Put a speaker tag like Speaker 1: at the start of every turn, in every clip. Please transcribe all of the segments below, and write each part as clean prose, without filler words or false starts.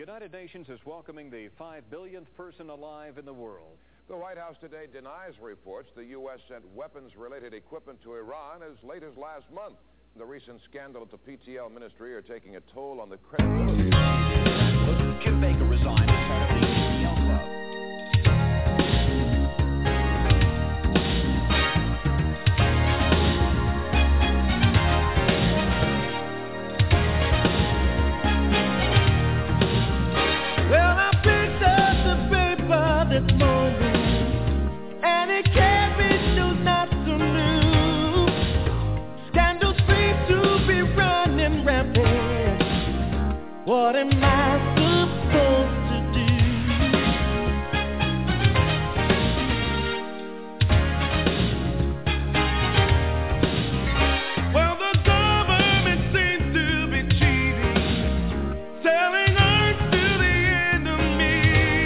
Speaker 1: United Nations is welcoming the 5 billionth person alive in the world.
Speaker 2: The White House today denies reports the U.S. sent weapons-related equipment to Iran as late as last month. The recent scandal at the PTL ministry are taking a toll on the credibility.
Speaker 3: Kim Baker resigned as head of the PTL club.
Speaker 4: Well, I picked up the paper this morning, and it carried news not so new. Scandals seem to be running rampant. What am I supposed to do? Well, the government seems to be cheating, selling arms to the enemy,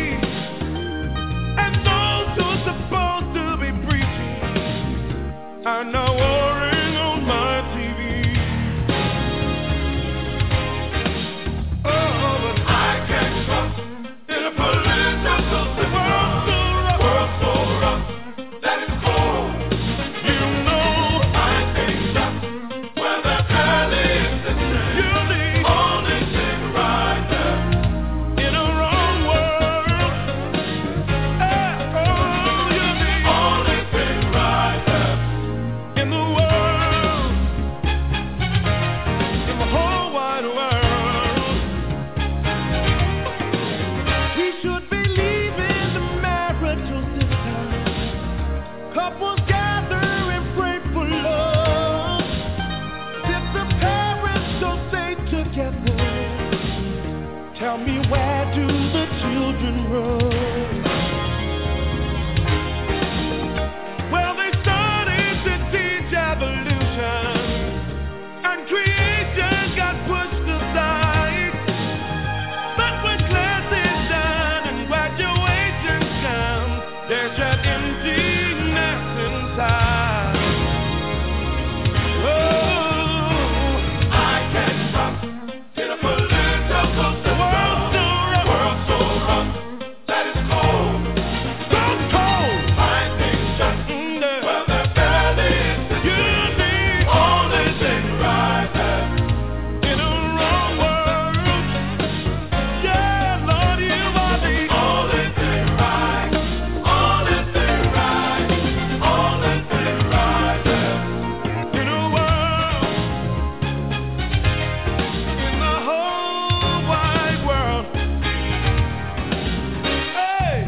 Speaker 4: and those who are supposed to be preaching are now warring on my TV. Oh, but I can't trust in a political system. World so rough that it's cold. You know I can't trust where the valley is distant. You're the only thing right there in a wrong world. Oh, you're the only thing right there in the world, in the whole wide world. We should be leaving the marital system. Couples gather and pray for love. If the parents don't stay together, tell me, where do the children run? Well, they started to teach evolution, and creation got pushed aside. But when class is done and graduation comes, there's that emptiness inside. Oh, I can't trust in a political system. World so rough that it's cold. So cold. I think just where the valley is distant. You're the only thing right there in a wrong world. Yeah, Lord, you are the only thing right. Only thing right. Only thing right there in a world, in the whole wide world. Hey.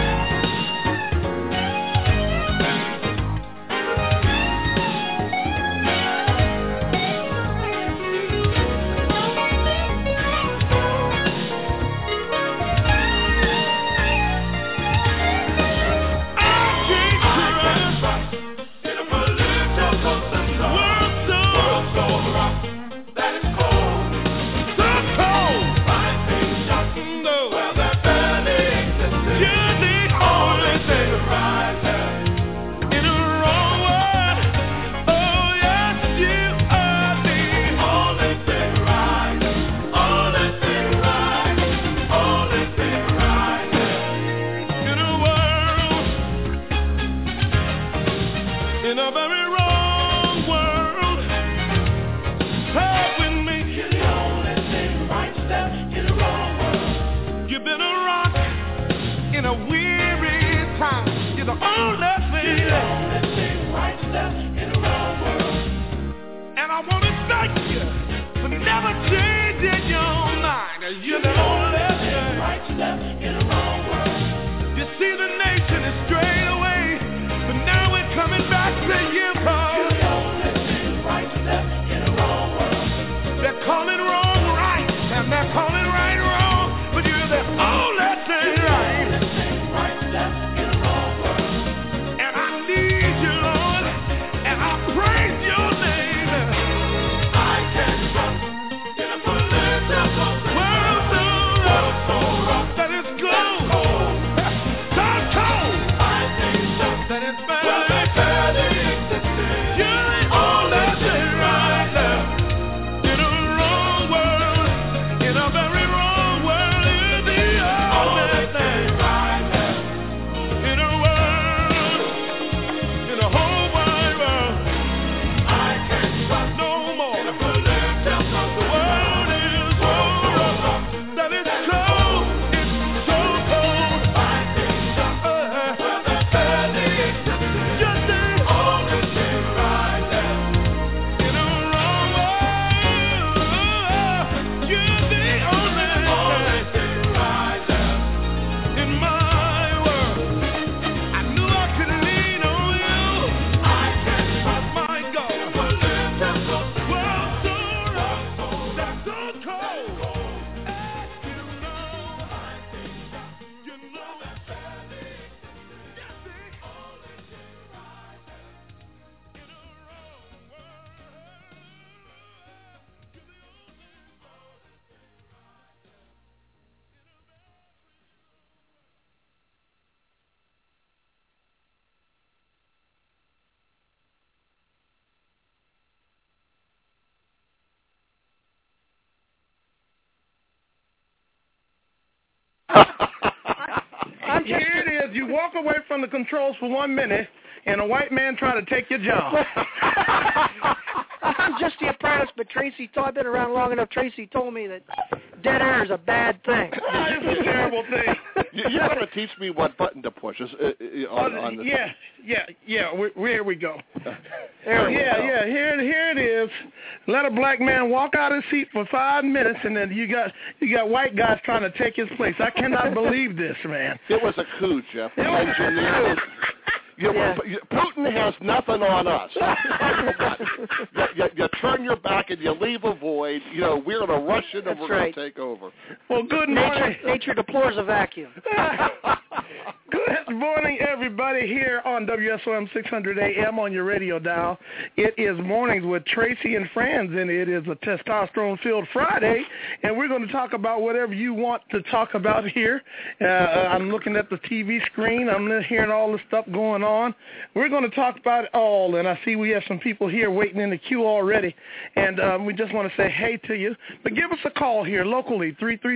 Speaker 4: In a very wrong world, help with me. You're the only thing right step in a wrong world. You've been a rock in a weary time. You're the only thing. You're the only thing right step in a wrong world. And I want to thank you for never changing your mind. You're the only thing right step in a wrong world. You see, the nation is strayed away, but now we're coming back to you, Paul. You're the only thing right step in a wrong world. They're calling wrong right, and they're calling right wrong, but you're the only thing right. You're the only thing right step in a wrong world. And I need you, Lord, and I praise your name. I can't trust in a political world so rough that it's good.
Speaker 5: away from the controls for 1 minute and a white man try to take your job.
Speaker 6: I'm just the apprentice, but I've been around long enough. Tracy told me that dead air is a bad thing.
Speaker 5: It's a terrible thing.
Speaker 7: You got to teach me what button to push on this.
Speaker 5: Yeah. Here we go.
Speaker 6: There we go.
Speaker 5: Yeah. Here it is. Let a black man walk out his seat for 5 minutes, and then you got white guys trying to take his place. I cannot believe this, man.
Speaker 7: It was a coup, Jeff.
Speaker 5: It was
Speaker 7: engineered. Putin has nothing on us. You turn your back and you leave a void. We're going to rush in and we're going to take over.
Speaker 5: Well, good morning.
Speaker 6: Nature deplores a vacuum.
Speaker 5: Good morning, everybody, here on WSOM 600 AM on your radio dial. It is Mornings with Tracy and Friends, and it is a testosterone-filled Friday, and we're going to talk about whatever you want to talk about here. I'm looking at the TV screen. I'm hearing all the stuff going on. We're going to talk about it all, and I see we have some people here waiting in the queue already, and we just want to say hey to you. But give us a call here locally,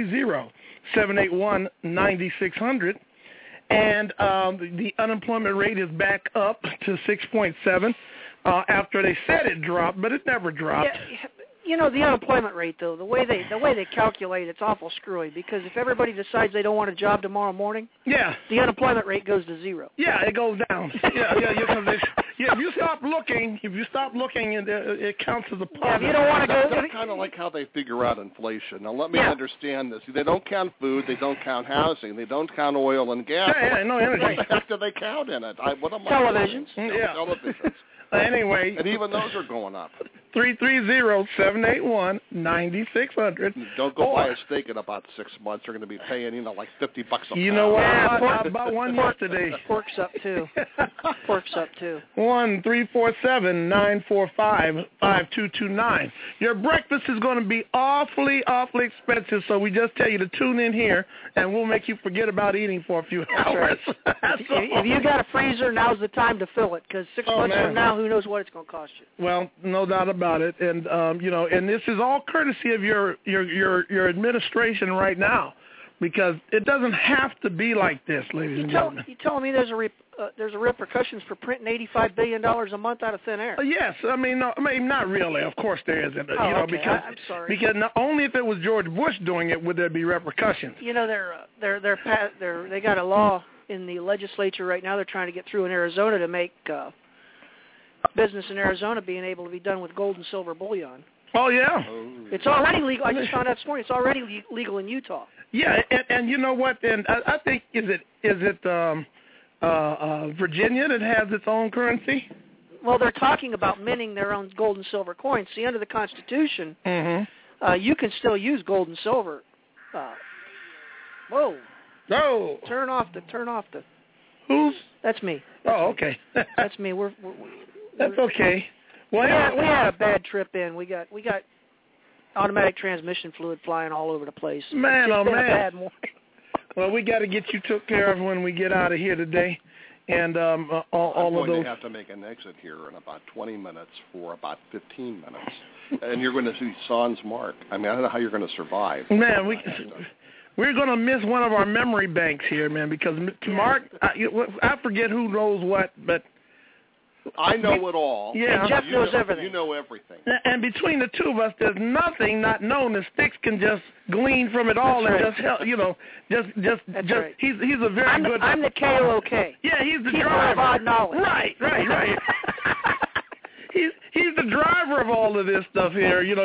Speaker 5: 330-781-9600. And the unemployment rate is back up to 6.7 after they said it dropped, but it never dropped.
Speaker 6: Yeah, the unemployment rate, though, the way they calculate, it's awful screwy, because if everybody decides they don't want a job tomorrow morning, the unemployment rate goes to zero.
Speaker 5: Yeah, it goes down. If you stop looking, it counts as a positive.
Speaker 6: Yeah, if you don't want to go.
Speaker 7: That's kind of like how they figure out inflation. Now, let me understand this. They don't count food. They don't count housing. They don't count oil and gas.
Speaker 5: No energy.
Speaker 7: What the heck do they count in it?
Speaker 6: Televisions.
Speaker 7: Televisions.
Speaker 5: Anyway.
Speaker 7: And even those are going up.
Speaker 5: 330-781-9600.
Speaker 7: Don't go buy a steak in about 6 months. You're going to be paying, like $50 a pound.
Speaker 5: You know what? I bought one yesterday.
Speaker 6: Pork's up, too.
Speaker 5: 1-347-945-5229. Your breakfast is going to be awfully expensive, so we just tell you to tune in here, and we'll make you forget about eating for a few hours.
Speaker 6: Right. If you got a freezer, now's the time to fill it, because 6 months from now, who knows what it's going to cost you.
Speaker 5: Well, no doubt about it, and and this is all courtesy of your administration right now, because it doesn't have to be like this, ladies and gentlemen.
Speaker 6: You telling me there's a repercussions for printing $85 billion a month out of thin air?
Speaker 5: Yes, not really. Of course there isn't.
Speaker 6: Okay.
Speaker 5: Because
Speaker 6: I'm sorry.
Speaker 5: Because not only if it was George Bush doing it would there be repercussions.
Speaker 6: They got a law in the legislature right now. They're trying to get through in Arizona to make business in Arizona being able to be done with gold and silver bullion.
Speaker 5: Oh, yeah.
Speaker 6: It's already legal. I just found out this morning it's already legal in Utah.
Speaker 5: Yeah, and you know what? And I think is it Virginia that has its own currency?
Speaker 6: Well, they're talking about minting their own gold and silver coins. See, under the Constitution, you can still use gold and silver. Whoa.
Speaker 5: No.
Speaker 6: Turn off the.
Speaker 5: Who's?
Speaker 6: That's me.
Speaker 5: Oh, okay.
Speaker 6: That's me.
Speaker 5: That's okay. Well,
Speaker 6: we had a bad trip in. We got automatic transmission fluid flying all over the place.
Speaker 5: Man,
Speaker 6: it's
Speaker 5: oh
Speaker 6: been
Speaker 5: man.
Speaker 6: A bad morning.
Speaker 5: Well, we got to get you took care of when we get out of here today, and all
Speaker 7: of those. I'm going
Speaker 5: to
Speaker 7: have to make an exit here in about 20 minutes for about 15 minutes, and you're going to see Sans Mark. I mean, I don't know how you're going to survive.
Speaker 5: Man, we're going to miss one of our memory banks here, man, because Mark, I forget who knows what, but
Speaker 7: I know it all.
Speaker 5: Yeah,
Speaker 6: and Jeff knows everything.
Speaker 7: You know everything.
Speaker 5: And between the two of us, there's nothing not known. The sticks can just glean from it all.
Speaker 6: That's
Speaker 5: and
Speaker 6: right.
Speaker 5: just help, just.
Speaker 6: Right.
Speaker 5: He's a very good.
Speaker 6: I'm the KOK.
Speaker 5: Yeah, he's the
Speaker 6: People
Speaker 5: driver.
Speaker 6: of odd knowledge.
Speaker 5: Right. He's the driver of all of this stuff here. He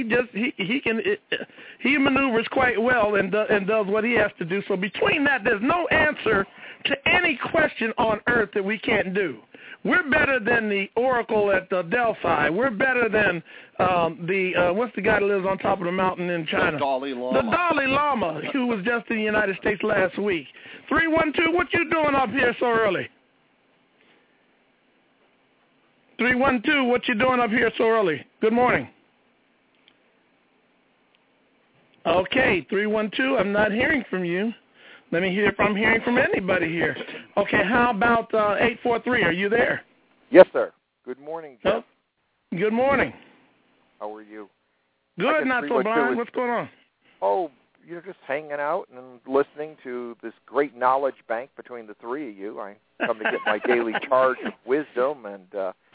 Speaker 5: maneuvers quite well and does what he has to do. So between that, there's no answer to any question on earth that we can't do. We're better than the Oracle at Delphi. We're better than what's the guy that lives on top of the mountain in China?
Speaker 7: The Dalai Lama.
Speaker 5: The Dalai Lama, who was just in the United States last week. 312, what you doing up here so early? 312, what you doing up here so early? Good morning. Okay, 312, I'm not hearing from you. Let me hear if I'm hearing from anybody here. Okay, how about 843? Are you there?
Speaker 8: Yes, sir. Good morning, Jeff.
Speaker 5: Oh, good morning.
Speaker 8: How are you?
Speaker 5: Good, not so bad. What's going on?
Speaker 8: Oh, just hanging out and listening to this great knowledge bank between the three of you. I come to get my daily charge of wisdom, and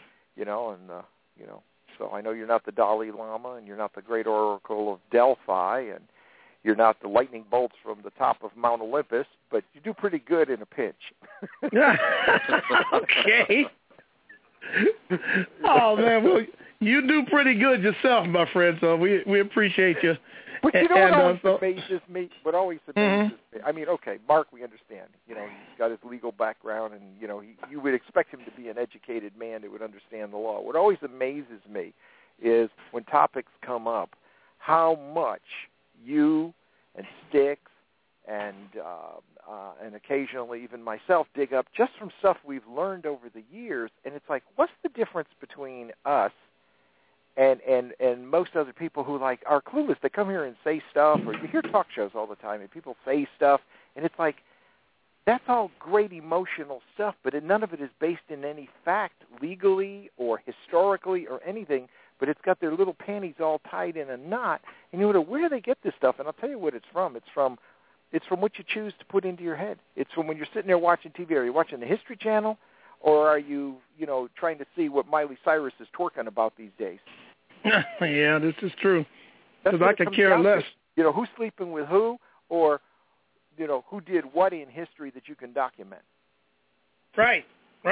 Speaker 8: so I know you're not the Dalai Lama, and you're not the great oracle of Delphi, and you're not the lightning bolts from the top of Mount Olympus, but you do pretty good in a pinch.
Speaker 5: Okay. Oh, man, well, you do pretty good yourself, my friend, so we appreciate you.
Speaker 8: But you know what amazes me? What always amazes me? I mean, okay, Mark, we understand. He's got his legal background, and, you would expect him to be an educated man that would understand the law. What always amazes me is when topics come up, how much you and Styx and occasionally even myself dig up just from stuff we've learned over the years, and it's like, what's the difference between us and most other people who are clueless? They come here and say stuff, or you hear talk shows all the time, and people say stuff, and it's like, that's all great emotional stuff, but none of it is based in any fact, legally or historically or anything, but it's got their little panties all tied in a knot, and you wonder, where do they get this stuff? And I'll tell you what it's from. It's from what you choose to put into your head. It's from when you're sitting there watching TV. Are you watching the History Channel, or are you, trying to see what Miley Cyrus is twerking about these days?
Speaker 5: Yeah, this is true. Because I could care less.
Speaker 8: Who's sleeping with who, or, who did what in history that you can document.
Speaker 5: Right.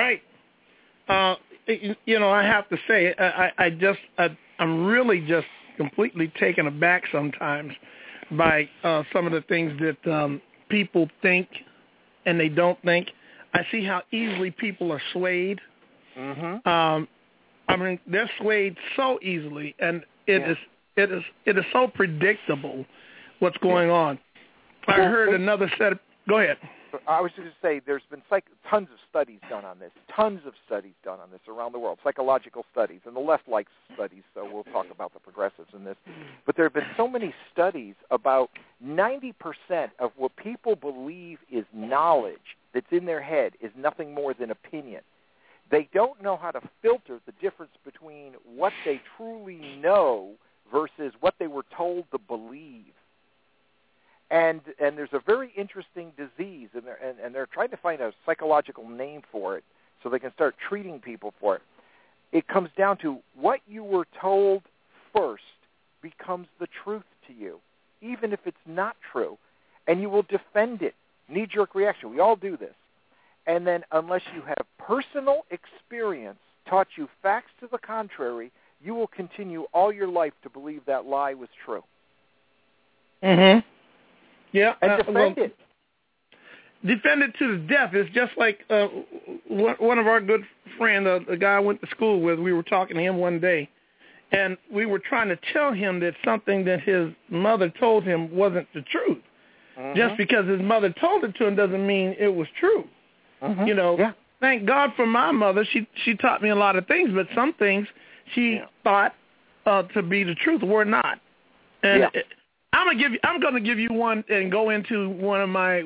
Speaker 5: I have to say, I'm really just completely taken aback sometimes by some of the things that people think and they don't think. I see how easily people are swayed. Mm-hmm. They're swayed so easily, and it is so predictable what's going on. I heard another set of... Go ahead.
Speaker 8: I was just going to say there's been tons of studies done on this, around the world, psychological studies, and the left likes studies, so we'll talk about the progressives in this. But there have been so many studies about 90% of what people believe is knowledge that's in their head is nothing more than opinion. They don't know how to filter the difference between what they truly know versus what they were told to believe. And there's a very interesting disease, and they're trying to find a psychological name for it so they can start treating people for it. It comes down to what you were told first becomes the truth to you, even if it's not true, and you will defend it. Knee-jerk reaction. We all do this. And then unless you have personal experience taught you facts to the contrary, you will continue all your life to believe that lie was true.
Speaker 5: Mm-hmm. Yeah,
Speaker 8: and defend it.
Speaker 5: Defend it to the death. It's just like one of our good friends, the guy I went to school with, we were talking to him one day, and we were trying to tell him that something that his mother told him wasn't the truth. Mm-hmm. Just because his mother told it to him doesn't mean it was true. Mm-hmm. Thank God for my mother. She taught me a lot of things, but some things she thought to be the truth were not. And I'm gonna give you one and go into one of my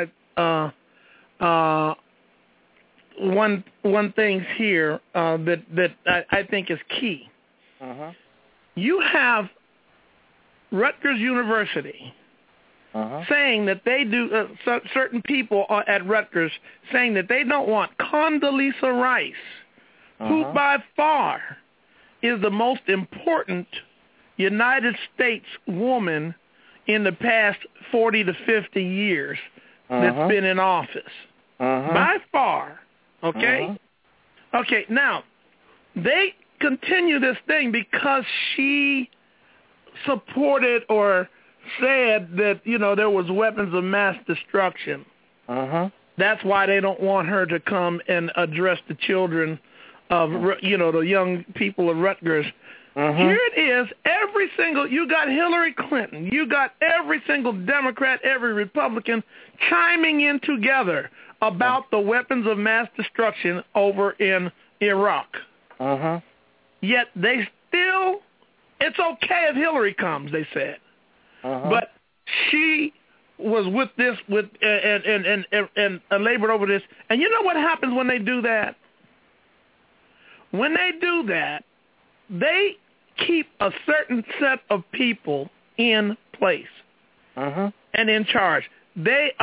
Speaker 5: one things here that I think is key. Uh-huh. You have Rutgers University saying that they do certain people at Rutgers saying that they don't want Condoleezza Rice, who by far is the most important United States woman in the past 40 to 50 years that's been in office. By far. Okay? Okay, now, they continue this thing because she supported or said that, there was weapons of mass destruction. That's why they don't want her to come and address the children of, the young people of Rutgers. Here it is, you got Hillary Clinton, you got every single Democrat, every Republican chiming in together about the weapons of mass destruction over in Iraq. Yet they still, it's okay if Hillary comes, they said. But she was with this, and labored over this. And you know what happens when they do that? When they do that, they keep a certain set of people in place. and in charge. They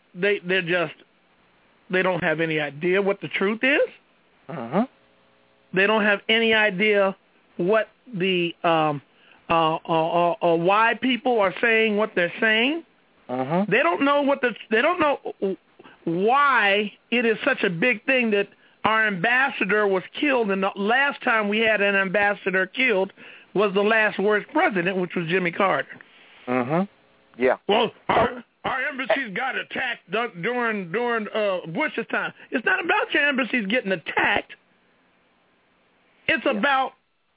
Speaker 5: don't have any idea what the truth is. They don't have any idea what the why people are saying what they're saying. They don't know why it is such a big thing that our ambassador was killed, and the last time we had an ambassador killed was the last worst president, which was Jimmy Carter.
Speaker 8: Yeah.
Speaker 5: Well, our embassies got attacked during Bush's time. It's not about your embassies getting attacked. It's about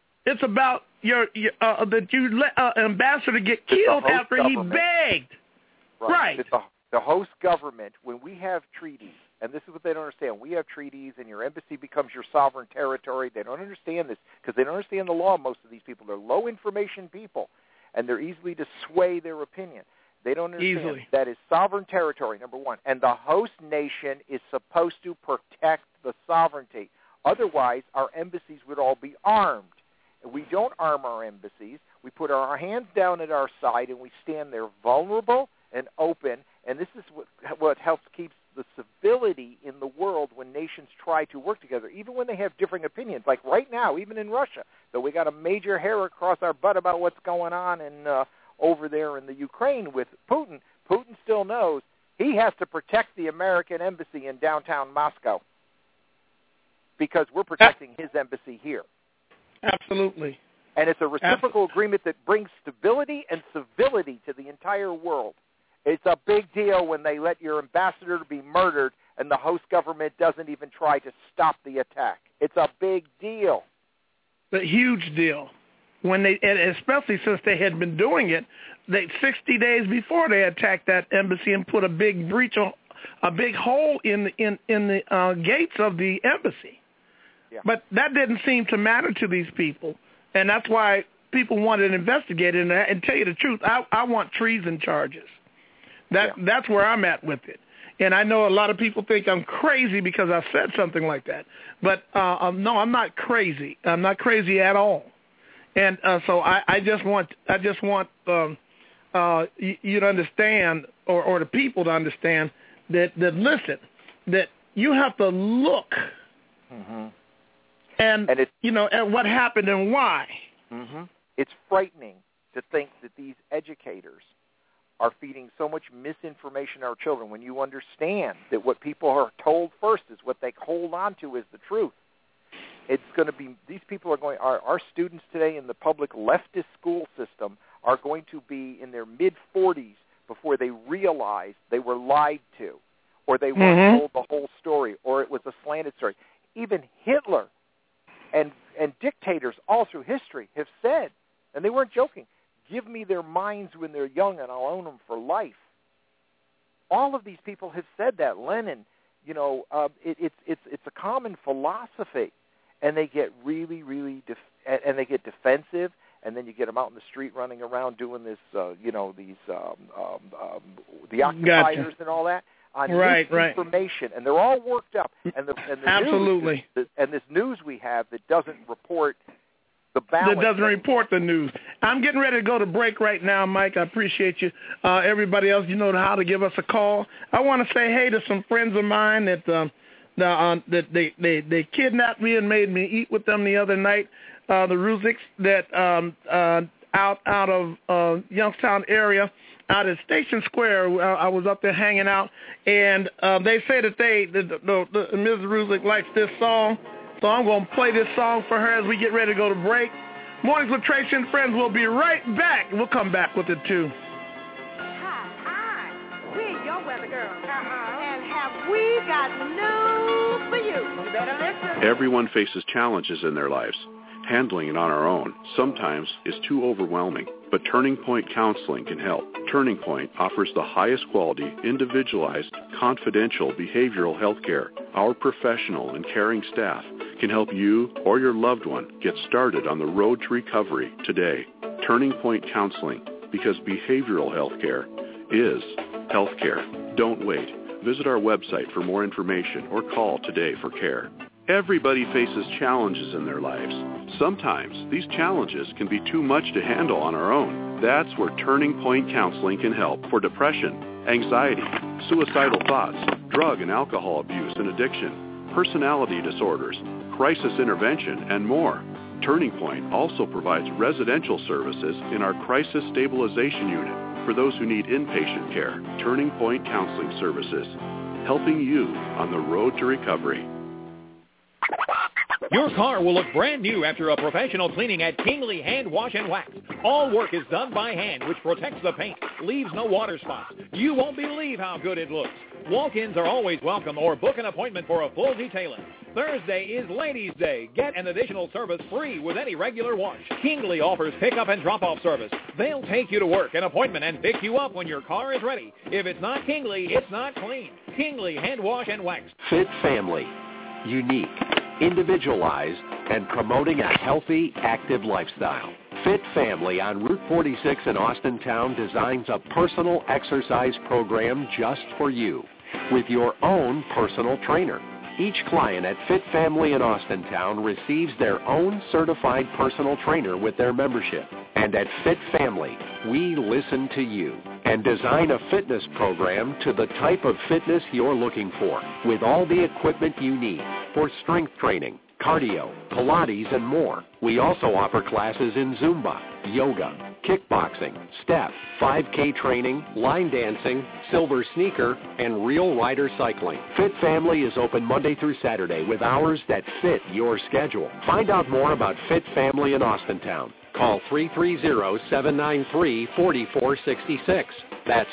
Speaker 5: your that you let ambassador get killed after government. He begged. Right.
Speaker 8: It's the host government, when we have treaties, and this is what they don't understand. We have treaties, and your embassy becomes your sovereign territory. They don't understand this because they don't understand the law, most of these people. They're low-information people, and they're easily to sway their opinion. They don't understand that is sovereign territory, number one, and the host nation is supposed to protect the sovereignty. Otherwise, our embassies would all be armed. We don't arm our embassies. We put our hands down at our side, and we stand there vulnerable and open, and this is what helps keep the civility in the world when nations try to work together, even when they have differing opinions. Like right now, even in Russia, though we got a major hair across our butt about what's going on over there in the Ukraine with Putin, Putin still knows he has to protect the American embassy in downtown Moscow because we're protecting his embassy here.
Speaker 5: Absolutely.
Speaker 8: And it's a reciprocal agreement that brings stability and civility to the entire world. It's a big deal when they let your ambassador be murdered and the host government doesn't even try to stop the attack. It's a big deal.
Speaker 5: A huge deal. And especially since they had been doing it, 60 days before they attacked that embassy and put a big a big hole in the gates of the embassy.
Speaker 8: Yeah.
Speaker 5: But that didn't seem to matter to these people, and that's why people wanted it investigated. And tell you the truth, I want treason charges. That's where I'm at with it. And I know a lot of people think I'm crazy because I said something like that. But no, I'm not crazy. I'm not crazy at all. And so I just want you to understand, or the people to understand that listen, that you have to look and at what happened and why.
Speaker 8: It's frightening to think that these educators are feeding so much misinformation to our children when you understand that what people are told first is what they hold on to is the truth. It's going to be, these people are going, our students today in the public leftist school system are going to be in their mid-40s before they realize they were lied to, or they weren't told the whole story, or it was a slanted story. Even Hitler and dictators all through history have said, and they weren't joking, give me their minds when they're young and I'll own them for life. All of these people have said that. Lenin, it's a common philosophy. And they get really, really, and they get defensive, and then you get them out in the street running around doing this, the occupiers and all that on misinformation, and they're all worked up. And the
Speaker 5: absolutely,
Speaker 8: and this news we have that doesn't report the balance.
Speaker 5: That doesn't report the news. I'm getting ready to go to break right now, Mike. I appreciate you. Everybody else, you know how to give us a call. I want to say hey to some friends of mine that. They kidnapped me and made me eat with them the other night. The Ruziks that out of Youngstown area, out at Station Square. I was up there hanging out, and they say that Ms. Ruzik likes this song, so I'm going to play this song for her as we get ready to go to break. Mornings with Tracy and Friends. We'll be right back. We'll come back with it too.
Speaker 9: Hi, we're your weather girls, and have we got news for you? You better listen.
Speaker 10: Everyone faces challenges in their lives. Handling it on our own sometimes is too overwhelming, but Turning Point Counseling can help. Turning Point offers the highest quality, individualized, confidential behavioral health care. Our professional and caring staff can help you or your loved one get started on the road to recovery today. Turning Point Counseling, because behavioral health care is health care. Don't wait. Visit our website for more information or call today for care. Everybody faces challenges in their lives. Sometimes these challenges can be too much to handle on our own. That's where Turning Point Counseling can help for depression, anxiety, suicidal thoughts, drug and alcohol abuse and addiction, personality disorders, crisis intervention, and more. Turning Point also provides residential services in our Crisis Stabilization Unit for those who need inpatient care. Turning Point Counseling Services, helping you on the road to recovery.
Speaker 11: Your car will look brand new after a professional cleaning at Kingley Hand Wash and Wax. All work is done by hand, which protects the paint, leaves no water spots. You won't believe how good it looks. Walk-ins are always welcome, or book an appointment for a full detailing. Thursday is Ladies' Day. Get an additional service free with any regular wash. Kingley offers pickup and drop-off service. They'll take you to work, an appointment, and pick you up when your car is ready. If it's not Kingley, it's not clean. Kingley Hand Wash and Wax.
Speaker 12: Fit Family. Unique, individualized, and promoting a healthy, active lifestyle. Fit Family on Route 46 in Austintown designs a personal exercise program just for you with your own personal trainer. Each client at Fit Family in Austintown receives their own certified personal trainer with their membership. And at Fit Family, we listen to you and design a fitness program to the type of fitness you're looking for with all the equipment you need for strength training, cardio, Pilates, and more. We also offer classes in Zumba, yoga, kickboxing, step, 5K training, line dancing, silver sneaker, and real rider cycling. Fit Family is open Monday through Saturday with hours that fit your schedule. Find out more about Fit Family in Austintown. Call 330-793-4466. That's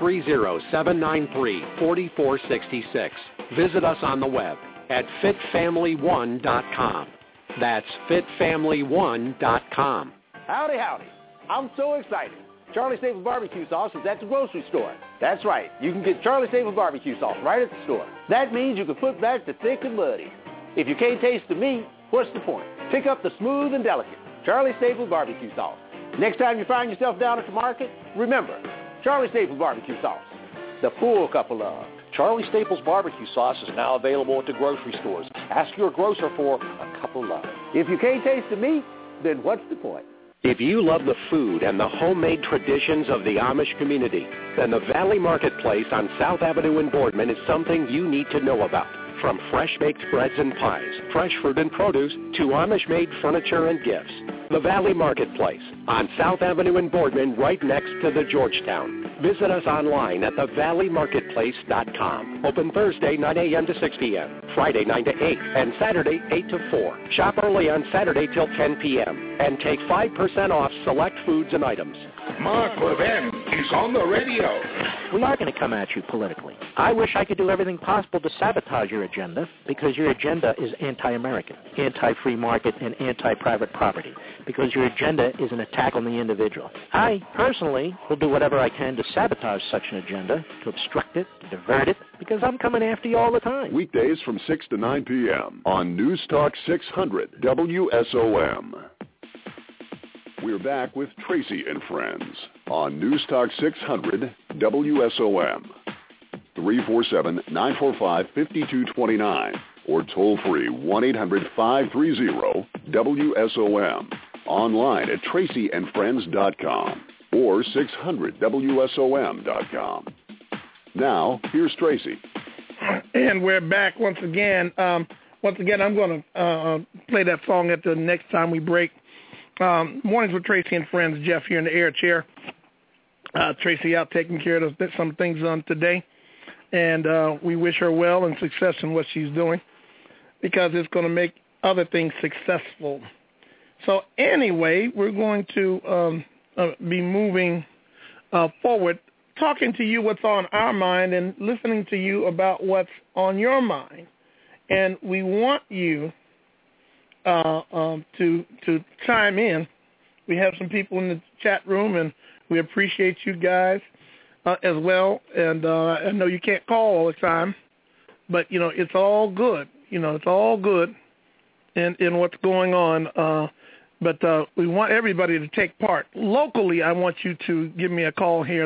Speaker 12: 330-793-4466. Visit us on the web at fitfamily1.com. That's fitfamily1.com.
Speaker 13: Howdy, howdy. I'm so excited. Charlie Staples barbecue sauce is at the grocery store. That's right. You can get Charlie Staples barbecue sauce right at the store. That means you can put back the thick and muddy. If you can't taste the meat, what's the point? Pick up the smooth and delicate Charlie Staples barbecue sauce. Next time you find yourself down at the market, remember, Charlie Staples barbecue sauce. The full cup of love.
Speaker 14: Charlie Staples barbecue sauce is now available at the grocery stores. Ask your grocer for a cup of love.
Speaker 13: If you can't taste the meat, then what's the point?
Speaker 12: If you love the food and the homemade traditions of the Amish community, then the Valley Marketplace on South Avenue in Boardman is something you need to know about. From fresh-baked breads and pies, fresh fruit and produce, to Amish-made furniture and gifts. The Valley Marketplace on South Avenue in Boardman, right next to the Georgetown. Visit us online at thevalleymarketplace.com. Open Thursday, 9 a.m. to 6 p.m., Friday, 9 to 8, and Saturday, 8 to 4. Shop early on Saturday till 10 p.m. and take 5% off select foods and items.
Speaker 15: Mark Levin is on the radio.
Speaker 16: We are going to come at you politically. I wish I could do everything possible to sabotage your agenda, because your agenda is anti-American, anti-free market, and anti-private property, because your agenda is an attack on the individual. I, personally, will do whatever I can to sabotage such an agenda, to obstruct it, to divert it, because I'm coming after you all the time.
Speaker 17: Weekdays from 6 to 9 p.m. on News Talk 600 WSOM. We're back with Tracy and Friends on News Talk 600 WSOM. 347-945-5229 or toll free 1-800-530-WSOM. Online at tracyandfriends.com or 600WSOM.com. Now, here's Tracy.
Speaker 5: And we're back once again. I'm going to play that song at the next time we break. Mornings with Tracy and Friends. Jeff here in the air chair. Tracy out taking care of some things today. And we wish her well and success in what she's doing, because it's going to make other things successful. So anyway, we're going to be moving forward, talking to you what's on our mind and listening to you about what's on your mind. And we want you to chime in. We have some people in the chat room, and we appreciate you guys as well. And I know you can't call all the time, but, it's all good. It's all good in what's going on. But we want everybody to take part. Locally, I want you to give me a call here,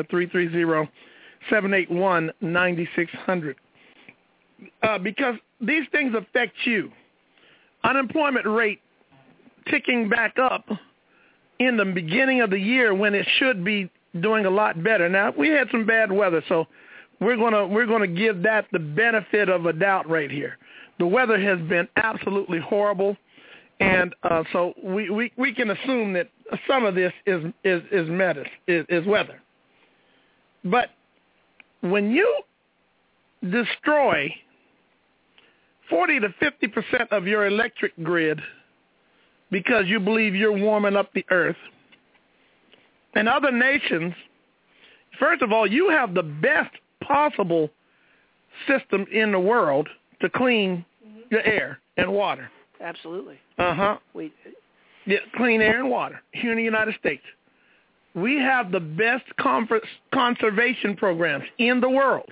Speaker 5: 330-781-9600. Because these things affect you. Unemployment rate ticking back up in the beginning of the year when it should be doing a lot better. Now, we had some bad weather, so we're gonna give that the benefit of a doubt right here. The weather has been absolutely horrible, and so we can assume that some of this is weather. But when you destroy 40 to 50% of your electric grid because you believe you're warming up the earth, and other nations, first of all, you have the best possible system in the world to clean the air and water.
Speaker 6: Absolutely.
Speaker 5: Yeah, clean air and water here in the United States. We have the best conservation programs in the world.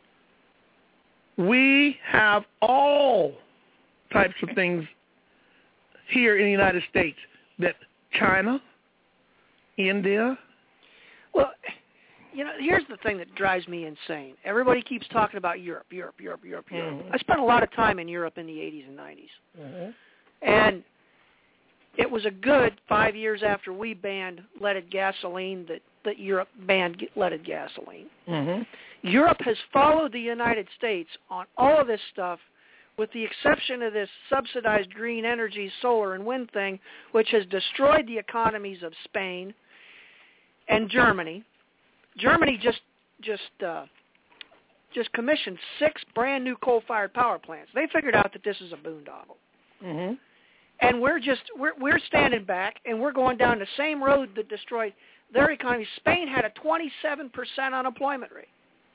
Speaker 5: We have all types of things here in the United States that China, India.
Speaker 6: Well, you know, here's the thing that drives me insane. Everybody keeps talking about Europe.
Speaker 5: Mm-hmm.
Speaker 6: I spent a lot of time in Europe in the 80s and 90s.
Speaker 5: Mm-hmm.
Speaker 6: And it was a good 5 years after we banned leaded gasoline that Europe banned leaded gasoline.
Speaker 5: Mm-hmm.
Speaker 6: Europe has followed the United States on all of this stuff, with the exception of this subsidized green energy, solar and wind thing, which has destroyed the economies of Spain and Germany. Germany just commissioned 6 brand new coal-fired power plants. They figured out that this is a boondoggle.
Speaker 5: Mm-hmm.
Speaker 6: And we're standing back, and we're going down the same road that destroyed their economy. Spain had a 27% unemployment rate.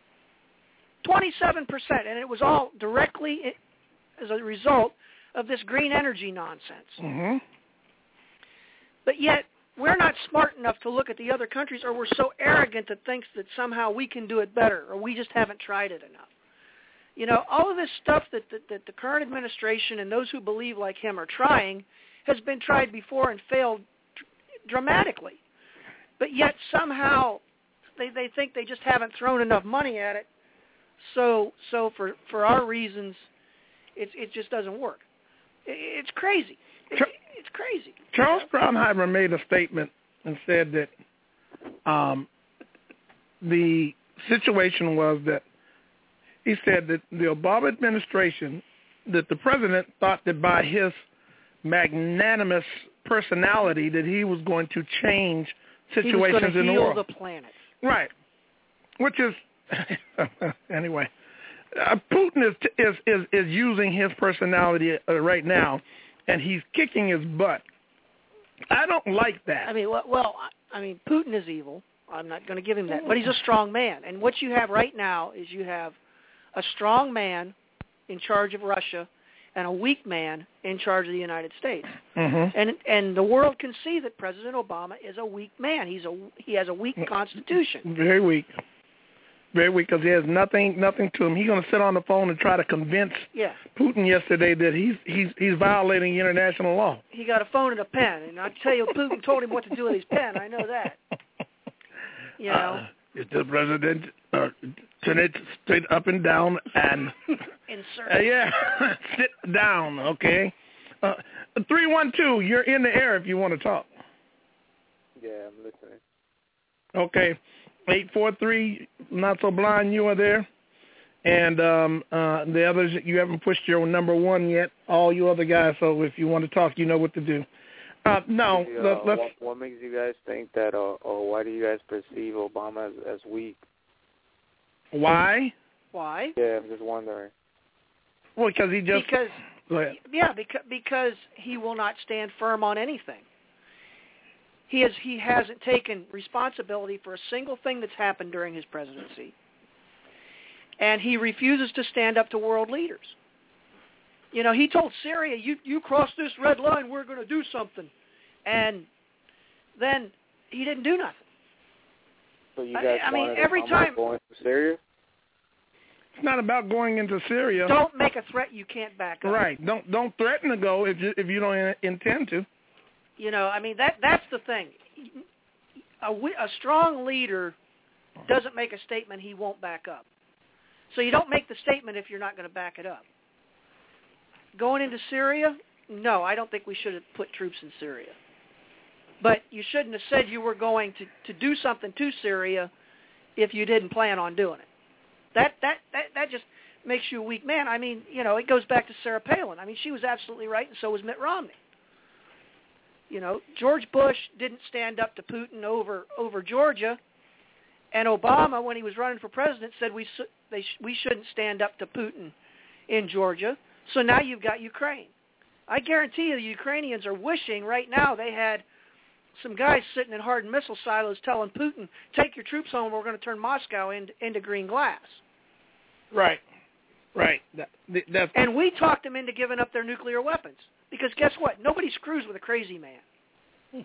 Speaker 6: 27%, and it was all directly as a result of this green energy nonsense.
Speaker 5: Mm-hmm.
Speaker 6: But yet, we're not smart enough to look at the other countries, or we're so arrogant that thinks that somehow we can do it better, or we just haven't tried it enough. You know, all of this stuff that the current administration and those who believe like him are trying has been tried before and failed dramatically. But yet somehow they think they just haven't thrown enough money at it. So for our reasons, it just doesn't work. It's crazy. It's crazy.
Speaker 5: Charles Braunheimer made a statement and said that the situation was that he said that the Obama administration, that the president thought that by his magnanimous personality that he was going to change situations in the world.
Speaker 6: He was going to heal the planet.
Speaker 5: Right. Which is, anyway, Putin is using his personality right now, and he's kicking his butt. I don't like that.
Speaker 6: I mean, Putin is evil. I'm not going to give him that. But he's a strong man. And what you have right now is you have a strong man in charge of Russia and a weak man in charge of the United States.
Speaker 5: Mm-hmm.
Speaker 6: And the world can see that President Obama is a weak man. He has a weak constitution.
Speaker 5: Very weak. Very weak, because he has nothing to him. He's going to sit on the phone and try to convince Putin yesterday that he's violating international law.
Speaker 6: He got a phone and a pen, and I tell you, Putin told him what to do with his pen. I know that. You know.
Speaker 5: Mr. President, turn it straight up and down and
Speaker 6: insert.
Speaker 5: Sit down, okay? 312, you're in the air if you want to talk.
Speaker 18: Yeah, I'm listening.
Speaker 5: Okay. 843, not so blind, you are there. And the others, you haven't pushed your number 1 yet, all you other guys, so if you want to talk, you know what to do.
Speaker 18: What makes you guys think that, or why do you guys perceive Obama as weak?
Speaker 5: Why?
Speaker 6: Why?
Speaker 18: Yeah, I'm just wondering.
Speaker 5: Well, because he just... Go ahead.
Speaker 6: Yeah, because he will not stand firm on anything. He hasn't taken responsibility for a single thing that's happened during his presidency. And he refuses to stand up to world leaders. You know, he told Syria, you cross this red line, we're going to do something. And then he didn't do nothing.
Speaker 18: So you guys
Speaker 6: every time
Speaker 18: going to Syria?
Speaker 5: It's not about going into Syria.
Speaker 6: Don't make a threat you can't back up.
Speaker 5: Right. Don't threaten to go if you don't intend to.
Speaker 6: You know, I mean, that's the thing. A strong leader doesn't make a statement he won't back up. So you don't make the statement if you're not going to back it up. Going into Syria? No, I don't think we should have put troops in Syria. But you shouldn't have said you were going to do something to Syria if you didn't plan on doing it. That just makes you a weak man. I mean, you know, it goes back to Sarah Palin. I mean, she was absolutely right, and so was Mitt Romney. You know, George Bush didn't stand up to Putin over Georgia, and Obama, when he was running for president, said we shouldn't stand up to Putin in Georgia. So now you've got Ukraine. I guarantee you the Ukrainians are wishing right now they had some guys sitting in hardened missile silos telling Putin, take your troops home, we're going to turn Moscow into green glass.
Speaker 5: Right.
Speaker 6: And we talked them into giving up their nuclear weapons. Because guess what? Nobody screws with a crazy man.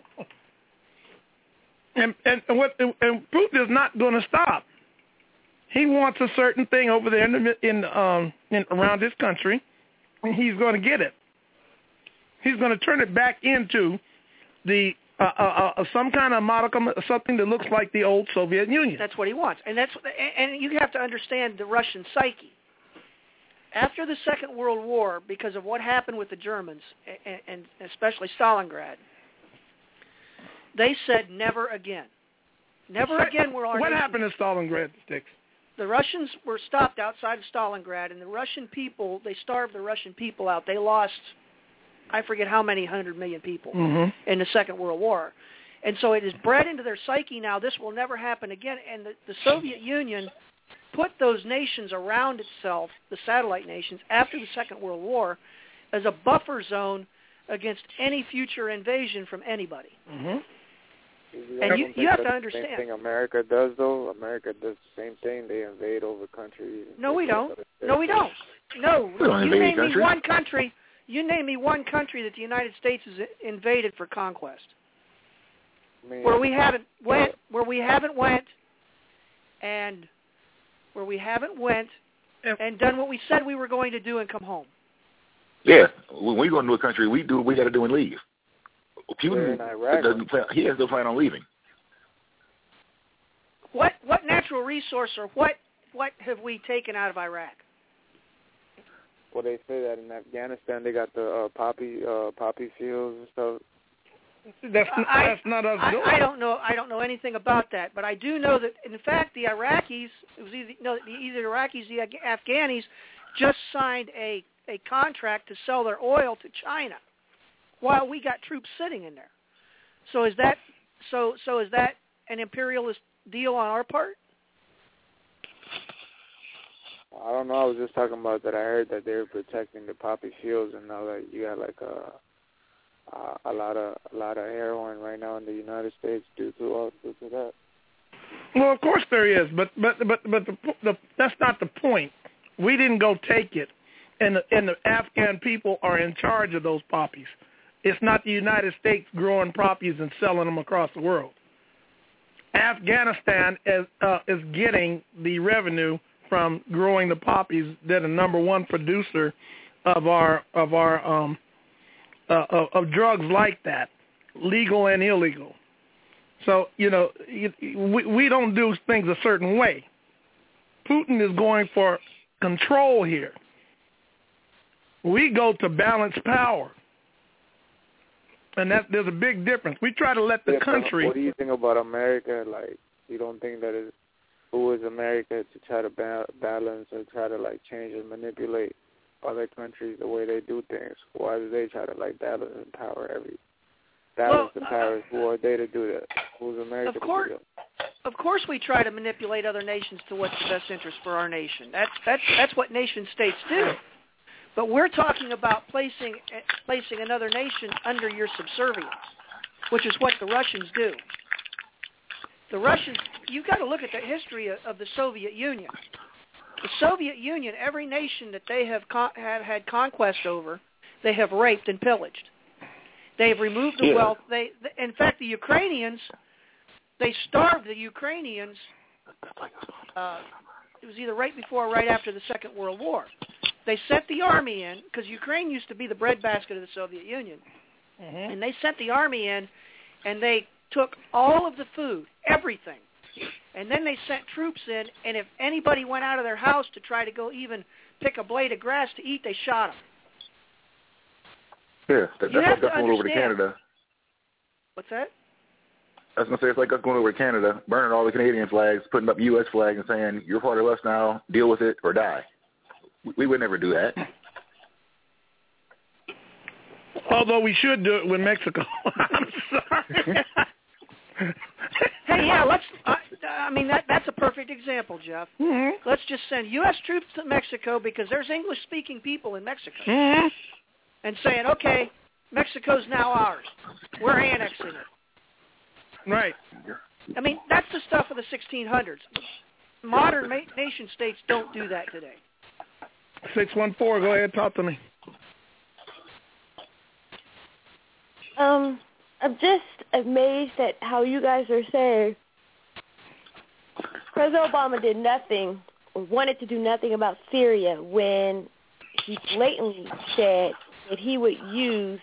Speaker 5: and Putin is not going to stop. He wants a certain thing over there in around his country, and he's going to get it. He's going to turn it back into the some kind of modicum, something that looks like the old Soviet Union.
Speaker 6: That's what he wants, and you have to understand the Russian psyche. After the Second World War, because of what happened with the Germans, and especially Stalingrad, they said never again. Never again will our
Speaker 5: What
Speaker 6: nation...
Speaker 5: happened to Stalingrad, Sticks?
Speaker 6: The Russians were stopped outside of Stalingrad, and the Russian people, they starved the Russian people out. They lost, I forget how many 100 million people in the Second World War. And so it is bred into their psyche now, this will never happen again. And the Soviet Union put those nations around itself, the satellite nations, after the Second World War, as a buffer zone against any future invasion from anybody. And you have to understand.
Speaker 18: Same thing America does, though. America does the same thing. They invade over countries.
Speaker 6: No, we don't. No, we don't. No, you name me one country. You name me one country that the United States has invaded for conquest. Where we haven't went, and done what we said we were going to do and come home.
Speaker 19: Yeah, when we go into a country, we do what we got to do and leave. Putin he has no plan on leaving.
Speaker 6: What natural resource or what have we taken out of Iraq?
Speaker 18: Well, they say that in Afghanistan they got the poppy fields and stuff.
Speaker 5: That's not us doing.
Speaker 6: I don't know anything about that, but I do know that in fact the Iraqis, it was either Iraqis or the Afghanis, just signed a contract to sell their oil to China, while we got troops sitting in there. So is that an imperialist deal on our part?
Speaker 18: I don't know. I was just talking about that. I heard that they were protecting the poppy fields, and now that you got like a lot of heroin right now in the United States due to that.
Speaker 5: Well, of course there is, but that's not the point. We didn't go take it, and the Afghan people are in charge of those poppies. It's not the United States growing poppies and selling them across the world. Afghanistan is getting the revenue from growing the poppies. They're the number one producer of drugs like that, legal and illegal. So, you know, we don't do things a certain way. Putin is going for control here. We go to balance power. And there's a big difference. We try to let the country...
Speaker 18: What do you think about America? Like, you don't think that who is America to try to balance or try to, like, change and manipulate other countries the way they do things? Why do they try to, like, balance the power? Who are they to do that? Who's America to do that?
Speaker 6: Of course we try to manipulate other nations to what's the best interest for our nation. That's what nation states do. But we're talking about placing another nation under your subservience, which is what the Russians do. The Russians, you've got to look at the history of the Soviet Union. The Soviet Union, every nation that they have had conquest over, they have raped and pillaged. They have removed the wealth. In fact, the Ukrainians, they starved the Ukrainians. It was either right before or right after the Second World War. They sent the army in, because Ukraine used to be the breadbasket of the Soviet Union. And they sent the army in, and they took all of the food, everything. And then they sent troops in, and if anybody went out of their house to try to go even pick a blade of grass to eat, they shot them.
Speaker 19: Yeah, that's what's going over to Canada.
Speaker 6: What's that?
Speaker 19: I was going to say, it's like us going over to Canada, burning all the Canadian flags, putting up U.S. flags and saying, you're part of us now, deal with it or die. We would never do that.
Speaker 5: Although we should do it with Mexico. I'm sorry.
Speaker 6: Hey, yeah, let's. I mean, that's a perfect example, Jeff.
Speaker 5: Mm-hmm.
Speaker 6: Let's just send U.S. troops to Mexico because there's English-speaking people in Mexico,
Speaker 5: mm-hmm.
Speaker 6: and saying, okay, Mexico's now ours. We're annexing it.
Speaker 5: Right.
Speaker 6: I mean, that's the stuff of the 1600s. Modern nation states don't do that today.
Speaker 5: 614, go ahead, talk to me.
Speaker 20: I'm just amazed at how you guys are saying President Obama did nothing or wanted to do nothing about Syria when he blatantly said that he would use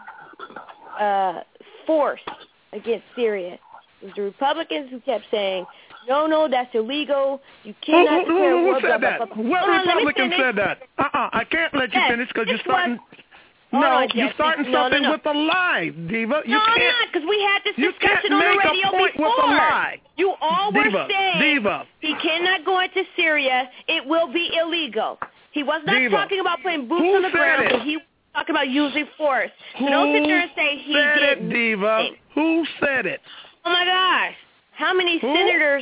Speaker 20: force against Syria. It was the Republicans who kept saying, no, that's illegal. You cannot declare war.
Speaker 5: Who said that? What Republican said that? I can't let you finish because you're starting... you're starting something with a lie, Diva.
Speaker 20: I'm not, because we had this discussion on the radio before.
Speaker 5: With a lie.
Speaker 20: You all were saying
Speaker 5: Diva.
Speaker 20: He cannot go into Syria. It will be illegal. He was not talking about putting boots on the ground, but he was talking about using force. So don't sit there and say he didn't.
Speaker 5: Diva? Who said it?
Speaker 20: Oh, my gosh. How many senators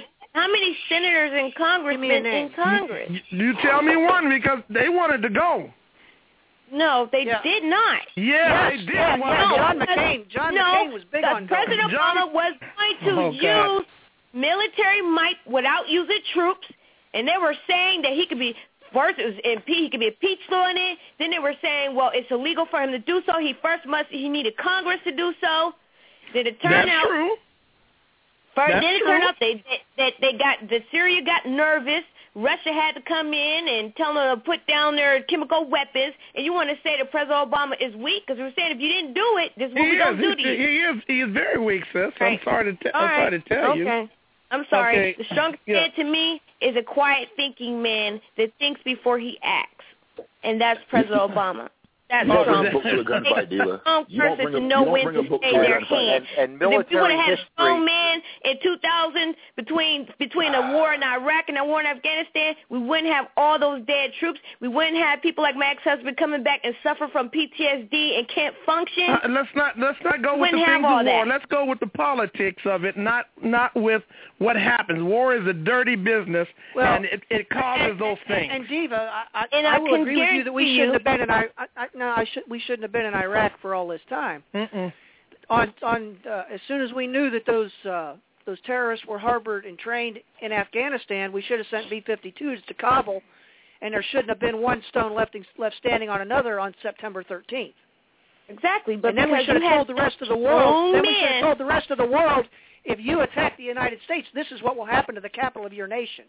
Speaker 20: and congressmen in Congress?
Speaker 5: You tell me one because they wanted to go.
Speaker 20: No, they did not.
Speaker 5: Yeah, they did.
Speaker 6: John McCain was big on
Speaker 20: President Obama was going to use military might without using troops, and they were saying that he could be, first it was he could be impeached on it. Then they were saying, well, it's illegal for him to do so. He needed Congress to do so. Then it turned out.
Speaker 5: True.
Speaker 20: First, then it turned out that Syria got nervous. Russia had to come in and tell them to put down their chemical weapons. And you want to say that President Obama is weak? Because we were saying if you didn't do it, this is what we don't do to you.
Speaker 5: He is very weak, sis. Right. I'm sorry to tell you.
Speaker 20: Okay. I'm sorry. Okay. The strongest man to me is a quiet thinking man that thinks before he acts. And that's President Obama. That's
Speaker 19: you don't bring a book to a gunfight, Dila. You don't bring a book to a gunfight.
Speaker 20: And military if we would have had a strong man in 2000 between the war in Iraq and the war in Afghanistan, we wouldn't have all those dead troops. We wouldn't have people like my ex-husband coming back and suffer from PTSD and can't function.
Speaker 5: Let's not go with the things of war. Let's go with the politics of it, not with what happens. War is a dirty business, and it causes those things.
Speaker 6: And Diva, I will agree with you that we shouldn't have been in we shouldn't have been in Iraq for all this time. As soon as we knew that those terrorists were harbored and trained in Afghanistan, we should have sent B-52s to Kabul, and there shouldn't have been one stone left standing on another on September 13th.
Speaker 20: Exactly, but
Speaker 6: and then we should have told the rest of the world. Then we should have told the rest of the world, if you attack the United States, this is what will happen to the capital of your nation.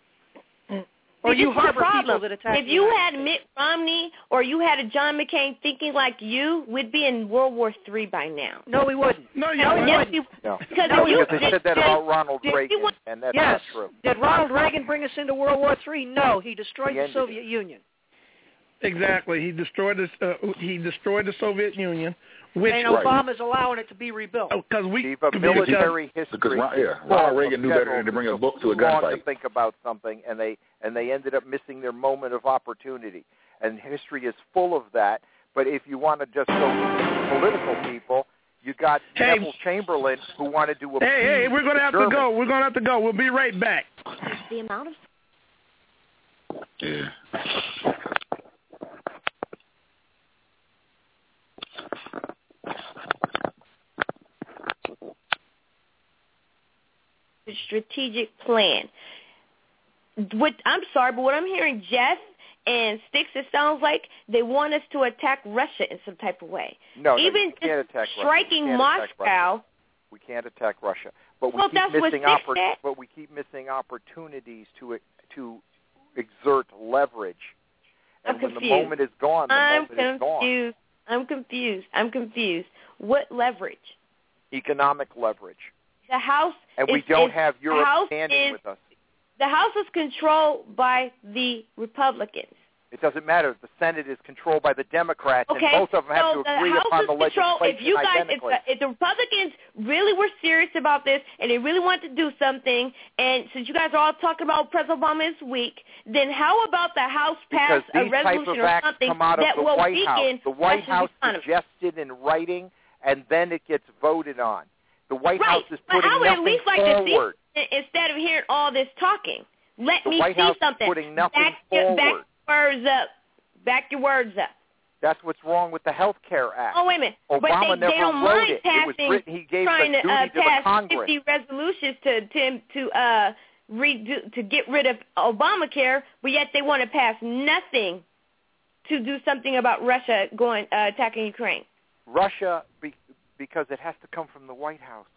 Speaker 6: Or you harbor people that attack.
Speaker 20: If you had Mitt Romney or you had a John McCain thinking like you, we'd be in World War III by now.
Speaker 6: No, we wouldn't.
Speaker 5: No, you wouldn't.
Speaker 8: Because they said that about Ronald Reagan, and that's not true.
Speaker 6: Did Ronald Reagan bring us into World War III? No, he destroyed the Soviet Union.
Speaker 5: Exactly, he destroyed the Soviet Union.
Speaker 6: And Obama's allowing it to be rebuilt.
Speaker 5: Because
Speaker 8: military history.
Speaker 19: Ronald Reagan knew better than to bring a book to a gunfight.
Speaker 8: To think about something, and they ended up missing their moment of opportunity. And history is full of that. But if you want to just go to political people, you got Neville Chamberlain who wanted to appease
Speaker 5: we're going to have to go. We're going to have to go. We'll be right back.
Speaker 20: The amount of...
Speaker 19: Yeah.
Speaker 20: Strategic plan. I'm sorry, but what I'm hearing Jeff and Sticks, it sounds like they want us to attack Russia in some type of way.
Speaker 8: No,
Speaker 20: even
Speaker 8: we can't attack
Speaker 20: striking
Speaker 8: Russia.
Speaker 20: Moscow.
Speaker 8: We can't attack Russia, but we keep missing opportunities to exert leverage. And when the moment is gone, the moment is gone.
Speaker 20: I'm confused. What leverage?
Speaker 8: Economic leverage.
Speaker 20: The House
Speaker 8: and we don't have Europe standing with us.
Speaker 20: The House is controlled by the Republicans.
Speaker 8: It doesn't matter. The Senate is controlled by the Democrats,
Speaker 20: Okay,
Speaker 8: and both of them have
Speaker 20: so
Speaker 8: to agree upon the legislation
Speaker 20: if you guys,
Speaker 8: identically.
Speaker 20: if the Republicans really were serious about this and they really want to do something, and since you guys are all talking about President Obama this week, then how about the House pass a resolution or something that will weaken
Speaker 8: the White House suggests it in writing, and then it gets voted on. The White House is putting
Speaker 20: I would
Speaker 8: nothing
Speaker 20: at least like
Speaker 8: forward.
Speaker 20: to see, instead of hearing all this talking, let
Speaker 8: The
Speaker 20: me
Speaker 8: White
Speaker 20: see
Speaker 8: House is
Speaker 20: something.
Speaker 8: putting nothing
Speaker 20: back
Speaker 8: forward.
Speaker 20: words up. Back your words up.
Speaker 8: That's what's wrong with the Health Care Act.
Speaker 20: Oh, wait a minute.
Speaker 8: Obama
Speaker 20: but they
Speaker 8: never
Speaker 20: don't
Speaker 8: wrote
Speaker 20: mind
Speaker 8: it.
Speaker 20: passing,
Speaker 8: It was written. He gave
Speaker 20: trying
Speaker 8: the duty
Speaker 20: to
Speaker 8: to the
Speaker 20: pass
Speaker 8: Congress.
Speaker 20: 50 resolutions to get rid of Obamacare, but yet they want to pass nothing to do something about Russia attacking Ukraine.
Speaker 8: Russia, because it has to come from the White House.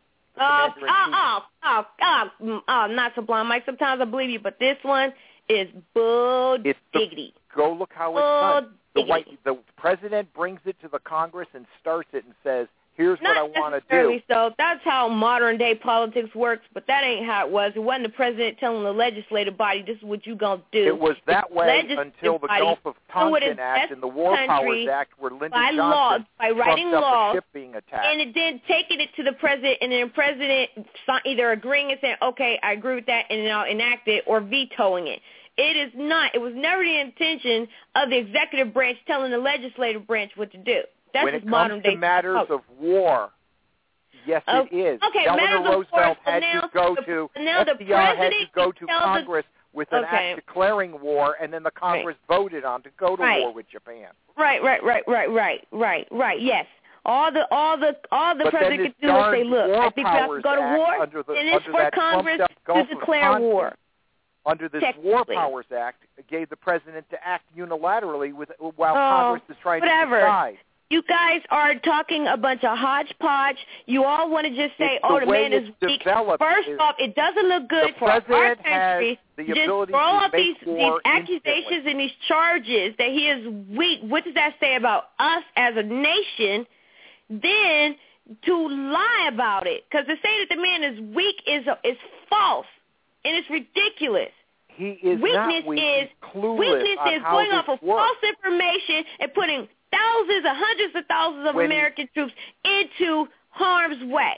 Speaker 20: Not Sublime Mike. Sometimes I believe you, but this one is bull diggity.
Speaker 8: Go look how it's done. The president brings it to the Congress and starts it and says, here's what I want to do.
Speaker 20: So that's how modern-day politics works, but that ain't how it was. It wasn't the president telling the legislative body, this is what you're going to do.
Speaker 8: It was that way until the Gulf of Tonkin Act and the War Powers Act where Lyndon Johnson
Speaker 20: by writing
Speaker 8: trumped
Speaker 20: laws,
Speaker 8: up a ship being attacked.
Speaker 20: and then taking it to the president, and then the president either agreeing and saying, okay, I agree with that, and then I'll enact it, or vetoing it. It was never the intention of the executive branch telling the legislative branch what to do. That's
Speaker 8: when
Speaker 20: just
Speaker 8: it
Speaker 20: modern
Speaker 8: comes to
Speaker 20: day
Speaker 8: matters of war, yes, it is.
Speaker 20: Okay,
Speaker 8: Eleanor Roosevelt had to go to
Speaker 20: FDR
Speaker 8: had to go to Congress with an act declaring war, and then the Congress voted on to go to war with Japan.
Speaker 20: Right. Yes. All the president could do is say, look, I think we have to go to war, and it's for Congress to declare war.
Speaker 8: Under this War Powers Act, gave the president to act unilaterally while Congress is trying to decide.
Speaker 20: You guys are talking a bunch of hodgepodge. You all want to just say, the man is weak. First off, it doesn't look good for our country to just throw up these accusations and these charges that he is weak. What does that say about us as a nation? Then to lie about it, because to say that the man is weak is false, and it's ridiculous.
Speaker 8: He is
Speaker 20: weakness
Speaker 8: not weak.
Speaker 20: Is
Speaker 8: clueless
Speaker 20: weakness
Speaker 8: on
Speaker 20: is
Speaker 8: how
Speaker 20: going
Speaker 8: this
Speaker 20: off of
Speaker 8: works.
Speaker 20: false information and putting thousands and hundreds of thousands of American troops into harm's way.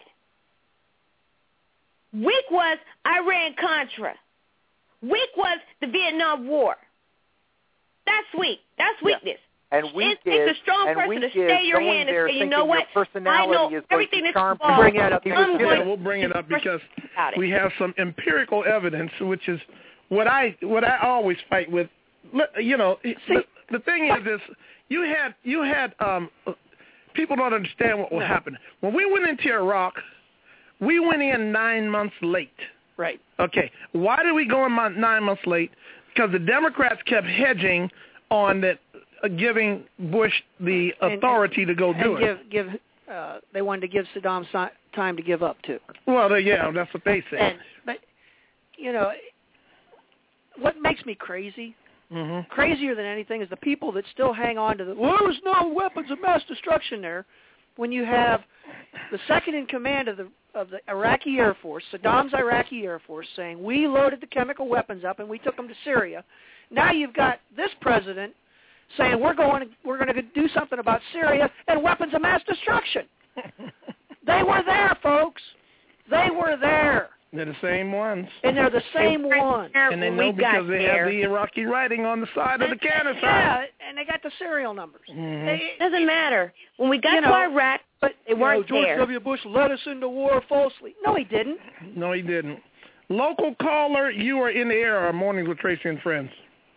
Speaker 20: Weak was Iran-Contra. Weak was the Vietnam War. That's weak. That's weakness.
Speaker 8: And weak
Speaker 20: it takes a strong person to stay your hand and say, you know what, I know everything that's involved.
Speaker 5: We'll bring it up because we have some empirical evidence, which is what I always fight with. You know, the thing is you had people don't understand what will happen. When we went into Iraq, we went in 9 months late.
Speaker 6: Right.
Speaker 5: Okay. Why did we go in 9 months late? Because the Democrats kept hedging on that. Giving Bush the authority to go do it.
Speaker 6: They wanted to give Saddam time to give up, too.
Speaker 5: Well, yeah, that's what they said.
Speaker 6: But, you know, what makes me crazy, crazier than anything, is the people that still hang on to there was no weapons of mass destruction there, when you have the second in command of the Iraqi Air Force, Saddam's Iraqi Air Force, saying, we loaded the chemical weapons up and we took them to Syria. Now you've got this president saying we're going to do something about Syria and weapons of mass destruction. They were there, folks. They were there.
Speaker 5: They're the same ones.
Speaker 6: And they're the same ones.
Speaker 5: And they know because they have the Iraqi writing on the side of the cannon.
Speaker 6: Yeah, and they got the serial numbers.
Speaker 20: It doesn't matter. When we got to Iraq, but they weren't
Speaker 6: George
Speaker 20: there.
Speaker 6: W. Bush led us into war falsely. No, he didn't.
Speaker 5: No, he didn't. Local caller, you are in the air on Mornings with Tracy and Friends.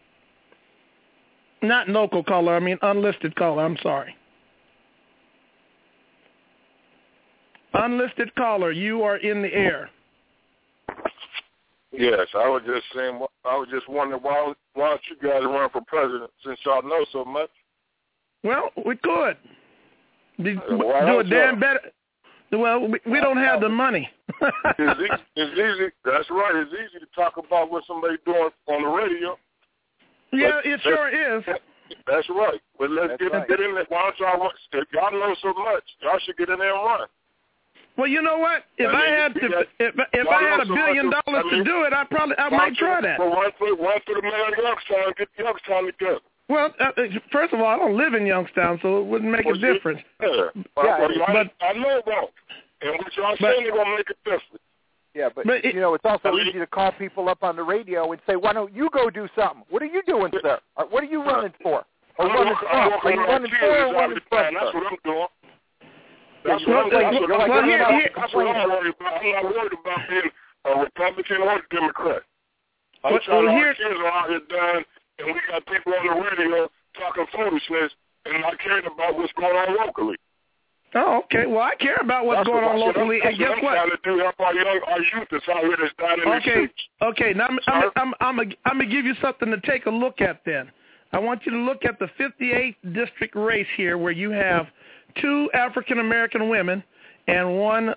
Speaker 5: Not local caller, I mean unlisted caller, I'm sorry. Unlisted caller, you are in the air.
Speaker 21: Yes, I was just saying, I was just wondering why don't you guys run for president since y'all know so much?
Speaker 5: Well, we could. Do a damn better. Well, we don't have the money.
Speaker 21: It's easy. That's right. It's easy to talk about what somebody's doing on the radio.
Speaker 5: Yeah, it sure is.
Speaker 21: That's right. But let's get in there. Why don't y'all, if y'all know so much, y'all should get in there and run.
Speaker 5: Well, you know what? If I had $1 billion to do it, I might try that.
Speaker 21: Run for the mayor of Youngstown and get Youngstown together.
Speaker 5: Well, first of all, I don't live in Youngstown, so it wouldn't make a difference.
Speaker 21: I know it won't. And what y'all saying, they're going to make a difference.
Speaker 8: Yeah, but it's also easy to call people up on the radio and say, why don't you go do something? What are you doing, sir? Or what are you running for? Or running from? Are you running for or running from?
Speaker 21: That's what I'm doing.
Speaker 8: That's what I'm worried about.
Speaker 21: I'm not worried about being a Republican or a Democrat. I'm trying to our kids are out here dying, and we got people on the radio talking foolishness and not caring about what's going on locally.
Speaker 5: Oh, okay. Well, I care about what's going on locally, and guess what?
Speaker 21: I'm trying to do help our youth that's out here that's dying in the streets.
Speaker 5: Okay. Now I'm gonna give you something to take a look at. Then I want you to look at the 58th district race here, where you have 2 African American women and one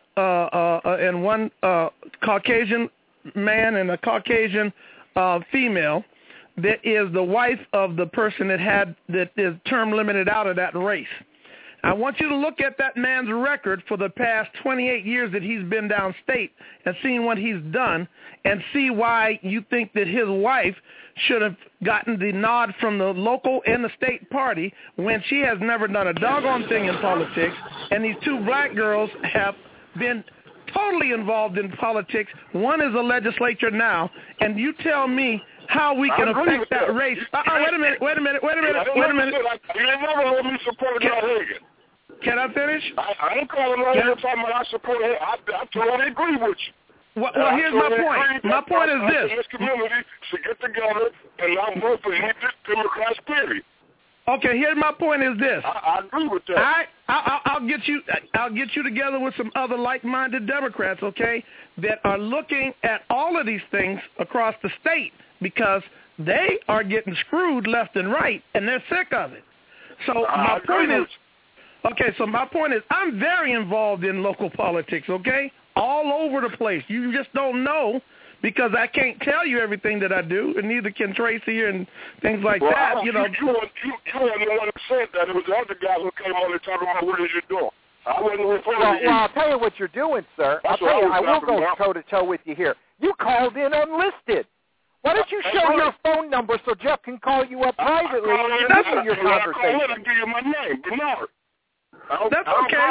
Speaker 5: Caucasian man and a Caucasian female. That is the wife of the person that is term limited out of that race. I want you to look at that man's record for the past 28 years that he's been downstate and seen what he's done, and see why you think that his wife should have gotten the nod from the local and the state party when she has never done a doggone thing in politics, and these 2 black girls have been totally involved in politics. One is a legislature now, and you tell me how we can affect that race. Wait a minute.
Speaker 21: You never let me support John Hagan.
Speaker 5: Can I finish?
Speaker 21: I ain't calling on you talking about I support him. I totally agree with you.
Speaker 5: Well, here's my point. My point is this.
Speaker 21: This community should get together and not vote for any Democrats, period.
Speaker 5: Okay, here's my point is this.
Speaker 21: I agree with that.
Speaker 5: I'll get you together with some other like-minded Democrats, okay, that are looking at all of these things across the state, because they are getting screwed left and right, and they're sick of it. So my point is, I'm very involved in local politics, okay, all over the place. You just don't know, because I can't tell you everything that I do, and neither can Tracy and things like that. You weren't
Speaker 21: the one who said that. It was the other guy who came on and talking about what is you doing. I wasn't referring to you.
Speaker 8: Well, I'll tell you what you're doing, sir. I will go toe-to-toe with you here. You called in unlisted. Why don't you show your phone number so Jeff can call you up privately and listen to your conversation?
Speaker 21: I'm give you my name, Bernard.
Speaker 5: That's okay.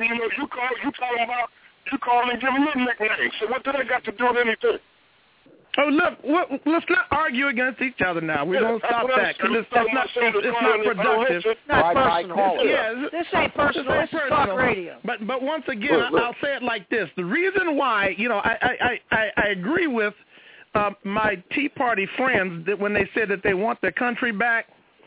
Speaker 21: You call and give me your nickname. So what did I got to do with anything?
Speaker 5: Oh, look, let's not argue against each other now. We don't stop that, because it's not productive.
Speaker 6: It's not personal. This ain't personal. This is talk radio.
Speaker 5: But once again, I'll say it like this. The reason why, I agree with my Tea Party friends that when they said that they want their country back,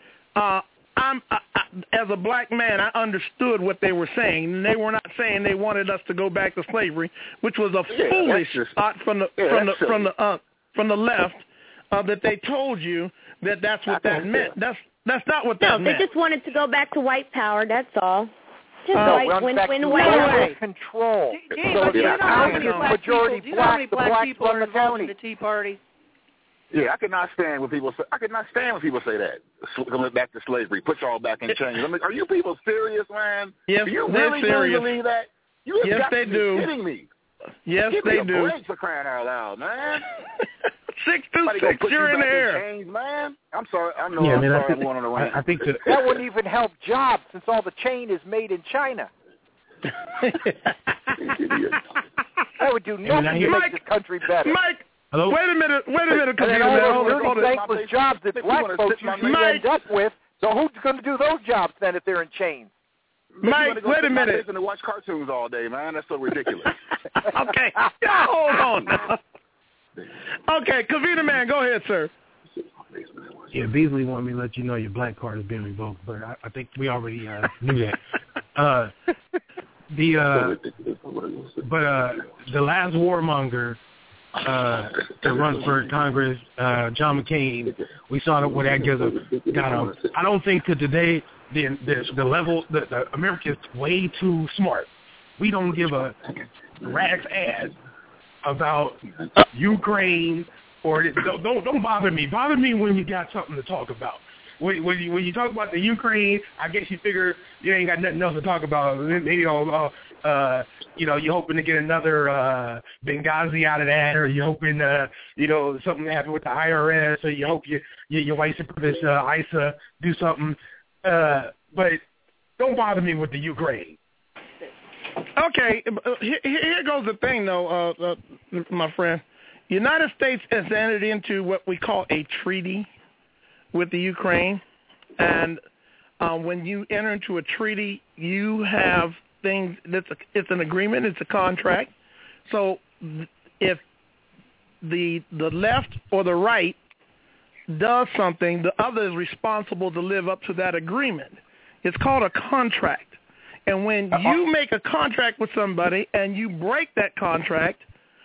Speaker 5: as a black man, I understood what they were saying. They were not saying they wanted us to go back to slavery, which was a foolish thought from the left, that they told you that that's what that meant. That's not what that meant.
Speaker 20: They just wanted to go back to white power. That's all. Just when
Speaker 8: white control.
Speaker 6: So if the county is majority black, the blacks run the county. The Tea Party.
Speaker 19: Yeah, I could not stand when people say that. Coming back to slavery, put y'all back in chains. I mean, are you people serious, man?
Speaker 5: Yes,
Speaker 19: do you
Speaker 5: they're
Speaker 19: really
Speaker 5: serious.
Speaker 19: believe that? You have got to be kidding me.
Speaker 5: Yes,
Speaker 19: Give
Speaker 5: they
Speaker 19: me
Speaker 5: do.
Speaker 19: a break, for crying out loud, man.
Speaker 5: 626, you're in the air.
Speaker 19: Chains, man. I'm sorry. I'm going on the rant.
Speaker 16: I think
Speaker 8: that wouldn't even help jobs, since all the chain is made in China. That would do nothing to make this country better.
Speaker 5: Mike. Hello? Wait a minute.
Speaker 8: And then all those thankless jobs that black folks usually end up with, so who's going to do those jobs then if they're in chains?
Speaker 5: Mike, wait a minute.
Speaker 19: And watch cartoons all day, man. That's so ridiculous.
Speaker 5: Okay. Hold on now. Okay, Kavita Man, go ahead, sir.
Speaker 1: Yeah, Beasley wanted me to let you know your black card has been revoked, but I think we already knew that. The last warmonger to run for Congress, John McCain, we saw what that got him. I don't think to today the level that America's way too smart. We don't give a rat's ass about Ukraine or don't bother me. Bother me when you got something to talk about. when you talk about the Ukraine, I guess you figure you ain't got nothing else to talk about. You're hoping to get another Benghazi out of that, or you're hoping, something happened with the IRS, or you hope your white supremacist ISA do something. But don't bother me with the Ukraine.
Speaker 5: Okay, here goes the thing, though, my friend. The United States has entered into what we call a treaty with the Ukraine, and when you enter into a treaty, you have things. It's an agreement. It's a contract. So if the left or the right does something, the other is responsible to live up to that agreement. It's called a contract. And when you make a contract with somebody and you break that contract,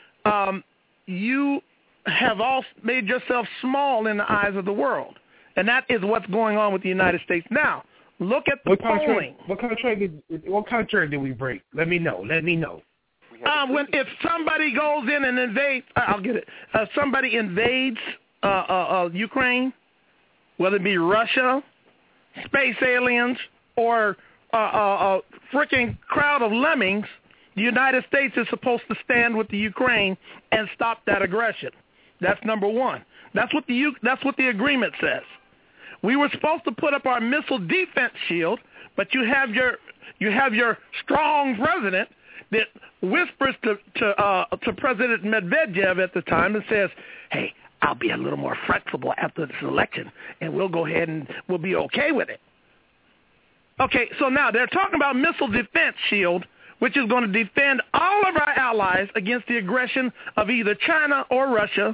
Speaker 5: you have all made yourself small in the eyes of the world. And that is what's going on with the United States now. Look at the polling.
Speaker 1: What contract did we break? Let me know.
Speaker 5: If somebody goes in and invades, I'll get it. Somebody invades Ukraine, whether it be Russia, space aliens, or a freaking crowd of lemmings, the United States is supposed to stand with the Ukraine and stop that aggression. That's number one. That's what the agreement says. We were supposed to put up our missile defense shield, but you have your strong president that whispers to President Medvedev at the time and says, "Hey, I'll be a little more flexible after this election, and we'll go ahead and we'll be okay with it." Okay, so now they're talking about missile defense shield, which is going to defend all of our allies against the aggression of either China or Russia.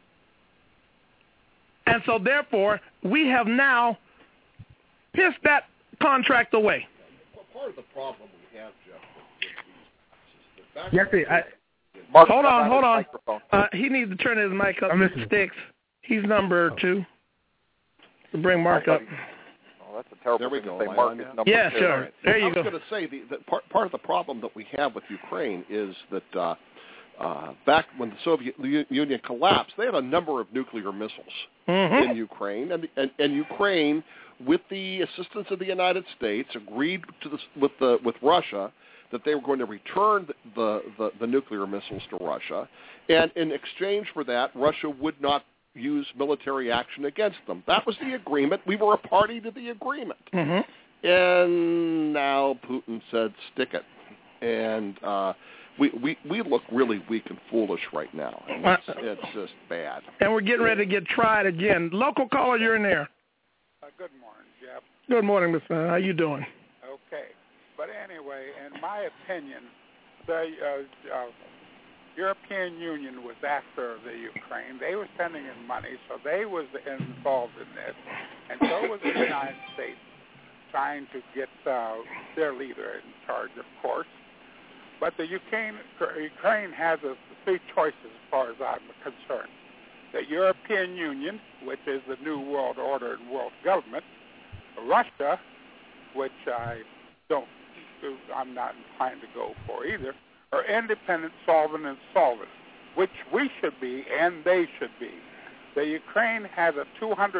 Speaker 5: And so, therefore, we have now pissed that contract away.
Speaker 7: Part of the problem we have, Jeff,
Speaker 5: hold on. He needs to turn his mic up. Sticks. He's number 2. To bring Mark up.
Speaker 8: That's a terrible thing to say. Mark is number 2.
Speaker 5: Yeah, sure. There you go.
Speaker 7: I was going to say, the part of the problem that we have with Ukraine is that back when the Soviet Union collapsed, they had a number of nuclear missiles in Ukraine, and Ukraine, with the assistance of the United States, agreed with Russia that they were going to return the nuclear missiles to Russia, and in exchange for that, Russia would not use military action against them. That was the agreement. We were a party to the agreement. And now Putin said, stick it. And we look really weak and foolish right now. It's just bad.
Speaker 5: And we're getting ready to get tried again. Local caller, you're in there.
Speaker 2: Good morning, Jeff.
Speaker 5: Good morning, Mr. How you doing?
Speaker 2: Okay. But anyway, in my opinion, the European Union was after the Ukraine. They were sending in money, so they was involved in this. And so was the United States, trying to get their leader in charge, of course. But the Ukraine has three choices as far as I'm concerned. The European Union, which is the New World Order and world government, Russia, which I'm not inclined to go for either, or independent, sovereign, and solvent, which we should be and they should be. The Ukraine has a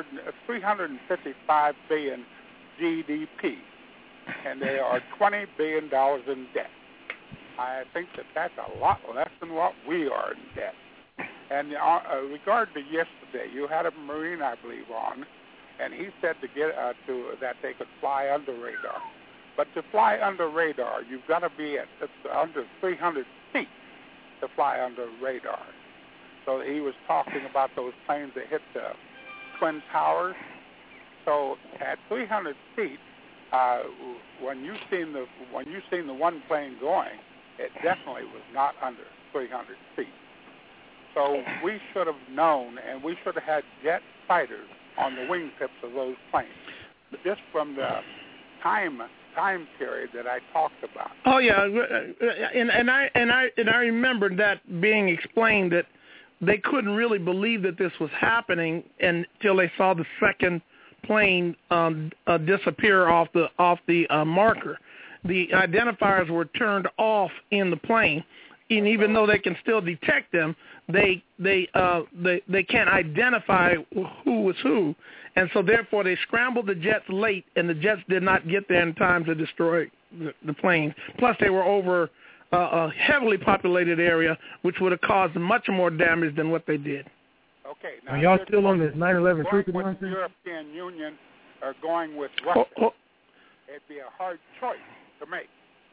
Speaker 2: $355 billion GDP, and they are $20 billion in debt. I think that's a lot less than what we are in debt. And regard to yesterday, you had a Marine, I believe, on, and he said that they could fly under radar. But to fly under radar, you've got to be at under 300 feet to fly under radar. So he was talking about those planes that hit the Twin Towers. So at 300 feet, when you seen the one plane going, it definitely was not under 300 feet. So we should have known, and we should have had jet fighters on the wingtips of those planes, just from the time period that I talked about.
Speaker 5: Oh yeah, and I remember that being explained, that they couldn't really believe that this was happening until they saw the second plane disappear off the marker. The identifiers were turned off in the plane, even though they can still detect them, they can't identify who was who, and so therefore they scrambled the jets late, and the jets did not get there in time to destroy the planes. Plus, they were over a heavily populated area, which would have caused much more damage than what they did.
Speaker 2: Okay. Now,
Speaker 1: are y'all still on this 9/11 truth
Speaker 2: with
Speaker 1: nonsense?
Speaker 2: the European Union or going with Russia? It'd be a hard choice to make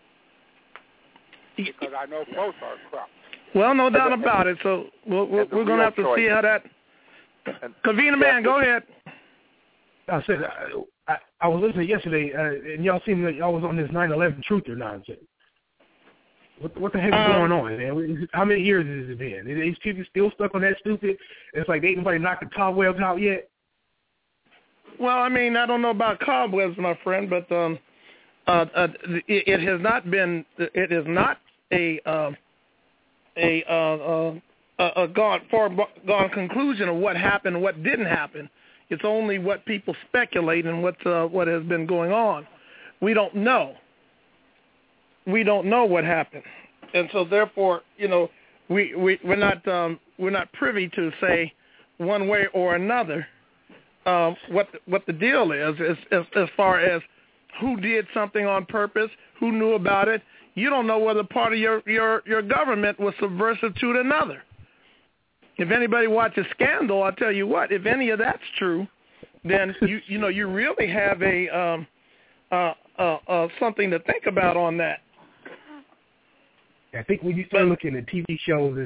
Speaker 2: because I know both are corrupt.
Speaker 5: Well, no doubt about it. So we're going to have to see how that. Kavina, man, go ahead.
Speaker 1: I said I was listening yesterday, and y'all seemed like y'all was on this 9/11 truth or nonsense. What the heck is going on, man? How many years has it been? Are these people still stuck on that stupid? It's like ain't nobody knocked the cobwebs out yet.
Speaker 5: Well, I mean, I don't know about cobwebs, my friend, but it has not been. It is not a gone conclusion of what happened and what didn't happen. It's only what people speculate and what has been going on. We don't know. We don't know what happened, and so therefore, we're not privy to say one way or another what the deal is as far as who did something on purpose, who knew about it. You don't know whether part of your government was subversive to another. If anybody watches Scandal, I'll tell you what. If any of that's true, then you really have something to think about on that.
Speaker 1: I think when you start looking at TV shows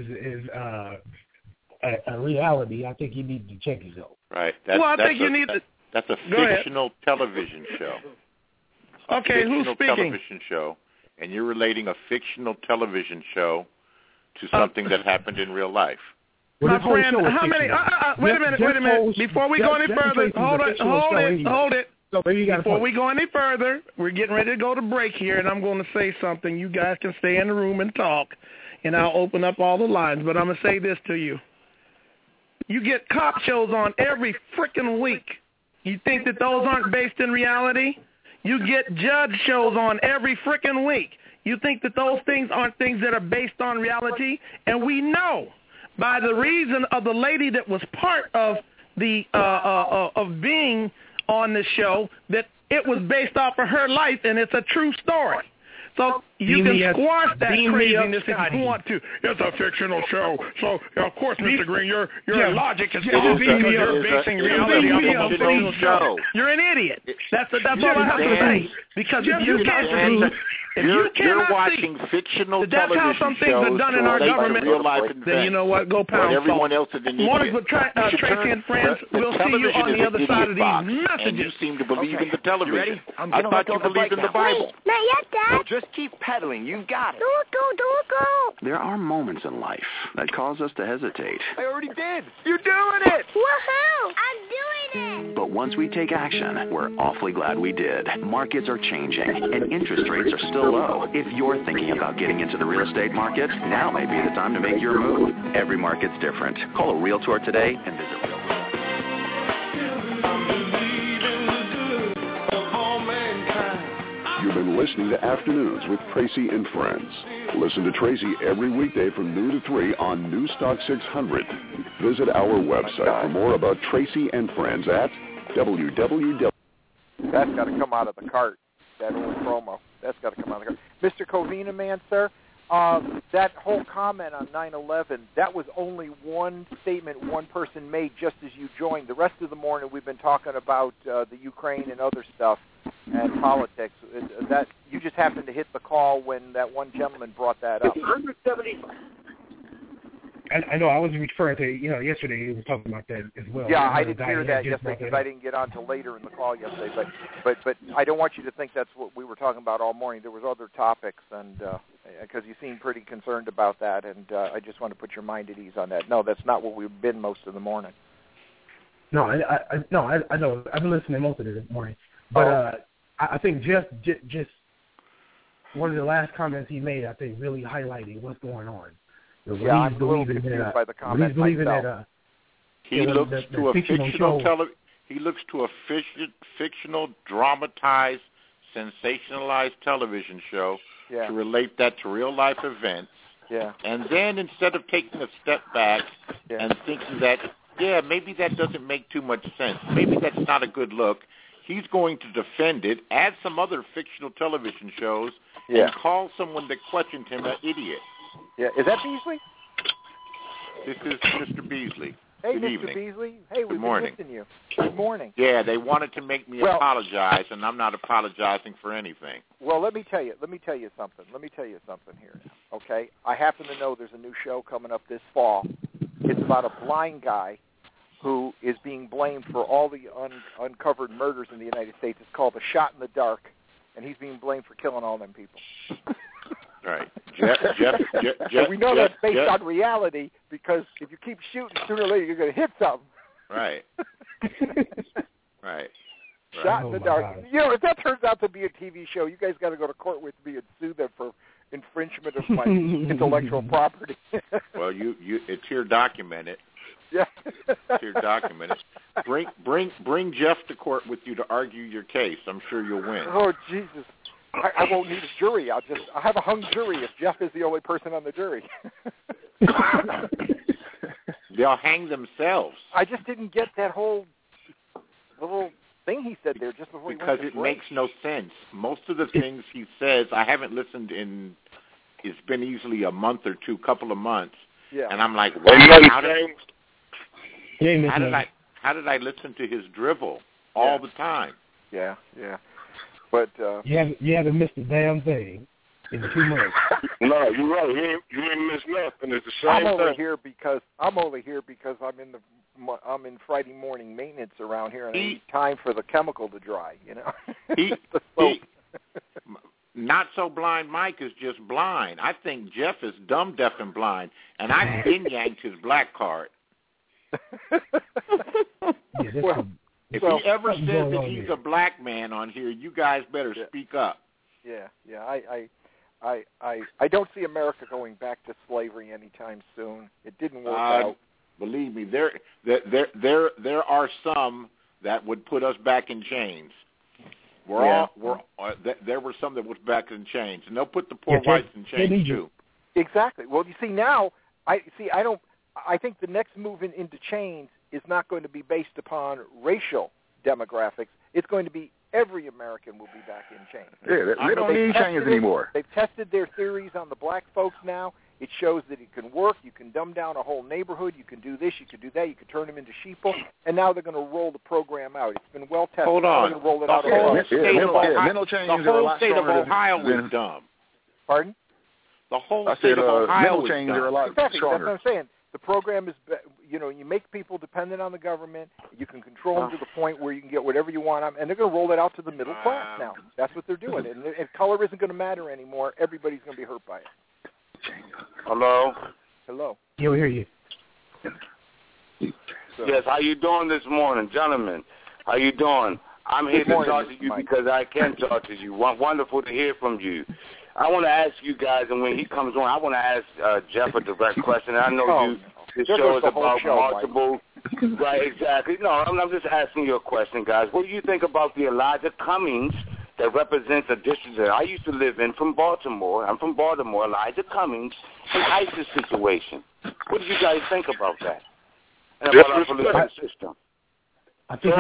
Speaker 1: as a reality, I think you need to check yourself.
Speaker 3: Right. That's a fictional television show.
Speaker 5: Okay, who's speaking?
Speaker 3: Television show, and you're relating a fictional television show to something that happened in real life.
Speaker 5: My friend, how many? Wait a minute. Before we go any further, hold it. Before we go any further, we're getting ready to go to break here, and I'm going to say something. You guys can stay in the room and talk, and I'll open up all the lines. But I'm going to say this to you. You get cop shows on every freaking week. You think that those aren't based in reality? You get judge shows on every freaking week. You think that those things aren't things that are based on reality? And we know by the reason of the lady that was part of the of being on the show that it was based off of her life, and it's a true story. So you can squash that craziness if you want to. It's a fictional show. So, of course, Mr. Green, your logic is because you're basing reality on a fictional show. You're an idiot. That's all I have to say. Because if you can't
Speaker 3: you're watching fictional
Speaker 5: that's how some things are done in our government, then you know what? Go pound
Speaker 3: everyone else is an idiot.
Speaker 5: Mornings with Tracy and friends. We'll see you on the other side of these messages.
Speaker 3: And you seem to believe in the television. I thought you believed in the Bible.
Speaker 22: Not yet, Dad.
Speaker 23: Well, just keep pedaling. You've got it.
Speaker 22: Do it.
Speaker 24: There are moments in life that cause us to hesitate.
Speaker 23: I already did. You're doing it.
Speaker 22: Woohoo! I'm doing it.
Speaker 24: But once we take action, we're awfully glad we did. Markets are changing, and interest rates are still low. If you're thinking about getting into the real estate market, now may be the time to make your move. Every market's different. Call a Realtor today and visit Realtor.
Speaker 17: You've been listening to Afternoons with Tracy and Friends. Listen to Tracy every weekday from noon to 3 on Newstalk 600. Visit our website for more about Tracy and Friends at www.
Speaker 8: That's got to come out of the cart, that old promo. That's got to come out of the cart. Mr. Covina, man, sir, that whole comment on 9/11, that was only one statement one person made just as you joined. The rest of the morning we've been talking about the Ukraine and other stuff and politics. That you just happened to hit the call when that one gentleman brought that up.
Speaker 1: I know I was referring to, yesterday he was talking about that as well.
Speaker 8: Yeah, I didn't hear that yesterday because I didn't get on till later in the call yesterday. But I don't want you to think that's what we were talking about all morning. There was other topics, and because you seemed pretty concerned about that, and I just want to put your mind at ease on that. No, that's not what we've been most of the morning.
Speaker 1: No, I know. I've been listening most of the morning, but I think just one of the last comments he made, I think, really highlighted what's going on.
Speaker 8: Yeah, I'm a little confused by the comment myself.
Speaker 3: He looks to a fictional, dramatized, sensationalized television show to relate that to real life events
Speaker 8: Yeah.
Speaker 3: And then instead of taking a step back and thinking that, maybe that doesn't make too much sense, maybe that's not a good look, he's going to defend it, add some other fictional television shows, and call someone that questioned him an idiot.
Speaker 8: Yeah. Is that Beasley?
Speaker 3: This is Mr. Beasley.
Speaker 8: Hey,
Speaker 3: Good
Speaker 8: Mr.
Speaker 3: evening.
Speaker 8: Beasley. Hey, we've
Speaker 3: morning.
Speaker 8: been missing you. Good morning.
Speaker 3: Yeah, they wanted to make me apologize, and I'm not apologizing for anything.
Speaker 8: Well, let me tell you something. Here. Okay, I happen to know there's a new show coming up this fall. It's about a blind guy who is being blamed for all the uncovered murders in the United States. It's called The Shot in the Dark, and he's being blamed for killing all them people.
Speaker 3: Right. Jeff,
Speaker 8: we know that's based on reality, because if you keep shooting, sooner or later you're going to hit something.
Speaker 3: Right. Right.
Speaker 8: Shot in the dark. God. If that turns out to be a TV show, you guys got to go to court with me and sue them for infringement of my intellectual property.
Speaker 3: Well, it's here documented.
Speaker 8: Yeah.
Speaker 3: It's here documented. Bring Jeff to court with you to argue your case. I'm sure you'll win.
Speaker 8: Oh, Jesus. I won't need a jury. I have a hung jury if Jeff is the only person on the jury.
Speaker 3: They'll hang themselves.
Speaker 8: I just didn't get that whole little thing he said there just before he went to break.
Speaker 3: Because it makes no sense. Most of the things he says, I haven't listened in. It's been easily a month or two, couple of months, and I'm like, wow, how did I listen to his drivel all the time?
Speaker 8: Yeah. But
Speaker 1: you haven't missed a damn thing in 2 months.
Speaker 21: No, you're right. You ain't missed nothing. It's the same
Speaker 8: I'm only
Speaker 21: thing.
Speaker 8: here because I'm in Friday morning maintenance around here, and I need time for the chemical to dry.
Speaker 3: Not so blind Mike is just blind. I think Jeff is dumb, deaf, and blind, and I've been yanked his black card. If he ever says that he's a black man on here, you guys better speak up.
Speaker 8: Yeah. I don't see America going back to slavery anytime soon. It didn't work out.
Speaker 3: Believe me, there are some that would put us back in chains. There were some that was back in chains, and they'll put the poor whites in chains too.
Speaker 8: Exactly. Well, you see now, I think the next move into chains is not going to be based upon racial demographics. It's going to be every American will be back in chains.
Speaker 19: Yeah, they don't need chains anymore.
Speaker 8: They've tested their theories on the black folks now. It shows that it can work. You can dumb down a whole neighborhood. You can do this. You can do that. You can turn them into sheeple. And now they're going to roll the program out. It's been well tested.
Speaker 3: Hold on.
Speaker 8: They're going to roll it out.
Speaker 19: Mental changes are a lot
Speaker 3: state of
Speaker 19: stronger
Speaker 3: Ohio
Speaker 19: than
Speaker 3: is dumb.
Speaker 8: Pardon?
Speaker 3: The whole state of Ohio
Speaker 19: mental changes
Speaker 3: is dumb.
Speaker 19: are a lot
Speaker 8: exactly.
Speaker 19: stronger.
Speaker 8: That's what I'm saying. The program is, you make people dependent on the government. You can control them to the point where you can get whatever you want, and they're going to roll it out to the middle class now. That's what they're doing. And color isn't going to matter anymore. Everybody's going to be hurt by it.
Speaker 21: Hello?
Speaker 1: Yeah, we hear you.
Speaker 21: Yes, how you doing this morning, gentlemen? How you doing? I'm here to talk to you because I can talk to you. Wonderful to hear from you. I want to ask you guys, and when he comes on, I want to ask Jeff a direct question. I know this show is about multiple. Right, exactly. No, I'm just asking you a question, guys. What do you think about the Elijah Cummings that represents a district that I used to live in from Baltimore? I'm from Baltimore. Elijah Cummings, an ISIS situation. What do you guys think about that? And about our political system?
Speaker 1: I think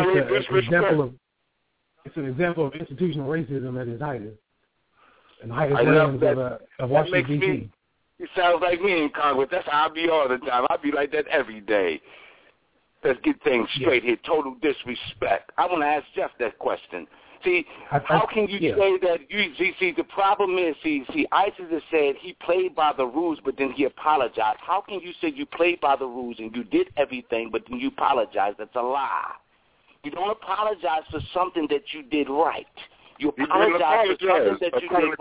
Speaker 1: it's an example of institutional racism at its height. And height of Washington, D.C.
Speaker 21: It sounds like me in Congress. That's how I be all the time. I be like that every day. Let's get things straight here. Total disrespect. I want to ask Jeff that question. See, how can you say that? See, the problem is, ISIS has said he played by the rules, but then he apologized. How can you say you played by the rules and you did everything, but then you apologize? That's a lie. You don't apologize for something that you did right. You apologize for something that you did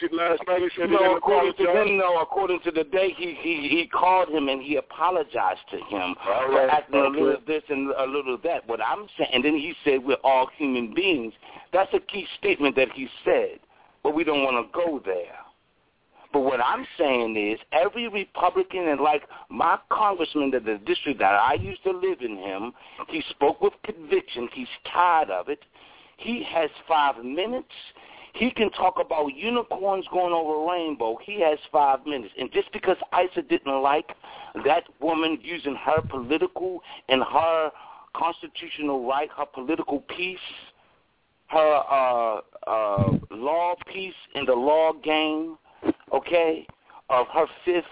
Speaker 21: right. According to the day, he called him and he apologized to him for acting a little this and a little that. What I'm saying, and then he said we're all human beings. That's a key statement that he said, but we don't want to go there. But what I'm saying is every Republican, and like my congressman in the district that I used to live in him, he spoke with conviction. He's tired of it. He has 5 minutes.
Speaker 4: He can talk about unicorns going over a rainbow. He has 5 minutes. And just because Issa didn't like that woman using her political and her constitutional right, her political piece, her law piece in the law game, okay, of her fifth,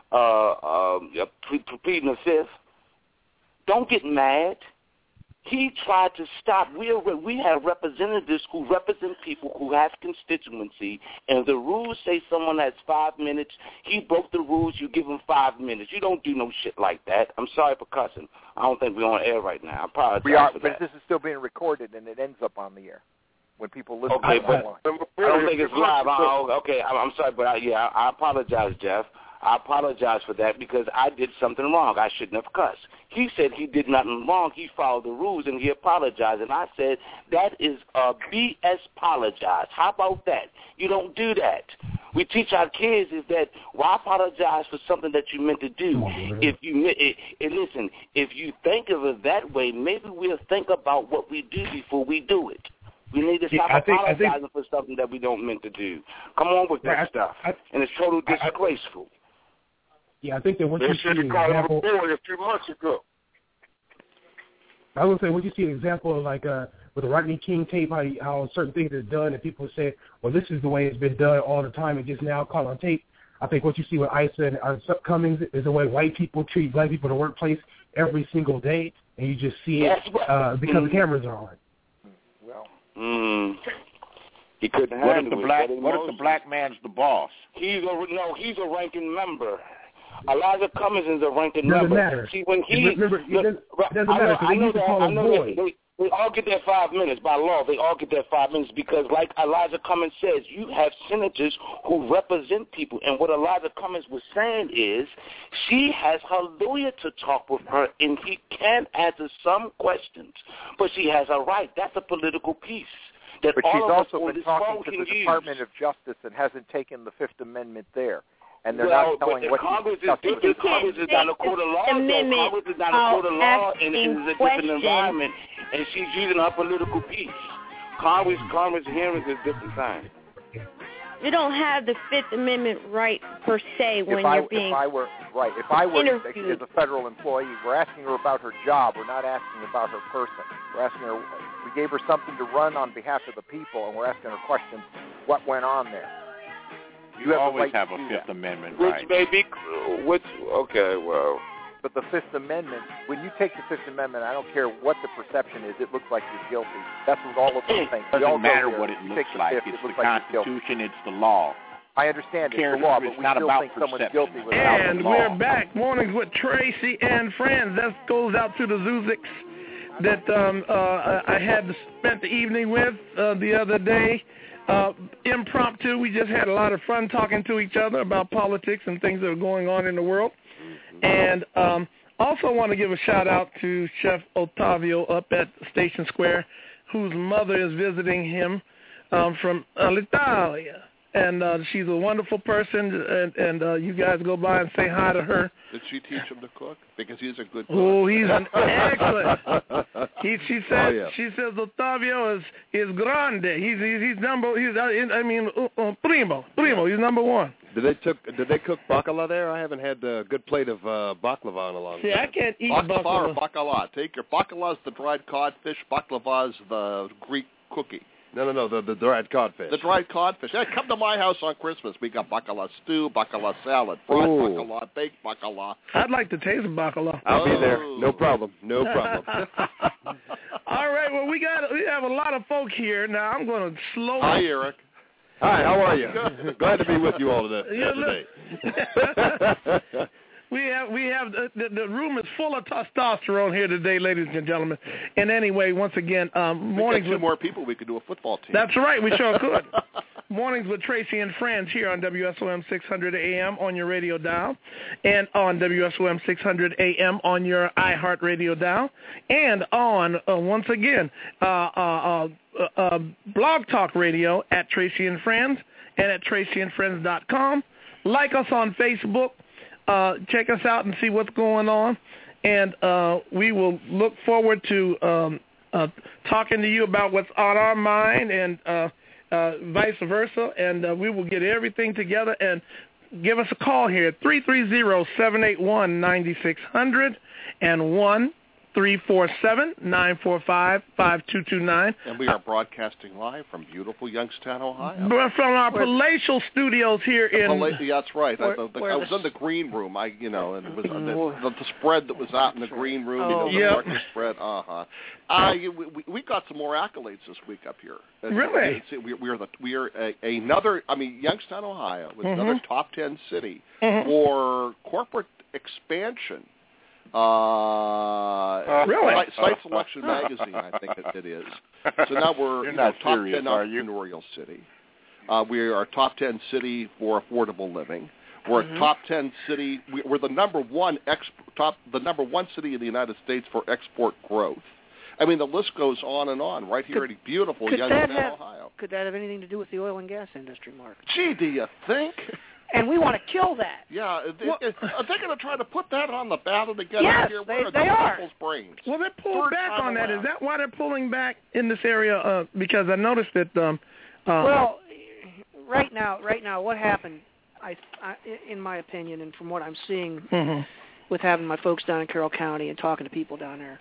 Speaker 4: pleading the fifth, don't get mad. He tried to stop. We have representatives who represent people who have constituency, and the rules say someone has 5 minutes. He broke the rules. You give him 5 minutes. You don't do no shit like that. I'm sorry for cussing. I don't think we're on air right now. I apologize for that.
Speaker 8: But this is still being recorded, and it ends up on the air when people listen
Speaker 4: okay,
Speaker 8: to it
Speaker 4: but
Speaker 8: online.
Speaker 4: I don't think it's live. Okay, I'm sorry, but I apologize, Jeff. I apologize for that because I did something wrong. I shouldn't have cussed. He said he did nothing wrong. He followed the rules, and he apologized. And I said, that is a BS apologize. How about that? You don't do that. We teach our kids is that why apologize for something that you meant to do? If you listen, if you think of it that way, maybe we'll think about what we do before we do it. We need to stop apologizing for something that we don't meant to do. Come on with that stuff. And it's totally disgraceful.
Speaker 1: Yeah, I think that once you see an example,
Speaker 21: a few months ago.
Speaker 1: I would say when you see an example of like with the Rodney King tape, how certain things are done, and people say, well, this is the way it's been done all the time, and just now caught on tape. I think what you see with Issa and Cummings is the way white people treat black people in the workplace every single day, and you just see it because the cameras are on.
Speaker 4: Well, he couldn't
Speaker 3: What
Speaker 4: handle
Speaker 3: if the black man's the boss?
Speaker 4: He's a ranking member. Elijah Cummings is a ranking
Speaker 1: doesn't
Speaker 4: member.
Speaker 1: Matter.
Speaker 4: See, when he
Speaker 1: it doesn't matter because they used to call him boy.
Speaker 4: They all get their 5 minutes by law. They all get their 5 minutes because, like Elijah Cummings says, you have senators who represent people. And what Elijah Cummings was saying is she has her lawyer to talk with her, and he can answer some questions, but she has a right. That's a political piece.
Speaker 8: But she's also been talking to the Department of Justice and hasn't taken the Fifth Amendment there. And they're not telling what
Speaker 4: Congress is different. Congress is not a court of law. Congress is not a court of law, and it is a different environment. And she's using her political piece. Congress hearings is different time.
Speaker 20: You don't have the Fifth Amendment right per se when you're being
Speaker 8: If I were as a federal employee, we're asking her about her job. We're not asking about her person. We're asking her. We gave her something to run on behalf of the people, and we're asking her questions. What went on there?
Speaker 3: You always have a Fifth Amendment right.
Speaker 4: Okay, well.
Speaker 8: But the Fifth Amendment, when you take the Fifth Amendment, I don't care what the perception is, it looks like you're guilty. That's what all of them think.
Speaker 3: It doesn't matter what it looks like. It's the Constitution, it's the law.
Speaker 8: I understand it's the law, but we still think someone's guilty without the law.
Speaker 5: And we're back. Mornings with Tracy and Friends. That goes out to the Zuziks that I had spent the evening with the other day. Impromptu. We just had a lot of fun talking to each other about politics and things that are going on in the world. And also want to give a shout out to Chef Otavio up at Station Square, whose mother is visiting him from Italia. And she's a wonderful person, and you guys go by and say hi to her.
Speaker 7: Did she teach him to cook? Because he's a good cook.
Speaker 5: Oh, he's an excellent. She says Otavio is grande. He's primo. He's number one.
Speaker 7: Did they cook bacala there? I haven't had a good plate of baklava in a long time.
Speaker 5: See, I can't eat baklava.
Speaker 7: Or bacala. Take your baklava's the dried codfish. Baklava's the Greek cookie. No, the dried codfish. The dried codfish. Hey, come to my house on Christmas. We got bacala stew, bacala salad, fried bacala, baked bacala.
Speaker 5: I'd like to taste bacala.
Speaker 7: I'll be there. No problem.
Speaker 5: All right. Well, we have a lot of folk here. Now, I'm going to slow.
Speaker 7: Hi, Eric. Hi, how are you? Glad to be with you all today.
Speaker 5: We have the room is full of testosterone here today, ladies and gentlemen. And anyway, once again, mornings with
Speaker 7: 2 more people, we could do a football team.
Speaker 5: That's right, we sure could. Mornings with Tracy and Friends here on WSOM 600 AM on your radio dial, and on WSOM 600 AM on your iHeart radio dial, and on once again Blog Talk Radio at Tracy and Friends and at TracyandFriends.com. Like us on Facebook. Check us out and see what's going on, and we will look forward to talking to you about what's on our mind and vice versa, and we will get everything together. And give us a call here at 330-781-9600 and 1-347-945-5229.
Speaker 7: And we are broadcasting live from beautiful Youngstown, Ohio.
Speaker 5: From our palatial studios here in...
Speaker 7: That's right. I was in the green room. And it was the spread that was out in the green room. The market spread. We got some more accolades this week up here.
Speaker 5: Really?
Speaker 7: We are another. I mean, Youngstown, Ohio, was another top 10 city for corporate expansion.
Speaker 5: Really?
Speaker 7: Site Selection Magazine, I think it is. So now we're top 10 entrepreneurial city. We are a top 10 city for affordable living. We're a top 10 city. We're the number one city in the United States for export growth. I mean, the list goes on and on. Right here in beautiful Youngstown, Ohio.
Speaker 6: Could that have anything to do with the oil and gas industry, Mark?
Speaker 7: Gee, do you think?
Speaker 6: And we want to kill that.
Speaker 7: Yeah, are they going to try to put that on the ballot again?
Speaker 6: Yes,
Speaker 7: here?
Speaker 6: they are.
Speaker 7: Brains?
Speaker 5: Well, they pulled back on that. Is that why they're pulling back in this area? Because I noticed that.
Speaker 6: Well, right now, what happened? In my opinion, and from what I'm seeing with having my folks down in Carroll County and talking to people down there,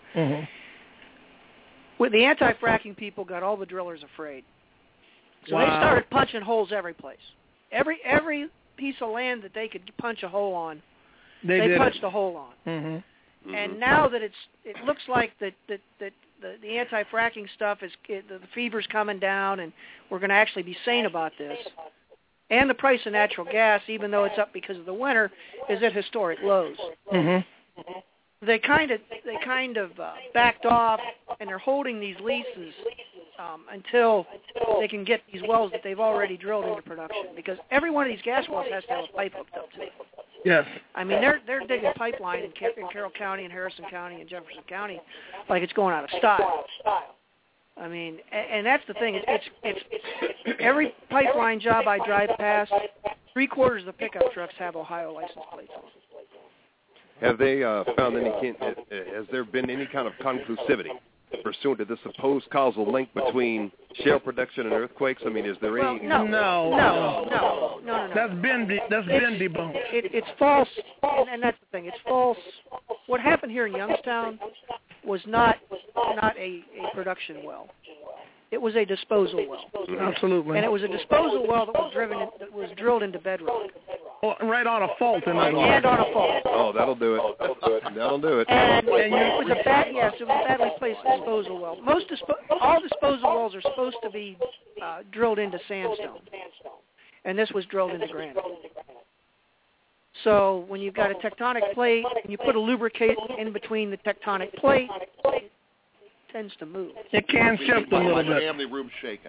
Speaker 6: with the anti-fracking people got all the drillers afraid, so they started punching holes every place. Every piece of land that they could punch a hole on, they punched a hole on. And now that it looks like that the anti-fracking stuff the fever's coming down, and we're going to actually be sane about this. And the price of natural gas, even though it's up because of the winter, is at historic lows. They kind of backed off, and they're holding these leases until they can get these wells that they've already drilled into production. Because every one of these gas wells has to have a pipe hooked up to it.
Speaker 5: Yes.
Speaker 6: I mean, they're digging a pipeline in Carroll County and Harrison County and Jefferson County like it's going out of style. I mean, and that's the thing. It's every pipeline job I drive past, 3/4 of the pickup trucks have Ohio license plates on.
Speaker 9: Have they found has there been any kind of conclusivity pursuant to this supposed causal link between shale production and earthquakes? I mean, is there any...
Speaker 6: No.
Speaker 5: That's been debunked.
Speaker 6: It's false, and that's the thing. It's false. What happened here in Youngstown was not a production well. It was a disposal well.
Speaker 5: Absolutely.
Speaker 6: And it was a disposal well that was drilled into bedrock.
Speaker 5: Right on a fault.
Speaker 6: And on a fault.
Speaker 9: Oh, that'll do it. That'll do it.
Speaker 6: And it was a badly placed disposal well. All disposal wells are supposed to be drilled into sandstone, and this was drilled into granite. So when you've got a tectonic plate and you put a lubricant in between the tectonic plate, it tends to move.
Speaker 5: It can shift a little bit.
Speaker 7: Family room shaking.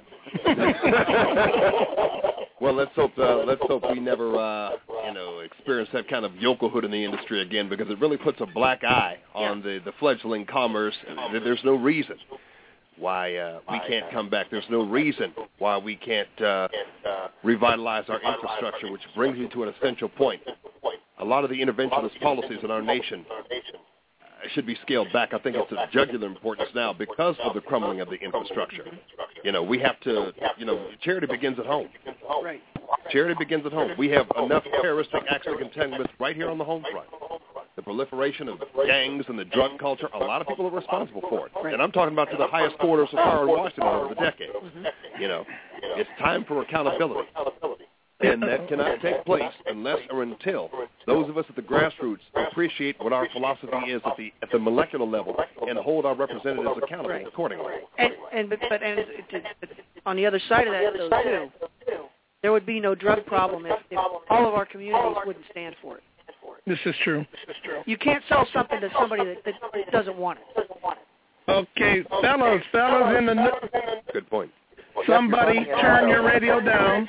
Speaker 9: Well, let's hope we never experience that kind of yokelhood in the industry again, because it really puts a black eye on the fledgling commerce. There's no reason why we can't come back. There's no reason why we can't revitalize our infrastructure, which brings me to an essential point. A lot of the interventionist policies in our nation should be scaled back. I think it's of jugular importance now because of the crumbling of the infrastructure. We have to, charity begins at home.
Speaker 6: Right.
Speaker 9: Charity begins at home. We have enough terroristic acts to contend with right here on the home front. The proliferation of gangs and the drug culture, a lot of people are responsible for it. Right. And I'm talking about to the highest quarters of power in Washington over the decade. It's time for accountability. And that cannot take place unless or until those of us at the grassroots appreciate what our philosophy is at the molecular level and hold our representatives accountable accordingly.
Speaker 6: But on the other side of that, though, too, there would be no drug problem if all of our communities wouldn't stand for it.
Speaker 5: This is true.
Speaker 6: You can't sell something to somebody that doesn't want it.
Speaker 5: Okay, fellas in the...
Speaker 9: Good point.
Speaker 5: Somebody turn your radio down.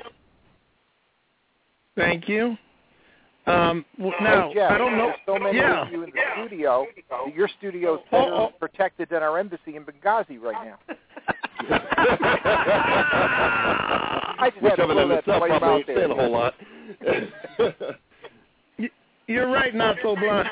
Speaker 5: Thank you. Now,
Speaker 8: Jeff,
Speaker 5: I don't know.
Speaker 8: So many of you in the studio. Your studio is better protected than our embassy in Benghazi right now. I just had to throw that plate out there.
Speaker 9: Saying a whole lot.
Speaker 5: You're right, not so blind.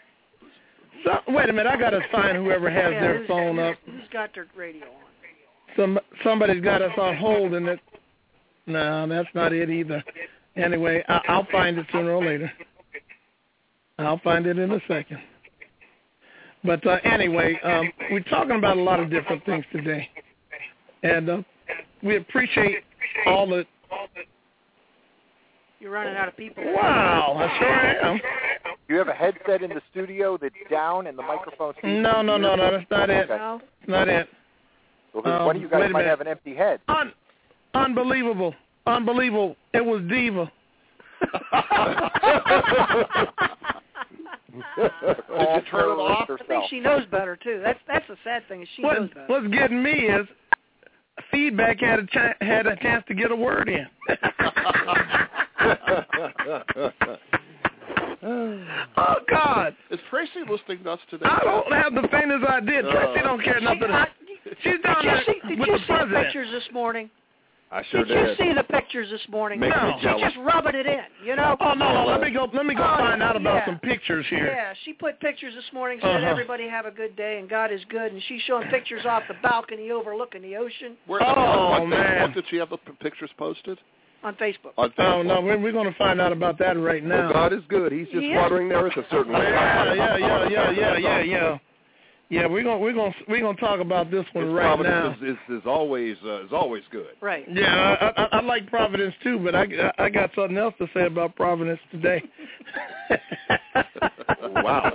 Speaker 5: Wait a minute, I got to find whoever has their phone up.
Speaker 6: Who's got their radio on?
Speaker 5: Somebody's got us on hold, and it. No, that's not it either. Anyway, I'll find it sooner or later. I'll find it in a second. But anyway, we're talking about a lot of different things today, and we appreciate all the.
Speaker 6: You're running out of people.
Speaker 5: Wow, I sure am.
Speaker 8: Do you have a headset in the studio that's down and the microphone's...
Speaker 5: No, that's not it.
Speaker 8: Okay.
Speaker 6: No?
Speaker 5: It's not it.
Speaker 8: Well, one of you guys might have an empty head.
Speaker 5: Unbelievable. It was Diva.
Speaker 8: Did you turn it off?
Speaker 6: I think she knows better, too. That's the sad thing, is she knows better.
Speaker 5: What's getting me is feedback had a chance to get a word in. Oh, God.
Speaker 7: Is Tracy listening to us today?
Speaker 5: I don't have the faintest idea. Tracy don't care nothing. She's down there with the president.
Speaker 6: Did you see the pictures this morning?
Speaker 9: I sure
Speaker 6: did. Did you see the pictures this morning?
Speaker 9: Makes me
Speaker 6: She's
Speaker 9: jealous.
Speaker 6: just rubbing it in, you know?
Speaker 5: Oh, no, let me go find out about some pictures here.
Speaker 6: Yeah, she put pictures this morning, said everybody have a good day and God is good, and she's showing pictures off the balcony overlooking the ocean.
Speaker 5: Man.
Speaker 7: What did she have the pictures posted?
Speaker 6: On Facebook.
Speaker 5: Oh, no, we're going to find out about that right now.
Speaker 9: Well, God is good. He's just watering the earth a certain way.
Speaker 5: Yeah. Yeah, we're gonna talk about this one
Speaker 9: His
Speaker 5: right now.
Speaker 9: Providence is always good.
Speaker 6: Right.
Speaker 5: Yeah, I like Providence too, but I got something else to say about Providence today.
Speaker 9: Wow.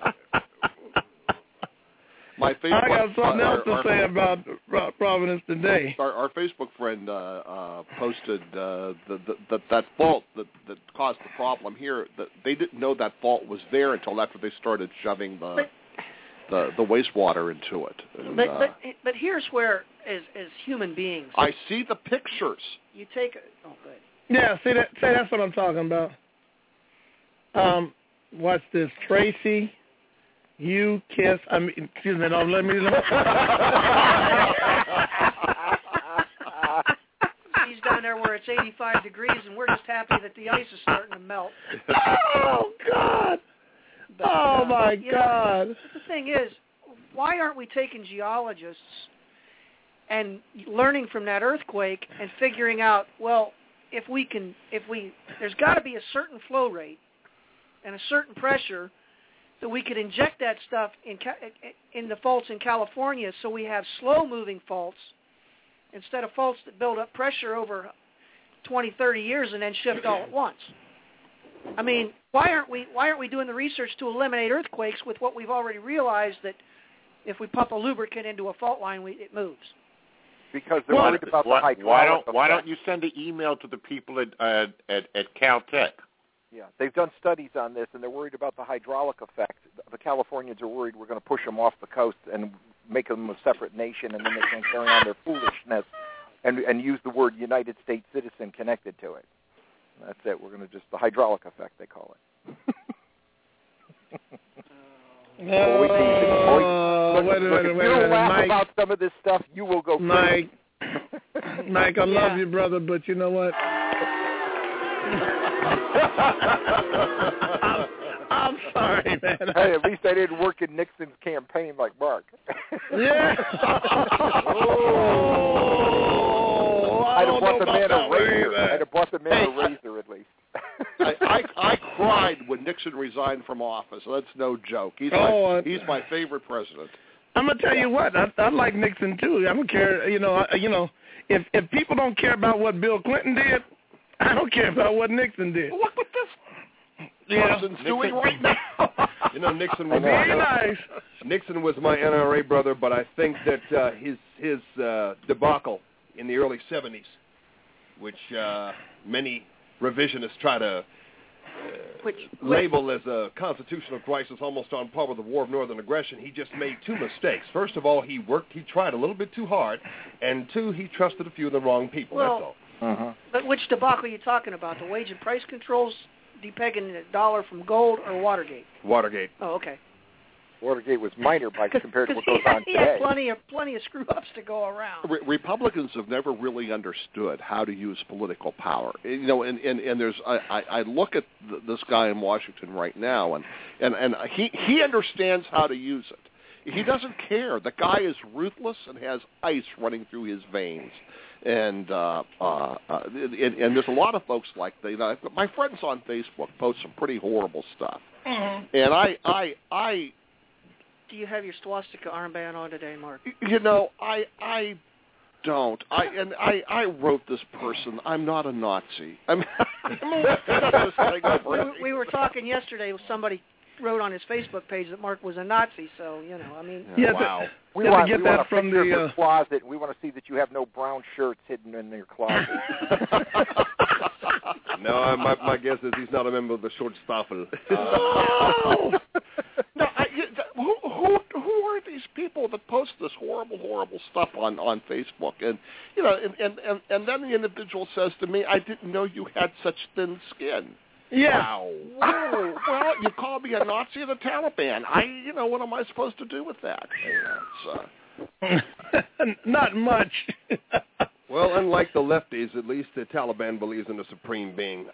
Speaker 5: I got something else to say about Providence today.
Speaker 7: Our Facebook friend posted that fault that caused the problem here. That they didn't know that fault was there until after they started shoving the wastewater into it. And,
Speaker 5: but here's where, as human beings,
Speaker 7: I see the pictures.
Speaker 5: You take it. Oh, good. Yeah, see that's what I'm talking about. Watch this, Tracy. You kiss. Excuse me. No, let me. He's down there where it's 85 degrees, and we're just happy that the ice is starting to melt. Oh God. But, my God. The thing is, why aren't we taking geologists and learning from that earthquake and figuring out, well, there's got to be a certain flow rate and a certain pressure that we could inject that stuff in the faults in California so we have slow-moving faults instead of faults that build up pressure over 20, 30 years and then shift all at once. I mean, why aren't we doing the research to eliminate earthquakes with what we've already realized that if we pump a lubricant into a fault line, it moves?
Speaker 8: Because they're worried about the hydraulic
Speaker 3: why don't you send an email to the people at Caltech?
Speaker 8: Yeah, they've done studies on this, and they're worried about the hydraulic effect. The Californians are worried we're going to push them off the coast and make them a separate nation, and then they can carry on their foolishness and use the word United States citizen connected to it. That's it. We're going to the hydraulic effect, they call it.
Speaker 5: Wait a minute,
Speaker 8: laugh about some of this stuff, you will go crazy.
Speaker 5: Mike, I love you, brother, but you know what? I'm sorry, man.
Speaker 8: Hey, at least I didn't work in Nixon's campaign like Mark.
Speaker 5: Yeah.
Speaker 8: I'd have bought the man a razor. I'd have bought the man a razor at least.
Speaker 7: I cried when Nixon resigned from office. That's no joke. He's my favorite president.
Speaker 5: I'm gonna tell you what. I like Nixon too. I don't care. If people don't care about what Bill Clinton did, I don't care about what Nixon did.
Speaker 7: Look what this person's doing right now.
Speaker 9: Nixon was
Speaker 5: very nice.
Speaker 9: Nixon was my NRA brother, but I think that his debacle in the early 70s, which many revisionists try to label as a constitutional crisis almost on par with the War of Northern Aggression, he just made two mistakes. First of all, he tried a little bit too hard, and two, he trusted a few of the wrong people, that's all.
Speaker 5: Uh-huh. But which debacle are you talking about? The wage and price controls, depegging the dollar from gold, or Watergate?
Speaker 9: Watergate.
Speaker 5: Oh, okay.
Speaker 8: Watergate was minor compared to what goes on today.
Speaker 5: He had plenty of screw-ups to go around.
Speaker 7: Republicans have never really understood how to use political power. And there's I look at this guy in Washington right now, and he understands how to use it. He doesn't care. The guy is ruthless and has ice running through his veins. And there's a lot of folks like that. My friends on Facebook post some pretty horrible stuff. And I
Speaker 6: do you have your swastika armband on today, Mark?
Speaker 7: You know, I don't. I wrote this person. I'm not a Nazi.
Speaker 6: We were talking yesterday with somebody wrote on his Facebook page that Mark was a Nazi, so, you know, I mean...
Speaker 5: Yeah,
Speaker 8: wow.
Speaker 5: We want to get that from
Speaker 8: the closet. We want to see that you have no brown shirts hidden in your closet.
Speaker 9: No, my guess is he's not a member of the Short Staffel.
Speaker 7: Oh! No, who are these people that post this horrible stuff on Facebook? And you know, and then the individual says to me, "I didn't know you had such thin skin."
Speaker 5: Yeah.
Speaker 7: Wow. Whoa. Well, you call me a Nazi or the Taliban. What am I supposed to do with that?
Speaker 5: Not much.
Speaker 9: Well, unlike the lefties, at least the Taliban believes in a supreme being.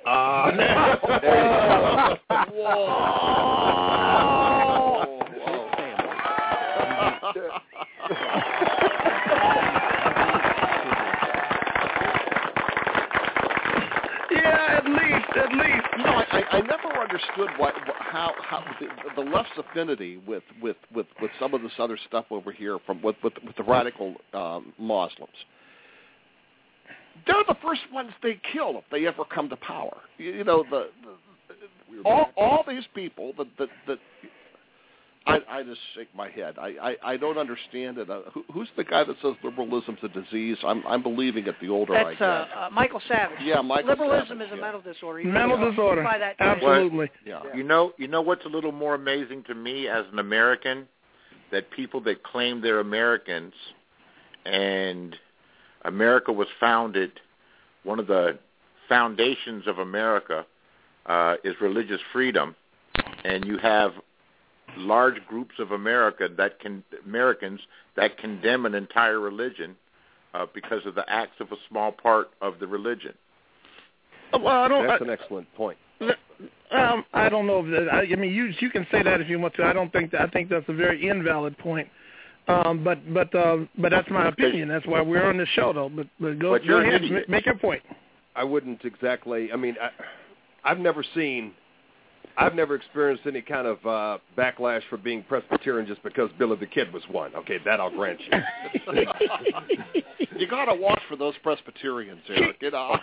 Speaker 5: Yeah, at least.
Speaker 7: You know, I never understood how the left's affinity with some of this other stuff over here with the radical Muslims. They're the first ones they kill if they ever come to power. You know, all these people that I just shake my head. I don't understand it. Who's the guy that says liberalism's a disease? I'm believing it the older I get.
Speaker 6: That's Michael Savage.
Speaker 7: Yeah, Michael
Speaker 6: Liberalism
Speaker 7: Savage,
Speaker 6: is a mental disorder.
Speaker 5: Mental disorder.
Speaker 6: By that
Speaker 5: Absolutely.
Speaker 3: Yeah. You know what's a little more amazing to me as an American? That people that claim they're Americans and America was founded, one of the foundations of America is religious freedom, and you have large groups of Americans that condemn an entire religion because of the acts of a small part of the religion.
Speaker 5: Well,
Speaker 9: That's an excellent point.
Speaker 5: I don't know if that. I mean, you can say that if you want to. I don't think that. I think that's a very invalid point. But that's my opinion. That's why we're on the show, though. But go ahead, make your point.
Speaker 9: I wouldn't exactly. I mean, I've never experienced any kind of backlash for being Presbyterian just because Billy the Kid was one. Okay, that I'll grant you.
Speaker 7: You got to watch for those Presbyterians, Eric.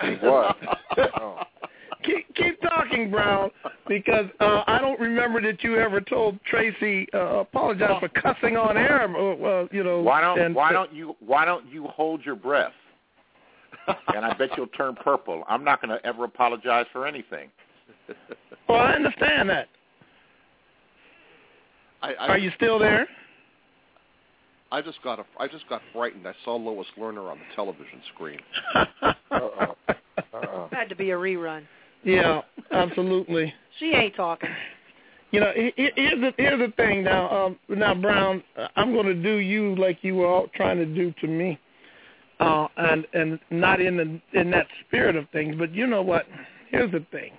Speaker 5: Keep talking, Brown, because I don't remember that you ever told Tracy apologize for cussing on air.
Speaker 3: Why don't you hold your breath? And I bet you'll turn purple. I'm not going to ever apologize for anything.
Speaker 5: Well, I understand that. Are you still there?
Speaker 7: I just got frightened. I saw Lois Lerner on the television screen.
Speaker 6: Had to be a rerun.
Speaker 5: Yeah, absolutely.
Speaker 6: She ain't talking.
Speaker 5: You know, here's the thing now. Now, Brown, I'm going to do you like you were all trying to do to me, and not in that spirit of things. But you know what? Here's the thing.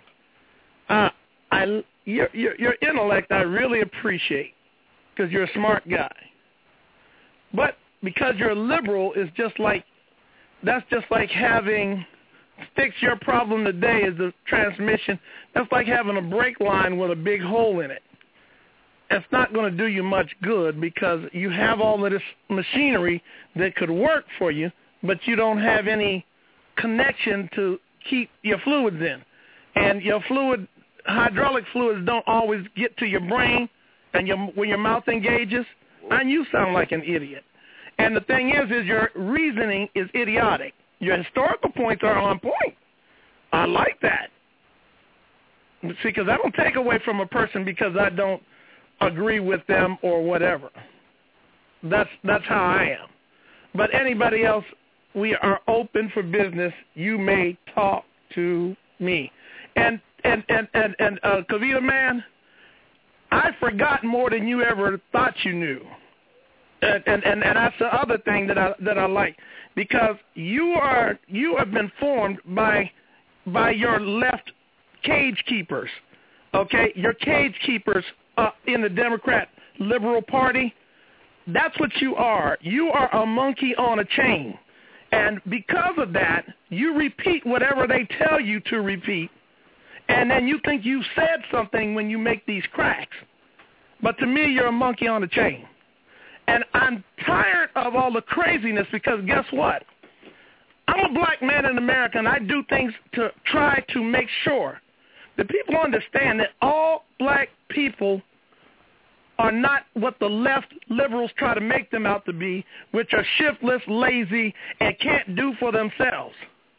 Speaker 5: Your intellect I really appreciate because you're a smart guy. But because you're a liberal, that's just like having fix your problem today is the transmission. That's like having a brake line with a big hole in it. It's not going to do you much good because you have all of this machinery that could work for you, but you don't have any connection to keep your fluids in. And your hydraulic fluids don't always get to your brain and when your mouth engages, and you sound like an idiot. And the thing is your reasoning is idiotic. Your historical points are on point. I like that. See, because I don't take away from a person because I don't agree with them or whatever. That's how I am. But anybody else, we are open for business. You may talk to me. And Kavita, man, I forgot more than you ever thought you knew. And that's the other thing that I like, because you have been formed by your left cage keepers, okay? Your cage keepers in the Democrat Liberal Party, That's what you are. You are a monkey on a chain. And because of that, you repeat whatever they tell you to repeat, and then you think you said something when you make these cracks. But to me, you're a monkey on a chain. And I'm tired of all the craziness because guess what? I'm a black man in America, and I do things to try to make sure that people understand that all black people are not what the left liberals try to make them out to be, which are shiftless, lazy, and can't do for themselves.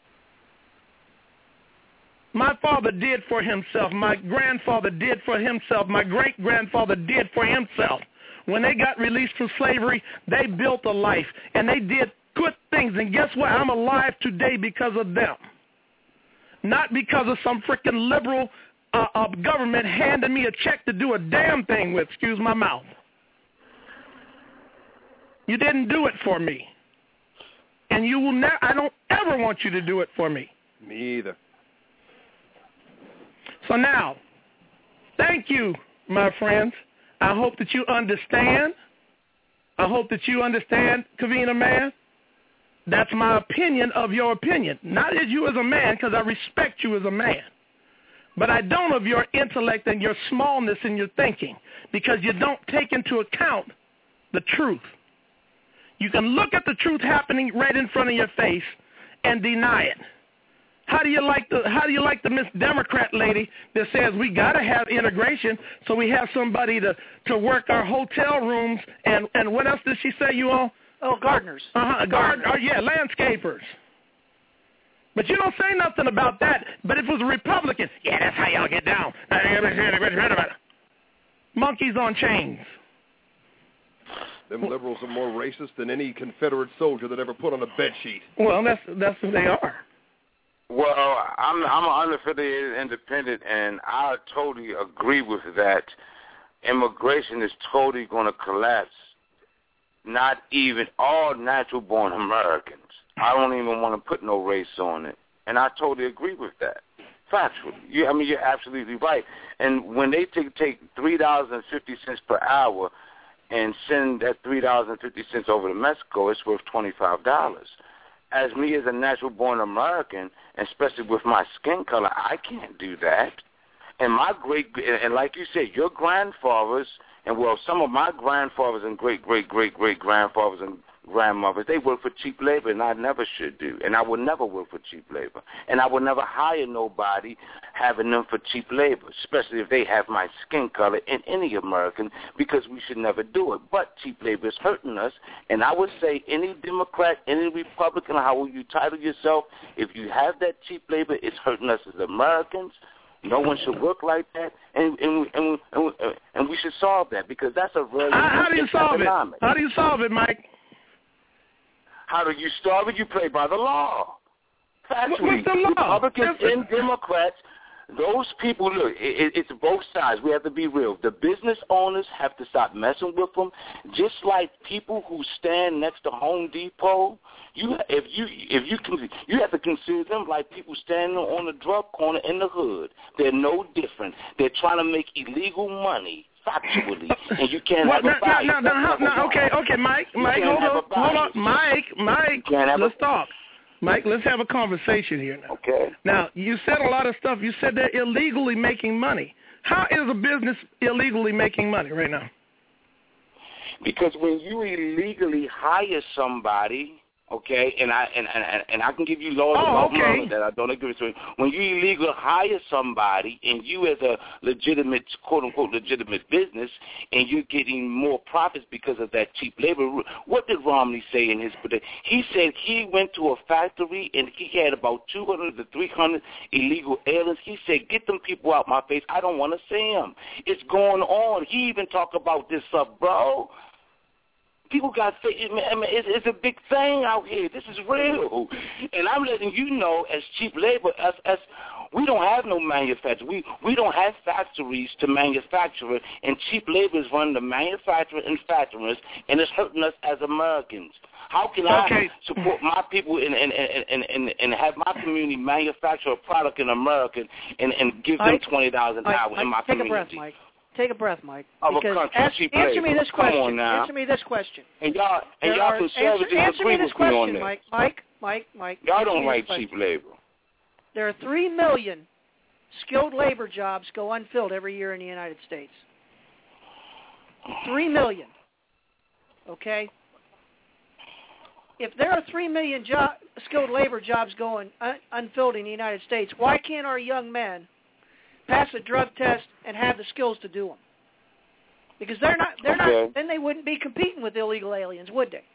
Speaker 5: My father did for himself. My grandfather did for himself. My great-grandfather did for himself. When they got released from slavery, they built a life, and they did good things. And guess what? I'm alive today because of them, not because of some freaking liberal government handing me a check to do a damn thing with. Excuse my mouth. You didn't do it for me, and you will never. I don't ever want you to do it for me.
Speaker 7: Me either.
Speaker 5: So now, thank you, my friends. I hope that you understand. I hope that you understand, Kavina Man. That's my opinion of your opinion. Not as you as a man, because I respect you as a man. But I don't of your intellect and your smallness in your thinking, because you don't take into account the truth. You can look at the truth happening right in front of your face and deny it. How do you like the Miss Democrat lady that says we got to have integration, so we have somebody to work our hotel rooms, and what else did she say, you all?
Speaker 6: Oh, gardeners.
Speaker 5: Landscapers. But you don't say nothing about that. But if it was a Republican, yeah, that's how y'all get down. Monkeys on chains.
Speaker 7: Them liberals are more racist than any Confederate soldier that ever put on a bed sheet.
Speaker 5: Well, that's who they are.
Speaker 4: Well, I'm an unaffiliated independent, and I totally agree with that. Immigration is totally going to collapse. Not even all natural-born Americans. I don't even want to put no race on it, and I totally agree with that. Factually, you're absolutely right. And when they take $3.50 per hour and send that $3.50 over to Mexico, it's worth $25. As me as a natural-born American, especially with my skin color, I can't do that. And and like you said, your grandfathers, and well, some of my grandfathers and great-great-great-great-grandfathers and grandmothers, they work for cheap labor, and I never should do. And I would never work for cheap labor. And I would never hire nobody having them for cheap labor, especially if they have my skin color in any American, because we should never do it. But cheap labor is hurting us. And I would say any Democrat, any Republican, how you title yourself, if you have that cheap labor, it's hurting us as Americans. No one should work like that, and we should solve that, because that's a very
Speaker 5: How do you solve it? How do you solve it, Mike?
Speaker 4: How do you solve it? You play by the law. Factually,
Speaker 5: what's the law?
Speaker 4: Republicans and Democrats, those people, look, it's both sides. We have to be real. The business owners have to stop messing with them, just like people who stand next to Home Depot. You have to consider them like people standing on the drug corner in the hood. They're no different. They're trying to make illegal money. Factually, and you can't have a bias.
Speaker 5: Okay, Mike, hold on, Mike, let's talk. Mike, let's have a conversation here now.
Speaker 4: Okay.
Speaker 5: Now, you said a lot of stuff. You said they're illegally making money. How is a business illegally making money right now?
Speaker 4: Because when you illegally hire somebody, okay, and I can give you laws about murder that I don't agree with. When you illegally hire somebody, and you as a legitimate, quote-unquote, legitimate business, and you're getting more profits because of that cheap labor, what did Romney say in his prediction? He said he went to a factory, and he had about 200 to 300 illegal aliens. He said, get them people out my face. I don't want to see them. It's going on. He even talked about this stuff, bro. People got, it's a big thing out here. This is real. And I'm letting you know, as cheap labor, as we don't have no manufacturer. We don't have factories to manufacture, and cheap labor is running the manufacturer and factories, and it's hurting us as Americans. How can I support my people and have my community manufacture a product in America and give them $20 an hour in my community?
Speaker 6: Take a breath, Mike. Take a breath, Mike.
Speaker 4: Of
Speaker 6: because
Speaker 4: a country, cheap labor.
Speaker 6: Answer me this
Speaker 4: Come
Speaker 6: question.
Speaker 4: on now.
Speaker 6: Answer me this question.
Speaker 4: And y'all conservatives
Speaker 6: answer
Speaker 4: agree
Speaker 6: me this
Speaker 4: with me on
Speaker 6: question,
Speaker 4: that.
Speaker 6: Mike.
Speaker 4: Y'all don't like cheap labor.
Speaker 6: There are 3 million skilled labor jobs go unfilled every year in the United States. 3 million. Okay? If there are 3 million skilled labor jobs going unfilled in the United States, why can't our young men pass a drug test and have the skills to do them? Because they're not. Then they wouldn't be competing with illegal aliens, would they?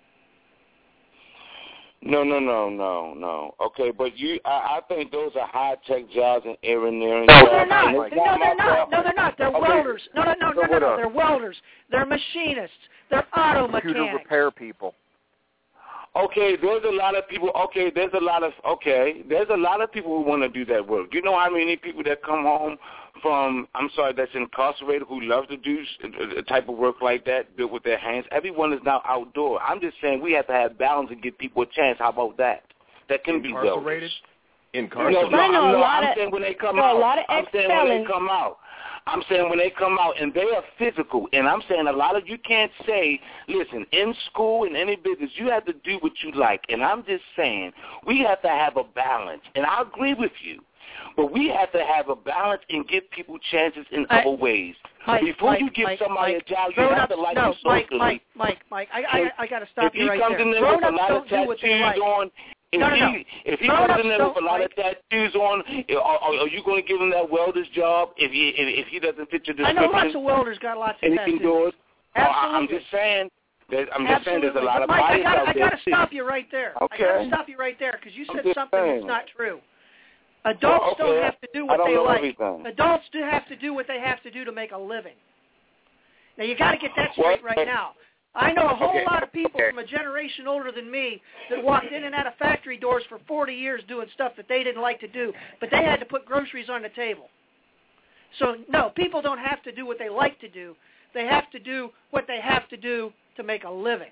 Speaker 4: No. Okay, but I think those are high-tech jobs and engineering
Speaker 6: jobs.
Speaker 4: No,
Speaker 6: they're not. No, they're not. They're welders. No. They're welders. They're machinists. They're auto mechanics.
Speaker 8: Computer repair people.
Speaker 4: Okay, there's a lot of people who want to do that work. You know how many people that come home that's incarcerated who love to do a type of work like that, built with their hands? Everyone is now outdoor. I'm just saying we have to have balance and give people a chance. How about that? That can be
Speaker 9: incarcerated.
Speaker 4: I'm saying when they come out. I'm saying when they come out and they are physical, and I'm saying a lot of you can't say, listen, in school and any business, you have to do what you like. And I'm just saying we have to have a balance. And I agree with you. But we have to have a balance and give people chances in other ways. Before you give somebody a job, you have to like them socially.
Speaker 6: Mike, I got to stop you right there.
Speaker 4: If he comes in there with a lot of tattoos on, if he comes in there with a lot of tattoos on, are you going to give him that welder's job if he doesn't fit your description?
Speaker 6: I know lots of welders got lots of tattoos.
Speaker 4: And he can do it.
Speaker 6: Absolutely.
Speaker 4: I'm just saying. There's a lot of bias out there.
Speaker 6: I got to stop you right there.
Speaker 4: Okay.
Speaker 6: I got to stop you right there because you said something that's not true. Adults don't have to do what they like.
Speaker 4: Everything.
Speaker 6: Adults do have to do what they have to do to make a living. Now, you got to get that straight right now. I know a whole lot of people from a generation older than me that walked in and out of factory doors for 40 years doing stuff that they didn't like to do, but they had to put groceries on the table. So, no, people don't have to do what they like to do. They have to do what they have to do to make a living.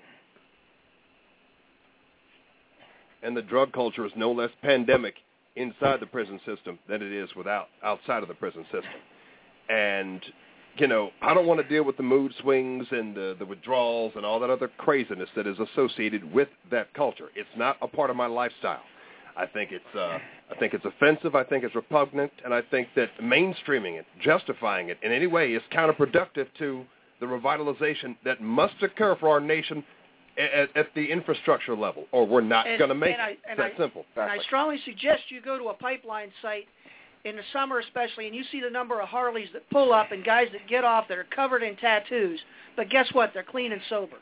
Speaker 9: And the drug culture is no less pandemic inside the prison system than it is outside of the prison system. And, I don't want to deal with the mood swings and the withdrawals and all that other craziness that is associated with that culture. It's not a part of my lifestyle. I think it's offensive. I think it's repugnant, and I think that mainstreaming it, justifying it in any way, is counterproductive to the revitalization that must occur for our nation at the infrastructure level, or we're not going to make it. It's that simple.
Speaker 6: And I strongly suggest you go to a pipeline site in the summer especially, and you see the number of Harleys that pull up and guys that get off that are covered in tattoos. But guess what? They're clean and sober.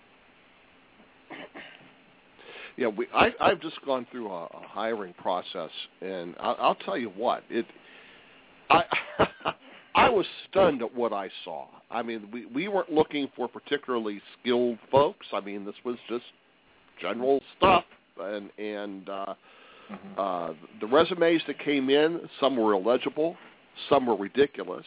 Speaker 7: Yeah, I've just gone through a hiring process, and I'll tell you what, I was stunned at what I saw. I mean, we weren't looking for particularly skilled folks. I mean, this was just general stuff, and the resumes that came in, some were illegible, some were ridiculous.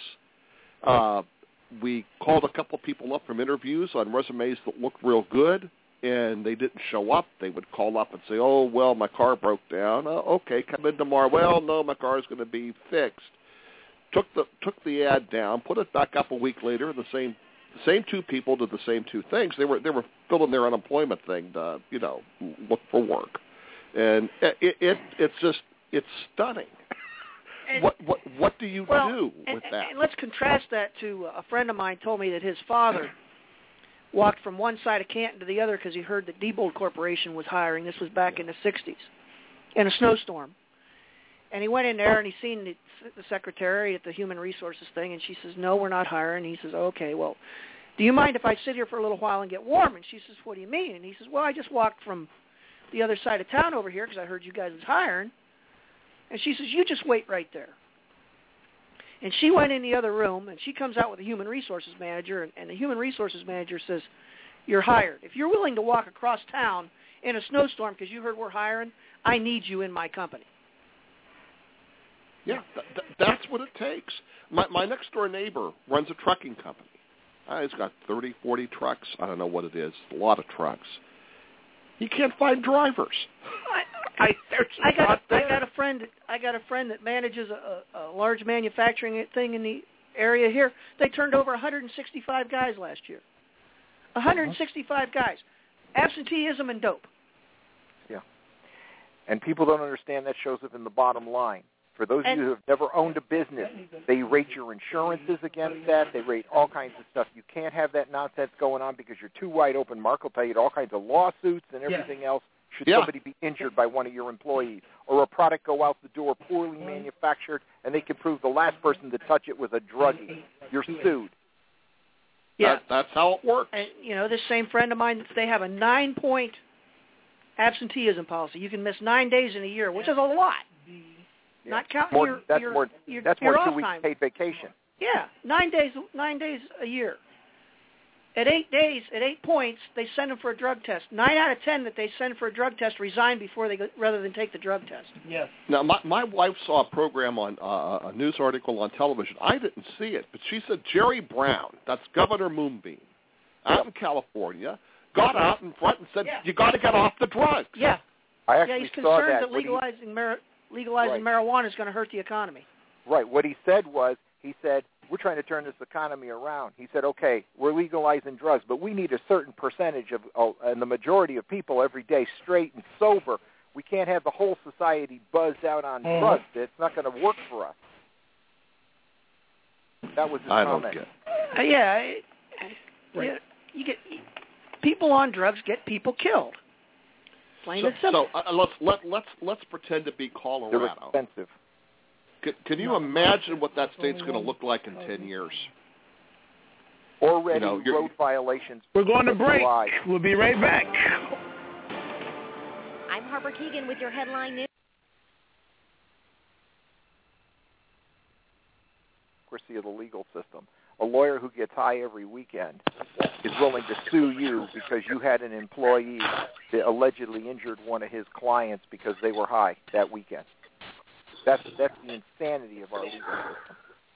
Speaker 7: We called a couple of people up from interviews on resumes that looked real good, and they didn't show up. They would call up and say, "Oh, well, my car broke down." "Okay, come in tomorrow." "Well, no, my car is going to be fixed." Took the ad down, put it back up a week later. The same two people did the same two things. They were filling their unemployment thing to look for work, and it's stunning. And what do you do with that?
Speaker 6: And let's contrast that to a friend of mine told me that his father walked from one side of Canton to the other because he heard that Diebold Corporation was hiring. This was back in the 60s, in a snowstorm. And he went in there and he seen the secretary at the human resources thing, and she says, "No, we're not hiring." He says, "Okay, well, do you mind if I sit here for a little while and get warm?" And she says, "What do you mean?" And he says, "Well, I just walked from the other side of town over here because I heard you guys was hiring." And she says, "You just wait right there." And she went in the other room, and she comes out with the human resources manager, and the human resources manager says, "You're hired. If you're willing to walk across town in a snowstorm because you heard we're hiring, I need you in my company."
Speaker 7: Yeah, that's what it takes. My next-door neighbor runs a trucking company. He's got 30, 40 trucks. I don't know what it is. A lot of trucks. He can't find drivers.
Speaker 6: I got a friend that manages a large manufacturing thing in the area here, they turned over 165 guys last year. 165 guys. Absenteeism and dope.
Speaker 8: Yeah. And people don't understand that shows up in the bottom line. For those of you who have never owned a business, they rate your insurances against that. They rate all kinds of stuff. You can't have that nonsense going on because you're too wide open. Mark will tell you all kinds of lawsuits and everything else. Should somebody be injured by one of your employees or a product go out the door poorly manufactured and they can prove the last person to touch it was a druggie, you're sued.
Speaker 6: Yeah.
Speaker 7: That's how it works.
Speaker 6: And, this same friend of mine, they have a 9-point absenteeism policy. You can miss 9 days in a year, which is a lot.
Speaker 8: Yeah.
Speaker 6: Not counting
Speaker 8: that's
Speaker 6: your
Speaker 8: more
Speaker 6: off
Speaker 8: 2 weeks
Speaker 6: time.
Speaker 8: paid vacation.
Speaker 6: Yeah, 9 days a year. At 8 days, at 8 points, they send them for a drug test. 9 out of 10 that they send for a drug test resign before they go, rather than take the drug test.
Speaker 5: Yes.
Speaker 7: Now, my wife saw a program on a news article on television. I didn't see it, but she said Jerry Brown, that's Governor Moonbeam, out in California, got out in front and said, you got to get off the drugs.
Speaker 6: Yeah.
Speaker 8: I actually
Speaker 6: he's
Speaker 8: saw
Speaker 6: concerned
Speaker 8: that.
Speaker 6: legalizing marijuana is going to hurt the economy.
Speaker 8: Right. What he said was, he said, we're trying to turn this economy around. He said, okay, we're legalizing drugs, but we need a certain percentage of and the majority of people every day straight and sober. We can't have the whole society buzzed out on drugs. It's not going to work for us. That was his comment.
Speaker 7: Don't get
Speaker 6: You get people on drugs get people killed. Plain and simple.
Speaker 7: So let's pretend to be Colorado.
Speaker 8: They're expensive.
Speaker 7: Can you imagine what that state's going to look like in 10 years?
Speaker 8: Already road violations.
Speaker 5: We're going to break. We'll be right back.
Speaker 10: I'm Harper Keegan with your headline news.
Speaker 8: Of the legal system. A lawyer who gets high every weekend is willing to sue you because you had an employee that allegedly injured one of his clients because they were high that weekend. That's the insanity of our legal system.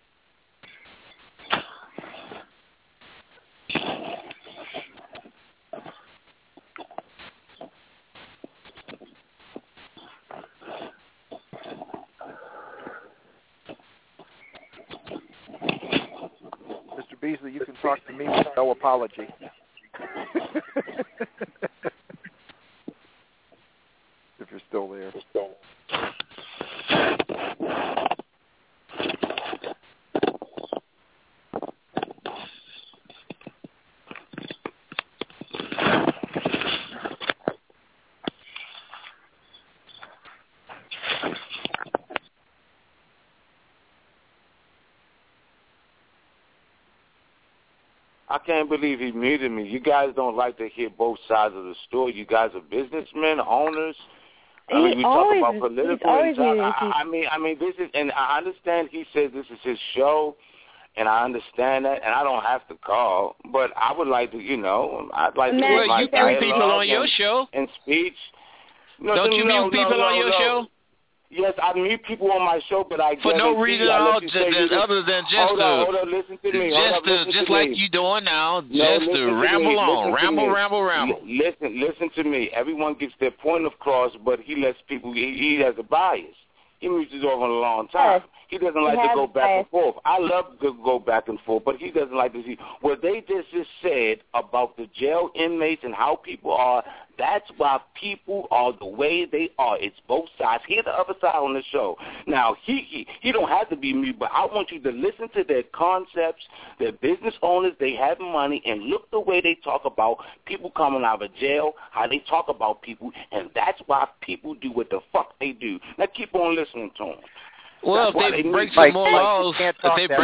Speaker 8: Mr. Beasley, you can talk to me with no apology. If you're still there.
Speaker 4: I can't believe he muted me. You guys don't like to hear both sides of the story. You guys are businessmen, owners. We talk about political. I mean, this is, and I understand he says this is his show, and I understand that, and I don't have to call, but I would like to, I'd like to.
Speaker 11: Well, you bring people on your show.
Speaker 4: And speech.
Speaker 11: Don't you mute people on your show?
Speaker 4: Yes, I meet people on my show, but I
Speaker 11: for no reason other than just
Speaker 4: hold on, listen to me.
Speaker 11: Just like you doing now, just to ramble on, ramble.
Speaker 4: Listen to me. Everyone gets their point across, but he lets people. He has a bias. He moves it over a long time. He doesn't like to go back and forth. I love to go back and forth, but he doesn't like to see what they just said about the jail inmates and how people are. That's why people are the way they are. It's both sides. Hear the other side on the show. Now, he don't have to be me, but I want you to listen to their concepts, their business owners. They have money, and look the way they talk about people coming out of jail, how they talk about people, and that's why people do what the fuck they do. Now, keep on listening to them.
Speaker 11: Well, if they break some more laws, then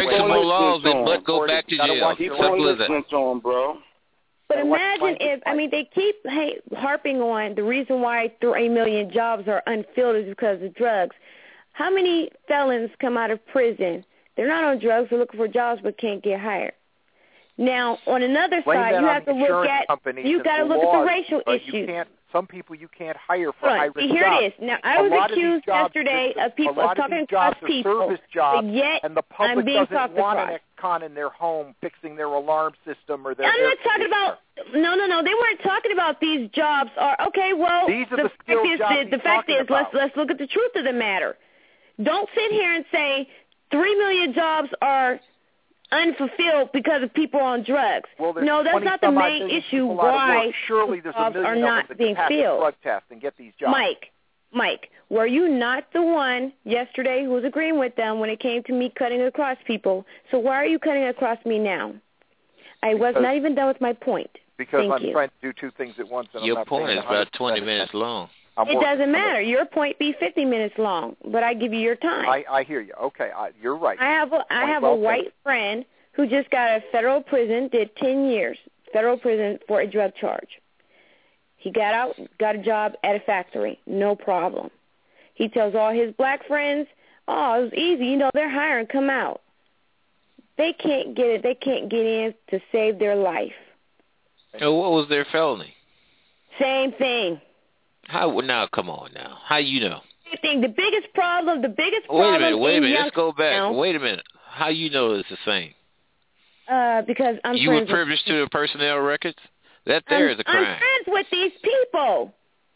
Speaker 11: let go back to jail. Simple as that.
Speaker 4: To them, bro.
Speaker 20: But imagine if, they keep harping on the reason why 3 million jobs are unfilled is because of drugs. How many felons come out of prison? They're not on drugs, they're looking for jobs but can't get hired. Now, on another side, you have to look at, you got to look at the racial issues.
Speaker 8: Some people you can't hire for high-risk jobs.
Speaker 20: Here it is. Now, I was accused yesterday of talking across people, but yet
Speaker 8: and the public
Speaker 20: I'm being
Speaker 8: doesn't
Speaker 20: talked
Speaker 8: want
Speaker 20: across.
Speaker 8: an ex-con in their home fixing their alarm system or their
Speaker 20: I'm not talking about, no, they weren't talking about these jobs. Okay, well,
Speaker 8: these are the fact
Speaker 20: is, let's look at the truth of the matter. Don't sit here and say 3 million jobs are unfulfilled because of people on drugs.
Speaker 8: Well,
Speaker 20: no, that's not the main issue why
Speaker 8: surely there's
Speaker 20: jobs
Speaker 8: a million
Speaker 20: are not
Speaker 8: of them that
Speaker 20: being
Speaker 8: can pass
Speaker 20: filled.
Speaker 8: the drug test and get these jobs.
Speaker 20: Mike, were you not the one yesterday who was agreeing with them when it came to me cutting across people? So why are you cutting across me now? I was not even done with my point.
Speaker 8: Because I'm trying to do two things at once. And
Speaker 11: your point is about 20 minutes long.
Speaker 20: It doesn't matter. Your point be 50 minutes long, but I give you your time.
Speaker 8: I hear you. Okay, you're right.
Speaker 20: I have a white friend who just got out of federal prison, did 10 years federal prison for a drug charge. He got out, got a job at a factory, no problem. He tells all his black friends, oh, it was easy. You know, they're hiring, come out. They can't get it. They can't get in to save their life.
Speaker 11: So what was their felony?
Speaker 20: Same thing.
Speaker 11: How now? Come on now. How you know?
Speaker 20: Same thing. The biggest problem.
Speaker 11: Wait a minute. Let's go back. Now, wait a minute. How you know it's the same?
Speaker 20: Because I'm
Speaker 11: you were privileged to the personnel records. That there is a crime.
Speaker 20: I'm friends with these people.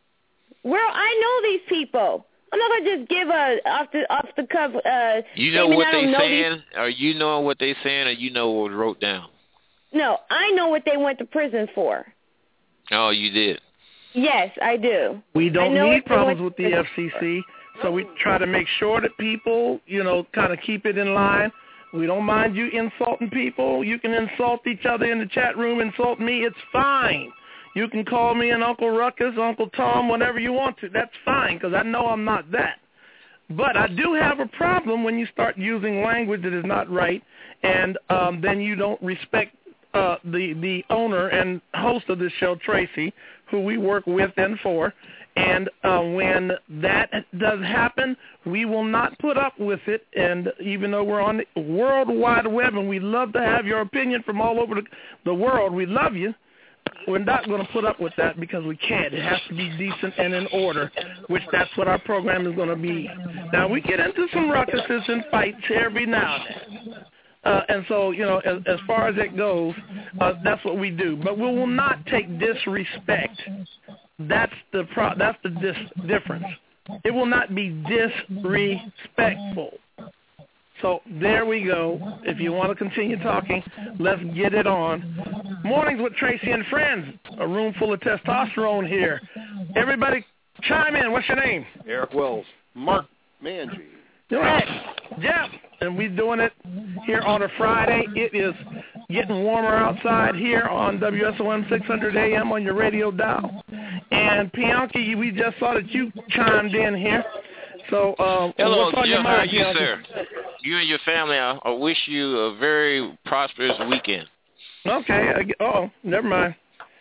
Speaker 20: I know these people. I'm not gonna just give a off the cuff.
Speaker 11: You know what they saying? Are you knowing what they saying, or you know what was wrote down?
Speaker 20: No, I know what they went to prison for.
Speaker 11: Oh, you did.
Speaker 20: Yes, I do.
Speaker 5: We don't need problems with the FCC, so we try to make sure that people, kind of keep it in line. We don't mind you insulting people. You can insult each other in the chat room, insult me. It's fine. You can call me an Uncle Ruckus, Uncle Tom, whatever you want to. That's fine, because I know I'm not that. But I do have a problem when you start using language that is not right, and then you don't respect the owner and host of this show, Tracy, who we work with and for. And when that does happen, we will not put up with it. And even though we're on the World Wide Web and we love to have your opinion from all over the world, we love you. We're not going to put up with that because we can't. It has to be decent and in order, which that's what our program is going to be. Now, we get into some ruckuses and fights every now and then. And so, as far as it goes, that's what we do. But we will not take disrespect. That's the difference. It will not be disrespectful. So there we go. If you want to continue talking, let's get it on. Mornings with Tracy and Friends. A room full of testosterone here. Everybody chime in. What's your name?
Speaker 7: Eric Wells. Mark Mangy.
Speaker 5: Right. Jeff. And we're doing it here on a Friday. It is getting warmer outside here on WSOM 600 AM on your radio dial. And Pianki, we just saw that you chimed in here. So,
Speaker 11: hello,
Speaker 5: what's on your
Speaker 11: how
Speaker 5: mind,
Speaker 11: are you,
Speaker 5: Pianki?
Speaker 11: sir? You and your family, I wish you a very prosperous weekend.
Speaker 5: Okay. Never mind.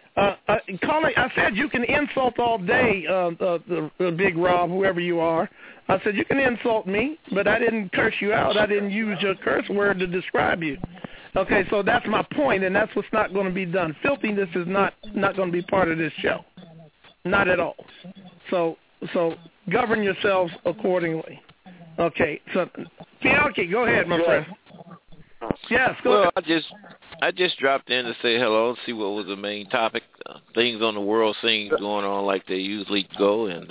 Speaker 5: I said you can insult all day, the Big Rob, whoever you are. I said you can insult me, but I didn't curse you out. I didn't use your curse word to describe you. Okay, so that's my point, and that's what's not going to be done. Filthiness is not going to be part of this show, not at all. So govern yourselves accordingly. Okay, so Pianki, go ahead, my friend. Yes, go ahead.
Speaker 11: I just dropped in to say hello and see what was the main topic. Things on the world scene going on like they usually go, and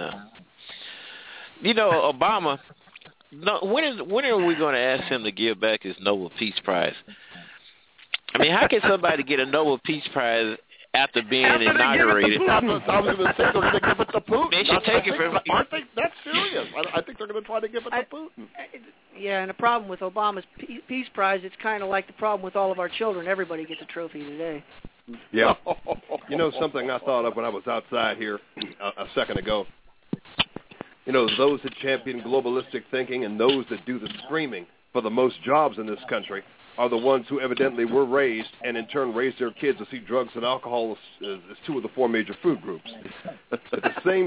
Speaker 11: Obama. No, when are we going to ask him to give back his Nobel Peace Prize? I mean, how can somebody get a Nobel Peace Prize after being inaugurated?
Speaker 7: I was going to say they're going to give it to Putin.
Speaker 11: They should take it from.
Speaker 7: Aren't they? That's serious. I think they're going to try to give it to Putin.
Speaker 6: Yeah, and the problem with Obama's Peace Prize, it's kind of like the problem with all of our children. Everybody gets a trophy today.
Speaker 7: Yeah. Something I thought of when I was outside here a second ago. Those that champion globalistic thinking and those that do the screaming for the most jobs in this country are the ones who evidently were raised and in turn raised their kids to see drugs and alcohol as two of the four major food groups. At the same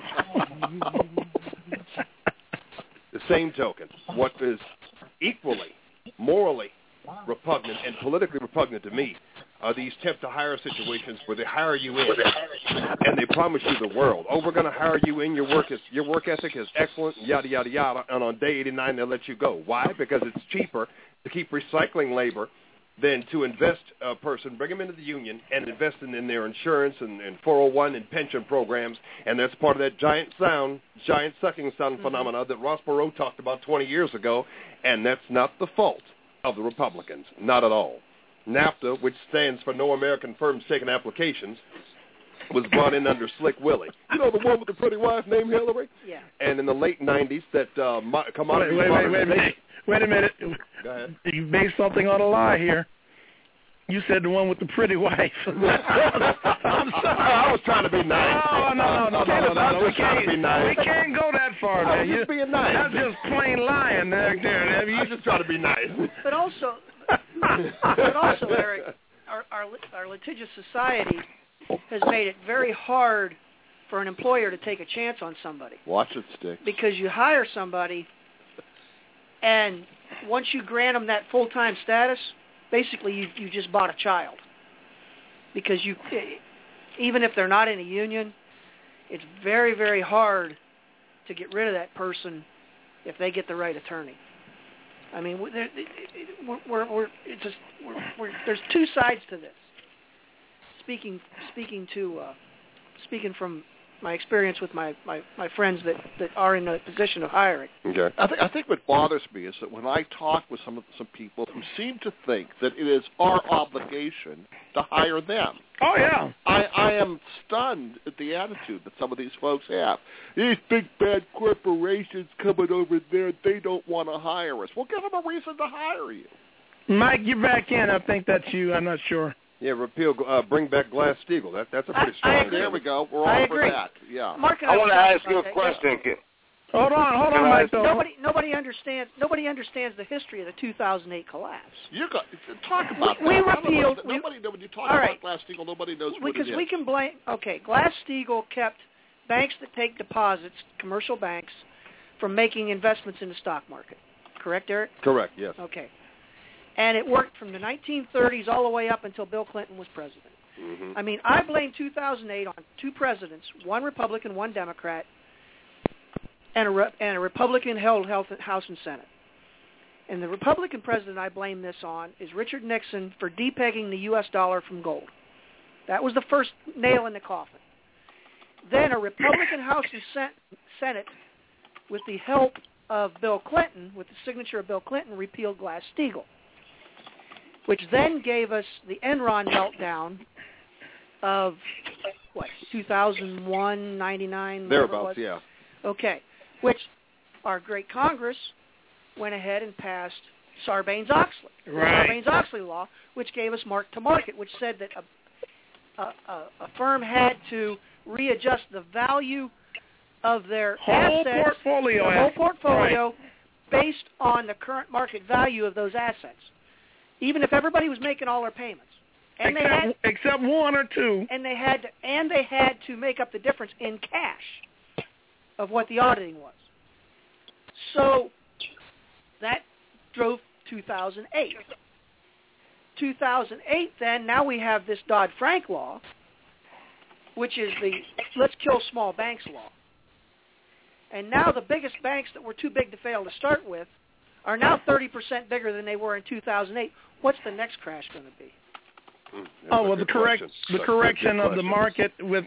Speaker 7: token, what is equally morally repugnant and politically repugnant to me are these temp-to-hire situations where they hire you in and they promise you the world. Oh, we're going to hire you in. Your work ethic is excellent, yada, yada, yada, and on day 89 they'll let you go. Why? Because it's cheaper to keep recycling labor than to invest a person, bring them into the union, and invest in their insurance and 401 and pension programs, and that's part of that giant sucking sound phenomena that Ross Perot talked about 20 years ago, and that's not the fault of the Republicans. Not at all. NAFTA, which stands for No American Firms Taking Applications, was brought in under Slick Willie. You know, the one with the pretty wife named Hillary?
Speaker 6: Yeah.
Speaker 7: And in the late 90s, that commodity...
Speaker 5: Wait a minute.
Speaker 7: Go ahead.
Speaker 5: You based something on a lie here. You said the one with the pretty wife. I'm sorry.
Speaker 7: I was trying to be nice.
Speaker 5: No.
Speaker 7: We
Speaker 5: can't go that far.
Speaker 7: I was just being nice.
Speaker 5: That's just plain lying there.
Speaker 7: You just try to be nice.
Speaker 6: But also, Eric, our litigious society has made it very hard for an employer to take a chance on somebody.
Speaker 7: Watch it stick.
Speaker 6: Because you hire somebody, and once you grant them that full-time status, basically you just bought a child. Because even if they're not in a union, it's very, very hard to get rid of that person if they get the right attorney. I mean, there's two sides to this. Speaking from my experience with my friends that are in a position of hiring.
Speaker 7: Okay. I think what bothers me is that when I talk with some people who seem to think that it is our obligation to hire them.
Speaker 5: Oh, yeah.
Speaker 7: I am stunned at the attitude that some of these folks have. These big, bad corporations coming over there, they don't want to hire us. Well, give them a reason to hire you.
Speaker 5: Mike, you're back in. I think that's you. I'm not sure.
Speaker 7: Yeah, bring back Glass-Steagall. That's a pretty strong. There we go. We're all for that. Yeah.
Speaker 6: Mark,
Speaker 4: I want to ask you a question.
Speaker 5: Hold on, Mike.
Speaker 6: Nobody understands the history of the 2008 collapse.
Speaker 7: You got talk about
Speaker 6: we
Speaker 7: that.
Speaker 6: repealed.
Speaker 7: Nobody when you talk about Glass-Steagall, nobody knows what it is.
Speaker 6: Because we can blame. Okay, Glass-Steagall kept banks that take deposits, commercial banks, from making investments in the stock market. Correct, Eric?
Speaker 7: Correct. Yes.
Speaker 6: Okay. And it worked from the 1930s all the way up until Bill Clinton was president.
Speaker 7: Mm-hmm.
Speaker 6: I mean, I blame 2008 on two presidents, one Republican, one Democrat, and a Republican-held House and Senate. And the Republican president I blame this on is Richard Nixon for depegging the U.S. dollar from gold. That was the first nail in the coffin. Then a Republican House and Senate, with the help of Bill Clinton, with the signature of Bill Clinton, repealed Glass-Steagall, which then gave us the Enron meltdown of, 2001, 99?
Speaker 7: Thereabouts, yeah.
Speaker 6: Okay, which our great Congress went ahead and passed Sarbanes-Oxley, the Sarbanes-Oxley law, which gave us mark-to-market, which said that a firm had to readjust the value of their
Speaker 5: whole
Speaker 6: portfolio based on the current market value of those assets, even if everybody was making all their payments. And
Speaker 5: except one or two.
Speaker 6: And they had to make up the difference in cash of what the auditing was. So that drove 2008. 2008, then, now we have this Dodd-Frank law, which is the let's kill small banks law. And now the biggest banks that were too big to fail to start with are now 30% bigger than they were in 2008. What's the next crash going to be?
Speaker 5: The correction of the market with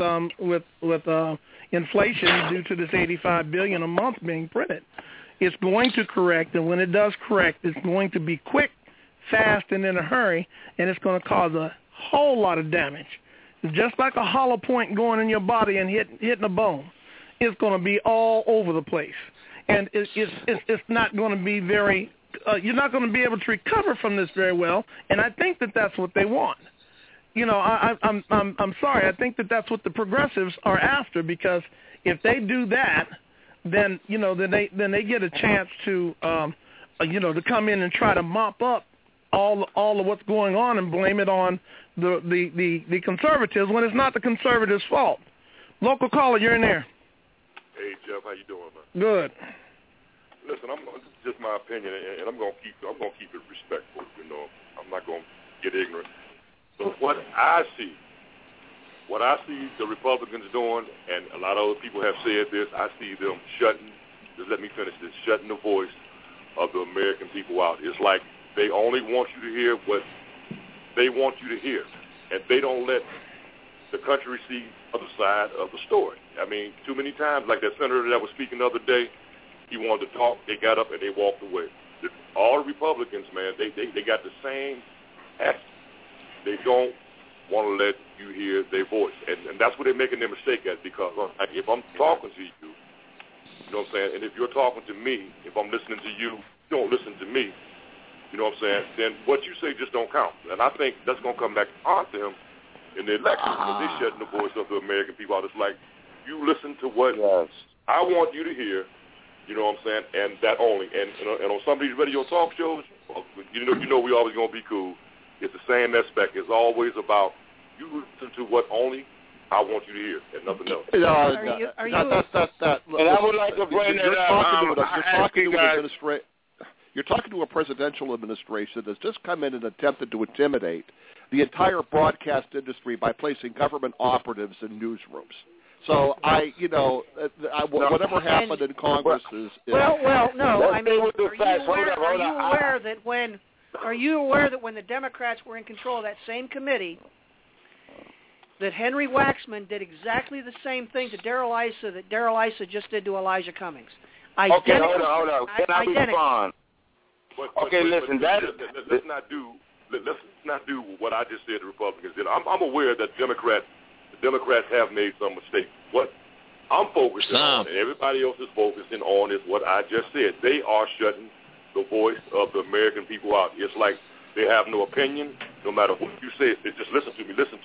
Speaker 5: inflation due to this $85 billion a month being printed. It's going to correct, and when it does correct, it's going to be quick, fast, and in a hurry, and it's going to cause a whole lot of damage. It's just like a hollow point going in your body and hitting a bone. It's going to be all over the place, and it's not going to be very. You're not going to be able to recover from this very well, and I think that that's what they want. You know, I'm sorry. I think that that's what the progressives are after, because if they do that, then they get a chance to to come in and try to mop up all of what's going on and blame it on the conservatives when it's not the conservatives' fault. Local caller, you're in there.
Speaker 12: Hey Jeff, how you doing, man?
Speaker 5: Good.
Speaker 12: Listen, just my opinion, and I'm gonna keep it respectful. You know, I'm not gonna get ignorant. So what I see the Republicans doing, and a lot of other people have said this, I see them shutting. Just let me finish this. Shutting the voice of the American people out. It's like they only want you to hear what they want you to hear, and they don't let the country see the other side of the story. I mean, too many times, like that senator that was speaking the other day, he wanted to talk, they got up and they walked away. all Republicans, man, they got the same attitude. They don't want to let you hear their voice, and that's where they're making their mistake at. Because if I'm talking to you, you know what I'm saying, and if you're talking to me, if I'm listening to you, you don't listen to me. You know what I'm saying? Then what you say just don't count. And I think that's going to come back to haunt them in the election because they're shutting the voice of the American people out. It's like, you listen to what I want you to hear, you know what I'm saying, and that only. And on some of these radio talk shows, you know we always going to be cool. It's the same aspect. It's always about you listen to what only I want you to hear and nothing else.
Speaker 7: And I would like to bring that up. You're talking to a presidential administration that's just come in and attempted to intimidate the entire broadcast industry by placing government operatives in newsrooms. So whatever happened in Congress is
Speaker 6: well, no. I mean, are you aware that when the Democrats were in control of that same committee, that Henry Waxman did exactly the same thing to Darrell Issa that Darrell Issa just did to Elijah Cummings?
Speaker 4: Okay, hold on. Can I respond? Listen.
Speaker 12: Let's not do what I just said to Republicans did. I'm aware that the Democrats have made some mistakes. What I'm focusing on, and everybody else is focusing on, is what I just said. They are shutting the voice of the American people out. It's like they have no opinion, no matter what you say. They just listen to me. This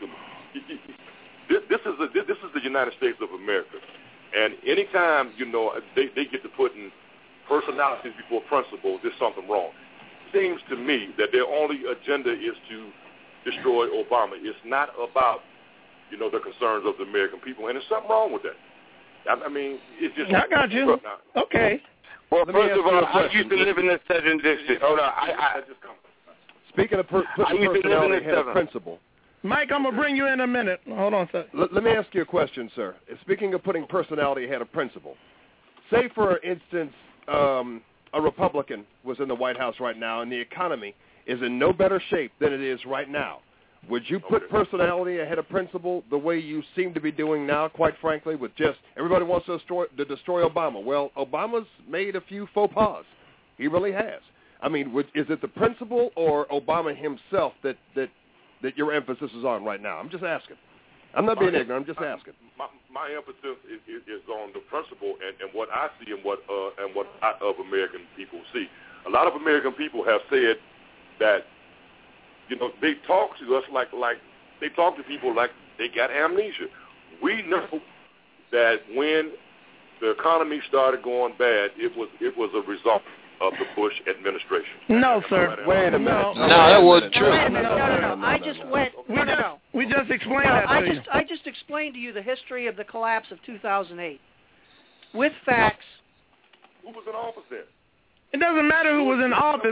Speaker 12: is the United States of America, and anytime they get to putting personalities before principles, there's something wrong. It seems to me that their only agenda is to destroy Obama. It's not about, the concerns of the American people, and there's something wrong with that. I mean, it's just...
Speaker 5: I got you. Okay.
Speaker 4: Well, first of all, I used to live in the Southern District. Hold on.
Speaker 7: Speaking of personality ahead of principle.
Speaker 5: Mike, I'm going to bring you in a minute. Hold on a second.
Speaker 7: Let me ask you a question, sir. Speaking of putting personality ahead of principle, say, for instance, a Republican was in the White House right now and the economy is in no better shape than it is right now. Would you put personality ahead of principle the way you seem to be doing now, quite frankly, with just everybody wants to destroy Obama? Well, Obama's made a few faux pas. He really has. I mean, is it the principle or Obama himself that your emphasis is on right now? I'm just asking. I'm not being ignorant. I'm just asking.
Speaker 12: My emphasis is on the principle and what I see and what of American people see. A lot of American people have said that they talk to us like they talk to people like they got amnesia. We know that when the economy started going bad, it was a result of the Bush administration.
Speaker 5: No, sir.
Speaker 7: Wait a minute.
Speaker 11: No, that wasn't true.
Speaker 6: No. I just went. No.
Speaker 5: We just explained that to you.
Speaker 6: I just explained to you the history of the collapse of 2008 with facts.
Speaker 12: Who was in office then?
Speaker 5: It doesn't matter who was in office.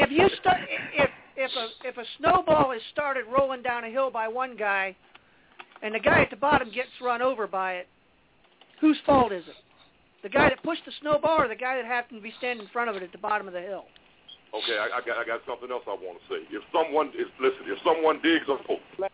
Speaker 6: If a snowball is started rolling down a hill by one guy, and the guy at the bottom gets run over by it, whose fault is it? The guy that pushed the snowball, or the guy that happened to be standing in front of it at the bottom of the hill?
Speaker 12: Okay, I got something else I want to say. If someone digs a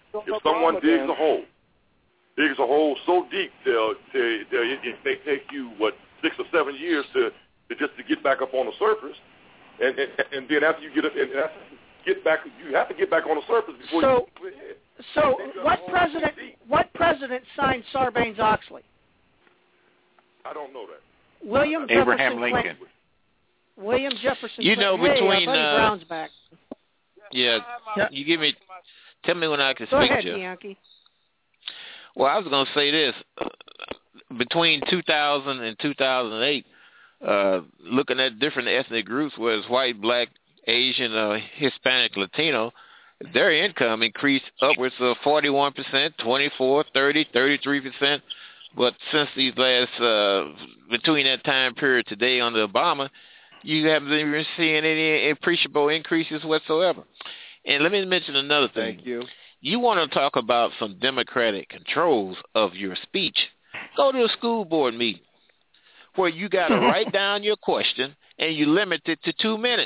Speaker 12: hole so deep, it may take you 6 or 7 years to get back up on the surface, and then after you get back, you have to get back on the surface before you.
Speaker 6: So what president signed Sarbanes-Oxley?
Speaker 12: I don't know that.
Speaker 6: William
Speaker 2: Abraham
Speaker 6: Jefferson
Speaker 2: Lincoln.
Speaker 6: Clinton. William Jefferson
Speaker 11: Clinton. Between
Speaker 6: Buddy Brown's back.
Speaker 11: Yeah. Tell me when I can
Speaker 6: Go
Speaker 11: speak,
Speaker 6: ahead,
Speaker 11: Jeff.
Speaker 6: Bianchi.
Speaker 11: Well, I was going to say this. Between 2000 and 2008, looking at different ethnic groups, whether it's white, black, Asian, Hispanic, Latino, their income increased upwards of 41%, 24%, 30%, 33%. But since these last, between that time period today under Obama, you haven't been seeing any appreciable increases whatsoever. And let me mention another thing.
Speaker 7: Thank you.
Speaker 11: You want to talk about some democratic controls of your speech, go to a school board meeting where you got to write down your question and you limit it to 2 minutes.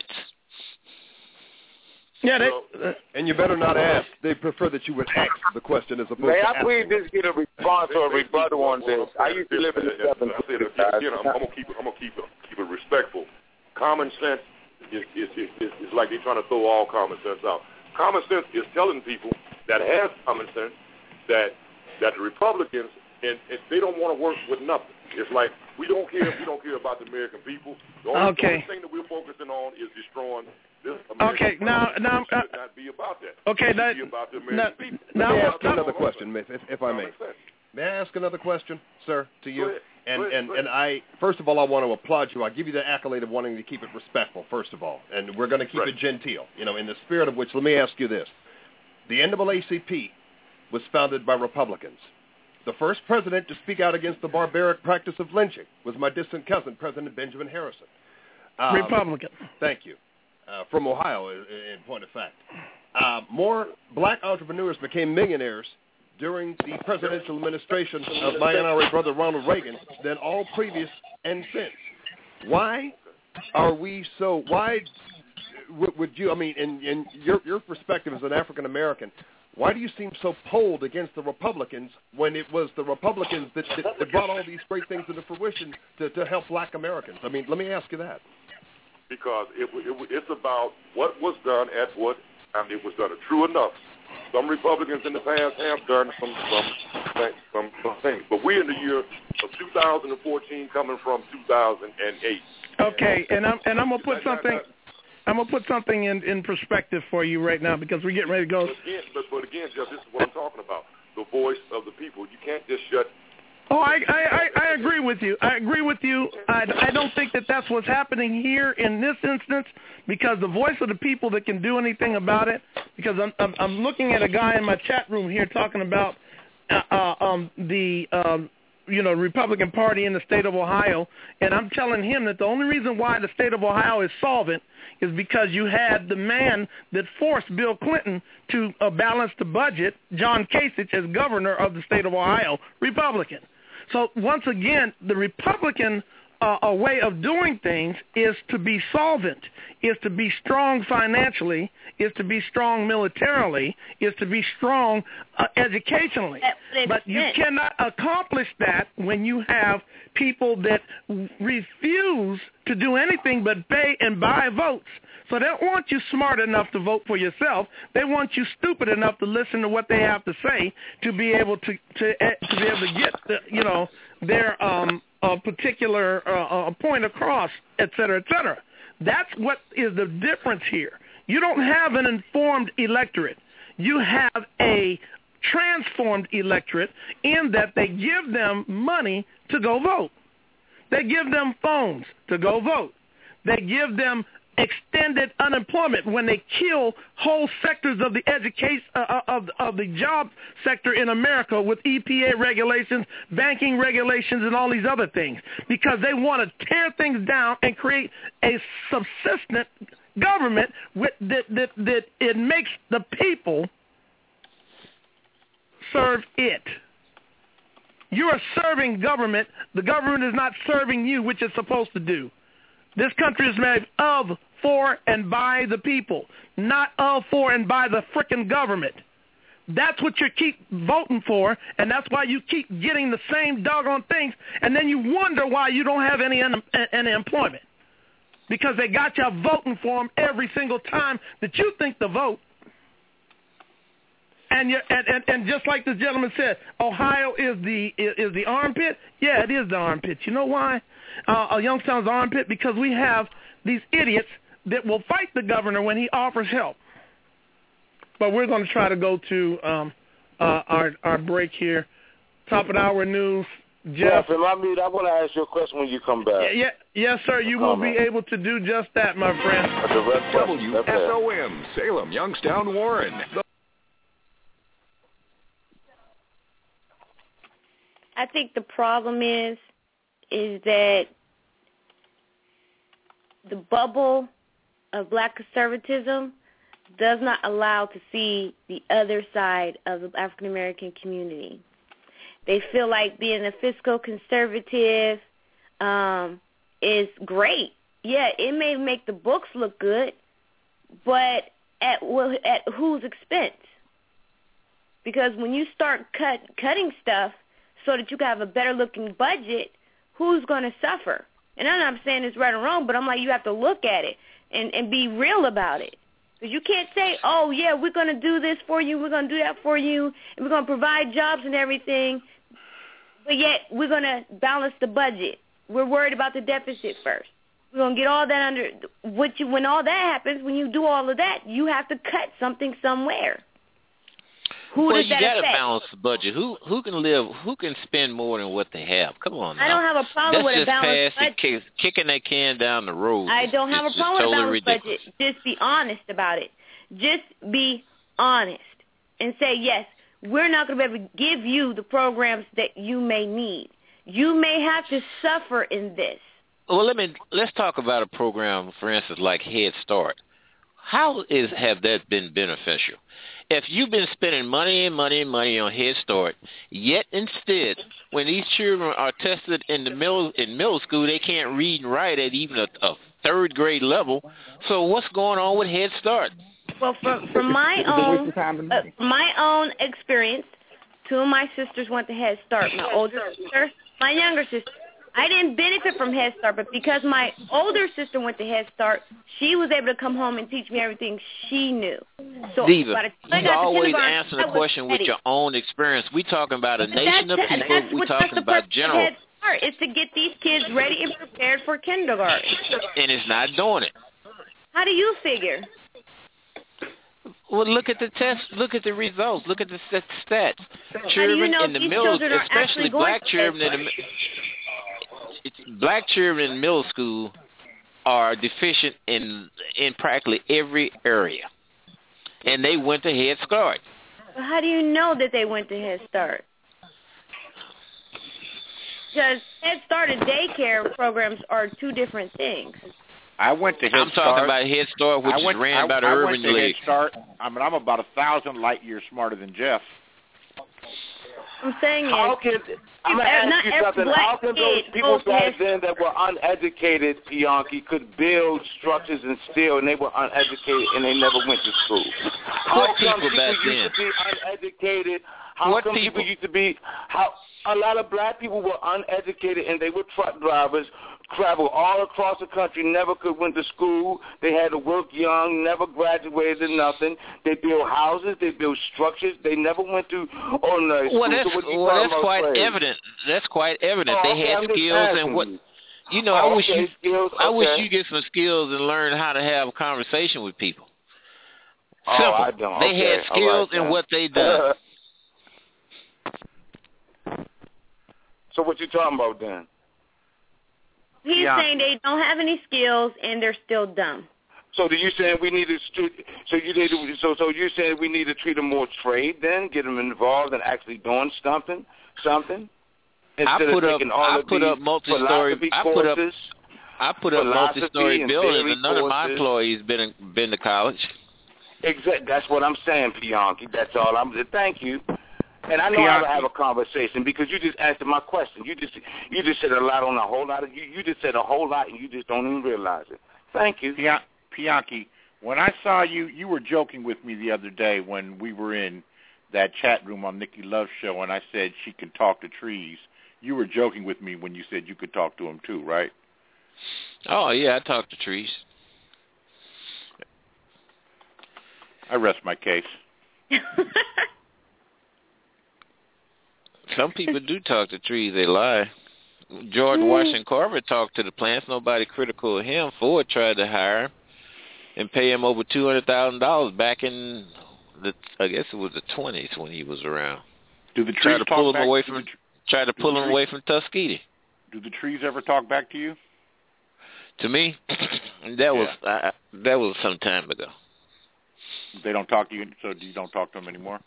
Speaker 5: Yeah,
Speaker 7: and you better not ask. They prefer that you would ask the question as opposed
Speaker 4: May
Speaker 7: to
Speaker 4: I please just get a response or a rebuttal on this? I used to live in the Southern District.
Speaker 12: I'm gonna keep it respectful. Common sense it's like they're trying to throw all common sense out. Common sense is telling people that have common sense that the Republicans and they don't want to work with nothing. It's like we don't care about the American people. The only thing that we're focusing on is destroying this American
Speaker 5: Okay, now
Speaker 12: it should not be about that.
Speaker 5: Okay,
Speaker 12: it should be about the American people.
Speaker 7: Let me ask another question, if I may. May I ask another question, sir, to you? And I, first of all, I want to applaud you. I give you the accolade of wanting to keep it respectful, first of all, and we're going to keep it genteel. You know, in the spirit of which, let me ask you this: the NAACP was founded by Republicans. The first president to speak out against the barbaric practice of lynching was my distant cousin, President Benjamin Harrison.
Speaker 5: Republican.
Speaker 7: Thank you. From Ohio, in point of fact. More black entrepreneurs became millionaires during the presidential administration of my NRA brother Ronald Reagan than all previous and since. Why are we so, why would you, I mean, in your perspective as an African American, why do you seem so polled against the Republicans when it was the Republicans that brought all these great things into fruition to help black Americans? I mean, let me ask you that.
Speaker 12: Because it's about what was done at what time it was done. True enough, some Republicans in the past have done some things, but we're in the year of 2014, coming from 2008.
Speaker 5: Okay, and I'm gonna put something. I'm gonna put something in perspective for you right now because we're getting ready to go.
Speaker 12: But again, Jeff, this is what I'm talking about: the voice of the people. You can't just shut.
Speaker 5: Oh, I agree with you. I agree with you. I don't think that that's what's happening here in this instance because the voice of the people that can do anything about it. Because I'm looking at a guy in my chat room here talking about the Republican Party in the state of Ohio, and I'm telling him that the only reason why the state of Ohio is solvent is because you had the man that forced Bill Clinton to balance the budget, John Kasich, as governor of the state of Ohio, Republican. So once again, the Republican way of doing things is to be solvent, is to be strong financially, is to be strong militarily, is to be strong educationally. But you cannot accomplish that when you have people that refuse to do anything but pay and buy votes. So they don't want you smart enough to vote for yourself. They want you stupid enough to listen to what they have to say to be able to get their particular point across, et cetera, et cetera. That's what is the difference here. You don't have an informed electorate. You have a transformed electorate in that they give them money to go vote. They give them phones to go vote. They give them extended unemployment when they kill whole sectors of the education of the job sector in America with EPA regulations, banking regulations, and all these other things because they want to tear things down and create a subsistent government that it makes the people serve it. You are serving government. The government is not serving you, which it's supposed to do. This country is made of, for, and by the people, not of, for, and by the frickin' government. That's what you keep voting for, and that's why you keep getting the same doggone things, and then you wonder why you don't have any employment. Because they got you voting for them every single time that you think to vote. And just like the gentleman said, Ohio is the armpit. Yeah, it is the armpit. You know why? Youngstown's armpit because we have these idiots that will fight the governor when he offers help. But we're going to try to go to our break here. Top of the hour news. Jeff,
Speaker 4: I want to ask you a question when you come back.
Speaker 5: Yes, sir. You will be able to do just that, my friend.
Speaker 17: WSOM, Salem, Youngstown, Warren.
Speaker 20: I think the problem is that the bubble of black conservatism does not allow to see the other side of the African American community. They feel like being a fiscal conservative is great. Yeah, it may make the books look good, but at whose expense? Because when you start cutting stuff so that you can have a better-looking budget, who's going to suffer? And I'm not saying it's right or wrong, but I'm like, you have to look at it. and be real about it. Because you can't say, oh, yeah, we're going to do this for you, we're going to do that for you, and we're going to provide jobs and everything, but yet we're going to balance the budget. We're worried about the deficit first. We're going to get all that under when all that happens, when you do all of that, you have to cut something somewhere. Who does that affect? Well, you got to balance
Speaker 11: the budget. Who can spend more than what they have? Come on now.
Speaker 20: I don't have a problem with a balanced budget.
Speaker 11: That's just kicking that can down the road.
Speaker 20: I don't have a problem with a balanced budget. Just be honest about it. Just be honest and say, yes, we're not going to be able to give you the programs that you may need. You may have to suffer in this.
Speaker 11: Well, let's talk about a program, for instance, like Head Start. How have that been beneficial? If you've been spending money on Head Start, yet instead, when these children are tested in middle school, they can't read and write at even a third grade level. So what's going on with Head Start?
Speaker 20: Well, from my own experience, two of my sisters went to Head Start. My older sister, my younger sister. I didn't benefit from Head Start, but because my older sister went to Head Start, she was able to come home and teach me everything she knew. So,
Speaker 11: Diva, you always answer the question with your own experience. We're talking about a nation of people. We're talking about general.
Speaker 20: Head Start is to get these kids ready and prepared for kindergarten.
Speaker 11: And it's not doing it.
Speaker 20: How do you figure?
Speaker 11: Well, look at the tests. Look at the results. Look at the stats.
Speaker 20: Children in the middle,
Speaker 11: especially black children in the black children in middle school are deficient in practically every area, and they went to Head Start.
Speaker 20: Well, how do you know that they went to Head Start? Because Head Start and daycare programs are two different things.
Speaker 3: I went to Head Start.
Speaker 11: I'm talking about Head Start, which is ran by the Urban League.
Speaker 3: I went to Head Start. I mean, I'm about 1,000 light years smarter than Jeff.
Speaker 20: I'm saying
Speaker 4: I'm going to ask you something. How can those people back then that were uneducated, Bianchi, could build structures and steel, and they were uneducated and they never went to school? How come people used to be uneducated? How come people used to be... A lot of black people were uneducated, and they were truck drivers, traveled all across the country, never could went to school. They had to work young, never graduated or nothing. They built houses, they built structures. They never went to ordinary school.
Speaker 11: That's quite evident. That's quite evident. They had skills and what. You know, I wish you get some skills and learn how to have a conversation with people. Simple.
Speaker 4: I don't.
Speaker 11: They had skills in what they done.
Speaker 4: So what you talking about then?
Speaker 20: He's saying they don't have any skills and they're still dumb.
Speaker 4: So you saying we need to? So you're saying we need to treat them more trade then, get them involved in actually doing something?
Speaker 11: I put up multi-story buildings, and none of my employees been to college.
Speaker 4: Exactly. That's what I'm saying, Bianchi. That's all Thank you. And I know how to have a conversation because you just answered my question. You just said a lot on a whole lot of you just said a whole lot and you just don't even realize it. Thank you.
Speaker 3: Bianchi, when I saw you, you were joking with me the other day when we were in that chat room on Nikki Love's show and I said she could talk to trees. You were joking with me when you said you could talk to them too, right?
Speaker 11: Oh, yeah, I talk to trees.
Speaker 3: I rest my case.
Speaker 11: Some people do talk to trees. They lie. George Washington Carver talked to the plants. Nobody critical of him. Ford tried to hire him and pay him over $200,000 back in I guess it was the 20s when he was around.
Speaker 3: Do the trees
Speaker 11: tried to pull him away from Tuskegee.
Speaker 3: Do the trees ever talk back to you?
Speaker 11: To me, that was some time ago.
Speaker 3: They don't talk to you, so you don't talk to them anymore?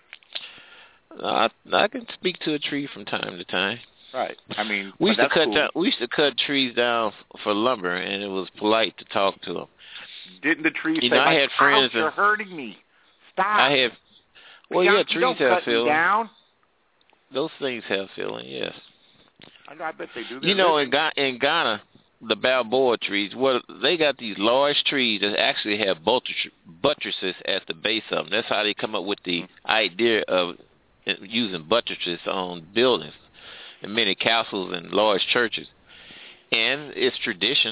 Speaker 11: I can speak to a tree from time to time.
Speaker 3: Right. I mean,
Speaker 11: we used to cut trees down for lumber, and it was polite to talk to them.
Speaker 3: Didn't the trees say,
Speaker 11: I had friends
Speaker 3: you're hurting me. Stop.
Speaker 11: Trees have feeling.
Speaker 3: Down.
Speaker 11: Those things have feeling, yes.
Speaker 3: I bet they do.
Speaker 11: You know, in Ghana, the Balboa trees, they got these large trees that actually have buttresses at the base of them. That's how they come up with the idea of using buttresses on buildings in many castles and large churches. And it's tradition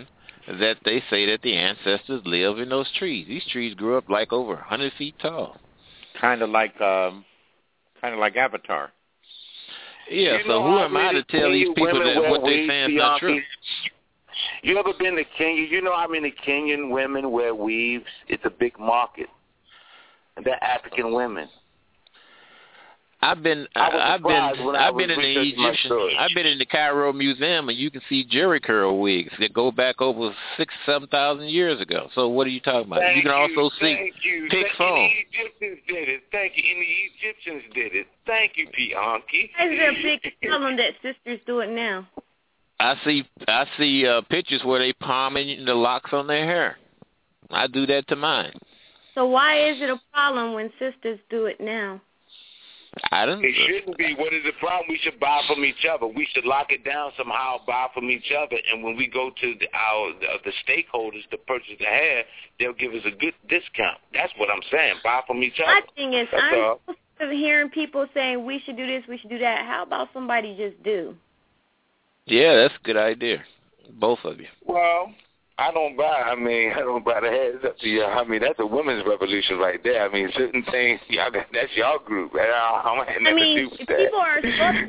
Speaker 11: that they say that the ancestors live in those trees. These trees grew up like over 100 feet tall.
Speaker 3: Kind of like Avatar.
Speaker 11: Yeah, so who am I to tell these people that what they're saying is not true?
Speaker 4: You ever been to Kenya? You know how many Kenyan women wear weaves? It's a big market. They're African women.
Speaker 11: I've been in the Egyptian. I've been in the Cairo Museum, and you can see jerry curl wigs that go back over 6,000-7,000 years ago. So what are you talking about? You can also see pig foam.
Speaker 4: The Egyptians did it. Thank you. And the Egyptians did it. Thank you, Pianki.
Speaker 20: Why is there a big problem that sisters do it now?
Speaker 11: I see pictures where they palming the locks on their hair. I do that to mine.
Speaker 20: So why is it a problem when sisters do it now?
Speaker 4: It shouldn't be. What is the problem? We should buy from each other. We should lock it down somehow, buy from each other, and when we go to the stakeholders to purchase the hair, they'll give us a good discount. That's what I'm saying. Buy from each other.
Speaker 20: My thing is, I'm sick of hearing people saying we should do this, we should do that. How about somebody just do?
Speaker 11: Yeah, that's a good idea. Both of you.
Speaker 4: Well, I don't buy the hair. It's up to you. I mean, that's a women's revolution right there. I mean, certain things, that's y'all group.
Speaker 20: People are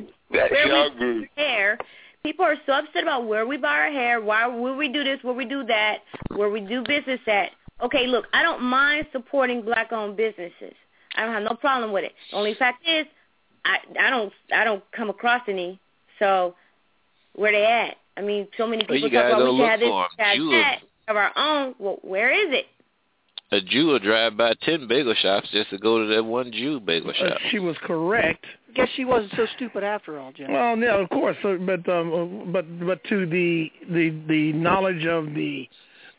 Speaker 20: people are so upset about where we buy our hair, why will we do this, where we do that, where we do business at. Okay, look, I don't mind supporting black-owned businesses. I don't have no problem with it. The only fact is, I don't come across any. So where they at? I mean, so many people talk about we should have this, that, of our own. Well, where is it?
Speaker 11: A Jew will drive by 10 bagel shops just to go to that one Jew bagel shop.
Speaker 5: She was correct.
Speaker 6: Guess she wasn't so stupid after all, Jim.
Speaker 5: Well, yeah, of course. But to the knowledge of the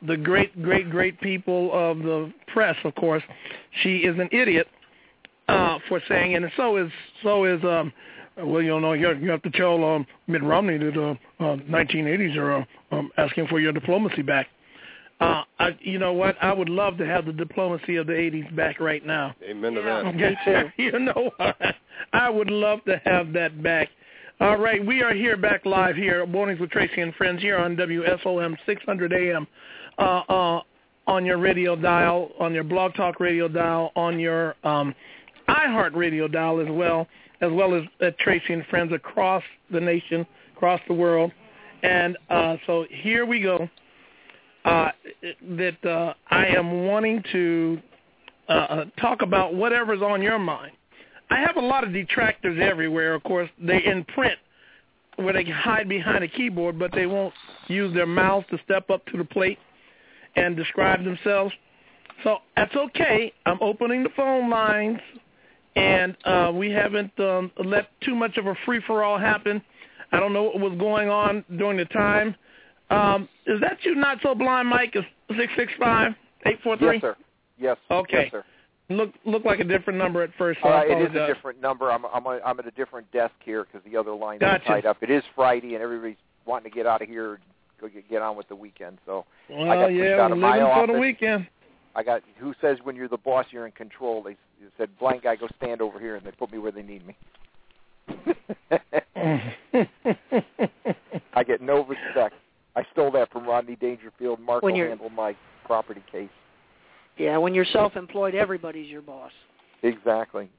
Speaker 5: great people of the press, of course, she is an idiot for saying, and so is well, you know, you have to tell Mitt Romney that 1980s are asking for your diplomacy back. You know what? I would love to have the diplomacy of the 80s back right now.
Speaker 9: Amen to that.
Speaker 5: Okay. You know what? I would love to have that back. All right, we are here back live here, Mornings with Tracy and Friends here on WSOM 600 AM on your radio dial, on your Blog Talk radio dial, on your iHeart radio dial as well as at Tracy and Friends across the nation, across the world. And so here we go. I am wanting to talk about whatever's on your mind. I have a lot of detractors everywhere, of course. They in print where they can hide behind a keyboard, but they won't use their mouths to step up to the plate and describe themselves. So that's okay. I'm opening the phone lines. And we haven't let too much of a free-for-all happen. I don't know what was going on during the time. Is that you, Not So Blind, Mike? Is 665-843?
Speaker 8: Yes, sir. Yes.
Speaker 5: Okay.
Speaker 8: Yes, sir.
Speaker 5: Look like a different number at first. So
Speaker 8: it is a different number. I'm at a different desk here because the other line is tied up. It is Friday, and everybody's wanting to get out of here and go get on with the weekend. So
Speaker 5: well,
Speaker 8: I got pushed out of my office.
Speaker 5: For the weekend.
Speaker 8: I got, who says when you're the boss, you're in control? They said, blind guy, go stand over here, and they put me where they need me. I get no respect. I stole that from Rodney Dangerfield. Mark will handle my property case.
Speaker 6: Yeah, when you're self-employed, everybody's your boss.
Speaker 8: Exactly.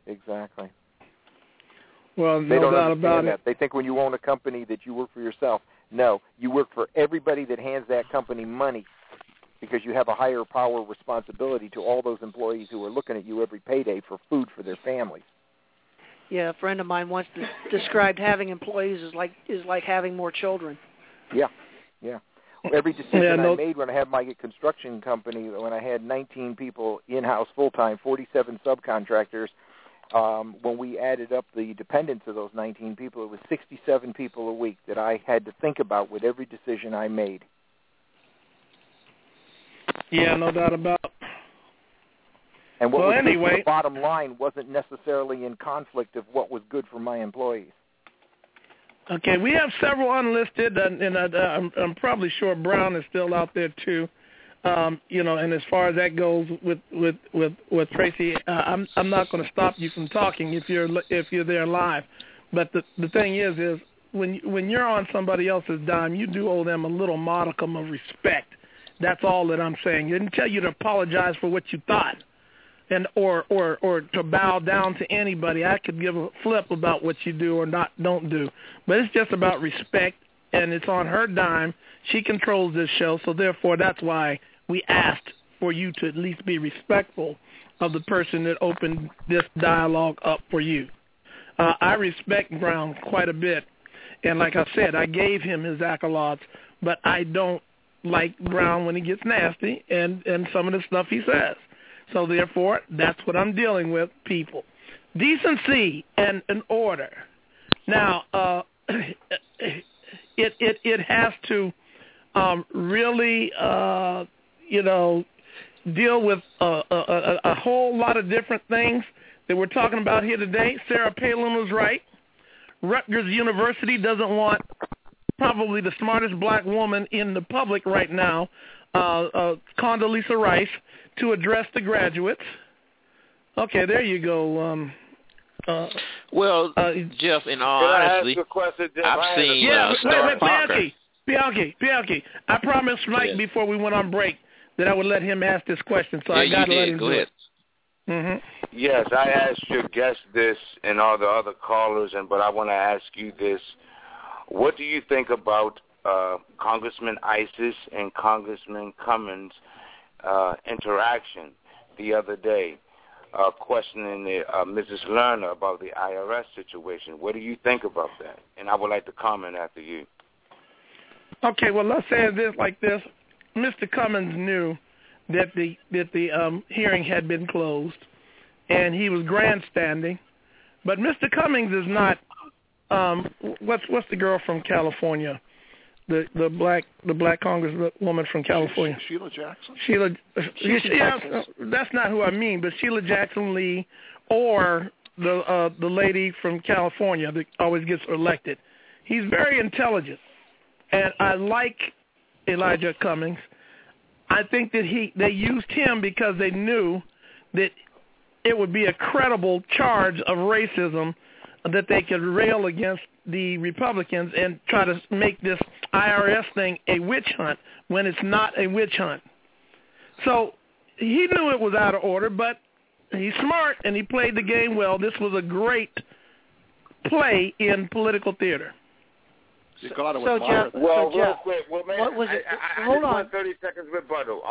Speaker 5: Well,
Speaker 8: they don't
Speaker 5: doubt
Speaker 8: understand
Speaker 5: about
Speaker 8: that.
Speaker 5: it.
Speaker 8: They think when you own a company that you work for yourself. No, you work for everybody that hands that company money, because you have a higher power responsibility to all those employees who are looking at you every payday for food for their families.
Speaker 6: Yeah, a friend of mine once described having employees is like having more children.
Speaker 8: Yeah. Every decision I made when I had my construction company, when I had 19 people in-house full-time, 47 subcontractors, when we added up the dependents of those 19 people, it was 67 people a week that I had to think about with every decision I made.
Speaker 5: Yeah, no doubt about it.
Speaker 8: And what was good
Speaker 5: anyway,
Speaker 8: for the bottom line wasn't necessarily in conflict of what was good for my employees.
Speaker 5: Okay, we have several unlisted, and I'm probably sure Brown is still out there too. You know, and as far as that goes with Tracy, I'm not going to stop you from talking if you're there live. But the thing is when you're on somebody else's dime, you do owe them a little modicum of respect. That's all that I'm saying. He didn't tell you to apologize for what you thought, and or to bow down to anybody. I could give a flip about what you do or don't do, but it's just about respect, and it's on her dime. She controls this show, so therefore that's why we asked for you to at least be respectful of the person that opened this dialogue up for you. I respect Brown quite a bit, and like I said, I gave him his accolades, but I don't like Brown when he gets nasty and some of the stuff he says. So therefore, that's what I'm dealing with, people. Decency and an order. Now, it has to really, deal with a whole lot of different things that we're talking about here today. Sarah Palin was right. Rutgers University doesn't want probably the smartest black woman in the public right now, Condoleezza Rice, to address the graduates. Okay, there you go.
Speaker 11: Jeff, in all honesty, I've seen Star Parker.
Speaker 5: Bianchi, I promised Mike before we went on break that I would let him ask this question, so I got to let him do it. Mm-hmm.
Speaker 4: Yes, I asked your guest this and all the other callers, but I want to ask you this. What do you think about Congressman Isis and Congressman Cummings' interaction the other day, questioning Mrs. Lerner about the IRS situation? What do you think about that? And I would like to comment after you.
Speaker 5: Okay, well, let's say this like this. Mr. Cummings knew that the hearing had been closed, and he was grandstanding. But Mr. Cummings is not. What's the girl from California? The black congresswoman from California.
Speaker 7: Sheila Jackson.
Speaker 5: That's not who I mean, but Sheila Jackson Lee, or the lady from California that always gets elected. He's very intelligent, and I like Elijah Cummings. I think that they used him because they knew that it would be a credible charge of racism that they could rail against the Republicans and try to make this IRS thing a witch hunt when it's not a witch hunt. So he knew it was out of order, but he's smart and he played the game well. This was a great play in political theater.
Speaker 4: Jeff,
Speaker 5: hold on.
Speaker 4: Hold on. 30 seconds rebuttal.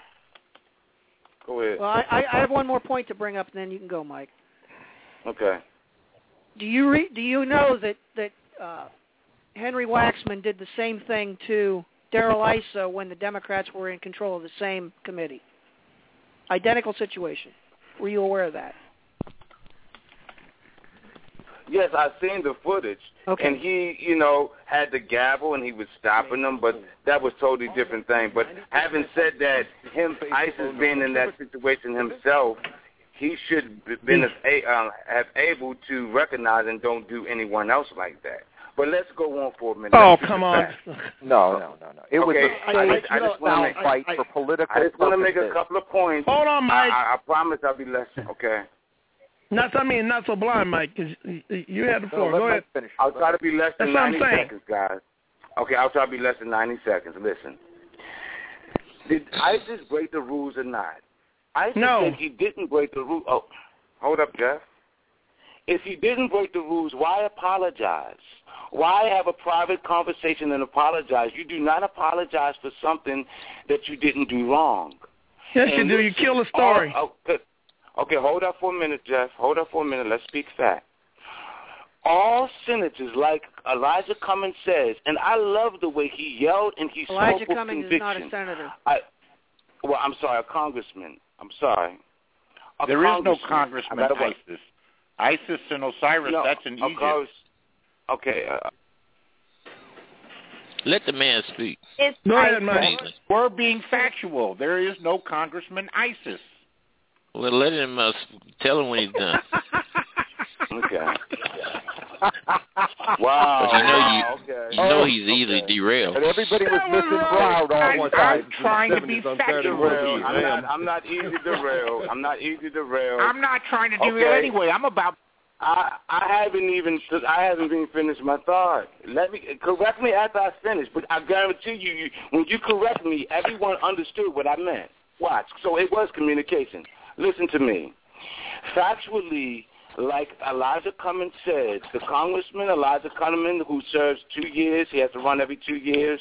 Speaker 4: Go ahead.
Speaker 6: Well, I have one more point to bring up, and then you can go, Mike.
Speaker 4: Okay.
Speaker 6: Do you know that Henry Waxman did the same thing to Darrell Issa when the Democrats were in control of the same committee? Identical situation. Were you aware of that?
Speaker 4: Yes, I've seen the footage.
Speaker 6: Okay.
Speaker 4: And he, had the gavel and he was stopping them, but that was totally different thing. But having said that, ISIS being in that situation himself, he should have been have able to recognize and don't do anyone else like that. But let's go on for a minute.
Speaker 5: Oh, come on.
Speaker 8: No. It was
Speaker 4: a
Speaker 8: fight for political
Speaker 4: I just want to make a couple of points.
Speaker 5: Hold on, Mike.
Speaker 4: I promise I'll be less. Okay.
Speaker 5: Not so blind, Mike, because you had the floor. Go ahead.
Speaker 4: I'll try to be less than 90 seconds, guys. Okay, I'll try to be less than 90 seconds. Listen. Did ISIS break the rules or not? ISIS said he didn't break the rules. Oh, hold up, Jeff. If he didn't break the rules, why apologize? Why have a private conversation and apologize? You do not apologize for something that you didn't do wrong.
Speaker 5: Yes, you do. You kill the story.
Speaker 4: Okay, hold up for a minute, Jeff. Hold up for a minute. Let's speak fact. All senators, like Elijah Cummings says, and I love the way he yelled and he spoke with conviction.
Speaker 6: Elijah Cummings is not a senator.
Speaker 4: I'm sorry, a congressman. I'm sorry.
Speaker 3: There is no congressman ISIS. ISIS and Osiris, that's in Egypt.
Speaker 4: Okay.
Speaker 11: Let the man speak.
Speaker 5: Go ahead, Mike.
Speaker 3: We're being factual. There is no congressman ISIS.
Speaker 11: Well, let him tell him when he's done.
Speaker 4: Okay. Wow.
Speaker 11: You know he's easily derailed.
Speaker 8: And everybody was missing Brown all one time.
Speaker 3: I'm trying to be factual.
Speaker 4: I'm not easy to derail. I'm not trying to
Speaker 3: do it anyway. I'm about
Speaker 4: I haven't even finished my thought. Correct me after I finish, but I guarantee you, when you correct me, everyone understood what I meant. Watch. So it was communication. Listen to me. Factually, like Elijah Cummings said, the Congressman Elijah Cummings, who serves 2 years, he has to run every 2 years.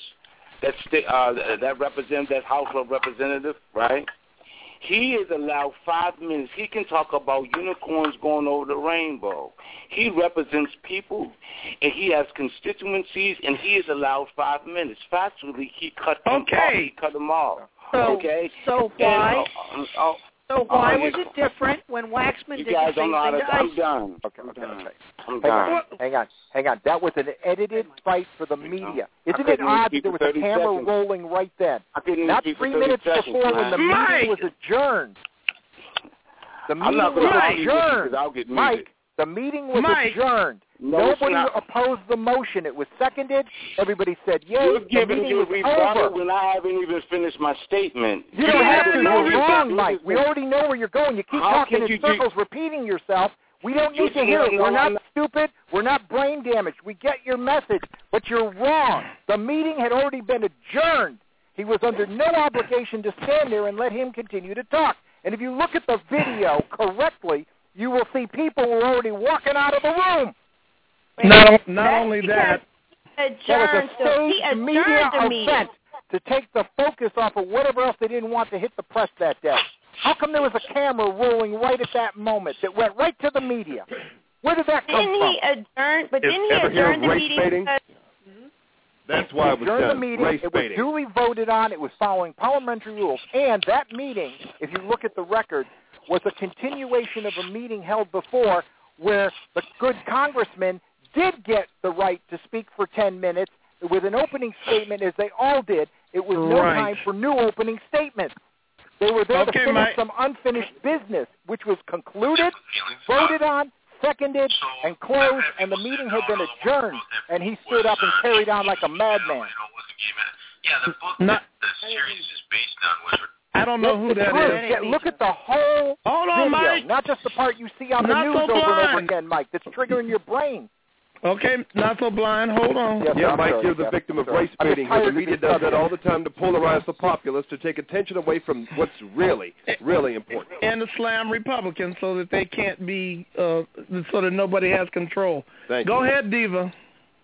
Speaker 4: That represents that House of Representative, right? He is allowed 5 minutes. He can talk about unicorns going over the rainbow. He represents people, and he has constituencies, and he is allowed 5 minutes. Factually, he cut them off. He cut them off. Okay?
Speaker 6: So why? So why was it different when Waxman did the same thing to
Speaker 4: I'm done.
Speaker 8: Okay.
Speaker 4: I'm done.
Speaker 8: Hang on. That was an edited fight for the media. Isn't it odd that there was a camera rolling right then? Not 3 minutes before when the meeting was adjourned. The meeting was adjourned. Mike, the meeting was adjourned. Nobody opposed the motion. It was seconded. Everybody said, yay.
Speaker 4: You're giving me a rebuttal when I haven't even finished my statement.
Speaker 8: You don't have to. You're wrong, Mike. We already know where you're going. You keep talking in circles, repeating yourself. We don't need to hear it. We're not stupid. We're not brain damaged. We get your message, but you're wrong. The meeting had already been adjourned. He was under no obligation to stand there and let him continue to talk. And if you look at the video correctly, you will see people were already walking out of the room.
Speaker 5: Not only that.
Speaker 8: That was a staged media event to take the focus off of whatever else they didn't want to hit the press that day. How come there was a camera rolling right at that moment that went right to the media? Where did that come from?
Speaker 20: Didn't he adjourn the meeting?
Speaker 9: That's why it was
Speaker 8: done. The meeting, it was duly voted on. It was following parliamentary rules. And that meeting, if you look at the record, was a continuation of a meeting held before where the good congressman did get the right to speak for 10 minutes with an opening statement, as they all did. It was no time for new opening statements. They were there to finish some unfinished business, which was concluded, voted on, seconded, and closed, and the meeting had been adjourned, and he stood up and carried on like a madman.
Speaker 13: The series is based on Wizard.
Speaker 5: I don't know who that is.
Speaker 8: Look at the whole video,
Speaker 5: Mike.
Speaker 8: not just the part you see on the news over and over again, Mike, that's triggering your brain.
Speaker 5: Okay, not so blind. Hold on.
Speaker 9: Yeah, Mike, you're the victim of race baiting here. The media does that all the time to polarize the populace, to take attention away from what's really, really important.
Speaker 5: And to slam Republicans so that they can't be, so that nobody has control. Go ahead, Diva.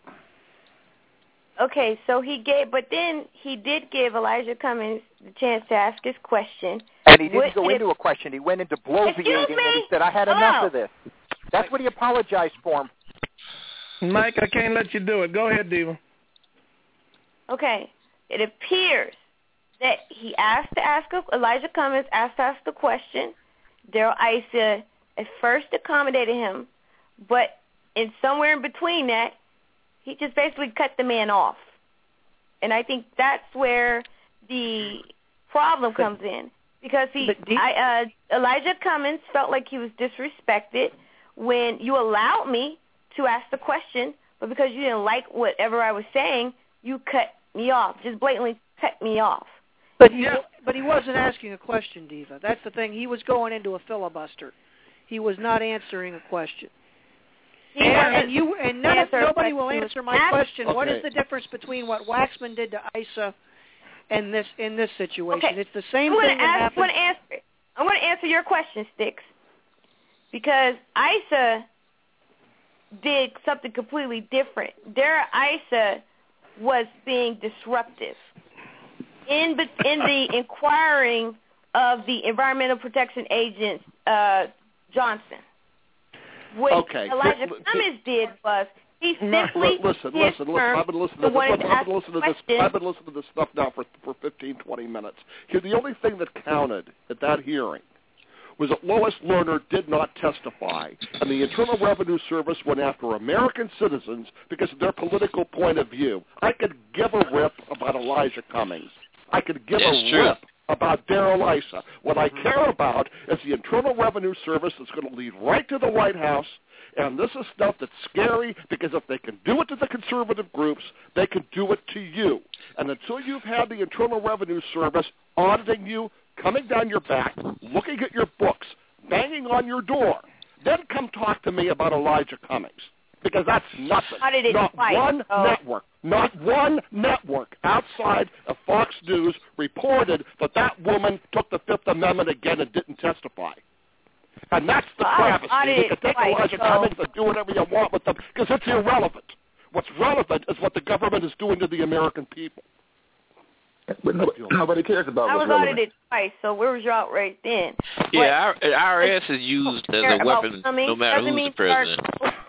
Speaker 20: Okay, so then he did give Elijah Cummings the chance to ask his question.
Speaker 8: And he didn't go into a question. He went into bloviating, and he said, I had enough of this. That's what he apologized for.
Speaker 5: Mike, I can't let you do it. Go ahead, Diva.
Speaker 20: Okay. It appears that he Elijah Cummings asked to ask the question. Darrell Issa at first accommodated him, but somewhere in between that, he just basically cut the man off. And I think that's where the problem comes in. Because Elijah Cummings felt like he was disrespected when you allowed me to ask the question, but because you didn't like whatever I was saying, you cut me off. Just blatantly cut me off.
Speaker 6: But he wasn't asking a question, Diva. That's the thing. He was going into a filibuster. He was not answering a question. Nobody will answer my question. Okay. What is the difference between what Waxman did to Issa and in this situation? Okay. It's the same thing that happened.
Speaker 20: I'm going to answer your question, Sticks, because Issa did something completely different. Darrell Issa was being disruptive in the inquiring of the Environmental Protection Agent Johnson. What Elijah Cummings did was he simply
Speaker 9: listen. I've been listening to this stuff now for 15, 20 minutes. Here, the only thing that counted at that hearing was that Lois Lerner did not testify, and the Internal Revenue Service went after American citizens because of their political point of view. I could give a rip about Elijah Cummings. I could give a rip about Darrell Issa. What I care about is the Internal Revenue Service that's going to lead right to the White House, and this is stuff that's scary because if they can do it to the conservative groups, they can do it to you. And until you've had the Internal Revenue Service auditing you, coming down your back, looking at your books, banging on your door,
Speaker 7: then come talk to me about Elijah Cummings, because that's nothing. Not one network outside of Fox News reported that woman took the Fifth Amendment again and didn't testify. And that's the travesty. You can take Elijah Cummings and do whatever you want with them, because it's irrelevant. What's relevant is what the government is doing to the American people.
Speaker 19: But nobody cares about what's relevant.
Speaker 20: I was audited twice, so where was your outrage then?
Speaker 11: Yeah, IRS is used as a weapon no matter who's the president.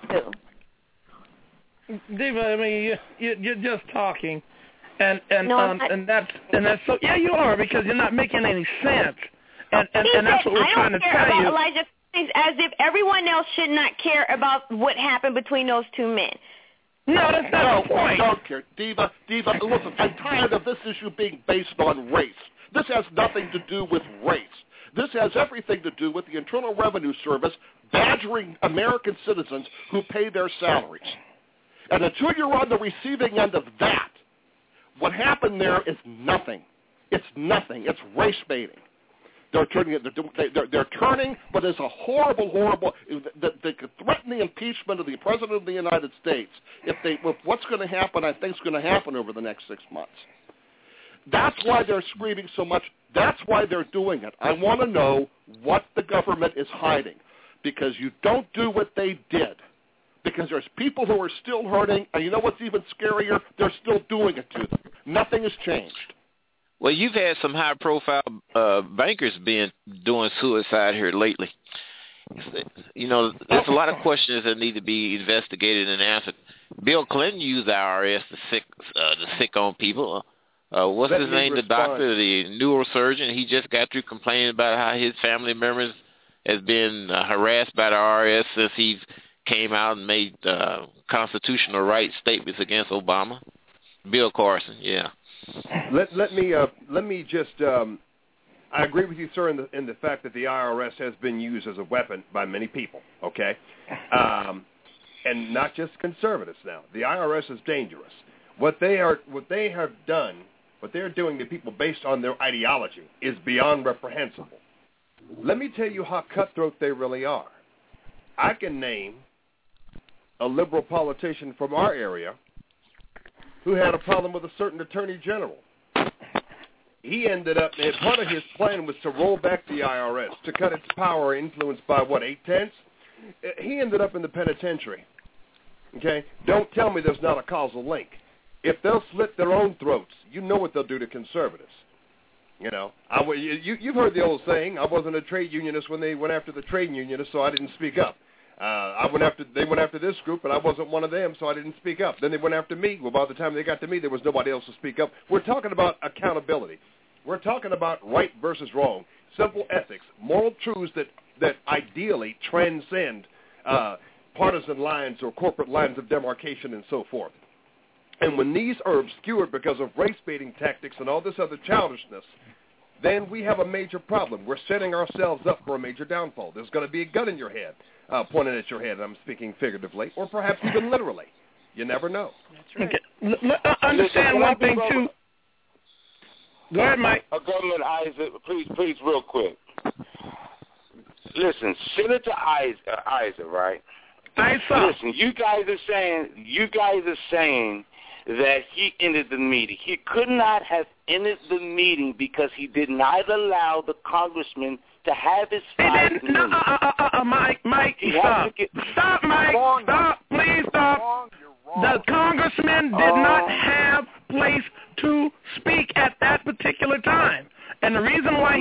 Speaker 5: Diva, I mean, you're just talking, and that's so. Yeah, you are, because you're not making any sense, and that's what we're trying to tell you.
Speaker 20: I don't care about Elijah Cummings, as if everyone else should not care about what happened between those two men.
Speaker 5: No, that's not the point.
Speaker 7: I don't care. Diva, listen, I'm tired of this issue being based on race. This has nothing to do with race. This has everything to do with the Internal Revenue Service badgering American citizens who pay their salaries. And until you're on the receiving end of that, what happened there is nothing. It's nothing. It's race baiting. They're turning it. They're turning, but it's a horrible. They could threaten the impeachment of the President of the United States if what's going to happen. I think is going to happen over the next 6 months. That's why they're screaming so much. That's why they're doing it. I want to know what the government is hiding, because you don't do what they did. Because there's people who are still hurting, and you know what's even scarier? They're still doing it to them. Nothing has changed.
Speaker 11: Well, you've had some high-profile bankers doing suicide here lately. You know, there's a lot of questions that need to be investigated and answered. Bill Clinton used the IRS to sick on people. What's his name? The doctor, the neurosurgeon. He just got through complaining about how his family members has been harassed by the IRS since he came out and made constitutional rights statements against Obama. Bill Carson, yeah.
Speaker 9: Let me just. I agree with you, sir, in the fact that the IRS has been used as a weapon by many people. Okay, and not just conservatives now. The IRS is dangerous. What they're doing to people based on their ideology is beyond reprehensible. Let me tell you how cutthroat they really are. I can name a liberal politician from our area who had a problem with a certain attorney general. He ended up, and part of his plan was to roll back the IRS, to cut its power and influence by, 8/10? He ended up in the penitentiary. Okay? Don't tell me there's not a causal link. If they'll slit their own throats, you know what they'll do to conservatives. You know, you've heard the old saying, I wasn't a trade unionist when they went after the trade unionists, so I didn't speak up. They went after this group, but I wasn't one of them, so I didn't speak up. Then they went after me. Well, by the time they got to me, there was nobody else to speak up. We're talking about accountability. We're talking about right versus wrong, simple ethics, moral truths that ideally transcend partisan lines or corporate lines of demarcation and so forth. And when these are obscured because of race-baiting tactics and all this other childishness, then we have a major problem. We're setting ourselves up for a major downfall. There's going to be a gun in your head, pointed at your head, and I'm speaking figuratively, or perhaps even literally. You never know.
Speaker 5: That's right. Okay. Understand one thing, too. Go ahead, Mike.
Speaker 4: Governor Isaac, please, real quick. Listen, Senator Isaac, right? Listen, you guys are saying that he ended the meeting. He could not have ended the meeting because he did not allow the congressman to have his 5 minutes.
Speaker 5: Mike, stop. Stop, Mike. Stop. Please stop. The congressman did not have place to speak at that particular time. And the reason why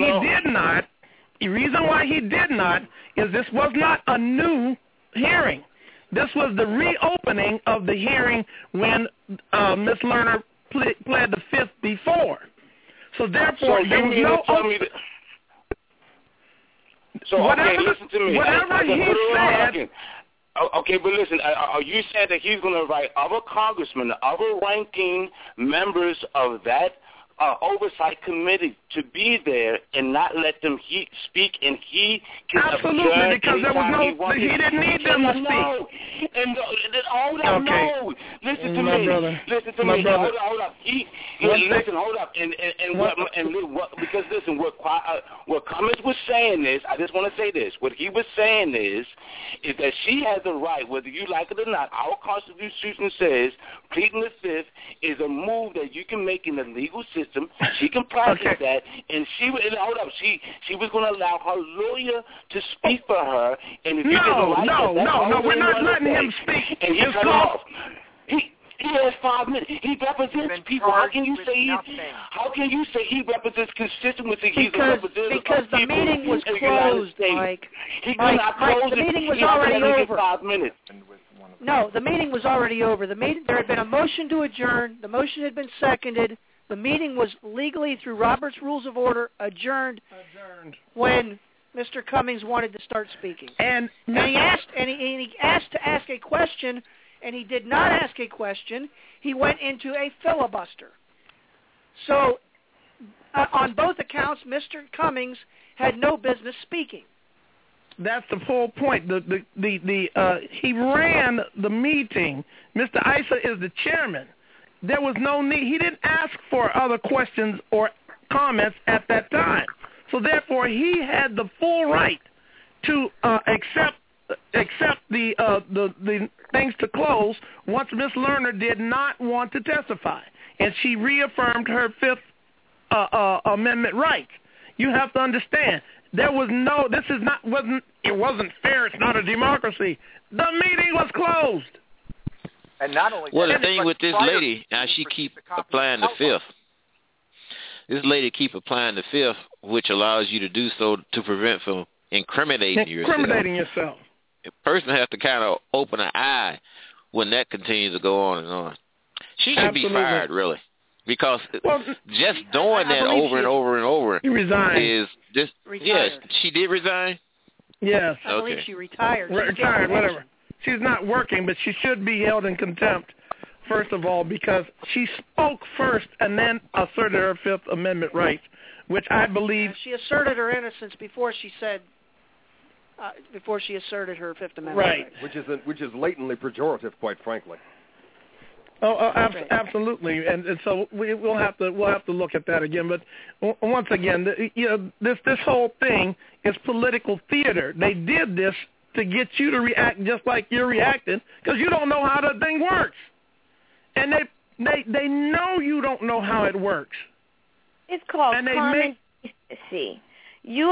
Speaker 5: he did not is this was not a new hearing. This was the reopening of the hearing when Ms. Lerner pled the fifth before. So therefore, there was no.
Speaker 4: Listen to me.
Speaker 5: Whatever he said.
Speaker 4: Okay, but listen, are you saying that he's going to invite other congressmen, other ranking members of that oversight committee to be there and not let them speak, and he can
Speaker 5: absolutely, because there was no, he didn't need them to speak.
Speaker 4: And hold up, no, listen to me, listen to me, hold up. Hold up, because listen, what Cummings was saying is, I just want to say this. What he was saying is that she has the right, whether you like it or not. Our Constitution says pleading the fifth is a move that you can make in the legal system. She can practice that, and she was going to allow her lawyer to speak for her. And if you didn't like it,
Speaker 5: we're not letting him speak.
Speaker 4: And he cut off. He has 5 minutes. He represents people. How can you say he represents constituency?
Speaker 6: Because the meeting was closed, Mike. The meeting was already over.
Speaker 4: 5 minutes.
Speaker 6: No, the meeting was already over. There had been a motion to adjourn. The motion had been seconded. The meeting was legally, through Robert's Rules of Order, adjourned when Mr. Cummings wanted to start speaking. And he asked to ask a question, and he did not ask a question. He went into a filibuster. So, on both accounts, Mr. Cummings had no business speaking.
Speaker 5: That's the whole point. He ran the meeting. Mr. Issa is the chairman. There was no need. He didn't ask for other questions or comments at that time. So therefore, he had the full right to accept the things to close once Ms. Lerner did not want to testify, and she reaffirmed her Fifth Amendment rights. You have to understand. There was no. It wasn't fair. It's not a democracy. The meeting was closed.
Speaker 8: And not only
Speaker 11: the thing with this lady, now she keep applying the Fifth. This lady keep applying the Fifth, which allows you to do so to prevent from incriminating yourself. A person has to kind of open an eye when that continues to go on and on. She should be fired, really. Because just doing that over and over and over is just
Speaker 6: retired.
Speaker 11: Yes, she did resign.
Speaker 5: Yes,
Speaker 6: I believe she retired.
Speaker 5: Whatever. She's not working, but she should be held in contempt. First of all, because she spoke first and then asserted her Fifth Amendment rights, which I believe
Speaker 6: she asserted her innocence before she said. Before she asserted her Fifth Amendment
Speaker 5: rights,
Speaker 7: which is latently pejorative, quite frankly.
Speaker 5: Absolutely, and so we'll have to look at that again. But once again, this whole thing is political theater. They did this to get you to react just like you're reacting because you don't know how the thing works, and they know you don't know how it works.
Speaker 20: It's called common decency. You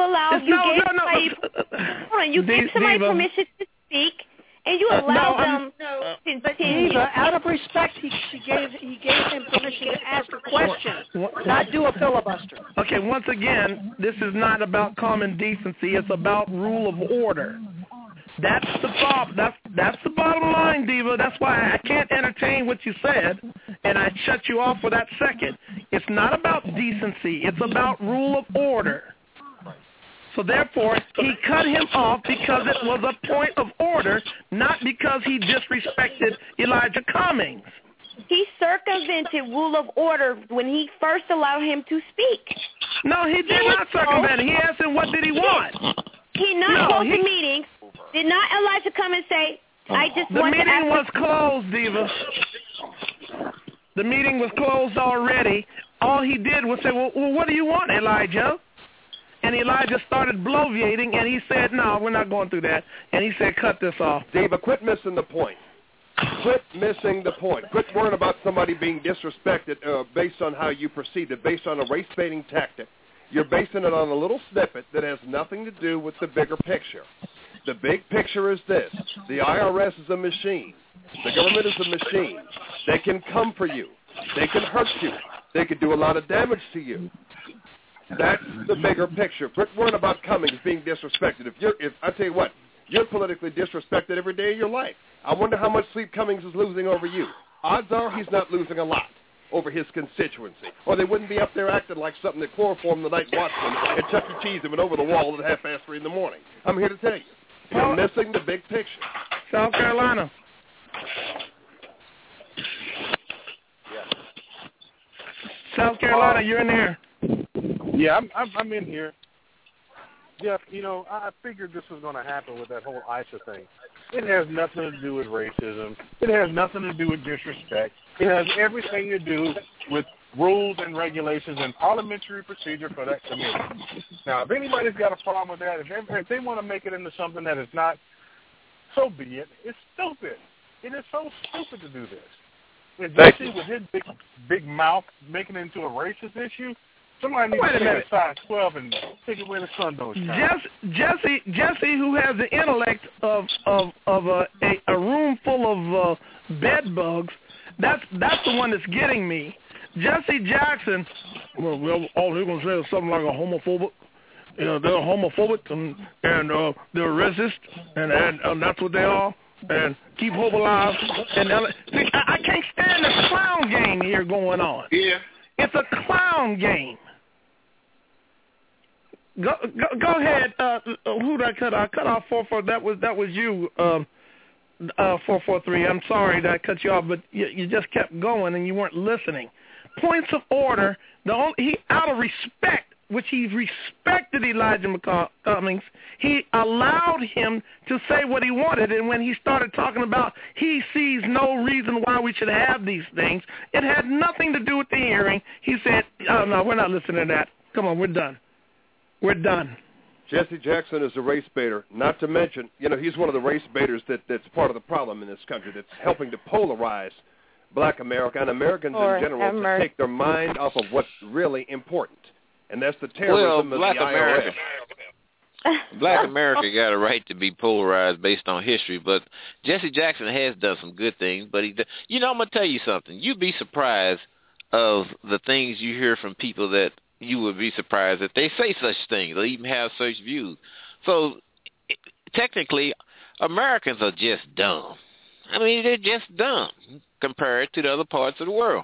Speaker 20: gave somebody permission to speak, and you allow them.
Speaker 6: But Eva, out of respect, he gave him permission to ask a question, not do a filibuster.
Speaker 5: Okay, once again, this is not about common decency. It's about rule of order. That's the problem. That's the bottom line, Diva. That's why I can't entertain what you said, and I shut you off for that second. It's not about decency. It's about rule of order. So therefore, he cut him off because it was a point of order, not because he disrespected Elijah Cummings.
Speaker 20: He circumvented rule of order when he first allowed him to speak.
Speaker 5: No, he did not circumvent it. He asked him, what did he want?
Speaker 20: He closed the meeting. Did not Elijah Cummings say, I just want to ask...
Speaker 5: The meeting was closed, Diva. The meeting was closed already. All he did was say, well, what do you want, Elijah? And Elijah started bloviating, and he said, no, we're not going through that. And he said, cut this off.
Speaker 7: Diva, quit missing the point. Quit missing the point. Quit worrying about somebody being disrespected based on how you perceive it, based on a race-baiting tactic. You're basing it on a little snippet that has nothing to do with the bigger picture. The big picture is this. The IRS is a machine. The government is a machine. They can come for you. They can hurt you. They can do a lot of damage to you. That's the bigger picture. Quit worrying about Cummings being disrespected. If I tell you what, you're politically disrespected every day of your life. I wonder how much sleep Cummings is losing over you. Odds are he's not losing a lot over his constituency, or they wouldn't be up there acting like something that chloroformed the night watchman and Chuck E. Cheese and went over the wall at 3:30 in the morning. I'm here to tell you, you're missing the big picture.
Speaker 5: South Carolina. South Carolina. You're in there.
Speaker 14: Yeah, I'm in here. Jeff, I figured this was going to happen with that whole ISA thing. It has nothing to do with racism. It has nothing to do with disrespect. It has everything to do with rules and regulations and parliamentary procedure for that committee. Now, if anybody's got a problem with that, if they want to make it into something that is not, so be it. It's stupid. It is so stupid to do this. If Jesse with his big mouth making it into a racist issue, somebody needs to take a size 12 and take it where the sun don't shine.
Speaker 5: Jesse, who has the intellect of a room full of bed bugs, that's the one that's getting me. Jesse Jackson, well, all they're going to say is something like a homophobic. They're homophobic and they're racist, and that's what they are. And keep hope alive. And see, I can't stand this clown game here going on.
Speaker 21: Yeah,
Speaker 5: it's a clown game. Go ahead. Who did I cut? I cut off 44. That was you. 443. I'm sorry that I cut you off, but you just kept going and you weren't listening. Points of order. He out of respect, which he respected Elijah Cummings, he allowed him to say what he wanted. And when he started talking about he sees no reason why we should have these things, it had nothing to do with the hearing. He said, oh, no, we're not listening to that. Come on, we're done. We're done.
Speaker 7: Jesse Jackson is a race baiter. Not to mention, he's one of the race baiters that's part of the problem in this country, that's helping to polarize Black America and Americans in general to take their mind off of what's really important. And that's the terrorism of the IRS.
Speaker 11: Black America got a right to be polarized based on history, but Jesse Jackson has done some good things. But I'm going to tell you something. You'd be surprised of the things you hear from people that you would be surprised that they say such things or even have such views. So technically, Americans are just dumb. I mean, they're just dumb compared to the other parts of the world.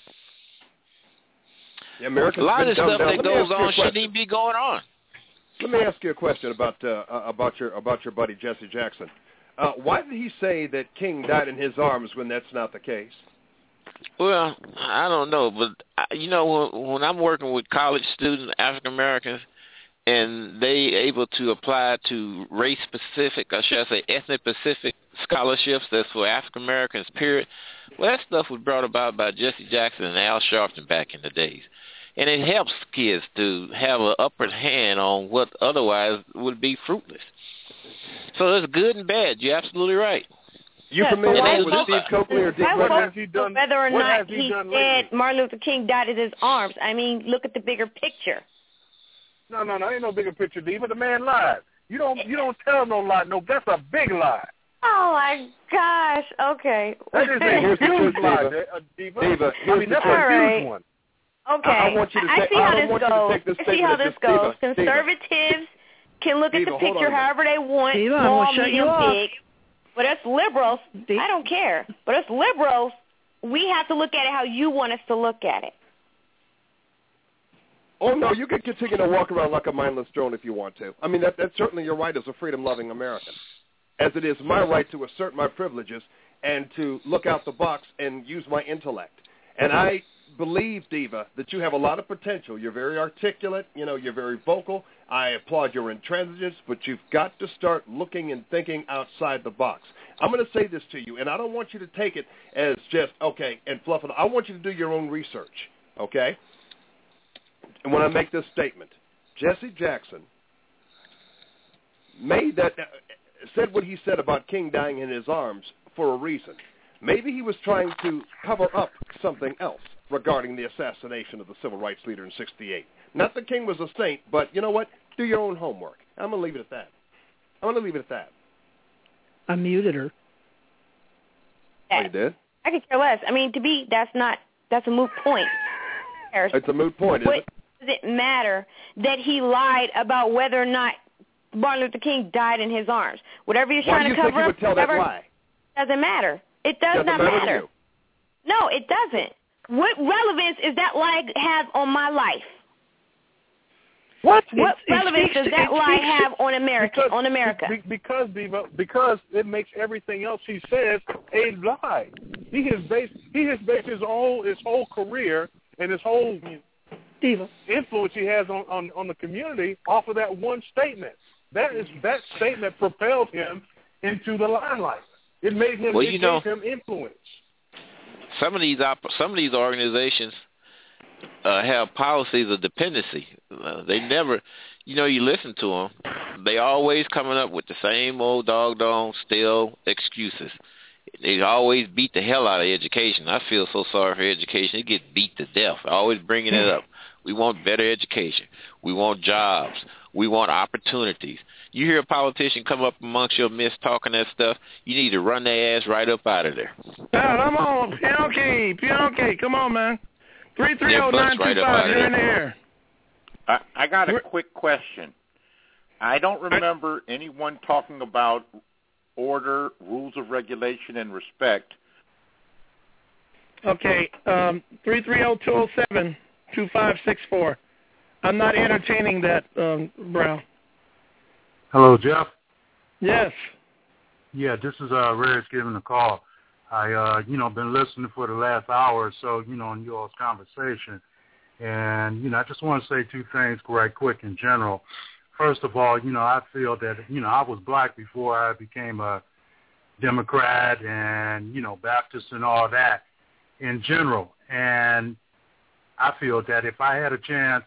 Speaker 7: Yeah, a lot
Speaker 11: of the stuff that goes on shouldn't even be going on.
Speaker 7: Let me ask you a question about your buddy Jesse Jackson. Why did he say that King died in his arms when that's not the case?
Speaker 11: Well, I don't know, but when I'm working with college students, African Americans, and they able to apply to race-specific, or should I say ethnic-specific scholarships that's for African Americans, period. Well, that stuff was brought about by Jesse Jackson and Al Sharpton back in the days. And it helps kids to have an upper hand on what otherwise would be fruitless. So it's good and bad. You're absolutely right.
Speaker 7: You familiar with Steve Coakley or Dick
Speaker 20: Gregory? Whether or not he said Martin Luther King died in his arms. I mean, look at the bigger picture.
Speaker 14: No, ain't no bigger picture, Diva. The man lied. You don't tell no lie. No, that's a big lie.
Speaker 20: Oh my gosh. Okay.
Speaker 14: That is a huge lie, Diva. I mean, that's a huge one.
Speaker 20: Okay. I see how this goes. Conservatives can look at the picture however they want, small, medium, big. But us liberals, I don't care. But us liberals, we have to look at it how you want us to look at it.
Speaker 7: Oh, no, you can continue to walk around like a mindless drone if you want to. I mean, that's certainly your right as a freedom-loving American, as it is my right to assert my privileges and to look out the box and use my intellect. And I believe, Diva, that you have a lot of potential. You're very articulate. You're very vocal. I applaud your intransigence, but you've got to start looking and thinking outside the box. I'm going to say this to you, and I don't want you to take it as just, okay, and fluff it. I want you to do your own research, okay? And when I make this statement, Jesse Jackson said what he said about King dying in his arms for a reason. Maybe he was trying to cover up something else regarding the assassination of the civil rights leader in '68. Not that King was a saint, but you know what? Do your own homework. I'm going to leave it at that.
Speaker 5: I muted her.
Speaker 7: Oh, you did?
Speaker 20: I could care less. I mean, that's a moot point.
Speaker 7: It's a moot point, isn't it?
Speaker 20: Does it matter that he lied about whether or not Martin Luther King died in his arms? Whatever you're trying to cover up,
Speaker 7: why do you think he would tell that lie?
Speaker 20: Doesn't matter. It does not matter. No, it doesn't. What relevance does that lie have on my life? What relevance does that lie have on America?
Speaker 14: Because it makes everything else he says a lie. He has based his whole career and his whole influence he has on the community off of that one statement. That statement propelled him into the limelight. It made him.
Speaker 11: Well,
Speaker 14: it gave him influence.
Speaker 11: Some of these organizations have policies of dependency. They never, you listen to them. They always coming up with the same old doggone still excuses. They always beat the hell out of education. I feel so sorry for education. It gets beat to death. Always bringing it up. We want better education. We want jobs. We want opportunities. You hear a politician come up amongst your midst talking that stuff, you need to run their ass right up out of there.
Speaker 5: Come on, Pionke, come on, man. 330-925, you're in the air.
Speaker 3: I got a quick question. I don't remember anyone talking about order, rules of regulation, and respect.
Speaker 5: Okay, 330-207-2564. I'm not entertaining that, Brown.
Speaker 15: Hello, Jeff?
Speaker 5: Yes.
Speaker 15: Yeah, this is Reg giving a call. I, been listening for the last hour or so, in you all's conversation. And, I just want to say two things right quick in general. First of all, I feel that, I was black before I became a Democrat and, Baptist and all that in general. And I feel that if I had a chance,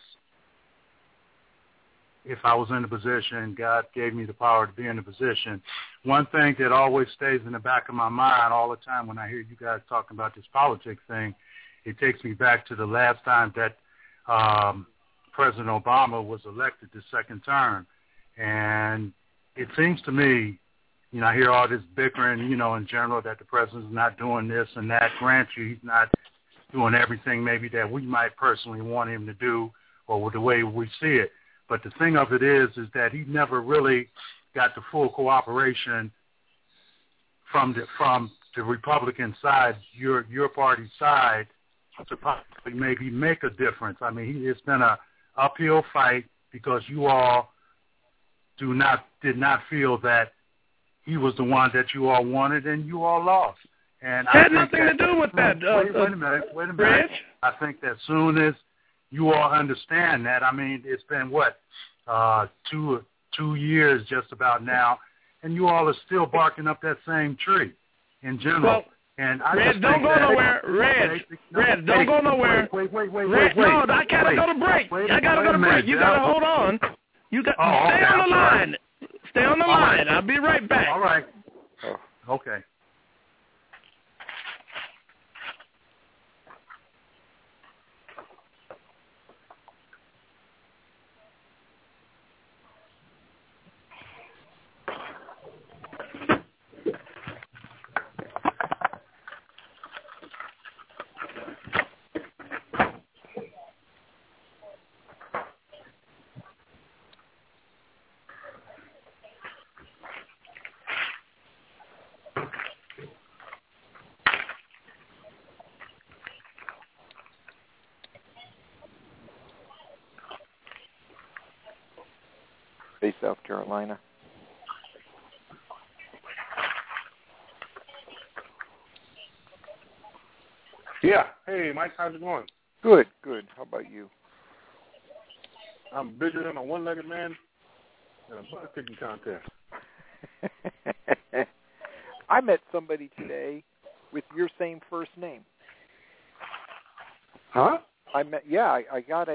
Speaker 15: if I was in a position, God gave me the power to be in a position, one thing that always stays in the back of my mind all the time when I hear you guys talking about this politics thing, it takes me back to the last time that President Obama was elected the second term. And it seems to me, I hear all this bickering, in general that the president's not doing this and that. Grant you, he's not doing everything maybe that we might personally want him to do or the way we see it. But the thing of it is that he never really got the full cooperation from the Republican side, your party side, to possibly maybe make a difference. I mean, it's been a uphill fight because you all did not feel that he was the one that you all wanted, and you all lost. And
Speaker 5: had nothing to do with that.
Speaker 15: Wait a minute.
Speaker 5: Rich?
Speaker 15: I think that soon as you all understand that, I mean, it's been what, 2 years just about now, and you all are still barking up that same tree in general.
Speaker 5: Well,
Speaker 15: and I
Speaker 5: Red, don't go nowhere. Red, don't go nowhere.
Speaker 15: Wait.
Speaker 5: No, I gotta go to break. I gotta go to break. You gotta hold on. You got stay on the line. Right. Stay on the line. Right. I'll be right back.
Speaker 15: All right. Okay.
Speaker 8: South Carolina.
Speaker 14: Yeah. Hey, Mike, how's it going?
Speaker 8: Good. How about you?
Speaker 14: I'm bigger than a one-legged man in a butt kicking contest.
Speaker 8: I met somebody today with your same first name.
Speaker 14: Huh?
Speaker 8: I got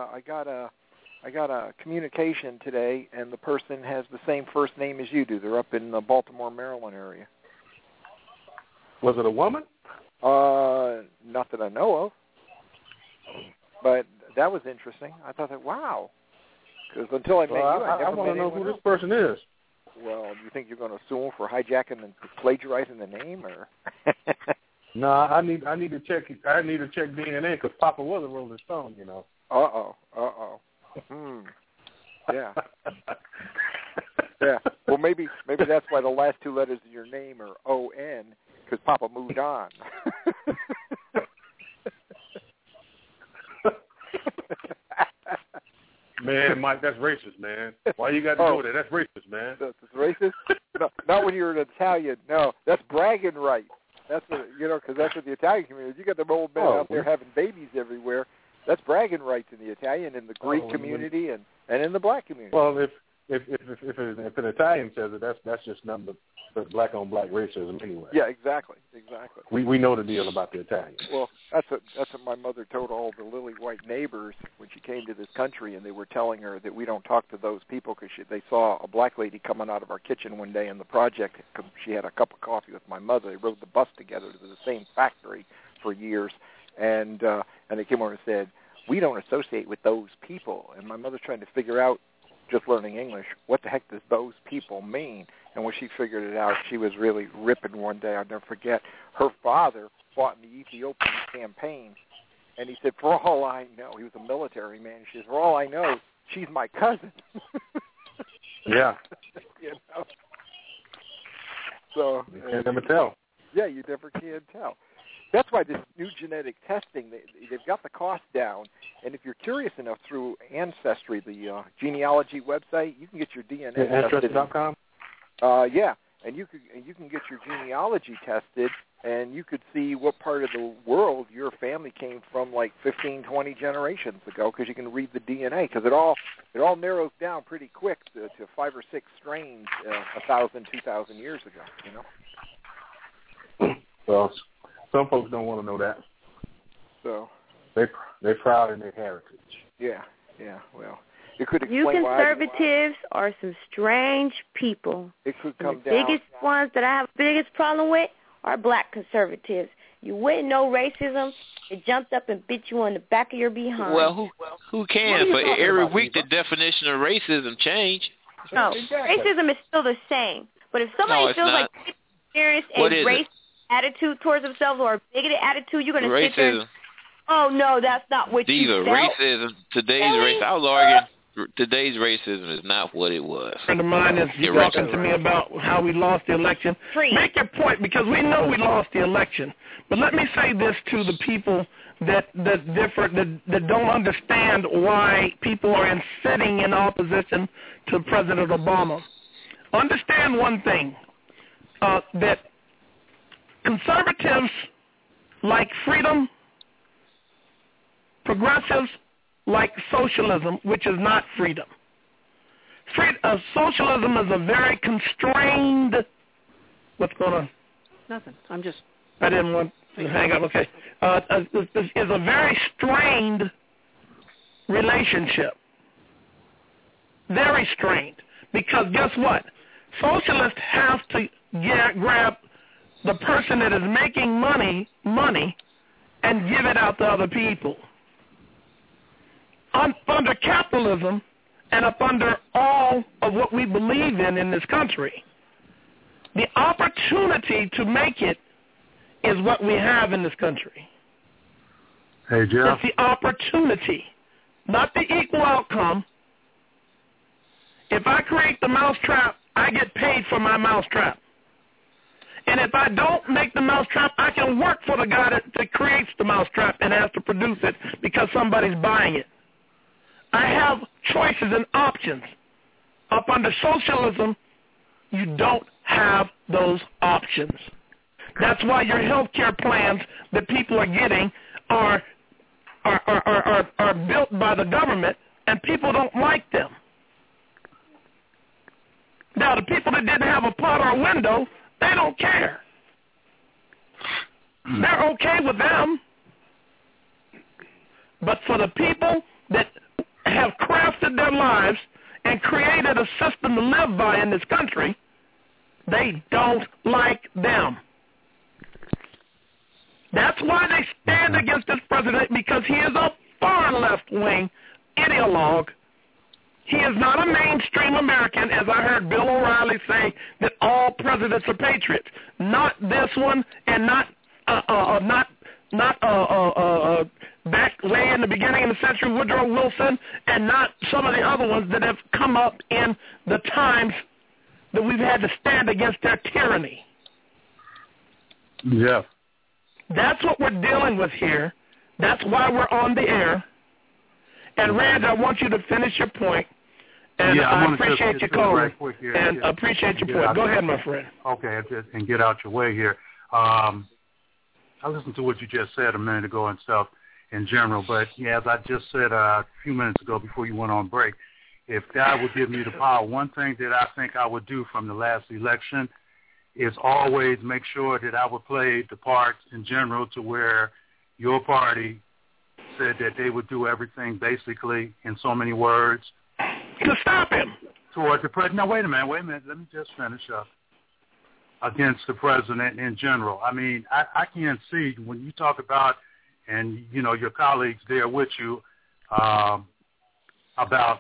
Speaker 8: a communication today, and the person has the same first name as you do. They're up in the Baltimore, Maryland area.
Speaker 14: Was it a woman?
Speaker 8: Not that I know of. But that was interesting. I thought that, wow. Because until I met you, I
Speaker 14: want to know who this person is.
Speaker 8: Well, do you think you're going to sue him for hijacking and plagiarizing the name, or?
Speaker 14: No, I need to check. I need to check DNA because Papa was a Rolling Stone, you know.
Speaker 8: Yeah. Yeah. Well, maybe that's why the last two letters of your name are O-N, because Papa moved on.
Speaker 14: Man, Mike, that's racist, man. Why you got to do that? That's racist, man.
Speaker 8: That's racist? No, not when you're an Italian. No, that's bragging rights. That's what, because that's what the Italian community. You got the old men out there having babies everywhere. That's bragging rights in the Italian, in the Greek community, and in the black community.
Speaker 14: Well, if an Italian says it, that's just nothing but black on black racism anyway.
Speaker 8: Yeah, exactly.
Speaker 14: We know the deal about the Italians.
Speaker 8: Well, that's what my mother told all the lily white neighbors when she came to this country, and they were telling her that we don't talk to those people because they saw a black lady coming out of our kitchen one day in the project. She had a cup of coffee with my mother. They rode the bus together to the same factory for years, and they came over and said, we don't associate with those people. And my mother's trying to figure out, just learning English, what the heck does those people mean? And when she figured it out, she was really ripping one day. I'll never forget. Her father fought in the Ethiopian campaign, and he said, for all I know, he was a military man. She says, for all I know, she's my cousin.
Speaker 14: Yeah.
Speaker 8: So
Speaker 14: you can't never tell.
Speaker 8: Yeah, you never can tell. That's why this new genetic testing, they've got the cost down. And if you're curious enough through Ancestry, the genealogy website, you can get your DNA tested.
Speaker 14: Ancestry.com?
Speaker 8: Yeah, and you can get your genealogy tested, and you could see what part of the world your family came from, like 15, 20 generations ago, because you can read the DNA. Because it all narrows down pretty quick to 5 or 6 strains 1,000, 2,000 years ago.
Speaker 14: Well, some folks don't want to know that.
Speaker 8: So
Speaker 14: they're proud in their heritage.
Speaker 8: Yeah. Well, it could explain
Speaker 20: you conservatives are some strange people.
Speaker 8: It could come
Speaker 20: the
Speaker 8: down.
Speaker 20: biggest ones that I have the biggest problem with are black conservatives. You wouldn't know racism. They jumped up and bit you on the back of your behind.
Speaker 11: Well, who can? But every week the definition of racism change.
Speaker 20: No, racism is still the same. But if somebody feels like they experience a racist attitude towards themselves or a bigoted attitude, you're going to sit there and, oh, no, that's not what you felt.
Speaker 11: Racism, I was arguing, today's racism is not what it was.
Speaker 5: A friend of mine is talking to me about how we lost the election. Make your point, because we know we lost the election. But let me say this to the people that don't understand why people are sitting in opposition to President Obama. Understand one thing, that conservatives like freedom, progressives like socialism, which is not freedom. Socialism is a very constrained. What's going on?
Speaker 6: Nothing.
Speaker 5: I didn't want to hang up. Okay. Is a very strained relationship. Very strained. Because guess what? Socialists have to grab the person that is making money and give it out to other people. Under capitalism and up under all of what we believe in this country, the opportunity to make it is what we have in this country.
Speaker 15: Hey, Jeff.
Speaker 5: It's the opportunity, not the equal outcome. If I create the mousetrap, I get paid for my mousetrap. And if I don't make the mousetrap, I can work for the guy that creates the mousetrap and has to produce it because somebody's buying it. I have choices and options. Up under socialism, you don't have those options. That's why your health care plans that people are getting are built by the government, and people don't like them. Now, the people that didn't have a pot or a window, they don't care. They're okay with them. But for the people that have crafted their lives and created a system to live by in this country, they don't like them. That's why they stand against this president, because he is a far left-wing ideologue. He is not a mainstream American, as I heard Bill O'Reilly say that all presidents are patriots. Not this one, and not back way in the beginning of the century, Woodrow Wilson, and not some of the other ones that have come up in the times that we've had to stand against their tyranny.
Speaker 15: Yeah.
Speaker 5: That's what we're dealing with here. That's why we're on the air. And, Rand, I want you to finish your point. And I appreciate your call. And appreciate your point. Go ahead, my friend.
Speaker 15: Okay, and get out your way here. I listened to what you just said a minute ago and stuff in general, but yeah, as I just said a few minutes ago before you went on break, if God would give me the power, one thing that I think I would do from the last election is always make sure that I would play the part in general to where your party said that they would do everything basically in so many words
Speaker 5: to stop him
Speaker 15: towards the president. Now, wait a minute. Let me just finish up. Against the president in general. I mean, I can't see when you talk about, and, you know, your colleagues there with you, about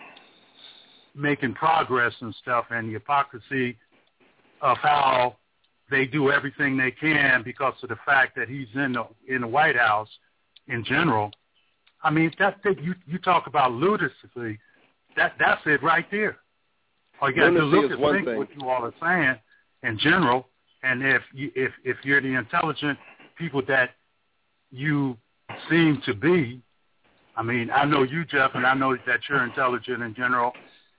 Speaker 15: making progress and stuff and the hypocrisy of how they do everything they can because of the fact that he's in the White House in general. I mean, you talk about ludicrously, that's it right there. All you got to look at what you all are saying in general, and if you're the intelligent people that you seem to be, I mean, I know you, Jeff, and I know that you're intelligent in general.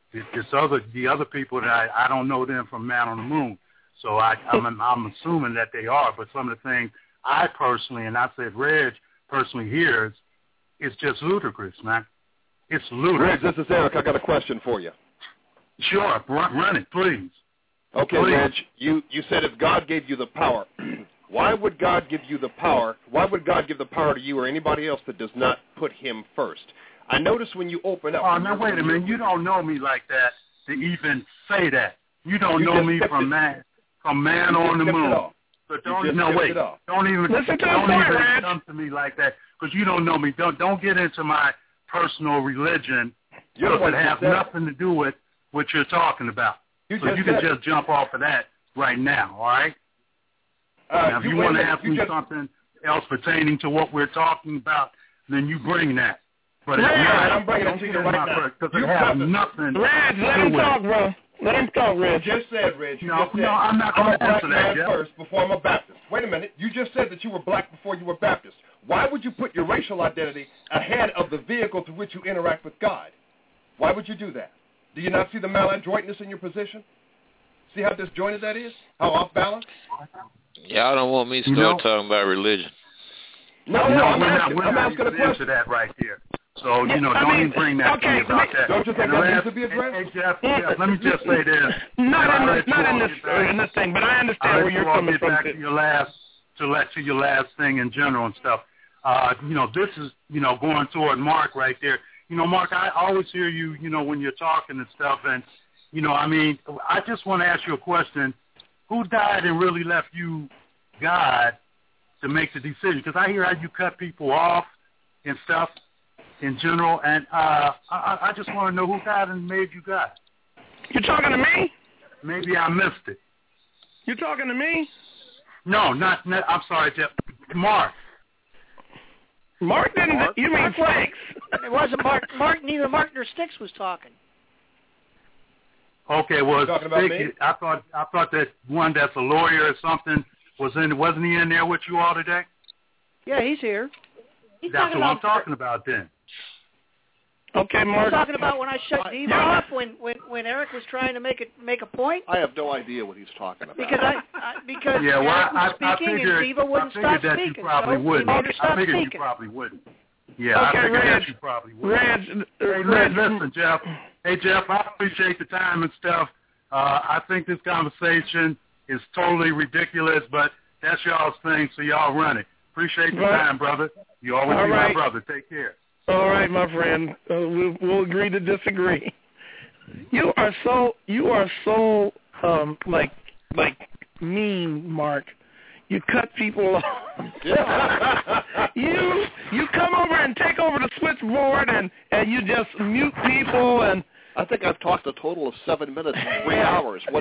Speaker 15: The other people that I don't know them from Man on the Moon, so I'm assuming that they are. But some of the things I personally, and I said Reg personally hears, it's just ludicrous, man. It's ludicrous.
Speaker 7: Reg, this is Eric. I got a question for you.
Speaker 15: Sure, run it, please.
Speaker 7: Okay, Reg, you said if God gave you the power, why would God give you the power? Why would God give the power to you or anybody else that does not put him first? I noticed when you open up.
Speaker 15: Oh, now wait a minute. You don't know me like that to even say that. You don't know me from man on the moon. So don't even come to me like that because you don't know me. Don't get into my personal religion. Because it has nothing to do with what you're talking about. You can just jump off of that right now, all right? Now, if you want to ask me something else pertaining to what we're talking about, then you bring that. But it's not.
Speaker 7: I'm bringing it to you right now.
Speaker 15: Because it has nothing
Speaker 5: Reg, let him talk, bro. Let him talk, Reg.
Speaker 7: You just said, Reg.
Speaker 15: No, I'm not going to answer that yet.
Speaker 7: First before I'm a Baptist. Wait a minute. You just said that you were black before you were Baptist. Why would you put your racial identity ahead of the vehicle through which you interact with God? Why would you do that? Do you not see the maladroitness in your position? See how disjointed that is? How off balance?
Speaker 11: Y'all don't want me to start talking about religion.
Speaker 7: No,
Speaker 15: I'm asking a question to that right there. So, don't even bring that to me about that.
Speaker 7: Don't you think that needs to be addressed?
Speaker 15: Hey, Jeff, let me just say this.
Speaker 5: Not in this thing, but I understand where you're coming from.
Speaker 15: To your last thing in general and stuff. This is, going toward Mark right there. Mark, I always hear you, when you're talking and stuff. And, I just want to ask you a question. Who died and really left you God to make the decision? Because I hear how you cut people off and stuff in general. And I just want to know who died and made you God.
Speaker 5: You talking to me?
Speaker 15: Maybe I missed it.
Speaker 5: You talking to me?
Speaker 15: No, not I'm sorry, Jeff. Mark.
Speaker 5: Mark didn't. You mean Flex?
Speaker 6: It wasn't Mark. Neither Mark nor Sticks was talking.
Speaker 15: Okay, well, I thought that one that's a lawyer or something wasn't he in there with you all today?
Speaker 6: Yeah, he's here.
Speaker 15: That's what I'm talking about then.
Speaker 5: Okay, Mark.
Speaker 6: I'm talking about when I shut Diva off when Eric was trying to make a point.
Speaker 7: I have no idea what he's talking about.
Speaker 6: Because Eric was speaking and Diva wouldn't stop speaking.
Speaker 15: I figured you probably wouldn't. Yeah,
Speaker 5: okay,
Speaker 15: I figured that you probably wouldn't. Listen, Jeff. Hey, Jeff, I appreciate the time and stuff. I think this conversation is totally ridiculous, but that's y'all's thing, so y'all run it. Appreciate the time, brother. You always be my brother. Take care.
Speaker 5: All right, my friend. We'll agree to disagree. You are so like mean, Mark. You cut people off. You come over and take over the switchboard and you just mute people and.
Speaker 7: I think I've talked a total of 7 minutes and 3 hours. What?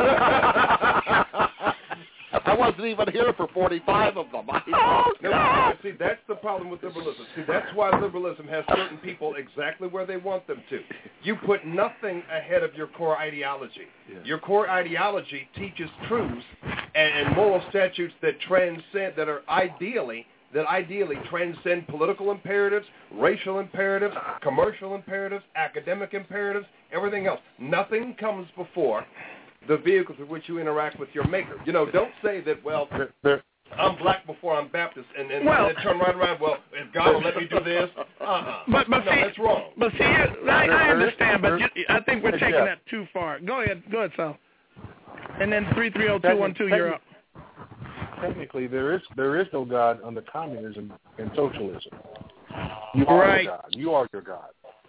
Speaker 7: I wasn't even here for 45 of them. See, that's the problem with liberalism. See, that's why liberalism has certain people exactly where they want them to. You put nothing ahead of your core ideology. Yeah. Your core ideology teaches truths and moral statutes that ideally transcend political imperatives, racial imperatives, commercial imperatives, academic imperatives, everything else. Nothing comes before the vehicle through which you interact with your maker. Don't say that, well,
Speaker 9: I'm black before I'm Baptist, and then turn right around. Well, if God will let me do this,
Speaker 5: But
Speaker 9: no,
Speaker 5: see,
Speaker 9: that's wrong.
Speaker 5: But see, I understand, but I think we're taking that too far. Go ahead, Sal. And then 330-212, you're up.
Speaker 14: Technically, there is no God under communism and socialism. You are
Speaker 5: right.
Speaker 14: your God. You are your God.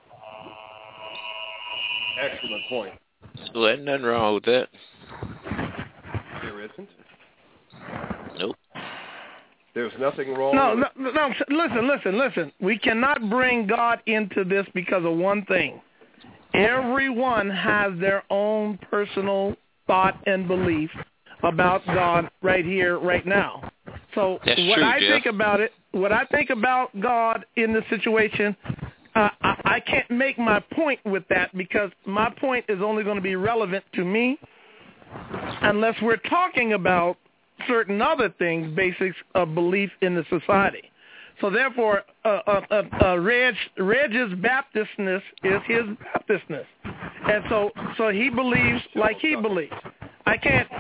Speaker 9: Excellent point.
Speaker 11: Well, ain't nothing wrong with that.
Speaker 9: There isn't.
Speaker 11: Nope.
Speaker 9: There's nothing wrong.
Speaker 5: No. Listen. We cannot bring God into this because of one thing. Everyone has their own personal thought and belief about God right here, right now. So
Speaker 11: That's
Speaker 5: what
Speaker 11: true,
Speaker 5: I
Speaker 11: Jeff.
Speaker 5: think about God in this situation, I can't make my point with that because my point is only going to be relevant to me unless we're talking about certain other things, basics of belief in the society. So therefore, Reg's Baptistness is his Baptistness, and so he believes like he believes. I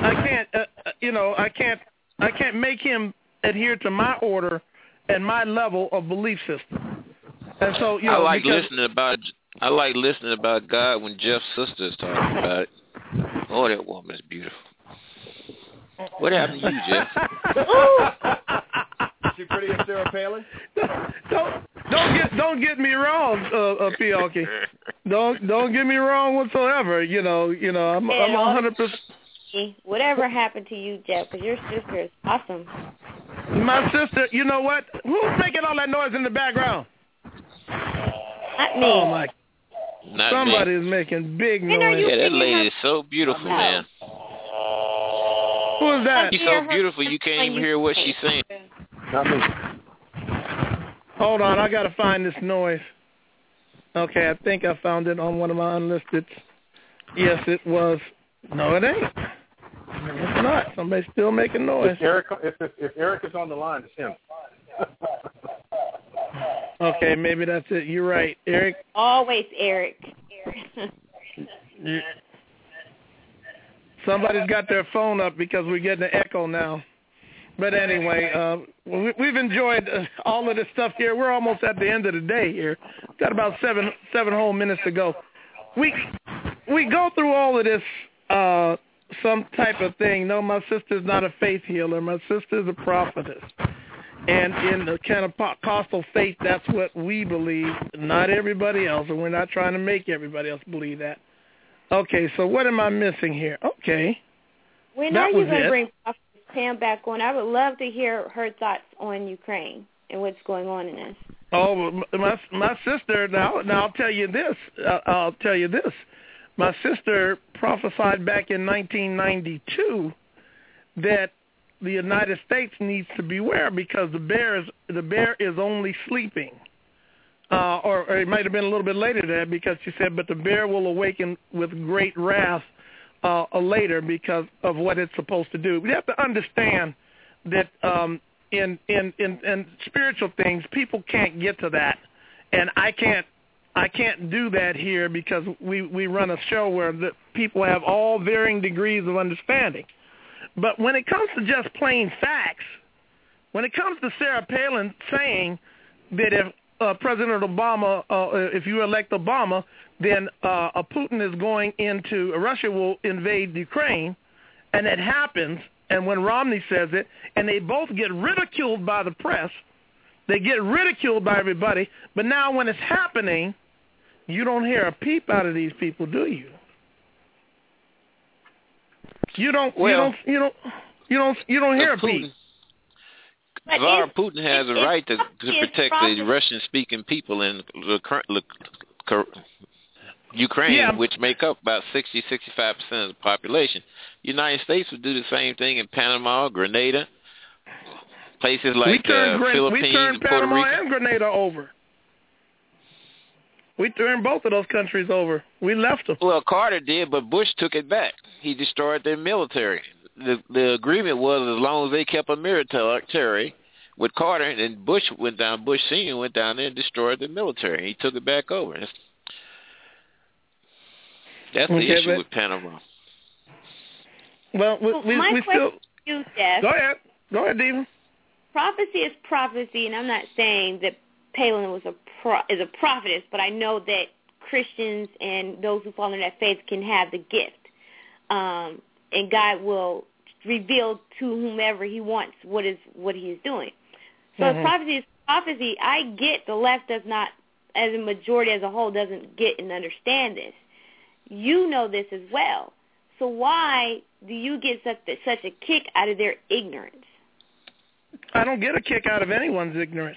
Speaker 5: can't make him adhere to my order and my level of belief system. And so,
Speaker 11: I like listening about God when Jeff's sister is talking about it. Oh, that woman is beautiful. What happened to you, Jeff?
Speaker 9: Is she pretty as Sarah Palin?
Speaker 5: Don't get me wrong, Pialki. Don't get me wrong whatsoever. I'm 100%.
Speaker 20: Whatever happened to you, Jeff? Because your sister is awesome.
Speaker 5: My sister, you know what? Who's making all that noise in the background?
Speaker 20: Not me.
Speaker 5: Oh my!
Speaker 11: Not
Speaker 5: Somebody's
Speaker 11: me.
Speaker 5: making big noise.
Speaker 11: Yeah, that lady is so beautiful, man.
Speaker 5: Who is that?
Speaker 11: She's so beautiful you can't even hear what she's saying.
Speaker 14: Not me.
Speaker 5: Hold on, I gotta find this noise. Okay, I think I found it on one of my unlisted. Yes, it was. No, it ain't. It's not. Somebody's still making noise.
Speaker 14: If Eric is on the line, it's him.
Speaker 5: Okay, maybe that's it. You're right, Eric.
Speaker 20: Always Eric.
Speaker 5: Somebody's got their phone up because we're getting an echo now. But anyway, we've enjoyed all of this stuff here. We're almost at the end of the day here. Got about seven whole minutes to go. We go through all of this some type of thing. No, my sister's not a faith healer. My sister's a prophetess. And in the Pentecostal faith, that's what we believe, not everybody else, and we're not trying to make everybody else believe that. Okay, so what am I missing here? Okay.
Speaker 20: When are you going to bring Prophetess Pam back on? I would love to hear her thoughts on Ukraine and what's going on in this.
Speaker 5: Oh, my sister, now I'll tell you this. My sister prophesied back in 1992 that the United States needs to beware because the bear is only sleeping. Or it might have been a little bit later than that because she said, but the bear will awaken with great wrath later because of what it's supposed to do. We have to understand that in spiritual things, people can't get to that, and I can't do that here because we run a show where the people have all varying degrees of understanding. But when it comes to just plain facts, when it comes to Sarah Palin saying that if President Obama, if you elect Obama, then Putin is going into, Russia will invade Ukraine, and it happens, and when Romney says it, and they both get ridiculed by the press, they get ridiculed by everybody, but now when it's happening, you don't hear a peep out of these people, do you? You don't hear a peep.
Speaker 11: Putin has a right to protect the Russian-speaking people in Ukraine, which make up about 60-65% of the population. The United States would do the same thing in Panama, Grenada, places like Philippines,
Speaker 5: we turned
Speaker 11: Puerto
Speaker 5: Panama
Speaker 11: Rico.
Speaker 5: and Grenada over. We turned both of those countries over. We left them.
Speaker 11: Well, Carter did, but Bush took it back. He destroyed their military. The agreement was as long as they kept a military with Carter, and Bush Sr. went down there and destroyed the military. He took it back over. That's the issue with Panama.
Speaker 5: Well, we
Speaker 20: my
Speaker 5: still.
Speaker 20: You, Jeff,
Speaker 5: Go ahead. Go ahead, Diva.
Speaker 20: Prophecy is prophecy, and I'm not saying that Palin is a prophetess, but I know that Christians and those who fall in that faith can have the gift, and God will reveal to whomever He wants what He is doing. So if prophecy is prophecy, I get the left does not, as a majority as a whole, doesn't get and understand this. You know this as well. So why do you get such a kick out of their ignorance?
Speaker 5: I don't get a kick out of anyone's ignorance.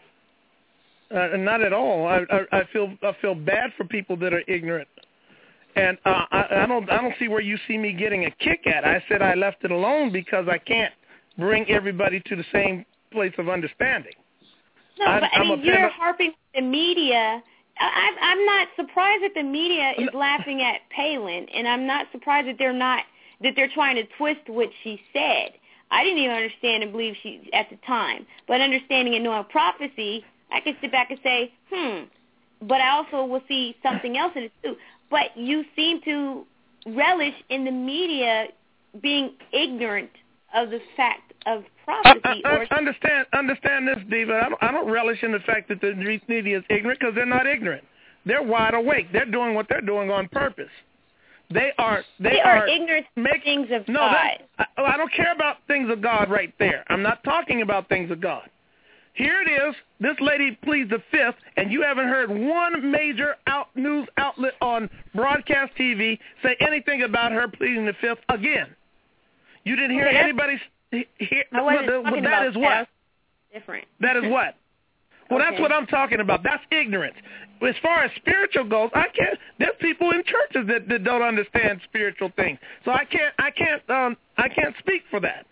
Speaker 5: Not at all. I feel bad for people that are ignorant, and I don't see where you see me getting a kick at. I said I left it alone because I can't bring everybody to the same place of understanding.
Speaker 20: No, but you're harping the media. I'm not surprised that the media is laughing at Palin, and I'm not surprised that they're trying to twist what she said. I didn't even understand and believe she at the time, but understanding and knowing prophecy, I can sit back and say, but I also will see something else in it too. But you seem to relish in the media being ignorant of the fact of prophecy.
Speaker 5: Understand this, Diva. I don't relish in the fact that the media is ignorant because they're not ignorant. They're wide awake. They're doing what they're doing on purpose. They are
Speaker 20: ignorant of things of God.
Speaker 5: I don't care about things of God right there. I'm not talking about things of God. Here it is. This lady pleads the fifth, and you haven't heard one major news outlet on broadcast TV say anything about her pleading the fifth again. You didn't hear anybody hear. That is what?
Speaker 20: Different.
Speaker 5: That is what? Well, that's what I'm talking about. That's ignorance. As far as spiritual goes, there's people in churches that don't understand spiritual things. So I can't speak for that.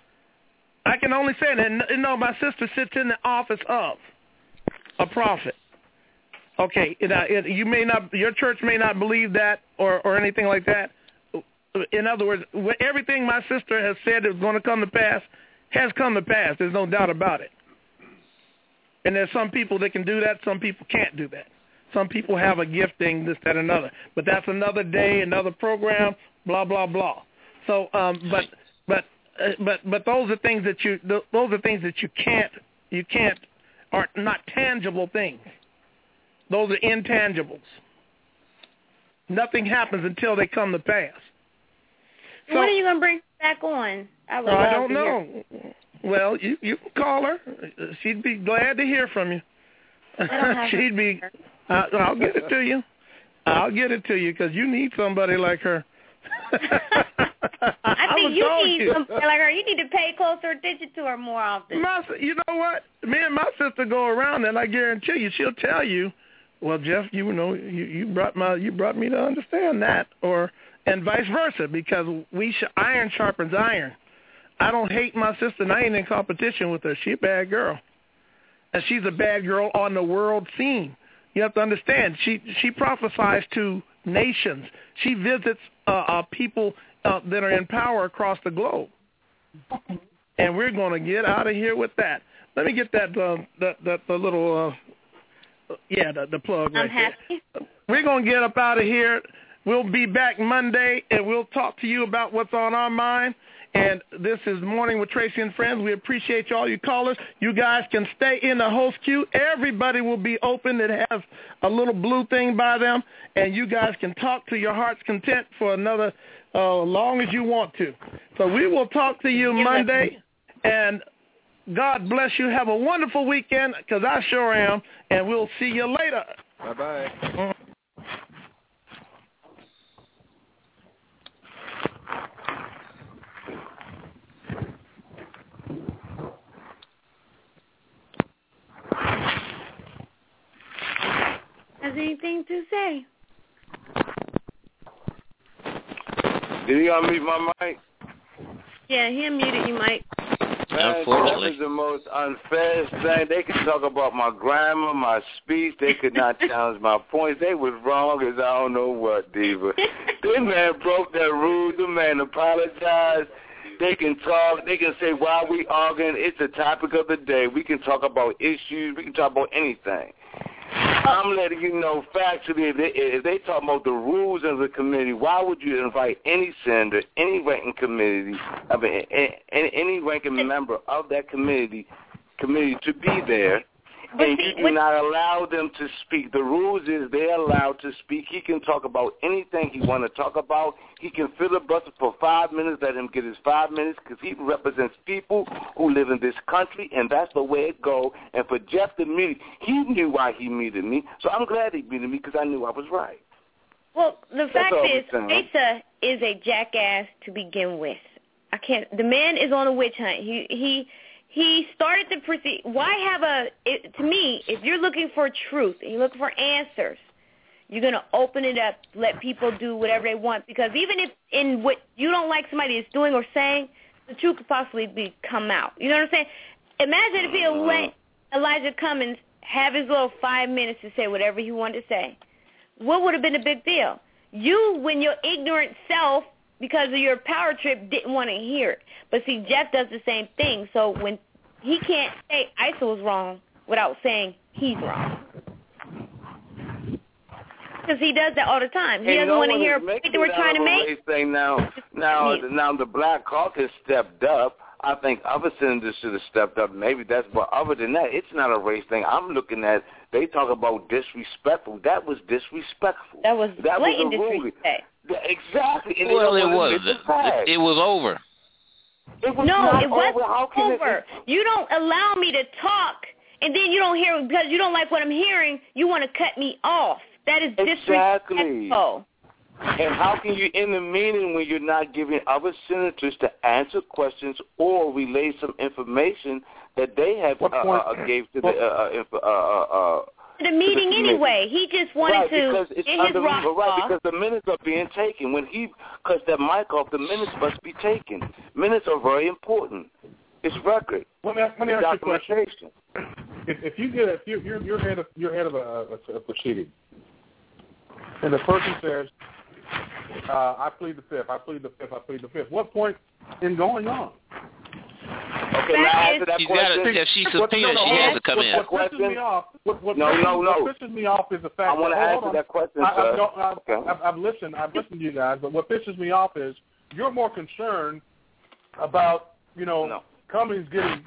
Speaker 5: I can only say that. My sister sits in the office of a prophet. Okay, your church may not believe that or anything like that. In other words, everything my sister has said is going to come to pass has come to pass. There's no doubt about it. And there's some people that can do that. Some people can't do that. Some people have a gifting, this, that, and another. But that's another day, another program, blah, blah, blah. So, but those are things that you can't are not tangible things. Those are intangibles. Nothing happens until they come to pass.
Speaker 20: So, when are you going to bring back on? I
Speaker 5: don't know. Well, you can call her. She'd be glad to hear from you. She'd be. I'll get it to you. I'll get it to you because you need somebody like her.
Speaker 20: I think you need somebody like her. You need to pay closer attention to her more often.
Speaker 5: You know what? Me and my sister go around, and I guarantee you, she'll tell you, "Well, Jeff, you brought me to understand that," and vice versa, because iron sharpens iron. I don't hate my sister, and I ain't in competition with her. She's a bad girl, and she's a bad girl on the world scene. You have to understand, she prophesies to nations. She visits people that are in power across the globe, and we're going to get out of here with that. Let me get that the little the plug right there. We're going to get up out of here. We'll be back Monday, and we'll talk to you about what's on our mind. And this is Morning with Tracy and Friends. We appreciate all you callers. You guys can stay in the host queue. Everybody will be open that has a little blue thing by them, and you guys can talk to your heart's content for another long as you want to. So we will talk to you Monday, and God bless you. Have a wonderful weekend, because I sure am, and we'll see you later.
Speaker 9: Bye-bye.
Speaker 20: Has anything to say?
Speaker 4: Did he unmute my mic?
Speaker 20: Yeah, he unmuted you, Mike.
Speaker 4: Man, that was the most unfair thing. They could talk about my grammar, my speech. They could not challenge my points. They was wrong as I don't know what, Diva. This man broke that rule. The man apologized. They can talk. They can say why we arguing. It's the topic of the day. We can talk about issues. We can talk about anything. I'm letting you know factually, if they talk about the rules of the committee, why would you invite any senator, any ranking committee, any ranking member of that committee to be there? And you do not allow them to speak. The rules is they're allowed to speak. He can talk about anything he want to talk about. He can filibuster for 5 minutes. Let him get his 5 minutes because he represents people who live in this country, and that's the way it go. And for Jeff to meet, he knew why he muted me. So I'm glad he muted me because I knew I was right.
Speaker 20: Well, the fact is, Asa is a jackass to begin with. The man is on a witch hunt. He started the proceed. Why have to me, if you're looking for truth and you're looking for answers, you're going to open it up, let people do whatever they want. Because even if in what you don't like somebody is doing or saying, the truth could possibly come out. You know what I'm saying? Imagine if he let Elijah Cummings have his little 5 minutes to say whatever he wanted to say. What would have been a big deal? You, when your ignorant self, because of your power trip, didn't want to hear it. But see, Jeff does the same thing. So when he can't say Isa was wrong without saying he's wrong. Because he does that all the time. He doesn't want to hear a point that we're trying to make.
Speaker 4: Thing now the Black Caucus stepped up. I think other senators should have stepped up. Maybe that's, but other than that, it's not a race thing. I'm looking at, they talk about disrespectful. That was disrespectful.
Speaker 20: That was blatant disrespect.
Speaker 4: Exactly. And
Speaker 11: well, it was over.
Speaker 20: It wasn't over. You don't allow me to talk, and then you don't hear, because you don't like what I'm hearing, you want to cut me off. That is disrespectful.
Speaker 4: And how can you end the meeting when you're not giving other senators to answer questions or relay some information that they have gave to
Speaker 20: the meeting anyway? He just wanted to get his rock off.
Speaker 4: Because the minutes are being taken. When he cuts that mic off, the minutes must be taken. Minutes are very important. It's record.
Speaker 14: Let me ask you a question. If you're head of a proceeding, and the person says, I plead the fifth, I plead the fifth, I plead the fifth. What point in going on?
Speaker 4: Okay, now after that question,
Speaker 11: if she's subpoenaed, she has to come in.
Speaker 14: What pisses me off? What pisses me off is the fact
Speaker 4: I want to answer that question, sir.
Speaker 14: I've listened to you guys, but what pisses me off is you're more concerned about Cummings getting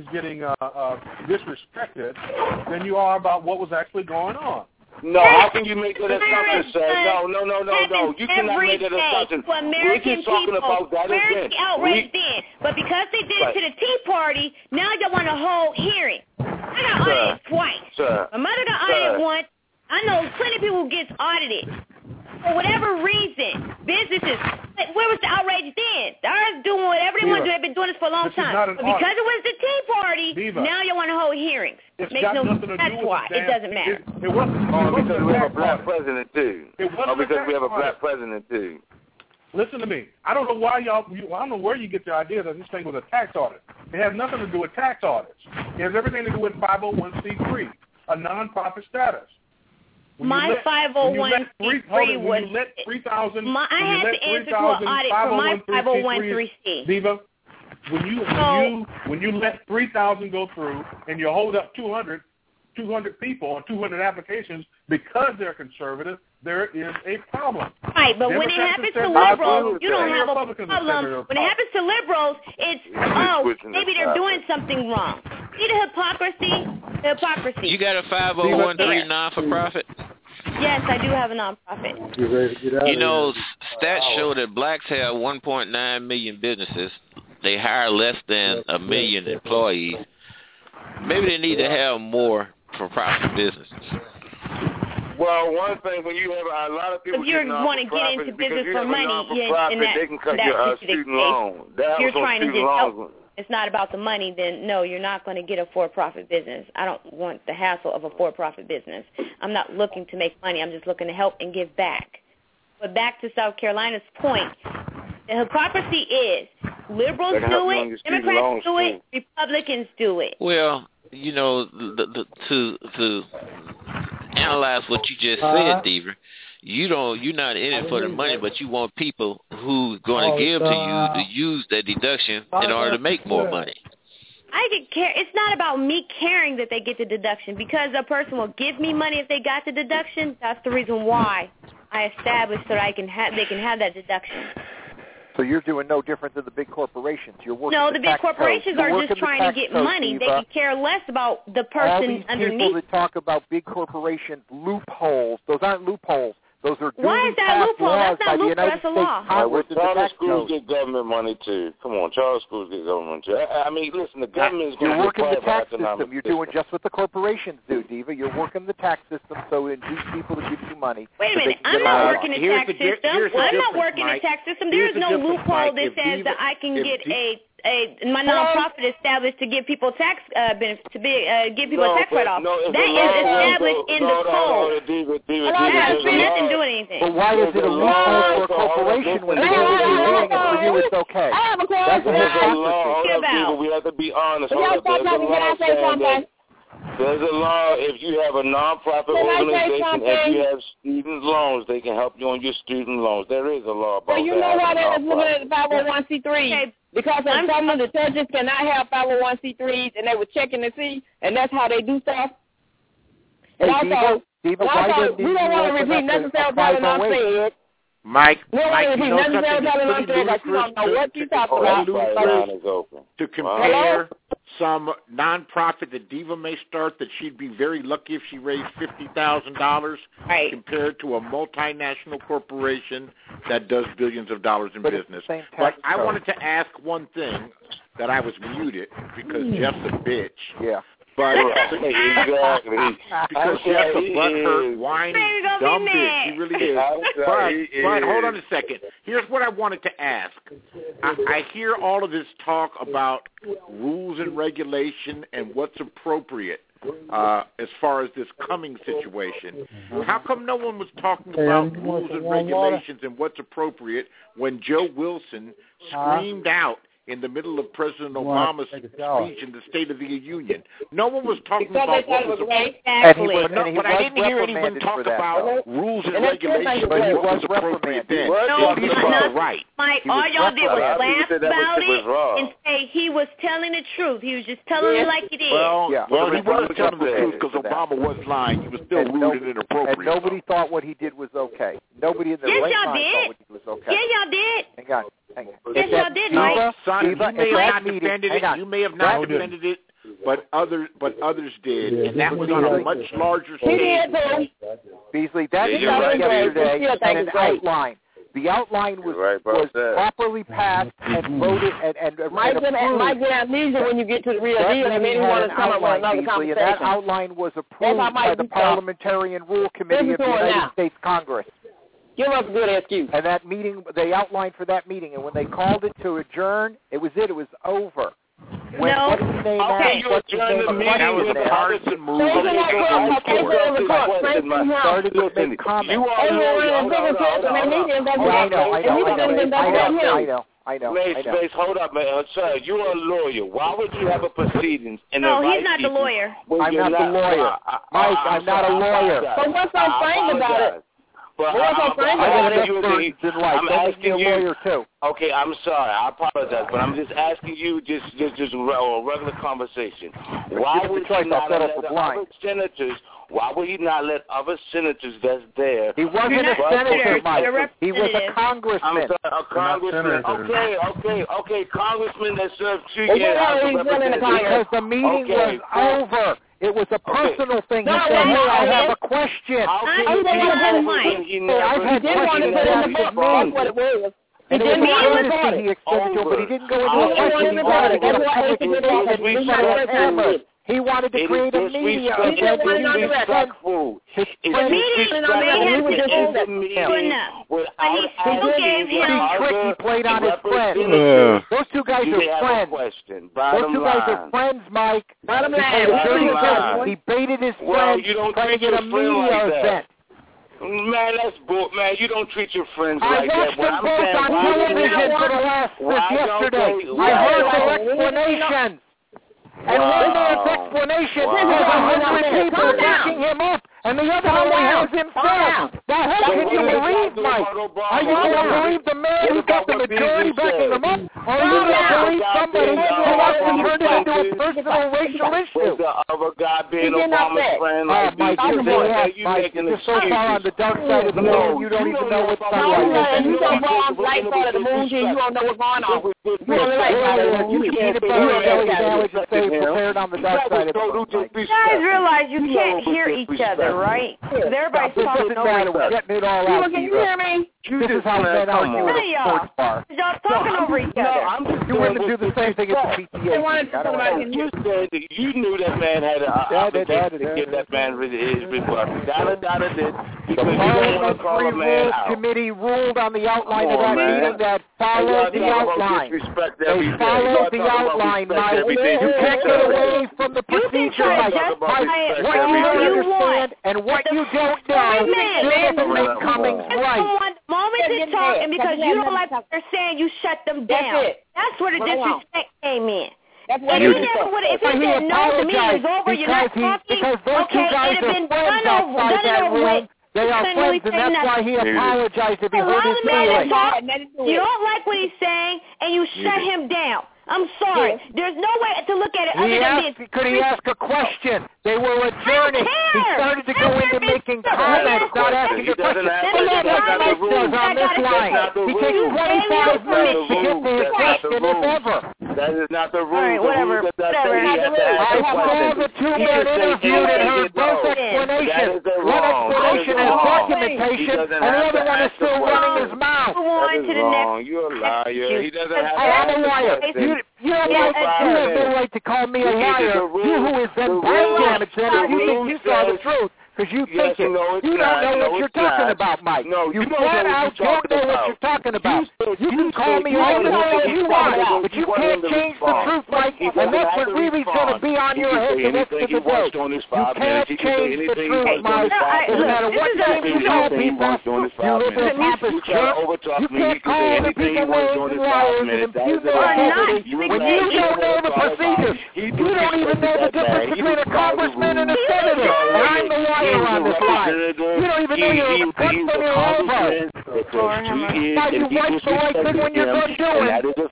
Speaker 14: disrespected than you are about what was actually going on.
Speaker 4: No, how can you make that assumption, sir? No. You cannot make that assumption. We're just talking about that event.
Speaker 20: Outraged then. But because they did it to the Tea Party, now you want a whole hearing. I got audited twice. My mother got audited once. I know plenty of people who gets audited. For whatever reason, businesses, where was the outrage then? They're doing whatever they want to do. They've been doing this for a long time. But because it was the Tea Party, now you want to hold hearings. That's why. It doesn't matter.
Speaker 4: It wasn't because we have a black president, too. Because we have a black president, too.
Speaker 14: Listen to me. I don't know why I don't know where you get the idea that this thing was a tax audit. It has nothing to do with tax audits. It has everything to do with 501c3, a nonprofit status.
Speaker 20: My 501c3 was. I had to answer to an audit for my 501c3.
Speaker 14: Diva, when you let 3,000 go through and you hold up 200 people or 200 applications because they're conservative, there is a problem.
Speaker 20: Right, but when it happens to liberals, you don't have a problem. When it happens to liberals, it's, maybe they're doing something wrong. See the hypocrisy?
Speaker 11: You got a 501c3 non-for-profit?
Speaker 20: Yes, I do have a non-profit.
Speaker 11: Stats show that blacks have 1.9 million businesses. They hire less than 1 million employees. Maybe they need to have more for-profit businesses.
Speaker 4: Well, one thing, when you have a lot of people,
Speaker 20: if you want to get into business for money,
Speaker 4: they can cut your student loan.
Speaker 20: You're trying to just help. It's not about the money, then no, you're not going to get a for-profit business. I don't want the hassle of a for-profit business. I'm not looking to make money. I'm just looking to help and give back. But back to South Carolina's point, the hypocrisy is liberals do it, Democrats do it, Republicans do it.
Speaker 11: Well, to analyze what you just said, Deaver, you're not in it for the money, but you want people who's going to give to you to use that deduction in order to make more money.
Speaker 20: I could care. It's not about me caring that they get the deduction because a person will give me money if they got the deduction. That's the reason why I established so that they can have that deduction.
Speaker 8: So you're doing no different than the big corporations. You're working.
Speaker 20: No, the big corporations are just trying to get money. They can care less about the person underneath.
Speaker 8: All these people that talk about big corporations loopholes, those aren't loopholes. Those are
Speaker 20: why is that loophole? That's not loophole. That's a law.
Speaker 4: Charter schools get government money too. Come on, charter schools get government money too. I mean, listen, the government is going to
Speaker 8: working the tax system. You're doing just what the corporations do, Diva. You're working the tax system so it induces people to give you money.
Speaker 20: Wait a minute. I'm not working the tax system. I'm not working the tax system. There is no loophole that says that I can get my nonprofit established to give people tax benefits, give people a tax write-off. That is established in the code. That has nothing to do with anything.
Speaker 8: But why is it a loophole for a corporation when they're doing it for you? It's okay.
Speaker 4: I have a question. We have to be honest. There's a law. If you have a nonprofit organization, if you have student loans, they can help you on your student loans. There is a law about that.
Speaker 16: So you know why they're looking at the 501c3? Because some of the churches cannot have 501c3s, and they were checking to see, and that's how they do stuff. And also, we don't want to repeat necessary telling unsaid.
Speaker 3: Mike,
Speaker 16: we don't want to repeat necessary telling unsaid because you don't know what you're talking about.
Speaker 3: To compare some nonprofit that Diva may start that she'd be very lucky if she raised $50,000 compared to a multinational corporation that does billions of dollars in business. But I wanted to ask one thing that I was muted because Jeff's a bitch.
Speaker 8: Yeah.
Speaker 3: But because Jeff's a butthurt, whiny, dumb bitch. He really is. But hold on a second. Here's what I wanted to ask. I hear all of this talk about rules and regulation and what's appropriate as far as this coming situation. How come no one was talking about rules and regulations and what's appropriate when Joe Wilson screamed out in the middle of President Obama's speech in the State of the Union? No one was talking about what was appropriate. But I didn't hear anyone talk about rules and regulations and what was appropriate then.
Speaker 20: No, right. Mike, all y'all did was laugh about it and say he was telling the truth. He was just telling it like it is.
Speaker 3: Well, he wasn't telling the truth because Obama was lying. He was still rude and inappropriate.
Speaker 8: And nobody thought what he did was okay. Nobody in their right mind thought what he was okay.
Speaker 20: Yeah, y'all did.
Speaker 8: Hang on.
Speaker 20: Yes, y'all did, Mike.
Speaker 3: You may have not defended it. You may have not defended it, but others did, and that was on a much larger scale.
Speaker 8: Beasley, that was yesterday in an outline. The outline was properly passed and voted and
Speaker 16: Mike get amnesia when you get to the real deal, and then you want to come up with another conversation.
Speaker 8: That outline was approved by the Parliamentarian Rule Committee of the United States Congress.
Speaker 16: Give us a good excuse.
Speaker 8: And that meeting, they outlined for that meeting, and when they called it to adjourn, it was over. When,
Speaker 20: no.
Speaker 8: What's his name now? What's his name?
Speaker 3: That was a partisan move.
Speaker 8: Started with big comments. I know.
Speaker 4: Mace, hold up, man. Sir, you're a lawyer. Why would you have a proceedings?
Speaker 20: No, he's not the lawyer.
Speaker 8: I'm not the lawyer. Mike, I'm not a lawyer.
Speaker 16: But what's so strange about it?
Speaker 4: But I'm asking you. Okay, I'm sorry. I apologize, but I'm just asking you, just a regular conversation. Why would he not let other senators? Why would he not let other senators that's there?
Speaker 8: He wasn't a senator, Mike. He was a congressman.
Speaker 4: I'm sorry, a congressman. Okay, congressman that served 2 years.
Speaker 8: Because the meeting was over. It was a personal thing. He said, hey, I have a question.
Speaker 16: I've had questions what it was.
Speaker 8: And it was a courtesy he extended to him, but he didn't go into a question. He wanted to get a public response. He wanted to create a media event. He
Speaker 4: disrespectful. He
Speaker 8: played on his friends. Those two guys are friends. Those two guys are friends, Mike. He baited his friends trying to get a media event.
Speaker 4: Man, that's bull. Man, you don't treat your friends like that.
Speaker 8: I watched them both on television for the last yesterday. I heard their explanations. And one man's explanation has 100 people backing him up, and the other only has himself. Now, how can you believe, Mike? right. Are you going to believe the man who got the majority backing him up, or are you going to believe somebody who wants to turn it into a personal racial issue?
Speaker 4: The other guy being Obama's friend, like
Speaker 8: Mike, you're so far on the dark side of the moon, you don't even know what's sunlight is.
Speaker 16: You so far on the light side of the moon, you don't know what's going on.
Speaker 8: You can eat a belly sandwich and stay prepared on the dark side of the moon.
Speaker 20: You guys realize you can't hear each other, right? Because everybody's talking over each other.
Speaker 8: Getting it all out.
Speaker 16: Can you hear me?
Speaker 8: This is how men argue at a sports bar.
Speaker 20: Y'all talking over each other.
Speaker 8: You women do the same thing at the PTA.
Speaker 4: You said that you knew that man had an obligation to give that man his rebuttal.
Speaker 8: The Parliament Free Rules Committee ruled on the outline of that meeting that followed the outline. They followed the outline, Mike. You can't get away from the procedure, Mike. What you understand and what you don't know still doesn't make Cummings right.
Speaker 20: Moment to talk, and because you don't like what they're saying, you shut them down. That's where the disrespect came in. If you said no, the meeting is over, you're not talking, okay, it had been done over with.
Speaker 8: They are friends, and that's why he apologized if he hurt his feelings.
Speaker 20: You don't like what he's saying, and you shut him down. I'm sorry. There's no way to look at it other than this.
Speaker 8: Could he ask a question? They were adjourning. He started to go into making comments, not asking a question. Look what Mike does on this line. He takes 25 minutes to get to his question, if ever.
Speaker 4: That is not the rule.
Speaker 20: All right, whatever.
Speaker 8: I saw the two men interviewed and heard both explanations. One explanation is documentation, and the other one is still running his mouth.
Speaker 4: You're a liar. He doesn't have
Speaker 8: I'm a liar. You have no right to call me a liar. You who is then brain damaged then if you think you saw the truth. Because you think it. You don't know what you're talking about, Mike. You flat out don't know what you're talking about. You can call me all the way you want, but you can't change the truth, Mike, and that's what really is going to be on your head the rest of the day. You can't change the truth, Mike. No matter what name you call people, you live in a pompous church. You can't call other people names and liars and impugn their integrity when you don't know the procedure. You don't even know the difference between a congressman and a senator. And I'm the one on this line. You don't even know you're a cut from your own heart. Now you wipe the right thing when you're done doing.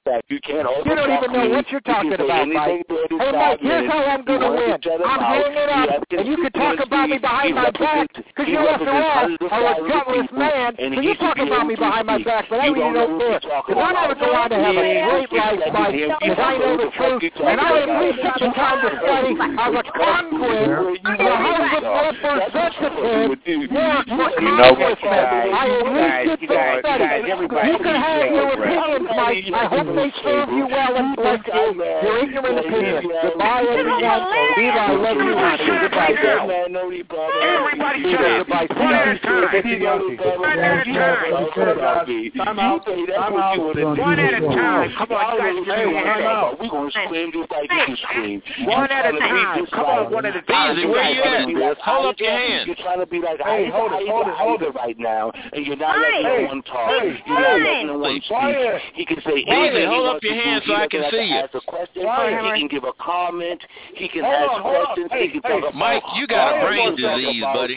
Speaker 8: You don't even know what you're talking about, Mike. Hey, Mike, here's how I'm going to win. I'm hanging up, and you can talk about me behind my back, because you, after all, are a gutless man, so you talk about me behind my back, but I really don't care. Because I'm going to go on to have a great life, Mike, because I know the truth, and I at least took the time to study as a congress, the House of Representatives. You know what, guys, you can have your opinions, Mike. I hope they serve you well and bless you. Your ignorant opinion. Goodbye, everyone. Viva, I love you. Goodbye, everybody shut up. Goodbye. One at a time. Come on, you guys.
Speaker 4: We're going to scream just like you can scream.
Speaker 8: One at a time. Come on, one at a time.
Speaker 11: Easy, where you at? Hold up your hand.
Speaker 4: You're trying to be like, hold it right now, and you're not letting no one talk. You're not letting no one speak. He can say anything.
Speaker 11: Hold up your hand so I can see you.
Speaker 4: Ask a question. He can give a comment. He can ask questions. He can talk about
Speaker 11: Mike, you got a brain disease, buddy.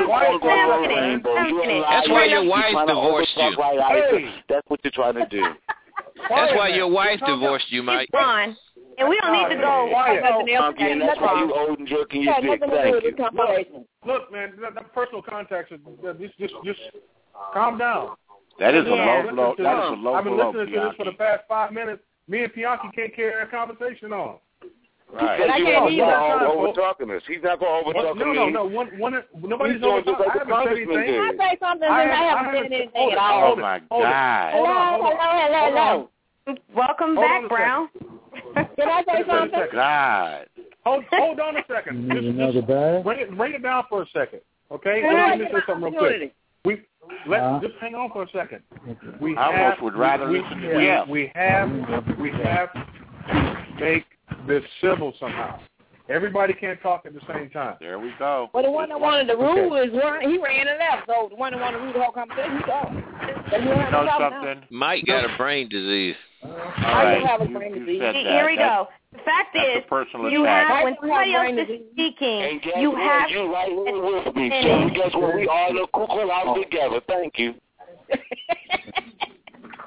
Speaker 11: That's why your wife divorced you.
Speaker 4: That's what you're trying to do.
Speaker 11: That's why your wife divorced you, Mike.
Speaker 20: And we don't need to go.
Speaker 4: And that's why you old and jerking your dick. Thank you.
Speaker 14: Look, man, that personal contact is just calm down.
Speaker 3: That is a low blow.
Speaker 14: I've been listening to this for the past 5 minutes. Me and Bianchi can't carry a conversation on.
Speaker 4: Right. He's not over talking us. He's not going to over talk me.
Speaker 14: No. Nobody's over talking. I haven't said anything.
Speaker 16: Can I say something? I haven't said anything at all.
Speaker 3: Oh my God.
Speaker 16: Hello.
Speaker 20: Welcome back, Brown.
Speaker 16: Can I say something?
Speaker 3: God.
Speaker 14: Hold on a second. Just bring it down for a second, okay? Let me say something real quick. Just hang on for a second.
Speaker 3: I almost would rather listen to you.
Speaker 14: We have to make this civil somehow. Everybody can't talk at the same time.
Speaker 3: There we go.
Speaker 16: Well, the one that wanted to rule he ran and left. So the one that wanted to rule the whole conversation, he gone.
Speaker 3: You know something?
Speaker 11: Mike got a brain disease.
Speaker 16: I don't have a brain disease.
Speaker 20: Here we go. The fact is, you have, when somebody else is speaking, you have
Speaker 4: you right with me. So guess what? We all look cool out together. Thank you.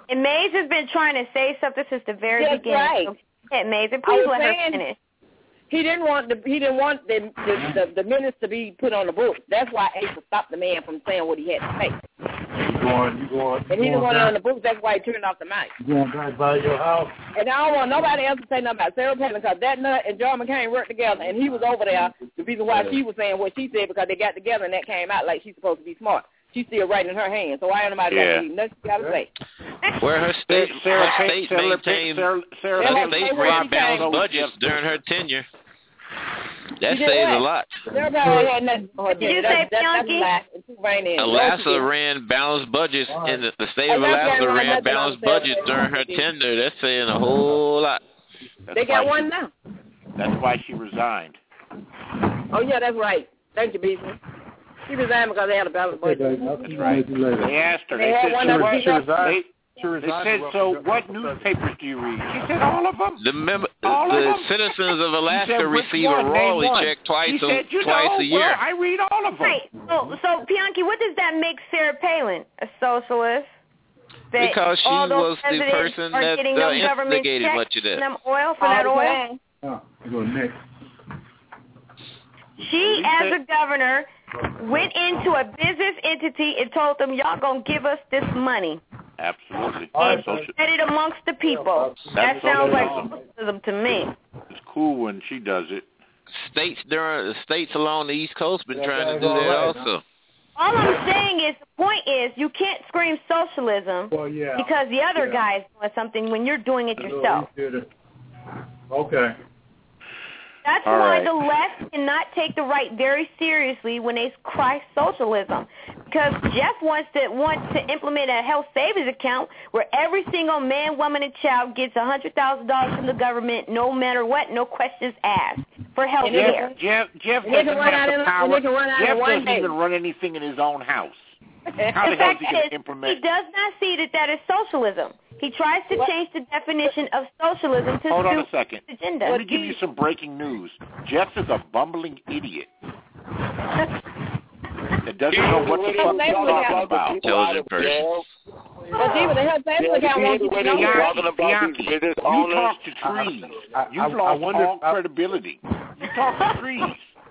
Speaker 20: And Mays has been trying to say something since the very beginning.
Speaker 16: Right.
Speaker 20: So, Mays, and please let her finish.
Speaker 16: He didn't want the minutes to be put on the book. That's why Asa stopped the man from saying what he had to say. And he didn't want it on the book. That's why he turned off the mic.
Speaker 15: You going back by your house?
Speaker 16: And I don't want nobody else to say nothing about Sarah Palin because that nut and John McCain worked together, and he was over there. The reason why she was saying what she said because they got together and that came out like she's supposed to be smart. She's still right in her hand, so why ain't nobody got to believe nothing she got to say?
Speaker 11: Where her state maintained ran balanced budgets during her tenure. That saves a lot.
Speaker 20: Did you say Bianchi?
Speaker 11: Alaska ran balanced budgets, and the state of Alaska ran balanced budgets during her tenure. That's saying a whole lot.
Speaker 16: They got one now.
Speaker 3: That's why she resigned.
Speaker 16: Oh, yeah, that's right. Thank you, Beasley. She resigned because they had a balanced budget.
Speaker 3: That's right. They asked her. They said, They said, so what newspapers do you read? She said, all of them.
Speaker 11: The citizens of Alaska receive a royalty check twice a year.
Speaker 3: I read all of them.
Speaker 20: Right. So Bianchi, what does that make Sarah Palin a socialist?
Speaker 11: Because she was the person that instigated much of that.
Speaker 20: Them oil for that oil? She, as a governor, went into a business entity and told them, y'all going to give us this money.
Speaker 3: Absolutely.
Speaker 20: And spread it amongst the people. That sounds like socialism to me.
Speaker 3: It's cool when she does it.
Speaker 11: The states along the East Coast been trying to do that also.
Speaker 20: All I'm saying is, the point is, you can't scream socialism because the other guy is doing something when you're doing it yourself.
Speaker 15: Okay.
Speaker 20: That's why the left cannot take the right very seriously when they cry socialism. Because Jeff wants to implement a health savings account where every single man, woman, and child gets $100,000 from the government, no matter what, no questions asked, for health care.
Speaker 3: Jeff doesn't have the power. Jeff doesn't even run anything in his own house. How the hell is he going to implement?
Speaker 20: He does not see that is socialism. He tries to change the definition of socialism to
Speaker 3: Hold on a second.
Speaker 20: His agenda.
Speaker 3: Let me give you some breaking news. Jeff is a bumbling idiot. That doesn't know what the fuck he's talking about.
Speaker 11: Intelligent person.
Speaker 16: But even the health savings account won't get
Speaker 3: Bianchi, you talk to trees. You've lost all credibility. You talk to trees.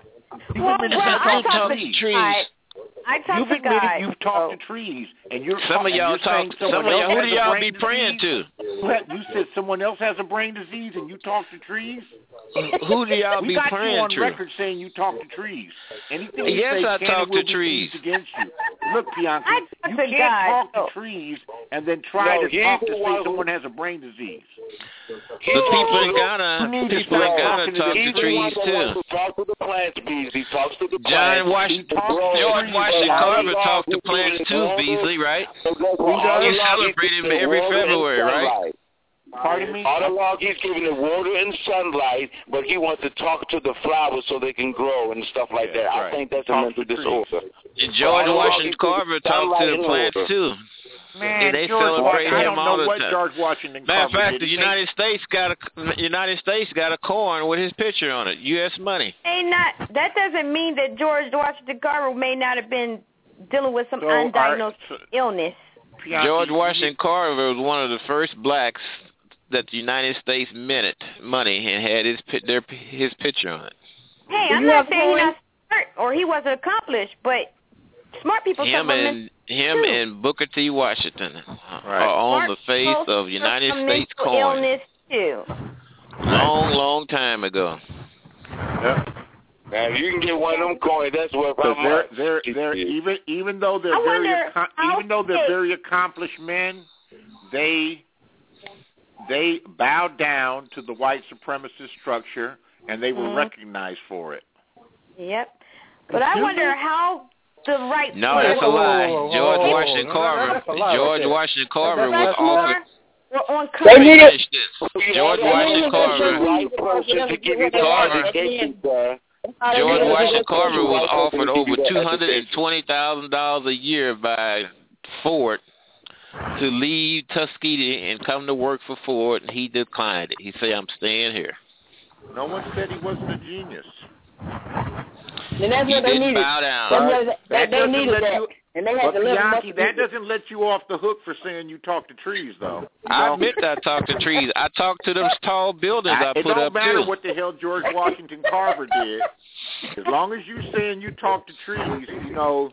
Speaker 11: I talk to trees.
Speaker 3: You've admitted you've talked to trees, and you're
Speaker 11: some of y'all talk. Some of y'all, who do y'all be praying to?
Speaker 3: You said someone else has a brain disease, and you talk to trees.
Speaker 11: Who do y'all be praying to?
Speaker 3: We got you on record saying you talk to trees. Anything you
Speaker 11: yes,
Speaker 3: say
Speaker 11: I talk to trees.
Speaker 3: Against you. Look, Bianchi, you can't talk to trees and then try to talk to say someone has a brain disease.
Speaker 11: The people in Ghana talk to trees too.
Speaker 21: Talk to the plants, Beasley. Talks to the
Speaker 11: George Washington Carver talked to plants too, Beasley, right? You celebrate him every February, right?
Speaker 3: Pardon me?
Speaker 21: All along he's giving it water and sunlight, but he wants to talk to the flowers so they can grow and stuff like that. I think that's a mental disorder.
Speaker 11: And George Washington Carver talked to the plants too.
Speaker 3: Man,
Speaker 11: and they celebrate him all the time.
Speaker 3: George Washington
Speaker 11: Matter of fact, the United States got a coin with his picture on it. U.S. money.
Speaker 20: That doesn't mean that George Washington Carver may not have been dealing with some undiagnosed illness.
Speaker 11: George Washington Carver was one of the first blacks that the United States minted money and had his picture on it.
Speaker 20: Hey, I'm not saying he's not smart or he wasn't accomplished, but smart people
Speaker 11: Him and Booker T. Washington are on the face of United States coin.
Speaker 20: Illness too.
Speaker 11: Long time ago.
Speaker 21: Yep. Now, if you can get one of them coins, that's worth
Speaker 3: they're even though they're very accomplished men, they bowed down to the white supremacist structure, and they were recognized for it.
Speaker 20: Yep. But I wonder how the right...
Speaker 11: No, that's a lie. George Washington Carver was offered... George Washington Carver was offered over $220,000 a year by Ford to leave Tuskegee and come to work for Ford, and he declined it. He said, "I'm staying here."
Speaker 3: No one said he wasn't a genius.
Speaker 16: And that's what they needed.
Speaker 11: Bow down.
Speaker 16: They needed that. And they had to live
Speaker 3: Bianchi, that doesn't let you off the hook for saying you talk to trees, though.
Speaker 11: I admit that I talk to trees. I talk to those tall buildings I put up, too.
Speaker 3: It don't matter what the hell George Washington Carver did. As long as you're saying you talk to trees, you know,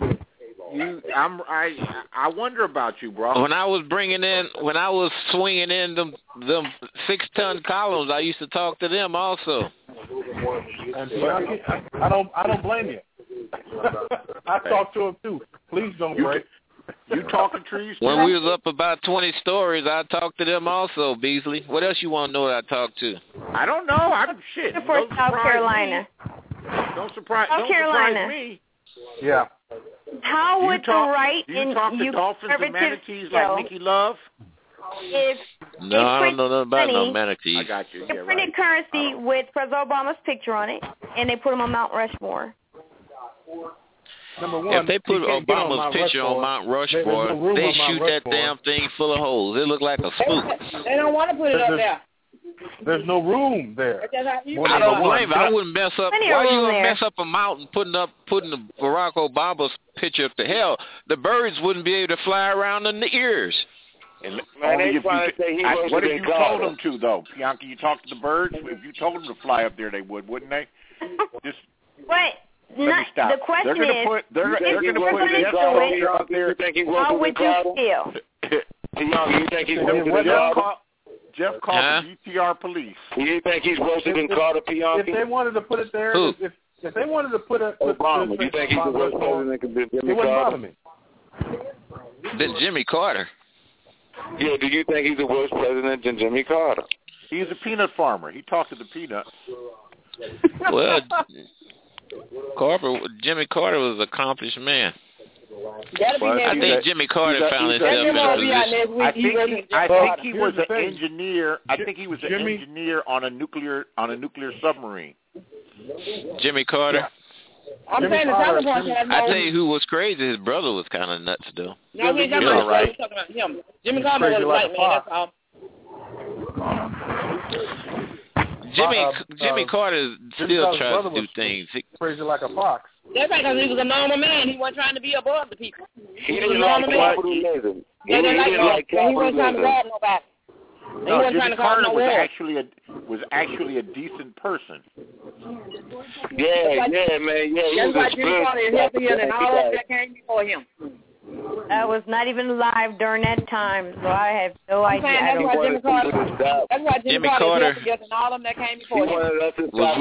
Speaker 3: I wonder about you, bro.
Speaker 11: When I was swinging in them 6-ton columns, I used to talk to them also.
Speaker 14: And Bianchi, I don't blame you. I talk to them too. Please don't break.
Speaker 3: You talk to trees too?
Speaker 11: When we was up about 20 stories, I talked to them also, Beasley. What else you want to know that I talked to?
Speaker 3: I don't know. I'm shit.
Speaker 20: For South Carolina.
Speaker 3: Don't surprise me.
Speaker 14: Yeah.
Speaker 20: How would the right
Speaker 3: in you talk to dolphins and manatees like Nikki Love?
Speaker 20: If
Speaker 11: no, I don't know nothing about no manatees.
Speaker 3: I got you.
Speaker 20: They printed currency with President Obama's picture on it, and they put him on Mount Rushmore.
Speaker 14: Number one,
Speaker 11: if they put Obama's picture on Mount Rushmore, they shoot that damn thing full of holes. It look like a spook.
Speaker 16: They don't want to put it up there.
Speaker 14: There's no room there.
Speaker 11: I don't blame it. I wouldn't mess up. Why are you gonna mess up a mountain putting the Barack Obama's picture up to hell? The birds wouldn't be able to fly around in the ears.
Speaker 3: And what if you told them to, though? Bianchi, you talk to the birds? If you told them to fly up there, they would, wouldn't they? Just
Speaker 20: But the question
Speaker 3: they're going to put Jeff Culver up there.
Speaker 20: How would you feel?
Speaker 4: You think he's worse than Carter?
Speaker 3: Jeff called the GTR police.
Speaker 4: You think he's worse than Carter, Bianchi?
Speaker 14: If they wanted to put it there, if they wanted to put it...
Speaker 4: Obama, you think he's the worst president than Jimmy Carter?
Speaker 14: It wouldn't bother me.
Speaker 11: Than Jimmy Carter?
Speaker 4: Yeah, do you think he's the worst president than Jimmy Carter?
Speaker 3: He's a peanut farmer. He talked to the peanuts.
Speaker 11: Well, Jimmy Carter was an accomplished man. I think Jimmy Carter found himself in a position.
Speaker 3: I think he was an engineer. I think he was an engineer on a nuclear submarine.
Speaker 11: Jimmy Carter.
Speaker 16: Yeah. I'm saying the Taliban has no...
Speaker 11: I tell you who was crazy. His brother was kind of nuts, though.
Speaker 16: No, we ain't talking about him. Jimmy Carter was a white man, that's all.
Speaker 11: Jimmy Carter still tries to do things.
Speaker 14: Crazy like a fox.
Speaker 16: That's right, because he was a normal man. He wasn't trying to be above the people.
Speaker 4: He didn't like capitalism.
Speaker 16: He wasn't trying to rob nobody.
Speaker 3: No, Jimmy Carter was actually a decent person.
Speaker 4: Yeah, man. Yeah,
Speaker 16: that's why Jimmy Carter is healthier than all that came before him.
Speaker 20: I was not even alive during that time, so I have no idea.
Speaker 16: That's why Jimmy Carter is healthier than all of them that came before him.
Speaker 11: Was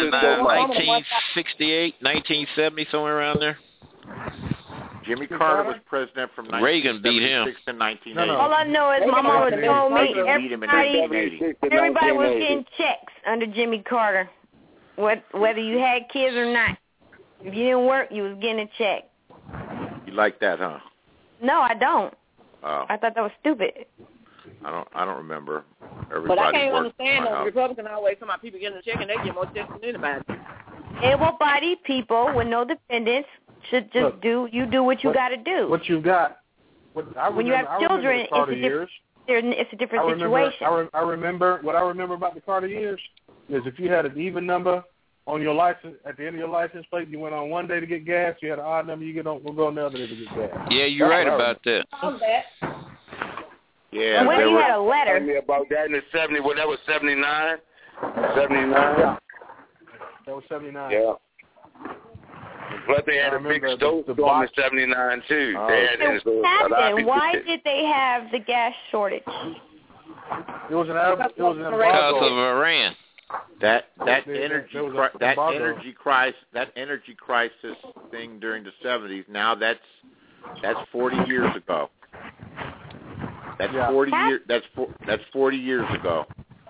Speaker 11: 1968, 1970, somewhere around there?
Speaker 3: Jimmy Carter was president from 1976 to 1980.
Speaker 20: All I know is my mama told me everybody was getting checks under Jimmy Carter, whether you had kids or not. If you didn't work, you was getting a check.
Speaker 3: You like that, huh?
Speaker 20: No, I don't.
Speaker 3: Oh.
Speaker 20: I thought that was stupid.
Speaker 3: I don't remember.
Speaker 16: But I can't understand those Republicans always talking about people getting a check and they get more checks than anybody.
Speaker 20: Able-bodied people with no dependents should just do what you got to do.
Speaker 14: What you got?
Speaker 20: When you have children, it's a different situation.
Speaker 14: I remember what I remember about the Carter years is if you had an even number on your license, at the end of your license plate, you went on one day to get gas. You had an odd number, we'll go another day to get gas.
Speaker 11: Yeah, you're right about that.
Speaker 3: Yeah,
Speaker 20: when you had a letter.
Speaker 4: Tell me about that in the 70s. Well, that was 79. 79.
Speaker 14: That was 79.
Speaker 4: Yeah. Plus, they had a big snowstorm in 79 too.
Speaker 20: Why did they have the gas shortage?
Speaker 14: It was an embargo.
Speaker 11: Because of Iran.
Speaker 3: That energy crisis thing during the 70s. Now that's 40 years ago. That's 40 years. That's 40 years ago.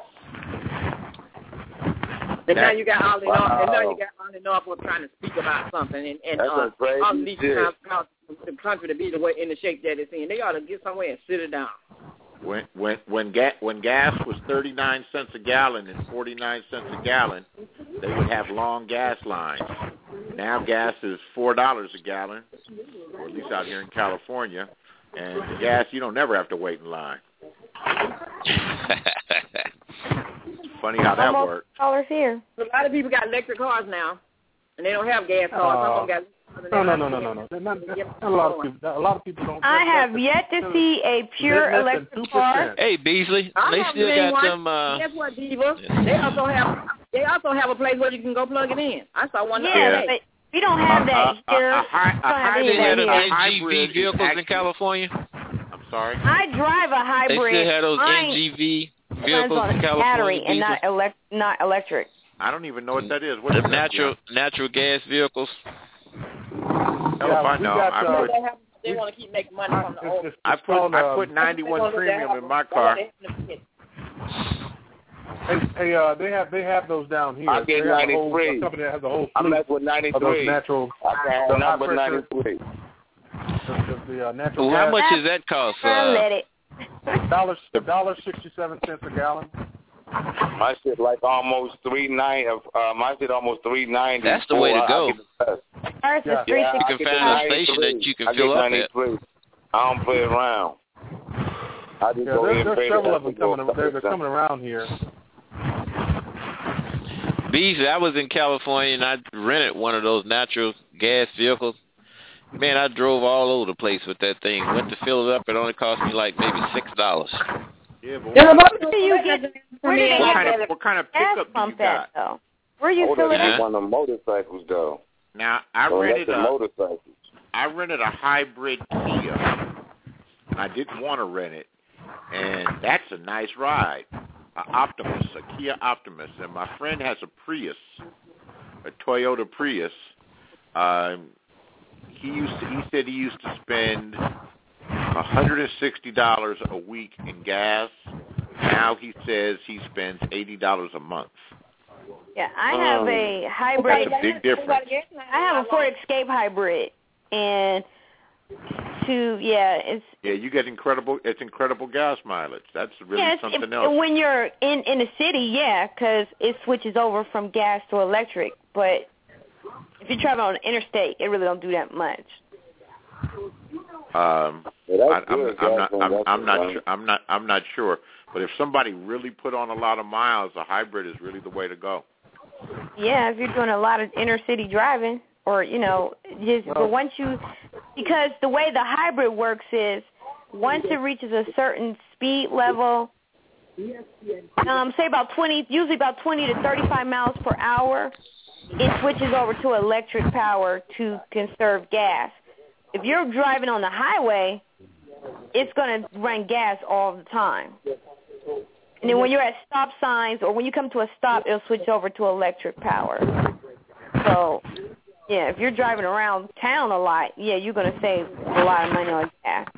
Speaker 16: And now you got all the Norfolk trying to speak about something, and all these trying the country to be the way in the shape that it's in. They ought to get somewhere and sit it down.
Speaker 3: When gas was 39 cents a gallon and 49 cents a gallon, they would have long gas lines. Now gas is $4 a gallon, or at least out here in California, and the gas you don't never have to wait in line. Funny how that works.
Speaker 20: $4 here.
Speaker 16: A lot of people got electric cars now, and they don't have gas cars. Some of them got
Speaker 14: No. Not a lot of people. A lot of people don't.
Speaker 20: I have yet to see a pure electric car.
Speaker 11: Hey, Beasley, they still got some.
Speaker 16: Guess what, Diva? They also have a place where you can go plug it in. I saw one.
Speaker 20: Yeah, but we don't have that here.
Speaker 11: They had NGV vehicles in California.
Speaker 3: I'm sorry.
Speaker 20: I drive a hybrid.
Speaker 11: They still had those NGV vehicles in California.
Speaker 20: Battery and not electric.
Speaker 3: I don't even know what that is. What
Speaker 11: the
Speaker 3: is
Speaker 11: natural gas vehicles.
Speaker 3: Hell if I know.
Speaker 16: They want to keep making money from the old.
Speaker 3: I put 91 premium in my car.
Speaker 14: Hey, they have those down here.
Speaker 4: I get 93.
Speaker 14: A company that has a whole fleet.
Speaker 4: I'm left with 93.
Speaker 14: Of those natural.
Speaker 4: I got number 93.
Speaker 14: The natural
Speaker 11: how
Speaker 14: gas.
Speaker 11: much does that cost?
Speaker 20: Let it.
Speaker 14: $1.67 a gallon.
Speaker 4: My shit like almost $3.90. My shit almost $3.90.
Speaker 11: That's the way to go.
Speaker 20: You
Speaker 11: can find a station that you can fill up at.
Speaker 4: I don't play around.
Speaker 14: There's several of them coming. They're coming around here.
Speaker 11: Beasley, I was in California and I rented one of those natural gas vehicles. Man, I drove all over the place with that thing. Went to fill it up. It only cost me like maybe $6.
Speaker 3: Yeah, but
Speaker 20: what
Speaker 3: kind of pickup do you got?
Speaker 20: Though? Where you filling
Speaker 4: it? One of the motorcycles, though.
Speaker 3: Now, I rented a hybrid Kia. I didn't want to rent it, and that's a nice ride. A Kia Optimus, and my friend has a Prius, a Toyota Prius. He said he used to spend $160 a week in gas. Now he says he spends $80 a month.
Speaker 20: Yeah, I have a hybrid.
Speaker 3: Big difference.
Speaker 20: I have a Ford Escape hybrid, and
Speaker 3: you get incredible gas mileage. That's really something else.
Speaker 20: When you're in the city, because it switches over from gas to electric. But if you travel on the interstate, it really don't do that much.
Speaker 3: I'm not sure. But if somebody really put on a lot of miles, a hybrid is really the way to go.
Speaker 20: Yeah, if you're doing a lot of inner city driving, or because the way the hybrid works is once it reaches a certain speed level, say about 20 to 35 miles per hour, it switches over to electric power to conserve gas. If you're driving on the highway, it's going to run gas all the time. And then when you're at stop signs or when you come to a stop, it'll switch over to electric power. So, if you're driving around town a lot, you're going to save a lot of money on gas.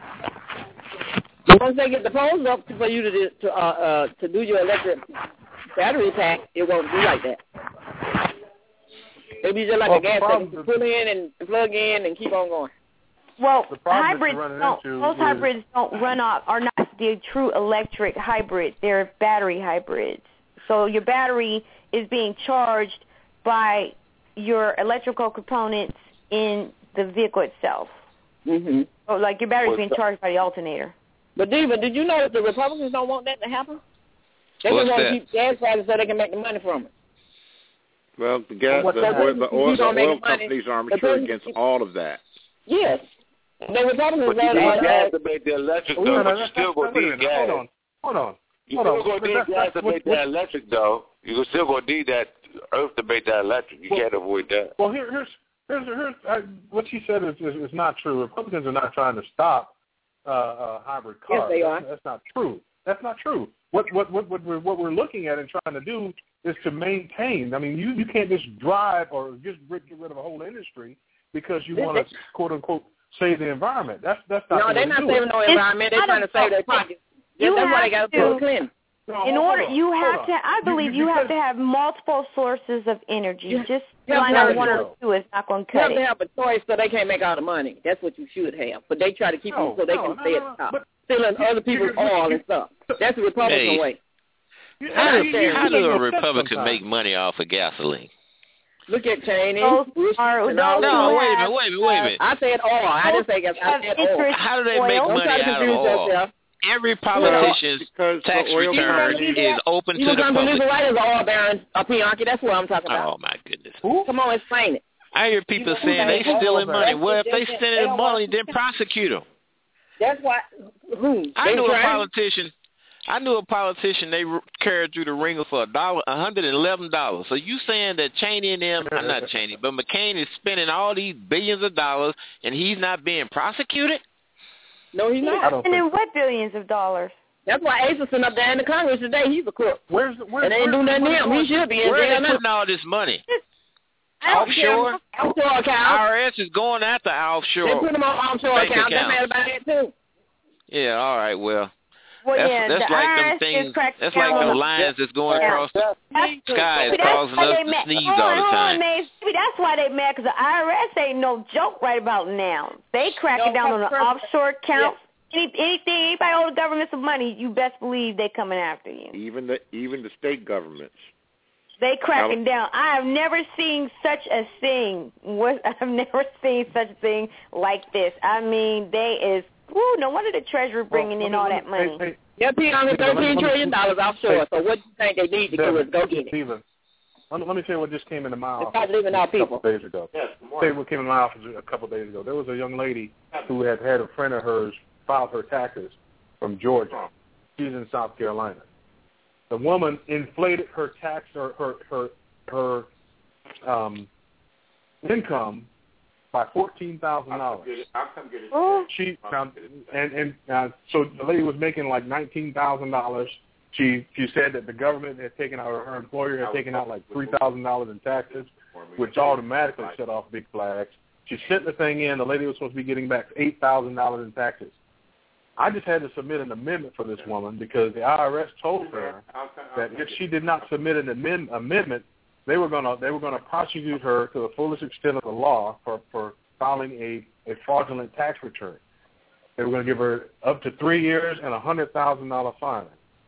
Speaker 16: Once they get the poles up for you to do your electric battery pack, it won't be like that. It'll be just like a gas station. You pull in and plug in and keep on going.
Speaker 20: Well, most hybrids don't run off, are not the true electric hybrid. They're battery hybrids. So your battery is being charged by your electrical components in the vehicle itself.
Speaker 16: Mm-hmm.
Speaker 20: So, like, your battery is being charged by the alternator.
Speaker 16: But, Diva, did you know that the Republicans don't want that to happen? They just want to keep gas prices so they can make the money from it.
Speaker 3: Well, the oil companies are mature against all of that.
Speaker 16: Yes. The Republicans
Speaker 4: but you need gas to make the electric, though, but you still going to need gas.
Speaker 14: Hold on.
Speaker 4: You're still going to need gas to make that electric, though. You're still going to need that earth to make that electric. You can't avoid that.
Speaker 14: Well, here's what she said is not true. Republicans are not trying to stop hybrid cars.
Speaker 16: Yes, they are.
Speaker 14: That's not true. That's not true. What we're looking at and trying to do is to maintain. I mean, you can't just drive or just get rid of a whole industry because you want to quote unquote save the environment. That's not.
Speaker 16: No, they're not saving no environment. They're trying to save their pockets. That's why they got to put clean.
Speaker 20: In order, you have to. I believe you have to have multiple sources of energy. Just line up one or two is not going to cut it.
Speaker 16: You have to have a choice so they can't make all the money. That's what you should have. But they try to keep you so they can stay at the top, stealing other people's oil and stuff. That's the Republican way.
Speaker 11: How do a Republican make money off of gasoline?
Speaker 16: Look at Cheney.
Speaker 11: No, wait a minute.
Speaker 16: I said oil. I didn't say gas. I said oil.
Speaker 11: How do they make money out of oil? Every politician's tax return is open to the public.
Speaker 16: You come to legal writers, oil baron, Pianki. That's what I'm talking about.
Speaker 11: Oh, my goodness.
Speaker 16: Come on, explain it.
Speaker 11: I hear people saying they stealing money. Well, if they stealing money, then prosecute them.
Speaker 16: That's why.
Speaker 11: I knew a politician they carried through the ringer for $111. So you saying that Cheney and them, not Cheney, but McCain is spending all these billions of dollars and he's not being prosecuted?
Speaker 16: No, he's not.
Speaker 20: And then what billions of dollars?
Speaker 16: That's why Ace is sitting up there in the Congress today. He's a crook. And they ain't doing nothing to him. He should be in
Speaker 11: Where
Speaker 16: jail
Speaker 11: are they
Speaker 16: now.
Speaker 11: putting all this money?
Speaker 16: Offshore accounts.
Speaker 11: IRS is going after offshore.
Speaker 16: They put them on offshore accounts. They're mad about it too.
Speaker 11: Yeah, all right, well.
Speaker 20: Well,
Speaker 11: that's
Speaker 20: the
Speaker 11: like
Speaker 20: IRS
Speaker 11: them things. That's
Speaker 20: down
Speaker 11: like
Speaker 20: on
Speaker 11: them lines that's going across the sky is causing us to sneeze all the time.
Speaker 20: That's why they mad, because the IRS ain't no joke right about now. They cracking down on the offshore accounts. Anybody owe the government some money, you best believe they coming after you.
Speaker 3: Even the state governments.
Speaker 20: They cracking down. I have never seen such a thing. I've never seen such a thing like this. I mean, no wonder the Treasury bringing in all that money.
Speaker 16: They're paying on $13 trillion offshore. So what do you think they need to do is go get it?
Speaker 14: Steven, let me say what just came into my office
Speaker 16: a
Speaker 14: couple days ago. Say what came in my office a couple of days ago. There was a young lady who had a friend of hers filed her taxes from Georgia. She's in South Carolina. The woman inflated her tax or her income by $14,000. So the lady was making like $19,000. She said that the government had taken out, or her employer had taken out like $3,000 in taxes, which automatically set off big flags. She sent the thing in. The lady was supposed to be getting back $8,000 in taxes. I just had to submit an amendment for this woman because the IRS told her that if she did not submit an amendment, they were going to prosecute her to the fullest extent of the law for filing a fraudulent tax return. They were going to give her up to 3 years and a $100,000 fine.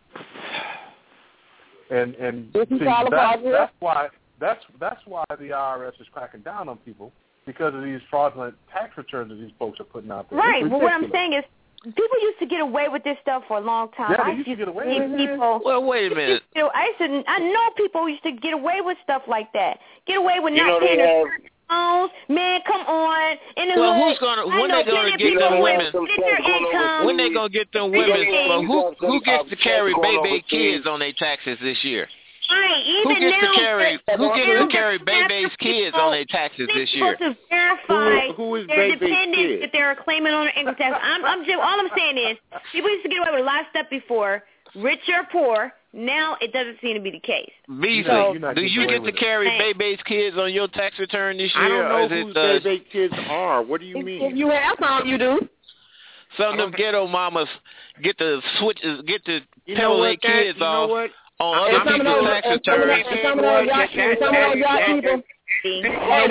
Speaker 14: And see, that's why the IRS is cracking down on people, because of these fraudulent tax returns that these folks are putting out there.
Speaker 20: Right. Well, what I'm saying is, people used to get away with this stuff for a long time.
Speaker 14: Yeah, they used to get away with it.
Speaker 11: Well, wait a minute.
Speaker 20: I know people used to get away with stuff like that. Get away with not paying their loans. Man, come on.
Speaker 11: When they gonna get them women? When they gonna get them women? Well, who gets to carry baby kids on their taxes this year?
Speaker 20: Right.
Speaker 11: Who gets to carry baby's kids on their taxes this year?
Speaker 20: To verify
Speaker 3: who is
Speaker 20: their
Speaker 3: baby's
Speaker 20: dependents
Speaker 3: kids?
Speaker 20: if they're claiming on their income tax. All I'm saying is, people used to get away with a lot of stuff before, rich or poor. Now it doesn't seem to be the case.
Speaker 11: Visa, do you get to carry baby's kids on your tax return this year?
Speaker 3: I don't know who baby kids are. What do you mean?
Speaker 16: If you have some, you do.
Speaker 11: Some of them ghetto mamas get to tell their kids off on other people's tax returns.
Speaker 16: Some of those young people.
Speaker 3: You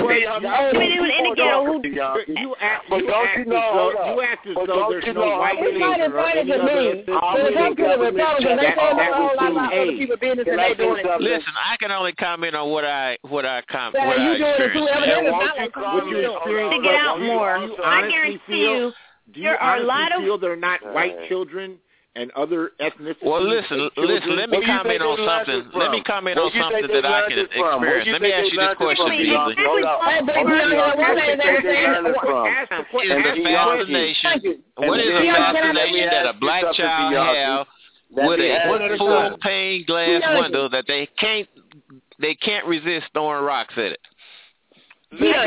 Speaker 3: act as though there's no white people or any other.
Speaker 11: Listen, I can only comment on what I experienced.
Speaker 20: To get out more, I guarantee you, there are a lot of.
Speaker 3: Do you feel they're not white children and other ethnicities?
Speaker 11: Well, listen. Let me comment on something. Let me comment on something that I can experience. Let me ask you this question, Beasley. What is the fascination that a black child have with a full pane glass window that they can't resist throwing rocks at it?
Speaker 3: Hold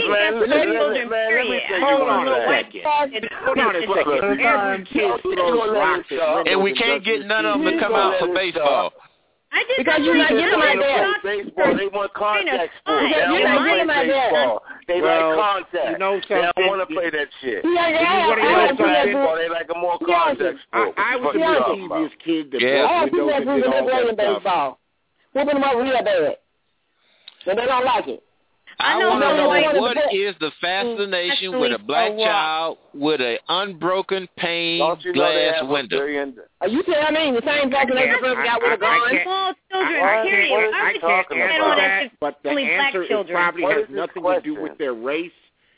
Speaker 3: on a second. Every kid throws rocks at
Speaker 11: and we can't get none of them to come out for baseball.
Speaker 16: Because you're not getting my dad.
Speaker 4: Baseball, they want contact sports. They don't want to play baseball. They like contact.
Speaker 3: You know
Speaker 4: they don't want to play that shit.
Speaker 16: They
Speaker 4: like a more contact sport.
Speaker 3: I was a mischievous kid that
Speaker 16: broke windows and did all that stuff. Whooping them up real bad. And they don't like it.
Speaker 11: I want to know what is the fascination with a black child with an unbroken pane glass window.
Speaker 16: Are you telling me the same fascination person got with a gun?
Speaker 20: Well, children, period.
Speaker 3: I can't answer that, but the answer probably has nothing to do with their race.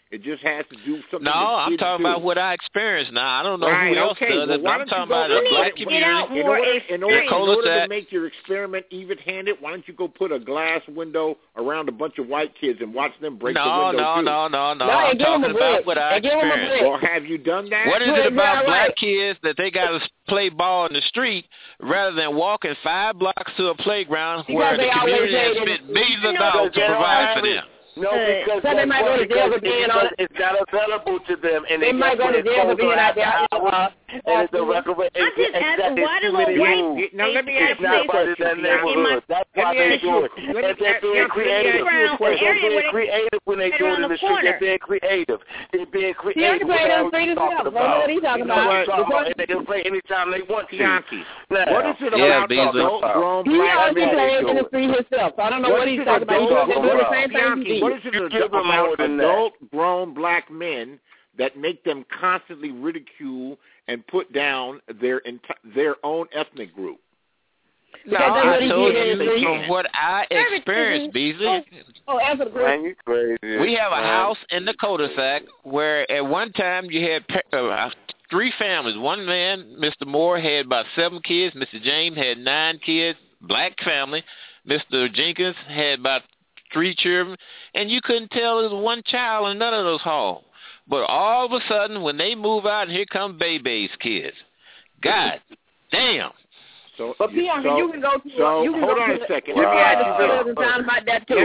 Speaker 3: It just has to do something.
Speaker 11: No, I'm talking about what I experienced now. I don't know who else does it, but I'm talking about the black community.
Speaker 3: In order to make your experiment even-handed, why don't you go put a glass window around a bunch of white kids and watch them break the window too?
Speaker 11: No. I'm talking about what I experienced.
Speaker 3: Well, have you done that?
Speaker 11: What is it about black kids that they got to play ball in the street rather than walking 5 blocks to a playground where the community has spent millions of dollars to provide for them?
Speaker 4: No, because they might go to jail for being on it. It's not available to them, and they might go to jail for being out there. And it's a record.
Speaker 20: I'm just asking, why do little white?
Speaker 3: Now let me ask you
Speaker 4: a question. That's why they do it. And they're being creative. They're being creative when they do it in the street. They're being creative. They're being creative.
Speaker 16: He can play on the street himself. What are you talking about?
Speaker 4: And they can play anytime they want to.
Speaker 3: What is it about adult-grown black men?
Speaker 16: He plays in the street himself. So I don't know what he's talking about. He's doing the same thing.
Speaker 3: What is it about adult-grown black men that make them constantly ridicule and put down their own ethnic group?
Speaker 11: No, I told you from what I experienced, Beasley.
Speaker 4: Man, you crazy.
Speaker 11: We have a house in the cul-de-sac where at one time you had 3 families. One man, Mr. Moore, had about 7 kids. Mr. James had 9 kids, black family. Mr. Jenkins had about 3 children, and you couldn't tell there was one child in none of those homes. But all of a sudden, when they move out, and here come Bebe's kids. God damn.
Speaker 16: But Bianca, you can go to.
Speaker 3: Hold on a second. Let me ask you this.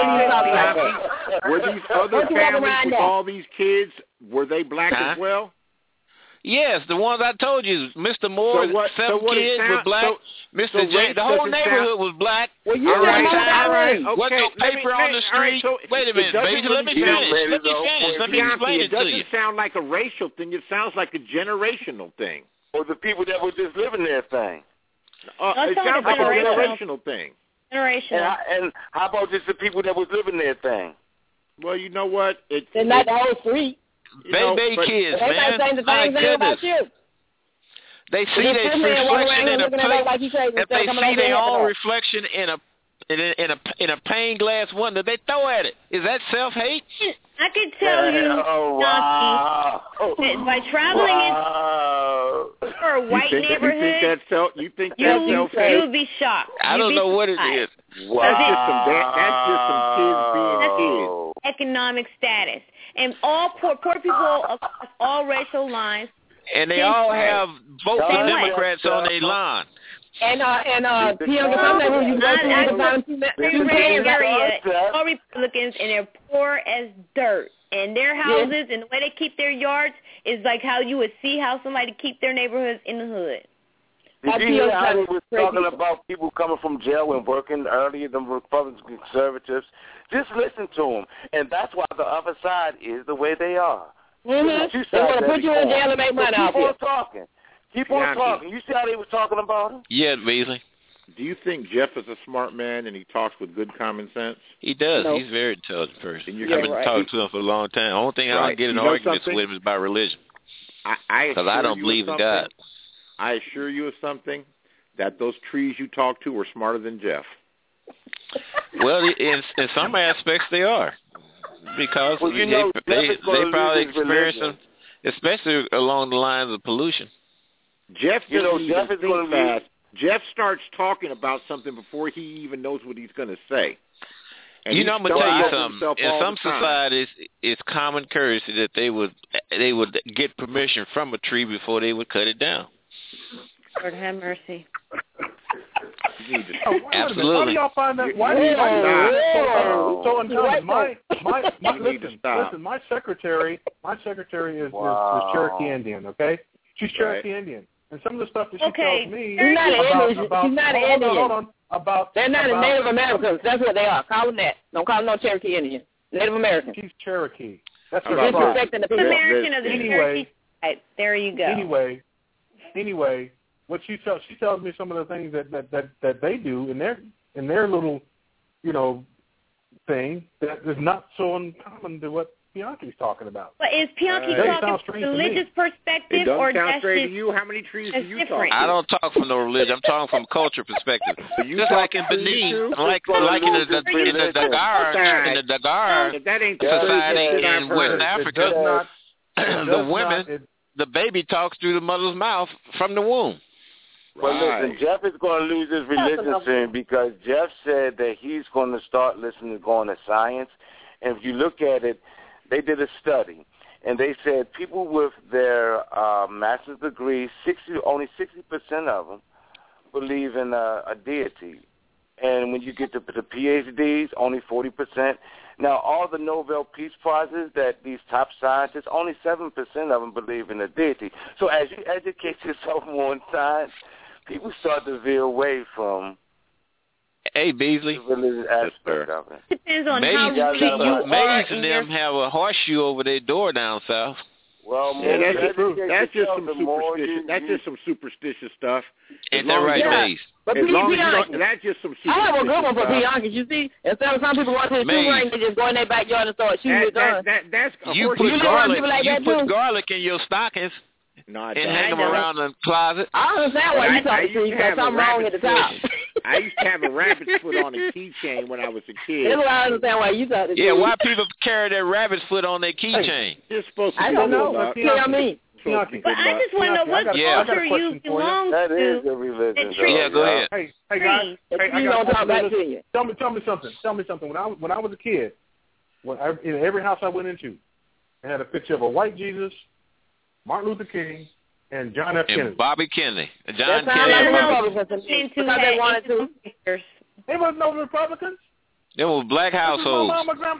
Speaker 3: Were these other families with all these kids, were they black as well?
Speaker 11: Yes, the ones I told you. Mr. Moore, 7 kids were black. Mr. James, the whole neighborhood was black.
Speaker 3: Well, all right.
Speaker 11: What's no paper on the street? Wait a minute, baby. Let me finish. Let me explain it to you.
Speaker 3: It doesn't sound like a racial thing. It sounds like a generational thing.
Speaker 4: Or the people that were just living there thing.
Speaker 3: It sounds like a generational thing.
Speaker 20: Generational.
Speaker 4: And how about just the people that was living there thing?
Speaker 3: Well, you know what?
Speaker 16: They're not the whole street.
Speaker 11: Baby kids, man. My goodness. They see their reflection in a if they see their own reflection in a pane glass window, they throw at it. Is that self-hate?
Speaker 20: I could tell you, Donkey, by traveling in a white neighborhood,
Speaker 3: you think that's self-hate?
Speaker 20: You would be shocked.
Speaker 11: I don't know what it is.
Speaker 3: That's just some kids being kids.
Speaker 20: Economic status. And all poor people across all racial lines.
Speaker 11: And they all have vote for Democrats on their line.
Speaker 16: And Bianca, sometimes you go to
Speaker 20: area, all Republicans, and they're poor as dirt. And their houses and the way they keep their yards is like how you would see how somebody keep their neighborhoods in the hood.
Speaker 4: Did you hear how he was talking about people coming from jail and working earlier than Republicans and conservatives? Just listen to them. And that's why the other side is the way they are.
Speaker 16: Mm-hmm. They want to put you in jail and make money off you.
Speaker 4: Keep on talking. Keep on talking. You see how they was talking about him?
Speaker 11: Yeah, Beasley.
Speaker 3: Do you think Jeff is a smart man and he talks with good common sense?
Speaker 11: He does. No. He's a very intelligent person. I've been talking to him for a long time. The only thing I don't get in arguments with him is about religion. Because I don't believe in God.
Speaker 3: I assure you of something, that those trees you talk to are smarter than Jeff.
Speaker 11: Well, in some aspects they are. Because they probably experience them, especially along the lines of pollution.
Speaker 3: Jeff Jeff is think fast. Jeff starts talking about something before he even knows what he's going to say. And
Speaker 11: I'm going to tell you something. In some societies, it's common courtesy that they would get permission from a tree before they would cut it down.
Speaker 20: Lord have mercy.
Speaker 11: Absolutely.
Speaker 14: Why do y'all find that? Why do you find that so intelligent? Listen. My secretary is Cherokee Indian. Okay, she's Cherokee Indian, and some of the stuff that she tells me about
Speaker 16: they're not Native Americans. That's what they are. Call them that. Don't call them no Cherokee Indian. Native American.
Speaker 14: She's Cherokee. That's her
Speaker 20: disrespecting the people. American of the Cherokee. Right, there you go.
Speaker 14: Anyway, what she tells me some of the things that they do in their little, thing that is not so uncommon to what Bianchi's talking about.
Speaker 20: But is Bianchi talking from a religious perspective, or that's
Speaker 3: to
Speaker 20: just
Speaker 3: you? How many trees do you talk?
Speaker 11: I don't talk from no religion. I'm talking from culture perspective. Just like in Benin, like in the Dagar society in West Africa, the women, the baby talks through the mother's mouth from the womb.
Speaker 4: But listen, Jeff is going to lose his religion soon because Jeff said that he's going to start listening to going to science. And if you look at it, they did a study, and they said people with their master's degree, only 60% of them believe in a deity. And when you get to the PhDs, only 40%. Now, all the Nobel Peace Prizes that these top scientists, only 7% of them believe in a deity. So as you educate yourself more in science, people start to veer away from
Speaker 11: Beasley.
Speaker 4: the religious aspect of it.
Speaker 20: Depends on
Speaker 11: Maze,
Speaker 20: how religious you are.
Speaker 11: Maze and them have a horseshoe over their door down south.
Speaker 4: Well,
Speaker 3: that's just some superstitious. That's just some superstitious stuff.
Speaker 11: Ain't that right, Maze?
Speaker 16: But
Speaker 3: as long as you don't, that's just some superstitious.
Speaker 16: I have a good one for Bianchi. You see, instead of some people going to the shooting range, they just go in their backyard and start shooting with guns.
Speaker 11: You put garlic in your stockings.
Speaker 3: No,
Speaker 11: and hang them around the closet.
Speaker 16: I understand why you talking to me because something wrong at the top.
Speaker 3: I used to have a rabbit's foot on a keychain when I was a kid.
Speaker 16: That's why I understand why you talking to me.
Speaker 11: Yeah, why people carry their rabbit's foot on their keychain?
Speaker 3: You're supposed to
Speaker 16: I don't know. Tell me.
Speaker 20: But I just want to know what culture you belong to.
Speaker 4: That is a religion.
Speaker 11: Yeah, go ahead.
Speaker 14: Hey guys. I got tell me something. Tell me something. When I was a kid, in every house I went into, it had a picture of a white Jesus, Martin Luther King, and John F. Kennedy.
Speaker 11: And Bobby Kennedy.
Speaker 16: John Kennedy.
Speaker 14: There was no Republicans.
Speaker 11: There were black households.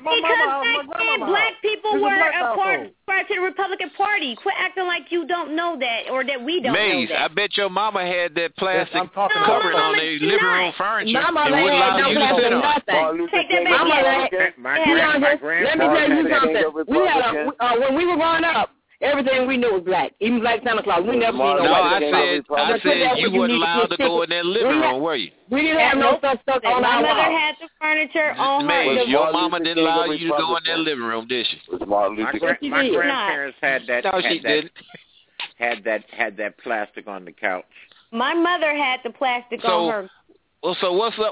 Speaker 20: Because black people were a part of the Republican Party. Quit acting like you don't know that or that we don't know that.
Speaker 11: I bet your mama had that plastic covering on their living room furniture.
Speaker 16: Mama wouldn't allow you to sit on.
Speaker 20: Take that back.
Speaker 16: Let me tell you something. We had when we were growing up, everything we knew was black. Even Black Santa Claus. We never seen no white.
Speaker 11: I said you weren't allowed to go in that living room, were you?
Speaker 16: We didn't have no stuff stuck on our wall.
Speaker 20: My mother had the furniture on her.
Speaker 11: Your mama didn't allow you to go in that living room, did she?
Speaker 3: My grandparents had that.
Speaker 11: No, she didn't.
Speaker 3: Had that plastic on the couch.
Speaker 20: My mother had the plastic on her.
Speaker 11: Well, so